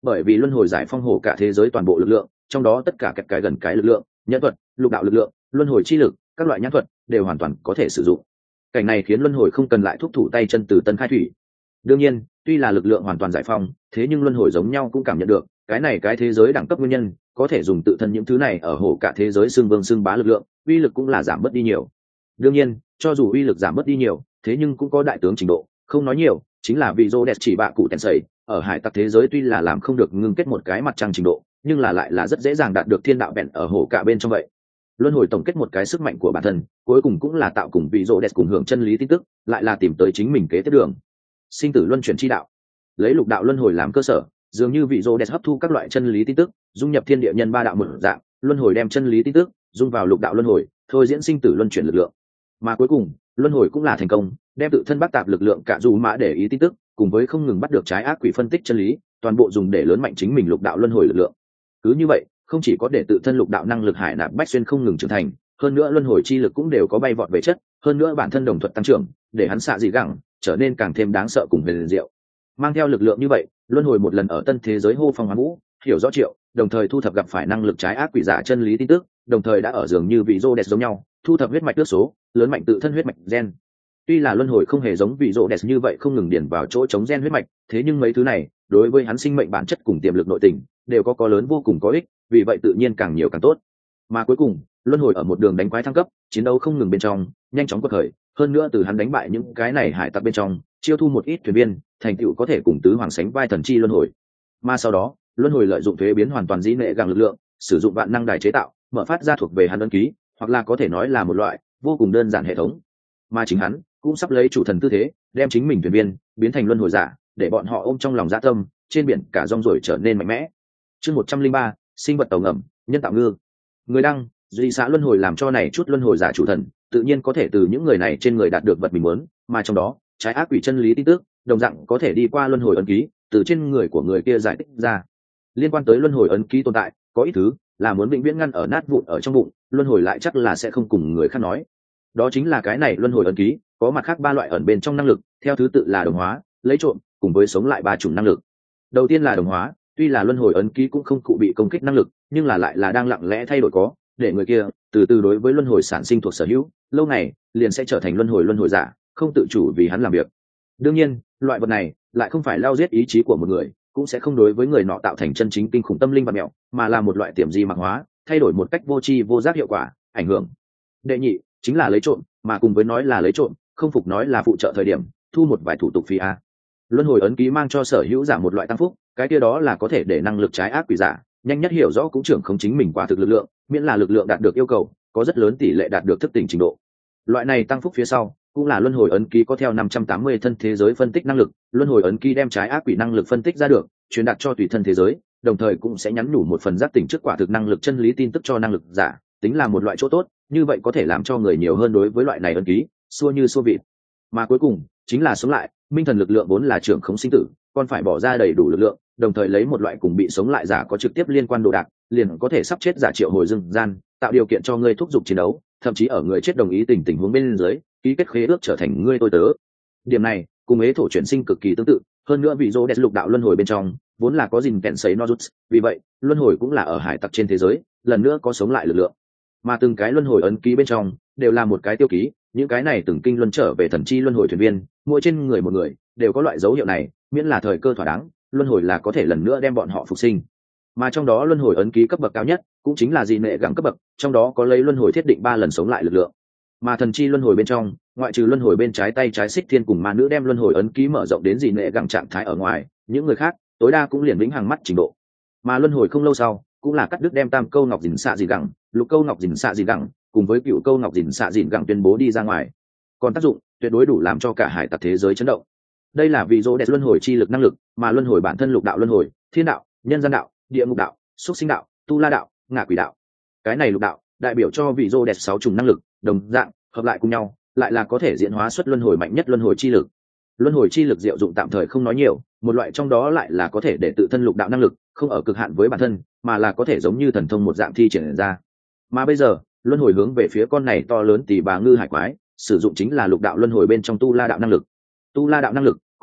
[SPEAKER 1] bởi vì luân hồi giải phong hổ cả thế giới toàn bộ lực lượng, trong đó tất cả kẹp cái gần cái lực lượng, nhẫn thuật, lục đạo lực lượng, luân hồi chi lực, các loại nhãn thuật đều hoàn toàn có thể sử dụng. Cảnh này khiến luân hồi không cần lại thúc thủ tay chân từ tân khai thủy. Đương nhiên, tuy là lực lượng hoàn toàn giải phong, thế nhưng luân hồi giống nhau cũng cảm nhận được cái này cái thế giới đẳng cấp nguyên nhân, có thể dùng tự thân những thứ này ở hổ cả thế giới xương vương xương bá lực lượng, uy lực cũng là giảm bớt đi nhiều. Đương nhiên, cho dù uy lực giảm bớt đi nhiều, thế nhưng cũng có đại tướng trình độ, không nói nhiều, chính là vì Rhodes chỉ bạ cụ tèn sẩy, ở hải tặc thế giới tuy là làm không được ngưng kết một cái mặt trăng trình độ, nhưng là lại là rất dễ dàng đạt được thiên đạo bèn ở hổ cả bên trong vậy. Luân hồi tổng kết một cái sức mạnh của bản thân, cuối cùng cũng là tạo cùng vị Rhodes cùng hưởng chân lý tin tức, lại là tìm tới chính mình kế tiếp đường. Sinh tử luân chuyển chi đạo, lấy lục đạo luân hồi làm cơ sở, dường như vị Rhodes hấp thu các loại chân lý tin tức, dung nhập thiên địa nhân ba đạo một dạng, luân hồi đem chân lý tin tức dung vào lục đạo luân hồi, thôi diễn sinh tử luân chuyển lực lượng. Mà cuối cùng, luân hồi cũng là thành công, đem tự thân bác tạp lực lượng cả dù mã để ý tin tức, cùng với không ngừng bắt được trái ác quỷ phân tích chân lý, toàn bộ dùng để lớn mạnh chính mình lục đạo luân hồi lực lượng. Cứ như vậy, không chỉ có để tự thân lục đạo năng lực hải nạp bách xuyên không ngừng trưởng thành, hơn nữa luân hồi chi lực cũng đều có bay vọt về chất, hơn nữa bản thân đồng thuận tăng trưởng, để hắn xạ dị gẳng trở nên càng thêm đáng sợ cùng huyền diệu. Mang theo lực lượng như vậy, luân hồi một lần ở tân thế giới hô phong hoán vũ, hiểu rõ triệu, đồng thời thu thập gặp phải năng lực trái ác quỷ giả chân lý tin tức, đồng thời đã ở dường như vị Rhodes giống nhau, thu thập huyết mạch tước số, lớn mạnh tự thân huyết mạch gen. Tuy là luân hồi không hề giống vị Rhodes như vậy không ngừng điền vào chỗ chống gen huyết mạch, thế nhưng mấy thứ này, đối với hắn sinh mệnh bản chất cùng tiềm lực nội tình, đều có có lớn vô cùng có ích, vì vậy tự nhiên càng nhiều càng tốt. Mà cuối cùng, luân hồi ở một đường đánh quái thăng cấp, chiến đấu không ngừng bên trong, nhanh chóng quật khởi, hơn nữa từ hắn đánh bại những cái này hải tặc bên trong, chiêu thu một ít thuyền viên, thành tựu có thể cùng tứ hoàng sánh vai thần chi luân hồi. Mà sau đó, luân hồi lợi dụng thuế biến hoàn toàn dĩ nệ gàng lực lượng, sử dụng vạn năng đài chế tạo, mở phát ra thuộc về hắn ấn ký, hoặc là có thể nói là một loại vô cùng đơn giản hệ thống. Mà chính hắn cũng sắp lấy chủ thần tư thế, đem chính mình thuyền viên biến thành luân hồi giả, để bọn họ ôm trong lòng dạ tâm, trên biển cả rong ruổi trở nên mạnh mẽ. Chương một trăm linh ba, sinh vật tàu ngầm, nhân tạo ngư. Người đăng, duy xã luân hồi làm cho này chút luân hồi giả chủ thần, tự nhiên có thể từ những người này trên người đạt được vật mình muốn, mà trong đó, trái ác quỷ chân lý tin tức, đồng dạng có thể đi qua luân hồi ấn ký, từ trên người của người kia giải thích ra. Liên quan tới luân hồi ấn ký tồn tại, có ít thứ là muốn vĩnh viễn ngăn ở nát vụn ở trong bụng, luân hồi lại chắc là sẽ không cùng người khác nói. Đó chính là cái này luân hồi ấn ký, có mặt khác ba loại ẩn bên trong năng lực, theo thứ tự là đồng hóa, lấy trộm, cùng với sống lại ba chủng năng lực. Đầu tiên là đồng hóa, tuy là luân hồi ấn ký cũng không cụ bị công kích năng lực, nhưng là lại là đang lặng lẽ thay đổi có, để người kia từ từ đối với luân hồi sản sinh thuộc sở hữu, lâu ngày liền sẽ trở thành luân hồi luân hồi giả, không tự chủ vì hắn làm việc. Đương nhiên, loại vật này lại không phải lao giết ý chí của một người, cũng sẽ không đối với người nọ tạo thành chân chính kinh khủng tâm linh và mẹo, mà là một loại tiềm di mạc hóa, thay đổi một cách vô tri vô giác hiệu quả, ảnh hưởng. Đệ nhị chính là lấy trộm, mà cùng với nói là lấy trộm, không phục nói là phụ trợ thời điểm thu một vài thủ tục phí a. Luân hồi ấn ký mang cho sở hữu giả một loại tăng phúc, cái kia đó là có thể để năng lực trái ác quỷ giả nhanh nhất hiểu rõ cũng trưởng không chính mình quả thực lực lượng, miễn là lực lượng đạt được yêu cầu, có rất lớn tỷ lệ đạt được thức tỉnh trình độ. Loại này tăng phúc phía sau cũng là luân hồi ấn ký có theo năm trăm tám mươi thân thế giới phân tích năng lực, luân hồi ấn ký đem trái ác quỷ năng lực phân tích ra được, truyền đạt cho tùy thân thế giới, đồng thời cũng sẽ nhắn nhủ một phần giác tỉnh trước quả thực năng lực chân lý tin tức cho năng lực giả, tính là một loại chỗ tốt, như vậy có thể làm cho người nhiều hơn đối với loại này ấn ký, xua như xua vịt. Mà cuối cùng chính là sống lại, minh thần lực lượng vốn là trưởng không sinh tử, còn phải bỏ ra đầy đủ lực lượng, đồng thời lấy một loại cùng bị sống lại giả có trực tiếp liên quan đồ đạc, liền có thể sắp chết giả triệu hồi dưng gian, tạo điều kiện cho ngươi thúc giục chiến đấu, thậm chí ở người chết đồng ý tình tình huống bên dưới, ký kết khế ước trở thành ngươi tôi tớ. Điểm này cùng ế thổ chuyển sinh cực kỳ tương tự, hơn nữa vị Rhodes lục đạo luân hồi bên trong vốn là có gìn kẹn sấy nozuts, vì vậy luân hồi cũng là ở hải tặc trên thế giới lần nữa có sống lại lực lượng. Mà từng cái luân hồi ấn ký bên trong đều là một cái tiêu ký, những cái này từng kinh luân trở về thần chi luân hồi thuyền viên, mỗi trên người một người đều có loại dấu hiệu này, miễn là thời cơ thỏa đáng, luân hồi là có thể lần nữa đem bọn họ phục sinh. Mà trong đó luân hồi ấn ký cấp bậc cao nhất cũng chính là dị nệ gẳng cấp bậc, trong đó có lấy luân hồi thiết định ba lần sống lại lực lượng. Mà thần chi luân hồi bên trong, ngoại trừ luân hồi bên trái tay trái xích thiên cùng ma nữ đem luân hồi ấn ký mở rộng đến dị nệ gẳng trạng thái ở ngoài, những người khác tối đa cũng liền vĩnh hằng mắt trình độ. Mà luân hồi không lâu sau cũng là cắt đứt đem tam câu ngọc dình xạ dị gẳng, lục câu ngọc dình xạ dị gẳng cùng với cựu câu ngọc dình xạ dị gẳng tuyên bố đi ra ngoài. Còn tác dụng tuyệt đối đủ làm cho cả hải tặc thế giới chấn động. Đây là vì Rhodes luân hồi chi lực năng lực, mà luân hồi bản thân lục đạo luân hồi, thiên đạo, nhân gian đạo, địa ngục đạo, xuất sinh đạo, tu la đạo, ngạ quỷ đạo. Cái này lục đạo đại biểu cho vị Rhodes sáu chủng năng lực, đồng dạng hợp lại cùng nhau, lại là có thể diễn hóa xuất luân hồi mạnh nhất luân hồi chi lực. Luân hồi chi lực diệu dụng tạm thời không nói nhiều, một loại trong đó lại là có thể để tự thân lục đạo năng lực không ở cực hạn với bản thân, mà là có thể giống như thần thông một dạng thi triển ra. Mà bây giờ, luân hồi hướng về phía con này to lớn tỷ bà ngư hải quái, sử dụng chính là lục đạo luân hồi bên trong tu la đạo năng lực. Tu la đạo năng lực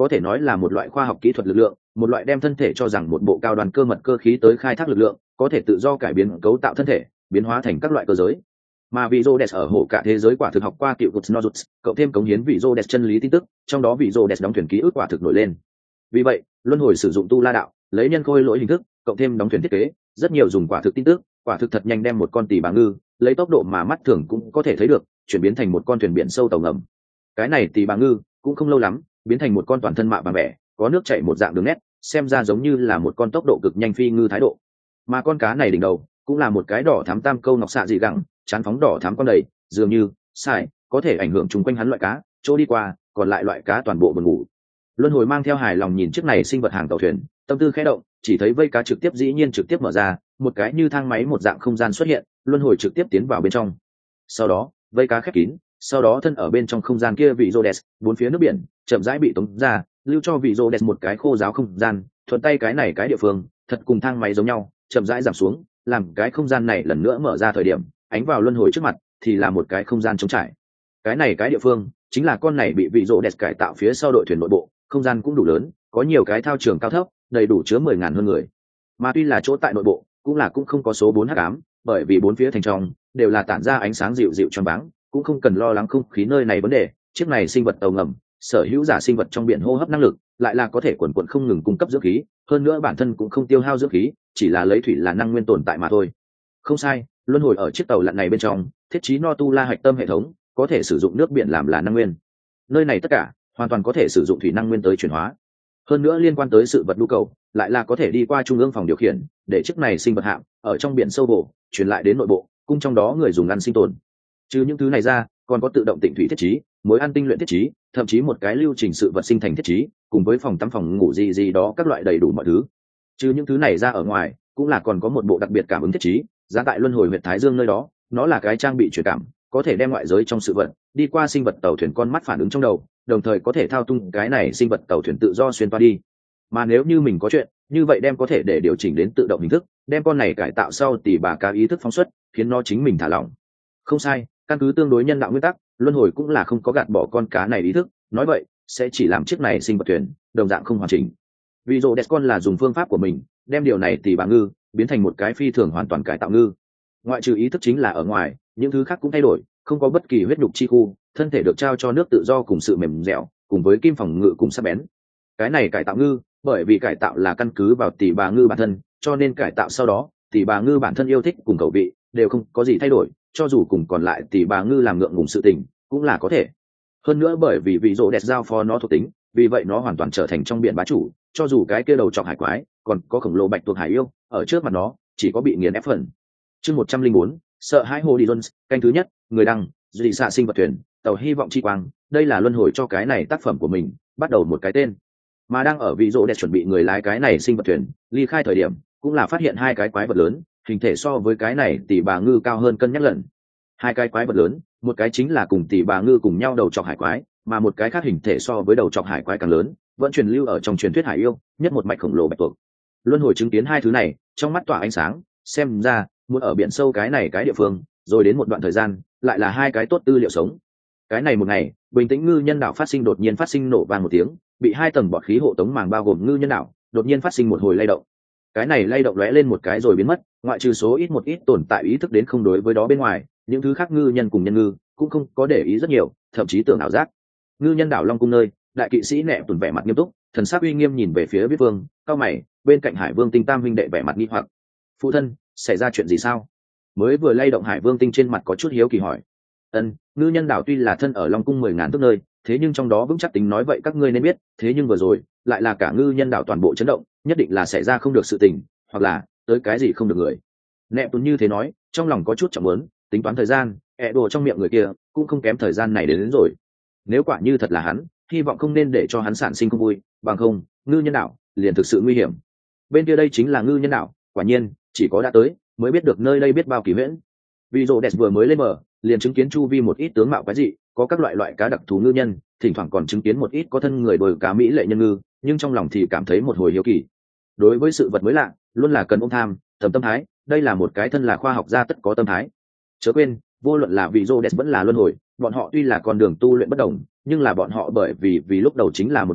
[SPEAKER 1] có thể nói là một loại khoa học kỹ thuật lực lượng, một loại đem thân thể cho rằng một bộ cao đoàn cơ mật cơ khí tới khai thác lực lượng, có thể tự do cải biến cấu tạo thân thể, biến hóa thành các loại cơ giới. Mà vị Rhodes ở hổ cả thế giới quả thực học qua cựu Nozuts, cậu thêm cống hiến vị Rhodes chân lý tin tức, trong đó vị Rhodes đóng thuyền ký ức quả thực nổi lên. Vì vậy, luân hồi sử dụng tu la đạo, lấy nhân khôi lỗi hình thức, cộng thêm đóng thuyền thiết kế, rất nhiều dùng quả thực tin tức, quả thực thật nhanh đem một con tỷ bà ngư, lấy tốc độ mà mắt thường cũng có thể thấy được, chuyển biến thành một con thuyền biển sâu tàu ngầm. Cái này tỷ bà ngư cũng không lâu lắm, biến thành một con toàn thân mạ vàng vẻ, có nước chảy một dạng đường nét, xem ra giống như là một con tốc độ cực nhanh phi ngư thái độ. Mà con cá này đỉnh đầu cũng là một cái đỏ thắm tam câu ngọc xạ dị gẳng, chán phóng đỏ thắm con đầy, dường như sai có thể ảnh hưởng chung quanh hắn loại cá, chỗ đi qua, còn lại loại cá toàn bộ buồn ngủ. Luân hồi mang theo hài lòng nhìn chiếc này sinh vật hàng tàu thuyền, tâm tư khẽ động, chỉ thấy vây cá trực tiếp dĩ nhiên trực tiếp mở ra, một cái như thang máy một dạng không gian xuất hiện, luân hồi trực tiếp tiến vào bên trong. Sau đó, vây cá khép kín, sau đó thân ở bên trong không gian kia vị Rhodes, bốn phía nước biển chậm rãi bị tống ra, lưu cho vị Rhodes một cái khô giáo không gian, thuận tay cái này cái địa phương, thật cùng thang máy giống nhau, chậm rãi giảm xuống, làm cái không gian này lần nữa mở ra thời điểm, ánh vào luân hồi trước mặt thì là một cái không gian trống trải. Cái này cái địa phương chính là con này bị vị Rhodes cải tạo phía sau đội thuyền nội bộ, không gian cũng đủ lớn, có nhiều cái thao trường cao thấp, đầy đủ chứa mười ngàn hơn người. Mà tuy là chỗ tại nội bộ, cũng là cũng không có số bốn hắc ám, bởi vì bốn phía thành trong đều là tản ra ánh sáng dịu dịu choáng váng, cũng không cần lo lắng không khí nơi này vấn đề. Chiếc này sinh vật tàu ngầm, sở hữu giả sinh vật trong biển hô hấp năng lực, lại là có thể quần quần không ngừng cung cấp dưỡng khí, hơn nữa bản thân cũng không tiêu hao dưỡng khí, chỉ là lấy thủy là năng nguyên tồn tại mà thôi. Không sai, luân hồi ở chiếc tàu lặn này bên trong, thiết trí no tu la hạch tâm hệ thống, có thể sử dụng nước biển làm là năng nguyên. Nơi này tất cả hoàn toàn có thể sử dụng thủy năng nguyên tới chuyển hóa. Hơn nữa liên quan tới sự vật nhu cầu, lại là có thể đi qua trung ương phòng điều khiển, để chiếc này sinh vật hạm ở trong biển sâu bổ, truyền lại đến nội bộ, cung trong đó người dùng ăn sinh tồn. Trừ những thứ này ra, còn có tự động tịnh thủy thiết trí, mối ăn tinh luyện thiết trí, thậm chí một cái lưu trình sự vật sinh thành thiết trí, cùng với phòng tắm phòng ngủ gì gì đó các loại đầy đủ mọi thứ. Trừ những thứ này ra ở ngoài, cũng là còn có một bộ đặc biệt cảm ứng thiết trí, giá tại luân hồi huyệt thái dương nơi đó, nó là cái trang bị truyền cảm, có thể đem ngoại giới trong sự vật đi qua sinh vật tàu thuyền con mắt phản ứng trong đầu, đồng thời có thể thao túng cái này sinh vật tàu thuyền tự do xuyên qua đi. Mà nếu như mình có chuyện như vậy, đem có thể để điều chỉnh đến tự động hình thức, đem con này cải tạo sau tỷ bà cá ý thức phóng xuất, khiến nó chính mình thả lỏng. Không sai, căn cứ tương đối nhân đạo nguyên tắc, luân hồi cũng là không có gạt bỏ con cá này ý thức, nói vậy sẽ chỉ làm chiếc này sinh vật thuyền đồng dạng không hoàn chỉnh. Vì dụ Descon là dùng phương pháp của mình đem điều này tỷ bà ngư biến thành một cái phi thường hoàn toàn cải tạo ngư, ngoại trừ ý thức chính là ở ngoài, những thứ khác cũng thay đổi, không có bất kỳ huyết nhục chi khu, thân thể được trao cho nước tự do cùng sự mềm dẻo, cùng với kim phòng ngự cùng sắc bén. Cái này cải tạo ngư, bởi vì cải tạo là căn cứ vào tỷ bà ngư bản thân, cho nên cải tạo sau đó tỷ bà ngư bản thân yêu thích cùng khẩu vị đều không có gì thay đổi, cho dù cùng còn lại tỷ bà ngư làm ngượng ngùng sự tình cũng là có thể. Hơn nữa bởi vì vị rỗ đẹp giao phó nó thuộc tính, vì vậy nó hoàn toàn trở thành trong biển bá chủ, cho dù cái kia đầu trọc hải quái còn có khổng lồ bạch tuộc hải yêu ở trước mặt nó chỉ có bị nghiền ép phần. Chương một trăm linh bốn, sợ hãi hồ đi Jones, canh thứ nhất, người đăng, dị xạ sinh vật thuyền, tàu hy vọng chi quang, đây là luân hồi cho cái này tác phẩm của mình bắt đầu một cái tên. Mà đang ở vị rỗ đẹp chuẩn bị người lái cái này sinh vật thuyền ly khai thời điểm, cũng là phát hiện hai cái quái vật lớn, hình thể so với cái này tỷ bà ngư cao hơn cân nhắc lần. Hai cái quái vật lớn, một cái chính là cùng tỷ bà ngư cùng nhau đầu trọc hải quái, mà một cái khác hình thể so với đầu trọc hải quái càng lớn, vẫn truyền lưu ở trong truyền thuyết hải yêu nhất một mạch khổng lồ bạch tuộc. Luân hồi chứng kiến hai thứ này, trong mắt tỏa ánh sáng, xem ra muốn ở biển sâu cái này cái địa phương, rồi đến một đoạn thời gian lại là hai cái tốt tư liệu sống. Cái này một ngày, bình tĩnh ngư nhân đảo phát sinh đột nhiên phát sinh nổ vang một tiếng, bị hai tầng bọt khí hộ tống màng bao gồm ngư nhân đảo đột nhiên phát sinh một hồi lay động. Cái này lay động lóe lên một cái rồi biến mất, ngoại trừ số ít một ít tồn tại ý thức đến không đối với đó bên ngoài, những thứ khác ngư nhân cùng nhân ngư cũng không có để ý rất nhiều, thậm chí tưởng ảo giác. Ngư nhân đảo Long Cung nơi, đại kỵ sĩ nẹ tuần vẻ mặt nghiêm túc, thần sắc uy nghiêm nhìn về phía Biết Vương, cao mày, bên cạnh Hải Vương Tinh Tam huynh đệ vẻ mặt nghi hoặc. Phụ thân, xảy ra chuyện gì sao? Mới vừa lay động Hải Vương Tinh trên mặt có chút hiếu kỳ hỏi. Ân, ngư nhân đảo tuy là thân ở Long Cung mười ngàn thước nơi, thế nhưng trong đó vững chắc tính nói vậy các ngươi nên biết, thế nhưng vừa rồi lại là cả ngư nhân đảo toàn bộ chấn động, nhất định là xảy ra không được sự tình, hoặc là tới cái gì không được người. Nẹ tuần như thế nói, trong lòng có chút trọng muốn, tính toán thời gian, ẹ đồ trong miệng người kia cũng không kém thời gian này đến, đến rồi. Nếu quả như thật là hắn, hy vọng không nên để cho hắn sản sinh không vui, bằng không ngư nhân đảo liền thực sự nguy hiểm. Bên kia đây chính là ngư nhân đảo, quả nhiên chỉ có đã tới mới biết được nơi đây biết bao kỳ huyễn. Vì rồ đẹp vừa mới lên bờ, liền chứng kiến chu vi một ít tướng mạo quái dị, có các loại loại cá đặc thù ngư nhân, thỉnh thoảng còn chứng kiến một ít có thân người đồi cá mỹ lệ nhân ngư, nhưng trong lòng thì cảm thấy một hồi hiếu kỳ. Đối với sự vật mới lạ, luôn là cần ôm tham tầm tâm thái, đây là một cái thân là khoa học gia tất có tâm thái. Chớ quên, vô luận là vị rồ đẹp vẫn là luân hồi, bọn họ tuy là con đường tu luyện bất đồng, nhưng là bọn họ bởi vì vì lúc đầu chính là một người,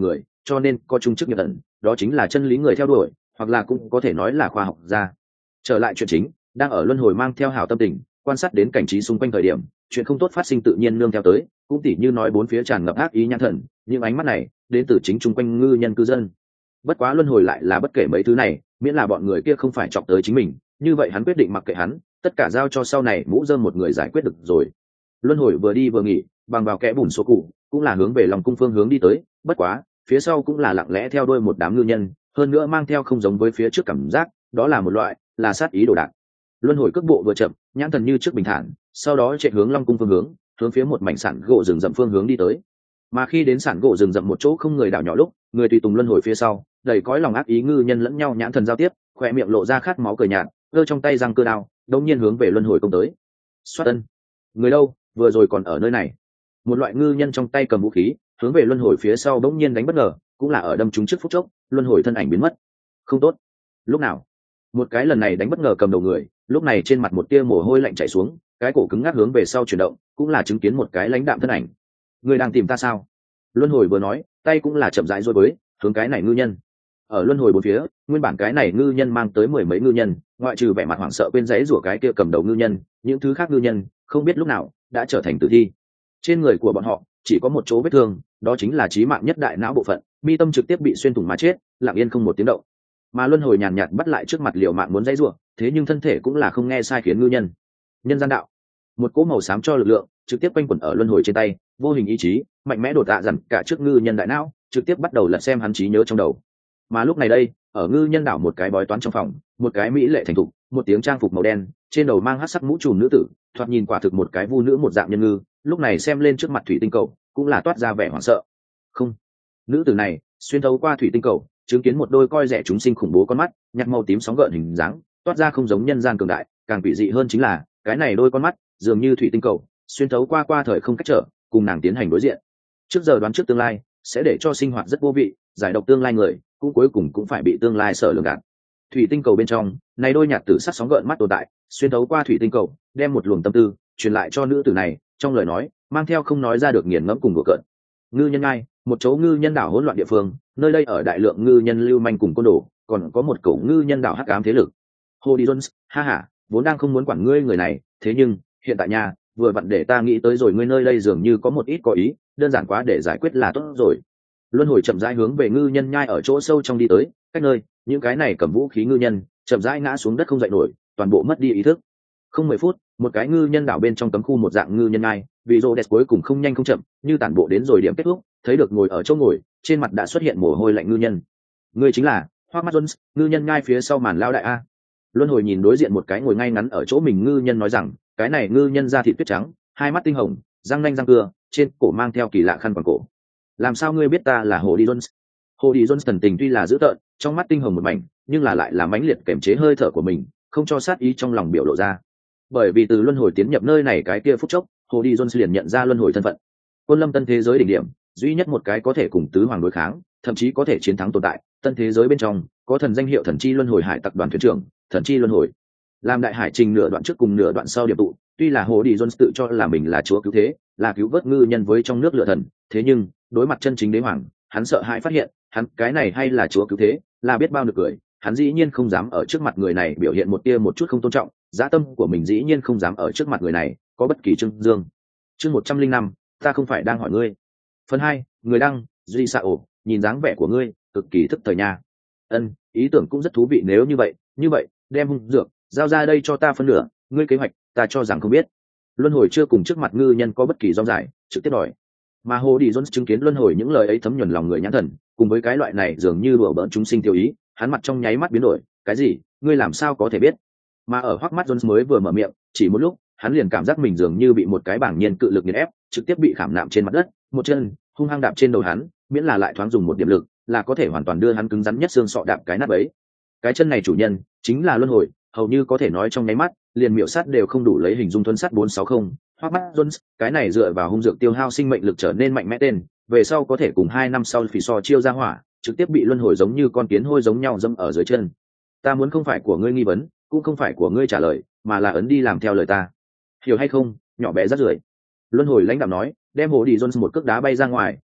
[SPEAKER 1] cho nên có chung chức nghiệp ẩn, đó chính là chân lý người theo đuổi, hoặc là cũng có thể nói là khoa học gia. Trở lại chuyện chính, đang ở luân hồi mang theo hảo tâm tình quan sát đến cảnh trí xung quanh thời điểm, chuyện không tốt phát sinh tự nhiên nương theo tới, cũng tỉ như nói bốn phía tràn ngập ác ý nhãn thần, những ánh mắt này đến từ chính chung quanh ngư nhân cư dân. Bất quá luân hồi lại là bất kể mấy thứ này, miễn là bọn người kia không phải chọc tới chính mình, như vậy hắn quyết định mặc kệ hắn, tất cả giao cho sau này mũ dơm một người giải quyết được rồi. Luân hồi vừa đi vừa nghỉ, bằng vào kẽ bùn số cụ cũng là hướng về lòng cung phương hướng đi tới, bất quá phía sau cũng là lặng lẽ theo đuôi một đám ngư nhân, hơn nữa mang theo không giống với phía trước cảm giác, đó là một loại là sát ý đồ đạc. Luân hồi cước bộ vừa chậm, nhãn thần như trước bình thản, sau đó chạy hướng long cung phương hướng, hướng phía một mảnh sản gỗ rừng rậm phương hướng đi tới. Mà khi đến sản gỗ rừng rậm một chỗ không người đảo nhỏ lúc, người tùy tùng luân hồi phía sau đầy cõi lòng ác ý ngư nhân lẫn nhau nhãn thần giao tiếp, khoe miệng lộ ra khát máu cười nhạt, giơ trong tay răng cơ đao đống nhiên hướng về luân hồi công tới. Xoát tân, người đâu, vừa rồi còn ở nơi này. Một loại ngư nhân trong tay cầm vũ khí hướng về luân hồi phía sau đống nhiên đánh bất ngờ, cũng là ở đâm trúng trước phút chốc, luân hồi thân ảnh biến mất. Không tốt. Lúc nào một cái lần này đánh bất ngờ cầm đầu người, lúc này trên mặt một tia mồ hôi lạnh chảy xuống, cái cổ cứng ngắc hướng về sau chuyển động, cũng là chứng kiến một cái lãnh đạm thân ảnh. Người đang tìm ta sao? Luân hồi vừa nói, tay cũng là chậm rãi rối bới hướng cái này ngư nhân. Ở luân hồi bốn phía, nguyên bản cái này ngư nhân mang tới mười mấy ngư nhân, ngoại trừ vẻ mặt hoảng sợ bên giấy rủa cái kia cầm đầu ngư nhân, những thứ khác ngư nhân không biết lúc nào đã trở thành tử thi. Trên người của bọn họ chỉ có một chỗ vết thương, đó chính là chí mạng nhất đại não bộ phận, mi tâm trực tiếp bị xuyên thủng mà chết, lặng yên không một tiếng động. Mà luân hồi nhàn nhạt bắt lại trước mặt liều mạng muốn dãy rủa, thế nhưng thân thể cũng là không nghe sai khiến ngư nhân. Nhân gian đạo, một cỗ màu xám cho lực lượng trực tiếp quanh quẩn ở luân hồi trên tay, vô hình ý chí mạnh mẽ đột tạ dần cả trước ngư nhân đại não, trực tiếp bắt đầu lật xem hắn trí nhớ trong đầu. Mà lúc này đây, ở ngư nhân đảo một cái bói toán trong phòng, một cái mỹ lệ thành thục, một tiếng trang phục màu đen, trên đầu mang hắc sắc mũ trùm nữ tử, thoạt nhìn quả thực một cái vu nữ một dạng nhân ngư, lúc này xem lên trước mặt thủy tinh cầu, cũng là toát ra vẻ hoảng sợ. Không, nữ tử này xuyên thấu qua thủy tinh cầu, chứng kiến một đôi coi rẻ chúng sinh khủng bố con mắt, nhạt màu tím sóng gợn hình dáng, toát ra không giống nhân gian cường đại, càng quỷ dị hơn chính là cái này đôi con mắt dường như thủy tinh cầu, xuyên thấu qua qua thời không cách trở, cùng nàng tiến hành đối diện. Trước giờ đoán trước tương lai, sẽ để cho sinh hoạt rất vô vị, giải độc tương lai người, cũng cuối cùng cũng phải bị tương lai sợ lường gạt. Thủy tinh cầu bên trong, này đôi nhạt tử sắc sóng gợn mắt tồn tại, xuyên thấu qua thủy tinh cầu, đem một luồng tâm tư truyền lại cho nữ tử này, trong lời nói mang theo không nói ra được nghiền ngẫm cùng đùa cợt. Ngư nhân ngai, một chỗ ngư nhân đảo hỗn loạn địa phương, nơi đây ở đại lượng ngư nhân lưu manh cùng côn đồ, còn có một cổng ngư nhân đảo hắc ám thế lực. Hồ Đi Jones, ha ha, vốn đang không muốn quản ngươi người này, thế nhưng hiện tại nhà vừa vặn để ta nghĩ tới rồi, ngươi nơi đây dường như có một ít có ý, đơn giản quá để giải quyết là tốt rồi. Luân hồi chậm rãi hướng về ngư nhân nhai ở chỗ sâu trong đi tới, cách nơi những cái này cầm vũ khí ngư nhân chậm rãi ngã xuống đất không dậy nổi, toàn bộ mất đi ý thức. Không mười phút, một cái ngư nhân đảo bên trong cấm khu một dạng ngư nhân nhai, vì rô đẹp cuối cùng không nhanh không chậm, như tản bộ đến rồi điểm kết thúc, thấy được ngồi ở chỗ ngồi, trên mặt đã xuất hiện mồ hôi lạnh ngư nhân. Ngươi chính là Hoắc Mắt Jones, ngư nhân nhai phía sau màn lao đại a. Luân hồi nhìn đối diện một cái ngồi ngay ngắn ở chỗ mình ngư nhân nói rằng, cái này ngư nhân da thịt tuyết trắng, hai mắt tinh hồng, răng nanh răng cưa, trên cổ mang theo kỳ lạ khăn quàng cổ. Làm sao ngươi biết ta là Hồ Đi Jones? Hồ Đi Jones thần tình tuy là dữ tợn, trong mắt tinh hồng một mảnh, nhưng là lại là mãnh liệt kiềm chế hơi thở của mình, không cho sát ý trong lòng biểu lộ ra. Bởi vì từ luân hồi tiến nhập nơi này cái kia phút chốc, Hồ Đi Jones liền nhận ra luân hồi thân phận. Quân lâm tân thế giới đỉnh điểm, duy nhất một cái có thể cùng tứ hoàng đối kháng, thậm chí có thể chiến thắng tồn tại. Tân thế giới bên trong có thần danh hiệu thần chi luân hồi hải tặc đoàn thuyền trưởng, thần chi luân hồi. Làm đại hải trình nửa đoạn trước cùng nửa đoạn sau điểm tụ, tuy là Hồ Đi Jones tự cho là mình là chúa cứu thế, là cứu vớt ngư nhân với trong nước lửa thần, thế nhưng đối mặt chân chính đế hoàng, hắn sợ hãi phát hiện, hắn cái này hay là chúa cứu thế, là biết bao được cười, hắn dĩ nhiên không dám ở trước mặt người này biểu hiện một tia một chút không tôn trọng, dã tâm của mình dĩ nhiên không dám ở trước mặt người này có bất kỳ trưng dương. Chương một trăm linh năm, ta không phải đang hỏi ngươi. Phần hai, người đăng, Duy Sa ổ, nhìn dáng vẻ của ngươi, cực kỳ thức thời nha. Ân, ý tưởng cũng rất thú vị, nếu như vậy, như vậy, đem hung dược giao ra đây cho ta phân nửa, ngươi kế hoạch, ta cho rằng không biết. Luân hồi chưa cùng trước mặt ngư nhân có bất kỳ do giải, trực tiếp đòi. Mà Hồ Đi Jones chứng kiến luân hồi những lời ấy thấm nhuần lòng người nhãn thần, cùng với cái loại này dường như đùa bỡn chúng sinh tiêu ý, hắn mặt trong nháy mắt biến đổi, cái gì, ngươi làm sao có thể biết? Mà ở Hoắc Mắt Jones mới vừa mở miệng, chỉ một lúc, hắn liền cảm giác mình dường như bị một cái bảng nhiên cự lực nghiền ép, trực tiếp bị khảm nạm trên mặt đất, một chân hung hăng đạp trên đầu hắn, miễn là lại thoáng dùng một điểm lực, là có thể hoàn toàn đưa hắn cứng rắn nhất xương sọ đạp cái nát ấy. Cái chân này chủ nhân chính là luân hồi, hầu như có thể nói trong nháy mắt, liền miểu sát đều không đủ lấy hình dung thuần sát bốn sáu không. Hoắc Mắt Jones, cái này dựa vào hung dược tiêu hao sinh mệnh lực trở nên mạnh mẽ tên, về sau có thể cùng hai năm sau phỉ so chiêu ra hỏa, trực tiếp bị luân hồi giống như con kiến hôi giống nhau dẫm ở dưới chân. Ta muốn không phải của ngươi nghi vấn, cũng không phải của ngươi trả lời, mà là ấn đi làm theo lời ta, hiểu hay không, nhỏ bé rất rưởi. Luân hồi lãnh đạm nói, đem Hồ Đi Jones một cước đá bay ra ngoài,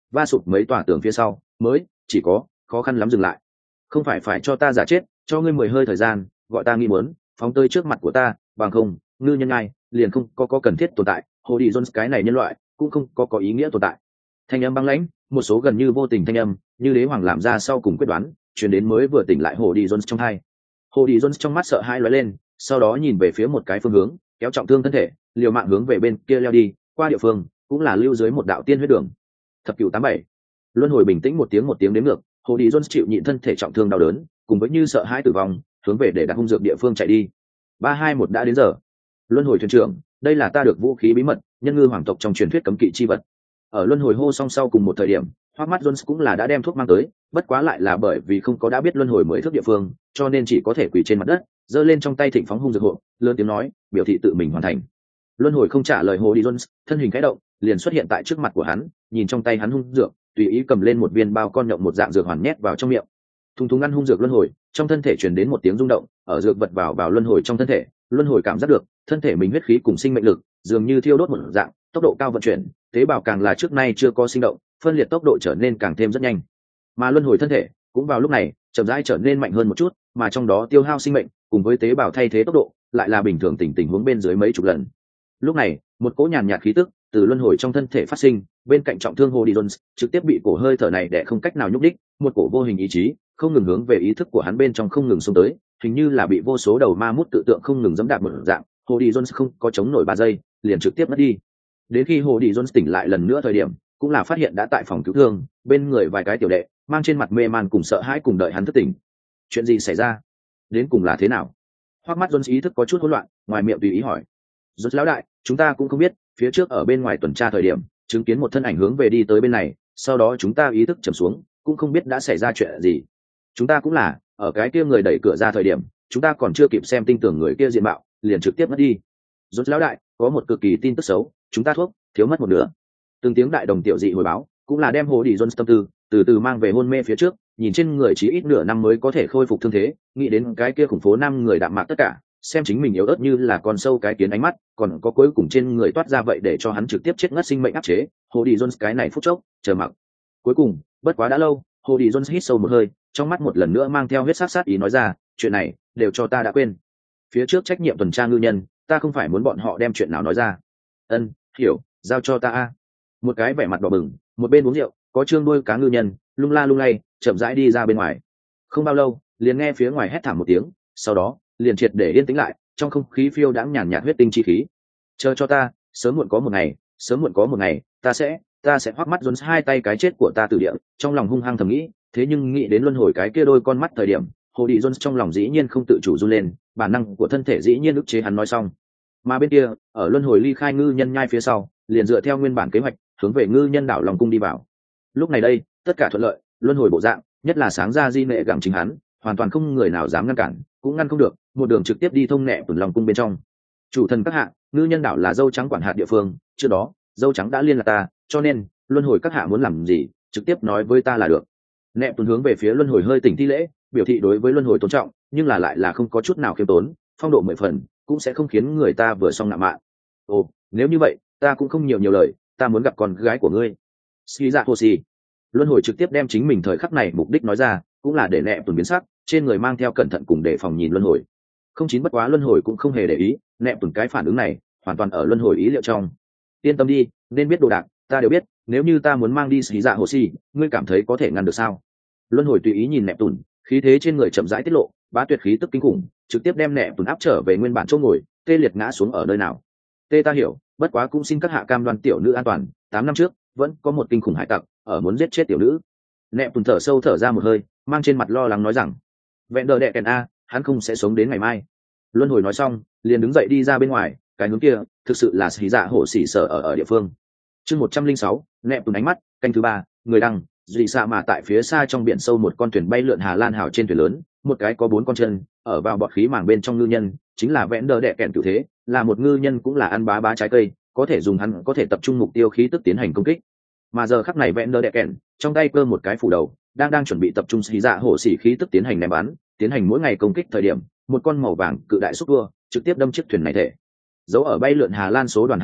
[SPEAKER 1] va sụp mấy tòa tường phía sau mới chỉ có khó khăn lắm dừng lại. Không phải phải cho ta giả chết, cho ngươi mười hơi thời gian gọi ta nghĩ muốn phóng tới trước mặt của ta, bằng không ngư nhân ai liền không có có cần thiết tồn tại, hồ đi Jones cái này nhân loại cũng không có có ý nghĩa tồn tại. Thanh âm băng lãnh, một số gần như vô tình thanh âm như đế hoàng làm ra sau cùng quyết đoán chuyển đến mới vừa tỉnh lại hồ đi Jones trong hai. Hồ đi Jones trong mắt sợ hãi lóe lên, sau đó nhìn về phía một cái phương hướng, kéo trọng thương thân thể liều mạng hướng về bên kia leo đi, qua địa phương cũng là lưu dưới một đạo tiên huyết đường. Thập cửu tám bảy, luân hồi bình tĩnh một tiếng một tiếng đến ngược, hồ đi Jones chịu nhịn thân thể trọng thương đau đớn cùng với như sợ hãi tử vong hướng về để đặt hung dược địa phương chạy đi. Ba hai một đã đến giờ. Luân hồi thuyền trưởng, đây là ta được vũ khí bí mật, nhân ngư hoàng tộc trong truyền thuyết cấm kỵ chi vật. Ở luân hồi hô song sau cùng một thời điểm, Hoắc mắt Jones cũng là đã đem thuốc mang tới, bất quá lại là bởi vì không có đã biết luân hồi mới thước địa phương, cho nên chỉ có thể quỳ trên mặt đất, giơ lên trong tay thịnh phóng hung dược hộ, lớn tiếng nói, biểu thị tự mình hoàn thành. Luân hồi không trả lời hồ đi Jones, thân hình khẽ động, liền xuất hiện tại trước mặt của hắn, nhìn trong tay hắn hung dược, tùy ý cầm lên một viên bao con nhộng một dạng dược hoàn nhét vào trong miệng. Thùng thùng ăn hung dược luân hồi, trong thân thể truyền đến một tiếng rung động, ở dược vật vào vào luân hồi trong thân thể, luân hồi cảm giác được thân thể mình huyết khí cùng sinh mệnh lực dường như thiêu đốt một dạng, tốc độ cao vận chuyển, tế bào càng là trước nay chưa có sinh động, phân liệt tốc độ trở nên càng thêm rất nhanh. Mà luân hồi thân thể cũng vào lúc này chậm rãi trở nên mạnh hơn một chút, mà trong đó tiêu hao sinh mệnh cùng với tế bào thay thế tốc độ lại là bình thường tình tình huống bên dưới mấy chục lần. Lúc này, một cỗ nhàn nhạt khí tức từ luân hồi trong thân thể phát sinh, bên cạnh trọng thương Hồ Đi Jones trực tiếp bị cổ hơi thở này đè không cách nào nhúc đích, một cổ vô hình ý chí không ngừng hướng về ý thức của hắn bên trong không ngừng xông tới, hình như là bị vô số đầu ma mút tự tượng không ngừng giẫm đạp một dạng. Hồ Đi Jones không có chống nổi ba giây, liền trực tiếp mất đi. Đến khi Hồ Đi Jones tỉnh lại lần nữa thời điểm, cũng là phát hiện đã tại phòng cứu thương, bên người vài cái tiểu đệ mang trên mặt mê man cùng sợ hãi cùng đợi hắn thức tỉnh. Chuyện gì xảy ra? Đến cùng là thế nào? Hoắc mắt Jones ý thức có chút hỗn loạn, ngoài miệng tùy ý hỏi. Jones lão đại, chúng ta cũng không biết, phía trước ở bên ngoài tuần tra thời điểm, chứng kiến một thân ảnh hướng về đi tới bên này, sau đó chúng ta ý thức trầm xuống, cũng không biết đã xảy ra chuyện gì. Chúng ta cũng là, ở cái kia người đẩy cửa ra thời điểm, chúng ta còn chưa kịp xem tinh tưởng người kia diện mạo, liền trực tiếp mất đi. Jones lão đại, có một cực kỳ tin tức xấu, chúng ta thuốc thiếu mất một nửa. Từng tiếng đại đồng tiểu dị hồi báo, cũng là đem Hồ Đi Jones tâm tư từ từ mang về hôn mê phía trước, nhìn trên người chỉ ít nửa năm mới có thể khôi phục thương thế, nghĩ đến cái kia khủng phố năm người đạm mạc tất cả, xem chính mình yếu ớt như là con sâu cái kiến ánh mắt, còn có cuối cùng trên người toát ra vậy để cho hắn trực tiếp chết ngất sinh mệnh áp chế. Hồ Đi Jones cái này phút chốc chờ mặc. Cuối cùng, bất quá đã lâu, Hồ Đi Jones hít sâu một hơi, trong mắt một lần nữa mang theo huyết sát sát ý nói ra, chuyện này đều cho ta đã quên. Phía trước trách nhiệm tuần tra ngư nhân, ta không phải muốn bọn họ đem chuyện nào nói ra. Ân, hiểu, giao cho ta a. Một cái vẻ mặt đỏ bừng, một bên uống rượu, có trương đuôi cá ngư nhân lung la lung lay chậm rãi đi ra bên ngoài. Không bao lâu, liền nghe phía ngoài hét thảm một tiếng, sau đó liền triệt để yên tĩnh lại, trong không khí phiêu đãng nhàn nhạt huyết tinh chi khí. Chờ cho ta, sớm muộn có một ngày, sớm muộn có một ngày, ta sẽ, ta sẽ hoắc mắt Jones hai tay cái chết của ta từ địa, trong lòng hung hăng thầm nghĩ, thế nhưng nghĩ đến luân hồi cái kia đôi con mắt thời điểm, Hồ Đi Jones trong lòng dĩ nhiên không tự chủ run lên, bản năng của thân thể dĩ nhiên ức chế hắn nói xong. Mà bên kia, ở luân hồi ly khai ngư nhân nhai phía sau, liền dựa theo nguyên bản kế hoạch, hướng về ngư nhân đảo lòng cung đi vào. Lúc này đây, tất cả thuận lợi, luân hồi bộ dạng, nhất là sáng ra di nệ gặng chính hắn, hoàn toàn không người nào dám ngăn cản, cũng ngăn không được, một đường trực tiếp đi thông nẹ tuần lòng cung bên trong. Chủ thần các hạ, ngư nhân đảo là dâu trắng quản hạt địa phương, trước đó dâu trắng đã liên lạc ta, cho nên luân hồi các hạ muốn làm gì, trực tiếp nói với ta là được. Nẹ tuần hướng về phía luân hồi hơi tỉnh thi lễ, biểu thị đối với luân hồi tôn trọng, nhưng là lại là không có chút nào khiêm tốn, phong độ mười phần, cũng sẽ không khiến người ta vừa xong nạ mạ. Ồ, nếu như vậy, ta cũng không nhiều nhiều lời, ta muốn gặp con gái của ngươi. Ski dạ hồ xì. Luân hồi trực tiếp đem chính mình thời khắc này mục đích nói ra, cũng là để nẹ tuần biến sắc, trên người mang theo cẩn thận cùng đề phòng nhìn luân hồi. Không chín bất quá luân hồi cũng không hề để ý, nẹ tuần cái phản ứng này hoàn toàn ở luân hồi ý liệu trong. Yên tâm đi, nên biết đồ đạc, ta đều biết, nếu như ta muốn mang đi Ski dạ hồ xì, ngươi cảm thấy có thể ngăn được sao? Luân hồi tùy ý nhìn nẹ tuần, khí thế trên người chậm rãi tiết lộ, bá tuyệt khí tức kinh khủng, trực tiếp đem nẹ tuần áp trở về nguyên bản chỗ ngồi, tê liệt ngã xuống ở nơi nào. Tê ta hiểu, bất quá cũng xin các hạ cam đoan tiểu nữ an toàn, tám năm trước vẫn có một kinh khủng hải tặc ở muốn giết chết tiểu nữ. Nẹ tuần thở sâu thở ra một hơi, mang trên mặt lo lắng nói rằng, vẹn đờ đệ kèn a, hắn không sẽ sống đến ngày mai. Luân hồi nói xong, liền đứng dậy đi ra bên ngoài, cái hướng kia thực sự là xì dạ hổ xỉ sở ở ở địa phương. Chương một trăm linh sáu, nẹ tuần ánh mắt, canh thứ ba, người đăng, dị xạ mà tại phía xa trong biển sâu một con thuyền bay lượn Hà Lan hào trên thuyền lớn, một cái có bốn con chân, ở vào bọt khí màng bên trong ngư nhân, chính là vẽn đờ đệ kèn cửu thế, là một ngư nhân cũng là ăn bá bá trái cây, có thể dùng hắn có thể tập trung mục tiêu khí tức tiến hành công kích. Mà giờ khắc này vẽn đờ đệ kèn trong tay cơ một cái phủ đầu, đang đang chuẩn bị tập trung xì dạ hổ xỉ khí tức tiến hành ném bắn, tiến hành mỗi ngày công kích thời điểm, một con màu vàng cự đại xúc tua trực tiếp đâm chiếc thuyền này thể. Dấu ở bay lượn Hà Lan số đoàn hải tặc,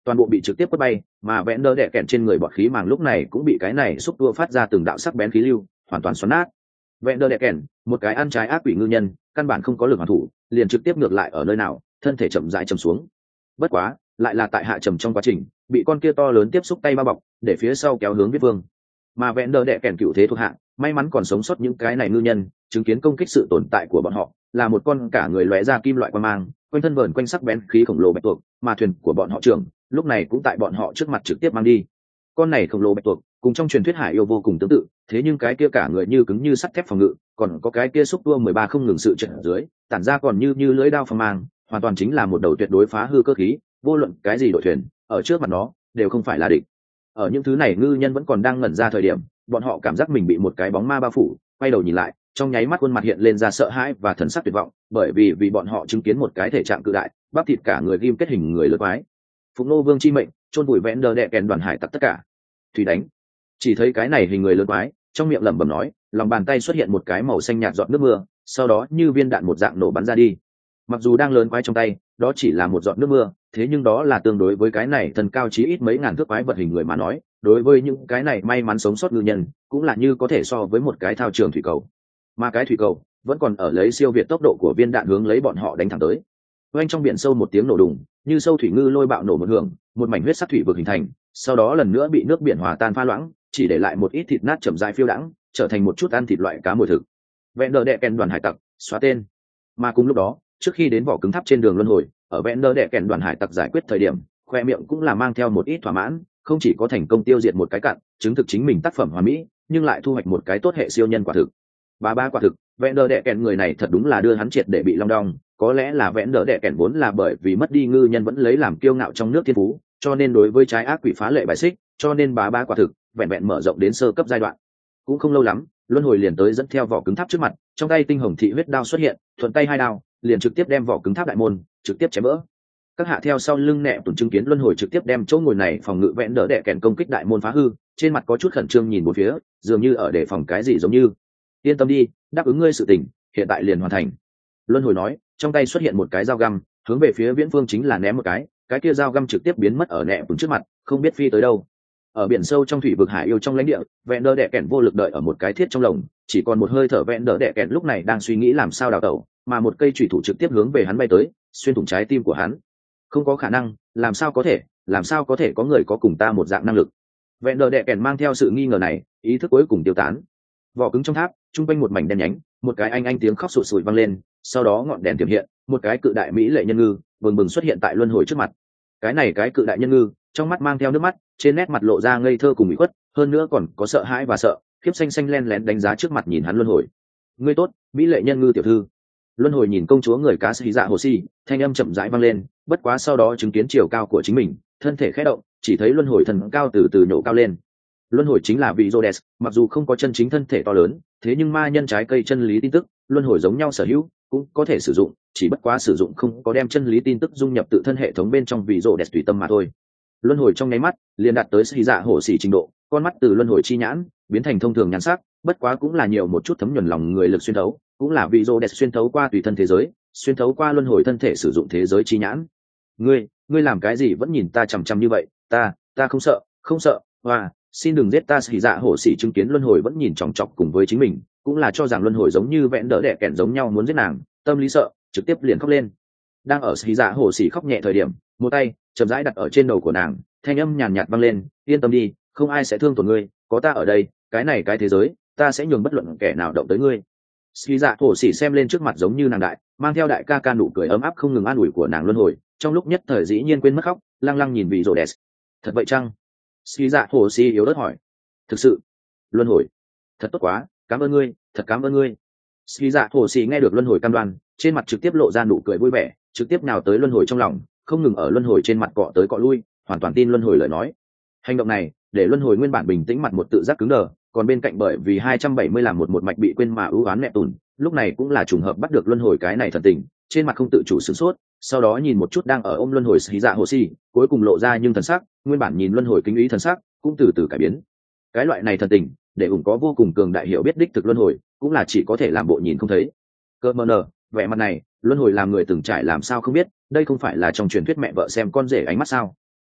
[SPEAKER 1] toàn bộ bị trực tiếp quất bay, mà vẽn đỡ đẻ kẹn trên người bọt khí màng lúc này cũng bị cái này xúc tua phát ra từng đạo sắc bén khí lưu hoàn toàn xoắn nát. Vẽn đỡ đẻ kẹn, một cái ăn trái ác quỷ ngư nhân, căn bản không có lực hoàn thủ, liền trực tiếp ngược lại ở nơi nào, thân thể chậm rãi chầm xuống. Bất quá, lại là tại hạ trầm trong quá trình, bị con kia to lớn tiếp xúc tay bao bọc, để phía sau kéo hướng Viết Vương. Mà vẽn đỡ đẻ kẹn cựu thế thuộc hạ, may mắn còn sống sót những cái này ngư nhân, chứng kiến công kích sự tồn tại của bọn họ, là một con cả người lóe ra kim loại quang mang, quanh thân vờn quanh sắc bén khí khổng lồ bạch tuộc, mà thuyền của bọn họ trưởng lúc này cũng tại bọn họ trước mặt trực tiếp mang đi. Con này khổng lồ bạch tuộc cùng trong truyền thuyết hải yêu vô cùng tương tự, thế nhưng cái kia cả người như cứng như sắt thép phòng ngự, còn có cái kia xúc tua mười ba không ngừng sự trận ở dưới, tản ra còn như như lưỡi dao phong mang, hoàn toàn chính là một đầu tuyệt đối phá hư cơ khí, vô luận cái gì đội thuyền, ở trước mặt nó đều không phải là địch. Ở những thứ này ngư nhân vẫn còn đang ngẩn ra thời điểm, bọn họ cảm giác mình bị một cái bóng ma bao phủ, quay đầu nhìn lại, trong nháy mắt khuôn mặt hiện lên ra sợ hãi và thần sắc tuyệt vọng, bởi vì vì bọn họ chứng kiến một cái thể trạng cự đại, bắp thịt cả người ghim kết hình người lớn quái. Phụng Nô Vương chi mệnh, chôn vùi vẽn đờ đẹ kèn đoàn hải tặc tất cả. Thủy đánh. Chỉ thấy cái này hình người lớn quái, trong miệng lẩm bẩm nói, lòng bàn tay xuất hiện một cái màu xanh nhạt giọt nước mưa, sau đó như viên đạn một dạng nổ bắn ra đi. Mặc dù đang lớn quái trong tay, đó chỉ là một giọt nước mưa, thế nhưng đó là tương đối với cái này thần cao chí ít mấy ngàn thước quái vật hình người mà nói, đối với những cái này may mắn sống sót ngư nhân, cũng là như có thể so với một cái thao trường thủy cầu. Mà cái thủy cầu vẫn còn ở lấy siêu việt tốc độ của viên đạn hướng lấy bọn họ đánh thẳng tới. Oanh trong biển sâu một tiếng nổ đùng, như sâu thủy ngư lôi bạo nổ một hưởng, một mảnh huyết sắc thủy vực hình thành, sau đó lần nữa bị nước biển hòa tan pha loãng, chỉ để lại một ít thịt nát chậm rãi phiêu đãng, trở thành một chút ăn thịt loại cá mồi thực. Vẹn đờ đẻ kèn đoàn hải tặc, xóa tên. Mà cùng lúc đó, trước khi đến vỏ cứng tháp trên đường luân hồi, ở vẹn đờ đẻ kèn đoàn hải tặc giải quyết thời điểm, khoe miệng cũng là mang theo một ít thỏa mãn, không chỉ có thành công tiêu diệt một cái cặn, chứng thực chính mình tác phẩm hoàn mỹ, nhưng lại thu hoạch một cái tốt hệ siêu nhân quả thực. Ba ba quả thực, vẹn đờ đẻ kèn người này thật đúng là đưa hắn triệt để bị long đong, có lẽ là vẹn đờ đẻ kèn vốn là bởi vì mất đi ngư nhân vẫn lấy làm kiêu ngạo trong nước thiên phú, cho nên đối với trái ác quỷ phá lệ bài xích, cho nên bá ba quả thực vẹn vẹn mở rộng đến sơ cấp giai đoạn. Cũng không lâu lắm, luân hồi liền tới dẫn theo vỏ cứng tháp trước mặt, trong tay tinh hồng thị huyết đao xuất hiện, thuận tay hai đao liền trực tiếp đem vỏ cứng tháp đại môn trực tiếp chém vỡ. Các hạ theo sau lưng nẹ tuần chứng kiến luân hồi trực tiếp đem chỗ ngồi này phòng ngự vẹn đỡ đẻ kèn công kích đại môn phá hư, trên mặt có chút khẩn trương nhìn một phía, dường như ở để phòng cái gì giống như. Yên tâm đi, đáp ứng ngươi sự tình, hiện tại liền hoàn thành. Luân hồi nói, trong tay xuất hiện một cái dao găm, hướng về phía Viễn Phương chính là ném một cái, cái kia dao găm trực tiếp biến mất ở nẹ tuần trước mặt, không biết phi tới đâu. Ở biển sâu trong thủy vực hải yêu trong lãnh địa, vẹn đỡ đẻ kèn vô lực đợi ở một cái thiết trong lồng, chỉ còn một hơi thở. Vẹn đỡ đẻ kèn lúc này đang suy nghĩ làm sao đào tẩu, mà một cây chủy thủ trực tiếp hướng về hắn bay tới, xuyên thủng trái tim của hắn. Không có khả năng, làm sao có thể, làm sao có thể có người có cùng ta một dạng năng lực. Vẹn đỡ đẻ kèn mang theo sự nghi ngờ này, ý thức cuối cùng tiêu tán. Vỏ cứng trong tháp, trung quanh một mảnh đen nhánh, một cái anh anh tiếng khóc sụt sùi vang lên, sau đó ngọn đèn tiềm hiện, một cái cự đại mỹ lệ nhân ngư bừng bừng xuất hiện tại luân hồi trước mặt. Cái này cái cự đại nhân ngư, trong mắt mang theo nước mắt, trên nét mặt lộ ra ngây thơ cùng ủy khuất, hơn nữa còn có sợ hãi và sợ, khiếp xanh xanh len lén đánh giá trước mặt nhìn hắn luân hồi. Ngươi tốt, mỹ lệ nhân ngư tiểu thư. Luân hồi nhìn công chúa người cá sĩ dạ hồ si, thanh âm chậm rãi vang lên, bất quá sau đó chứng kiến chiều cao của chính mình, thân thể khẽ động, chỉ thấy luân hồi thần cao từ từ nhổ cao lên. Luân hồi chính là vị Rhodes, mặc dù không có chân chính thân thể to lớn, thế nhưng ma nhân trái cây chân lý tin tức, luân hồi giống nhau sở hữu, cũng có thể sử dụng, chỉ bất quá sử dụng không có đem chân lý tin tức dung nhập tự thân hệ thống bên trong vị Rhodes tùy tâm mà thôi. Luân hồi trong nháy mắt liền đạt tới sĩ dạ hổ xỉ trình độ, con mắt từ luân hồi chi nhãn biến thành thông thường nhãn sắc, bất quá cũng là nhiều một chút thấm nhuần lòng người lực xuyên thấu, cũng là vị Rhodes xuyên thấu qua tùy thân thế giới, xuyên thấu qua luân hồi thân thể sử dụng thế giới chi nhãn. Ngươi, ngươi làm cái gì vẫn nhìn ta chằm chằm như vậy? Ta, ta không sợ, không sợ. Hoa, xin đừng giết ta. Sĩ dạ hổ xỉ chứng kiến luân hồi vẫn nhìn chòng chọc cùng với chính mình, cũng là cho rằng luân hồi giống như vẹn đỡ đẻ kẹn giống nhau muốn giết nàng, tâm lý sợ, trực tiếp liền khóc lên. Đang ở sĩ dạ hổ xỉ khóc nhẹ thời điểm, một tay chậm rãi đặt ở trên đầu của nàng, thanh âm nhàn nhạt vang lên, yên tâm đi, không ai sẽ thương tổn ngươi, có ta ở đây, cái này cái thế giới, ta sẽ nhường bất luận kẻ nào động tới ngươi. Sĩ dạ hổ xỉ xem lên trước mặt giống như nàng đại, mang theo đại ca ca nụ cười ấm áp không ngừng an ủi của nàng luân hồi, trong lúc nhất thời dĩ nhiên quên mất khóc, lăng lăng nhìn vị Rhodes. Thật vậy chăng? Sĩ dạ hổ xỉ yếu ớt hỏi. Thực sự. Luân hồi. Thật tốt quá, cảm ơn ngươi, thật cảm ơn ngươi. Sĩ dạ hổ xỉ nghe được luân hồi cam đoan, trên mặt trực tiếp lộ ra nụ cười vui vẻ, trực tiếp nào tới luân hồi trong lòng, không ngừng ở luân hồi trên mặt cọ tới cọ lui, hoàn toàn tin luân hồi lời nói. Hành động này để luân hồi nguyên bản bình tĩnh mặt một tự giác cứng đờ, còn bên cạnh bởi vì hai trăm bảy mươi làm một một mạch bị quên mà ưu oán mẹ tùn, lúc này cũng là trùng hợp bắt được luân hồi cái này thần tình, trên mặt không tự chủ sửng sốt, sau đó nhìn một chút đang ở ôm luân hồi xí dạ hồ xì, cuối cùng lộ ra nhưng thần sắc, nguyên bản nhìn luân hồi kính ý thần sắc cũng từ từ cải biến. Cái loại này thần tình để ủng có vô cùng cường đại hiểu biết đích thực luân hồi, cũng là chỉ có thể làm bộ nhìn không thấy. Cơ mờ nờ, vẻ mặt này luân hồi làm người từng trải làm sao không biết, đây không phải là trong truyền thuyết mẹ vợ xem con rể ánh mắt sao?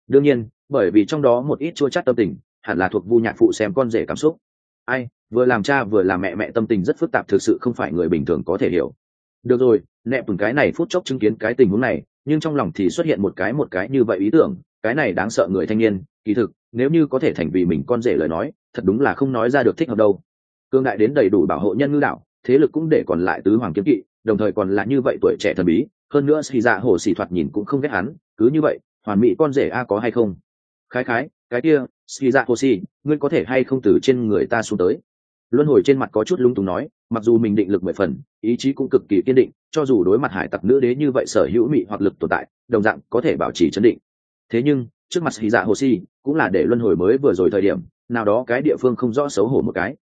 [SPEAKER 1] đương nhiên bởi vì trong đó một ít chua chát tâm tình hẳn là thuộc vu nhạc phụ xem con rể cảm xúc. Ai, vừa làm cha vừa làm mẹ, mẹ tâm tình rất phức tạp, thực sự không phải người bình thường có thể hiểu. Được rồi, nẹ từng cái này phút chốc chứng kiến cái tình huống này, nhưng trong lòng thì xuất hiện một cái một cái như vậy ý tưởng, cái này đáng sợ người thanh niên, kỳ thực nếu như có thể thành vì mình con rể lời nói, thật đúng là không nói ra được thích hợp đâu. Cương đại đến đầy đủ bảo hộ nhân ngư đảo, thế lực cũng để còn lại tứ hoàng kiếm kỵ, đồng thời còn là như vậy tuổi trẻ thần bí, hơn nữa xì dạ hồ xì thoạt nhìn cũng không ghét hắn, cứ như vậy hoàn mỹ con rể a có hay không? Khái khái cái kia xì dạ hồ xì, ngươi có thể hay không từ trên người ta xuống tới? Luân hồi trên mặt có chút lung túng nói, mặc dù mình định lực mười phần, ý chí cũng cực kỳ kiên định, cho dù đối mặt hải tặc nữ đế như vậy sở hữu mị hoặc lực tồn tại, đồng dạng có thể bảo trì trấn định. Thế nhưng trước mặt xì dạ hồ xì cũng là để luân hồi mới vừa rồi thời điểm nào đó cái địa phương không rõ xấu hổ một cái,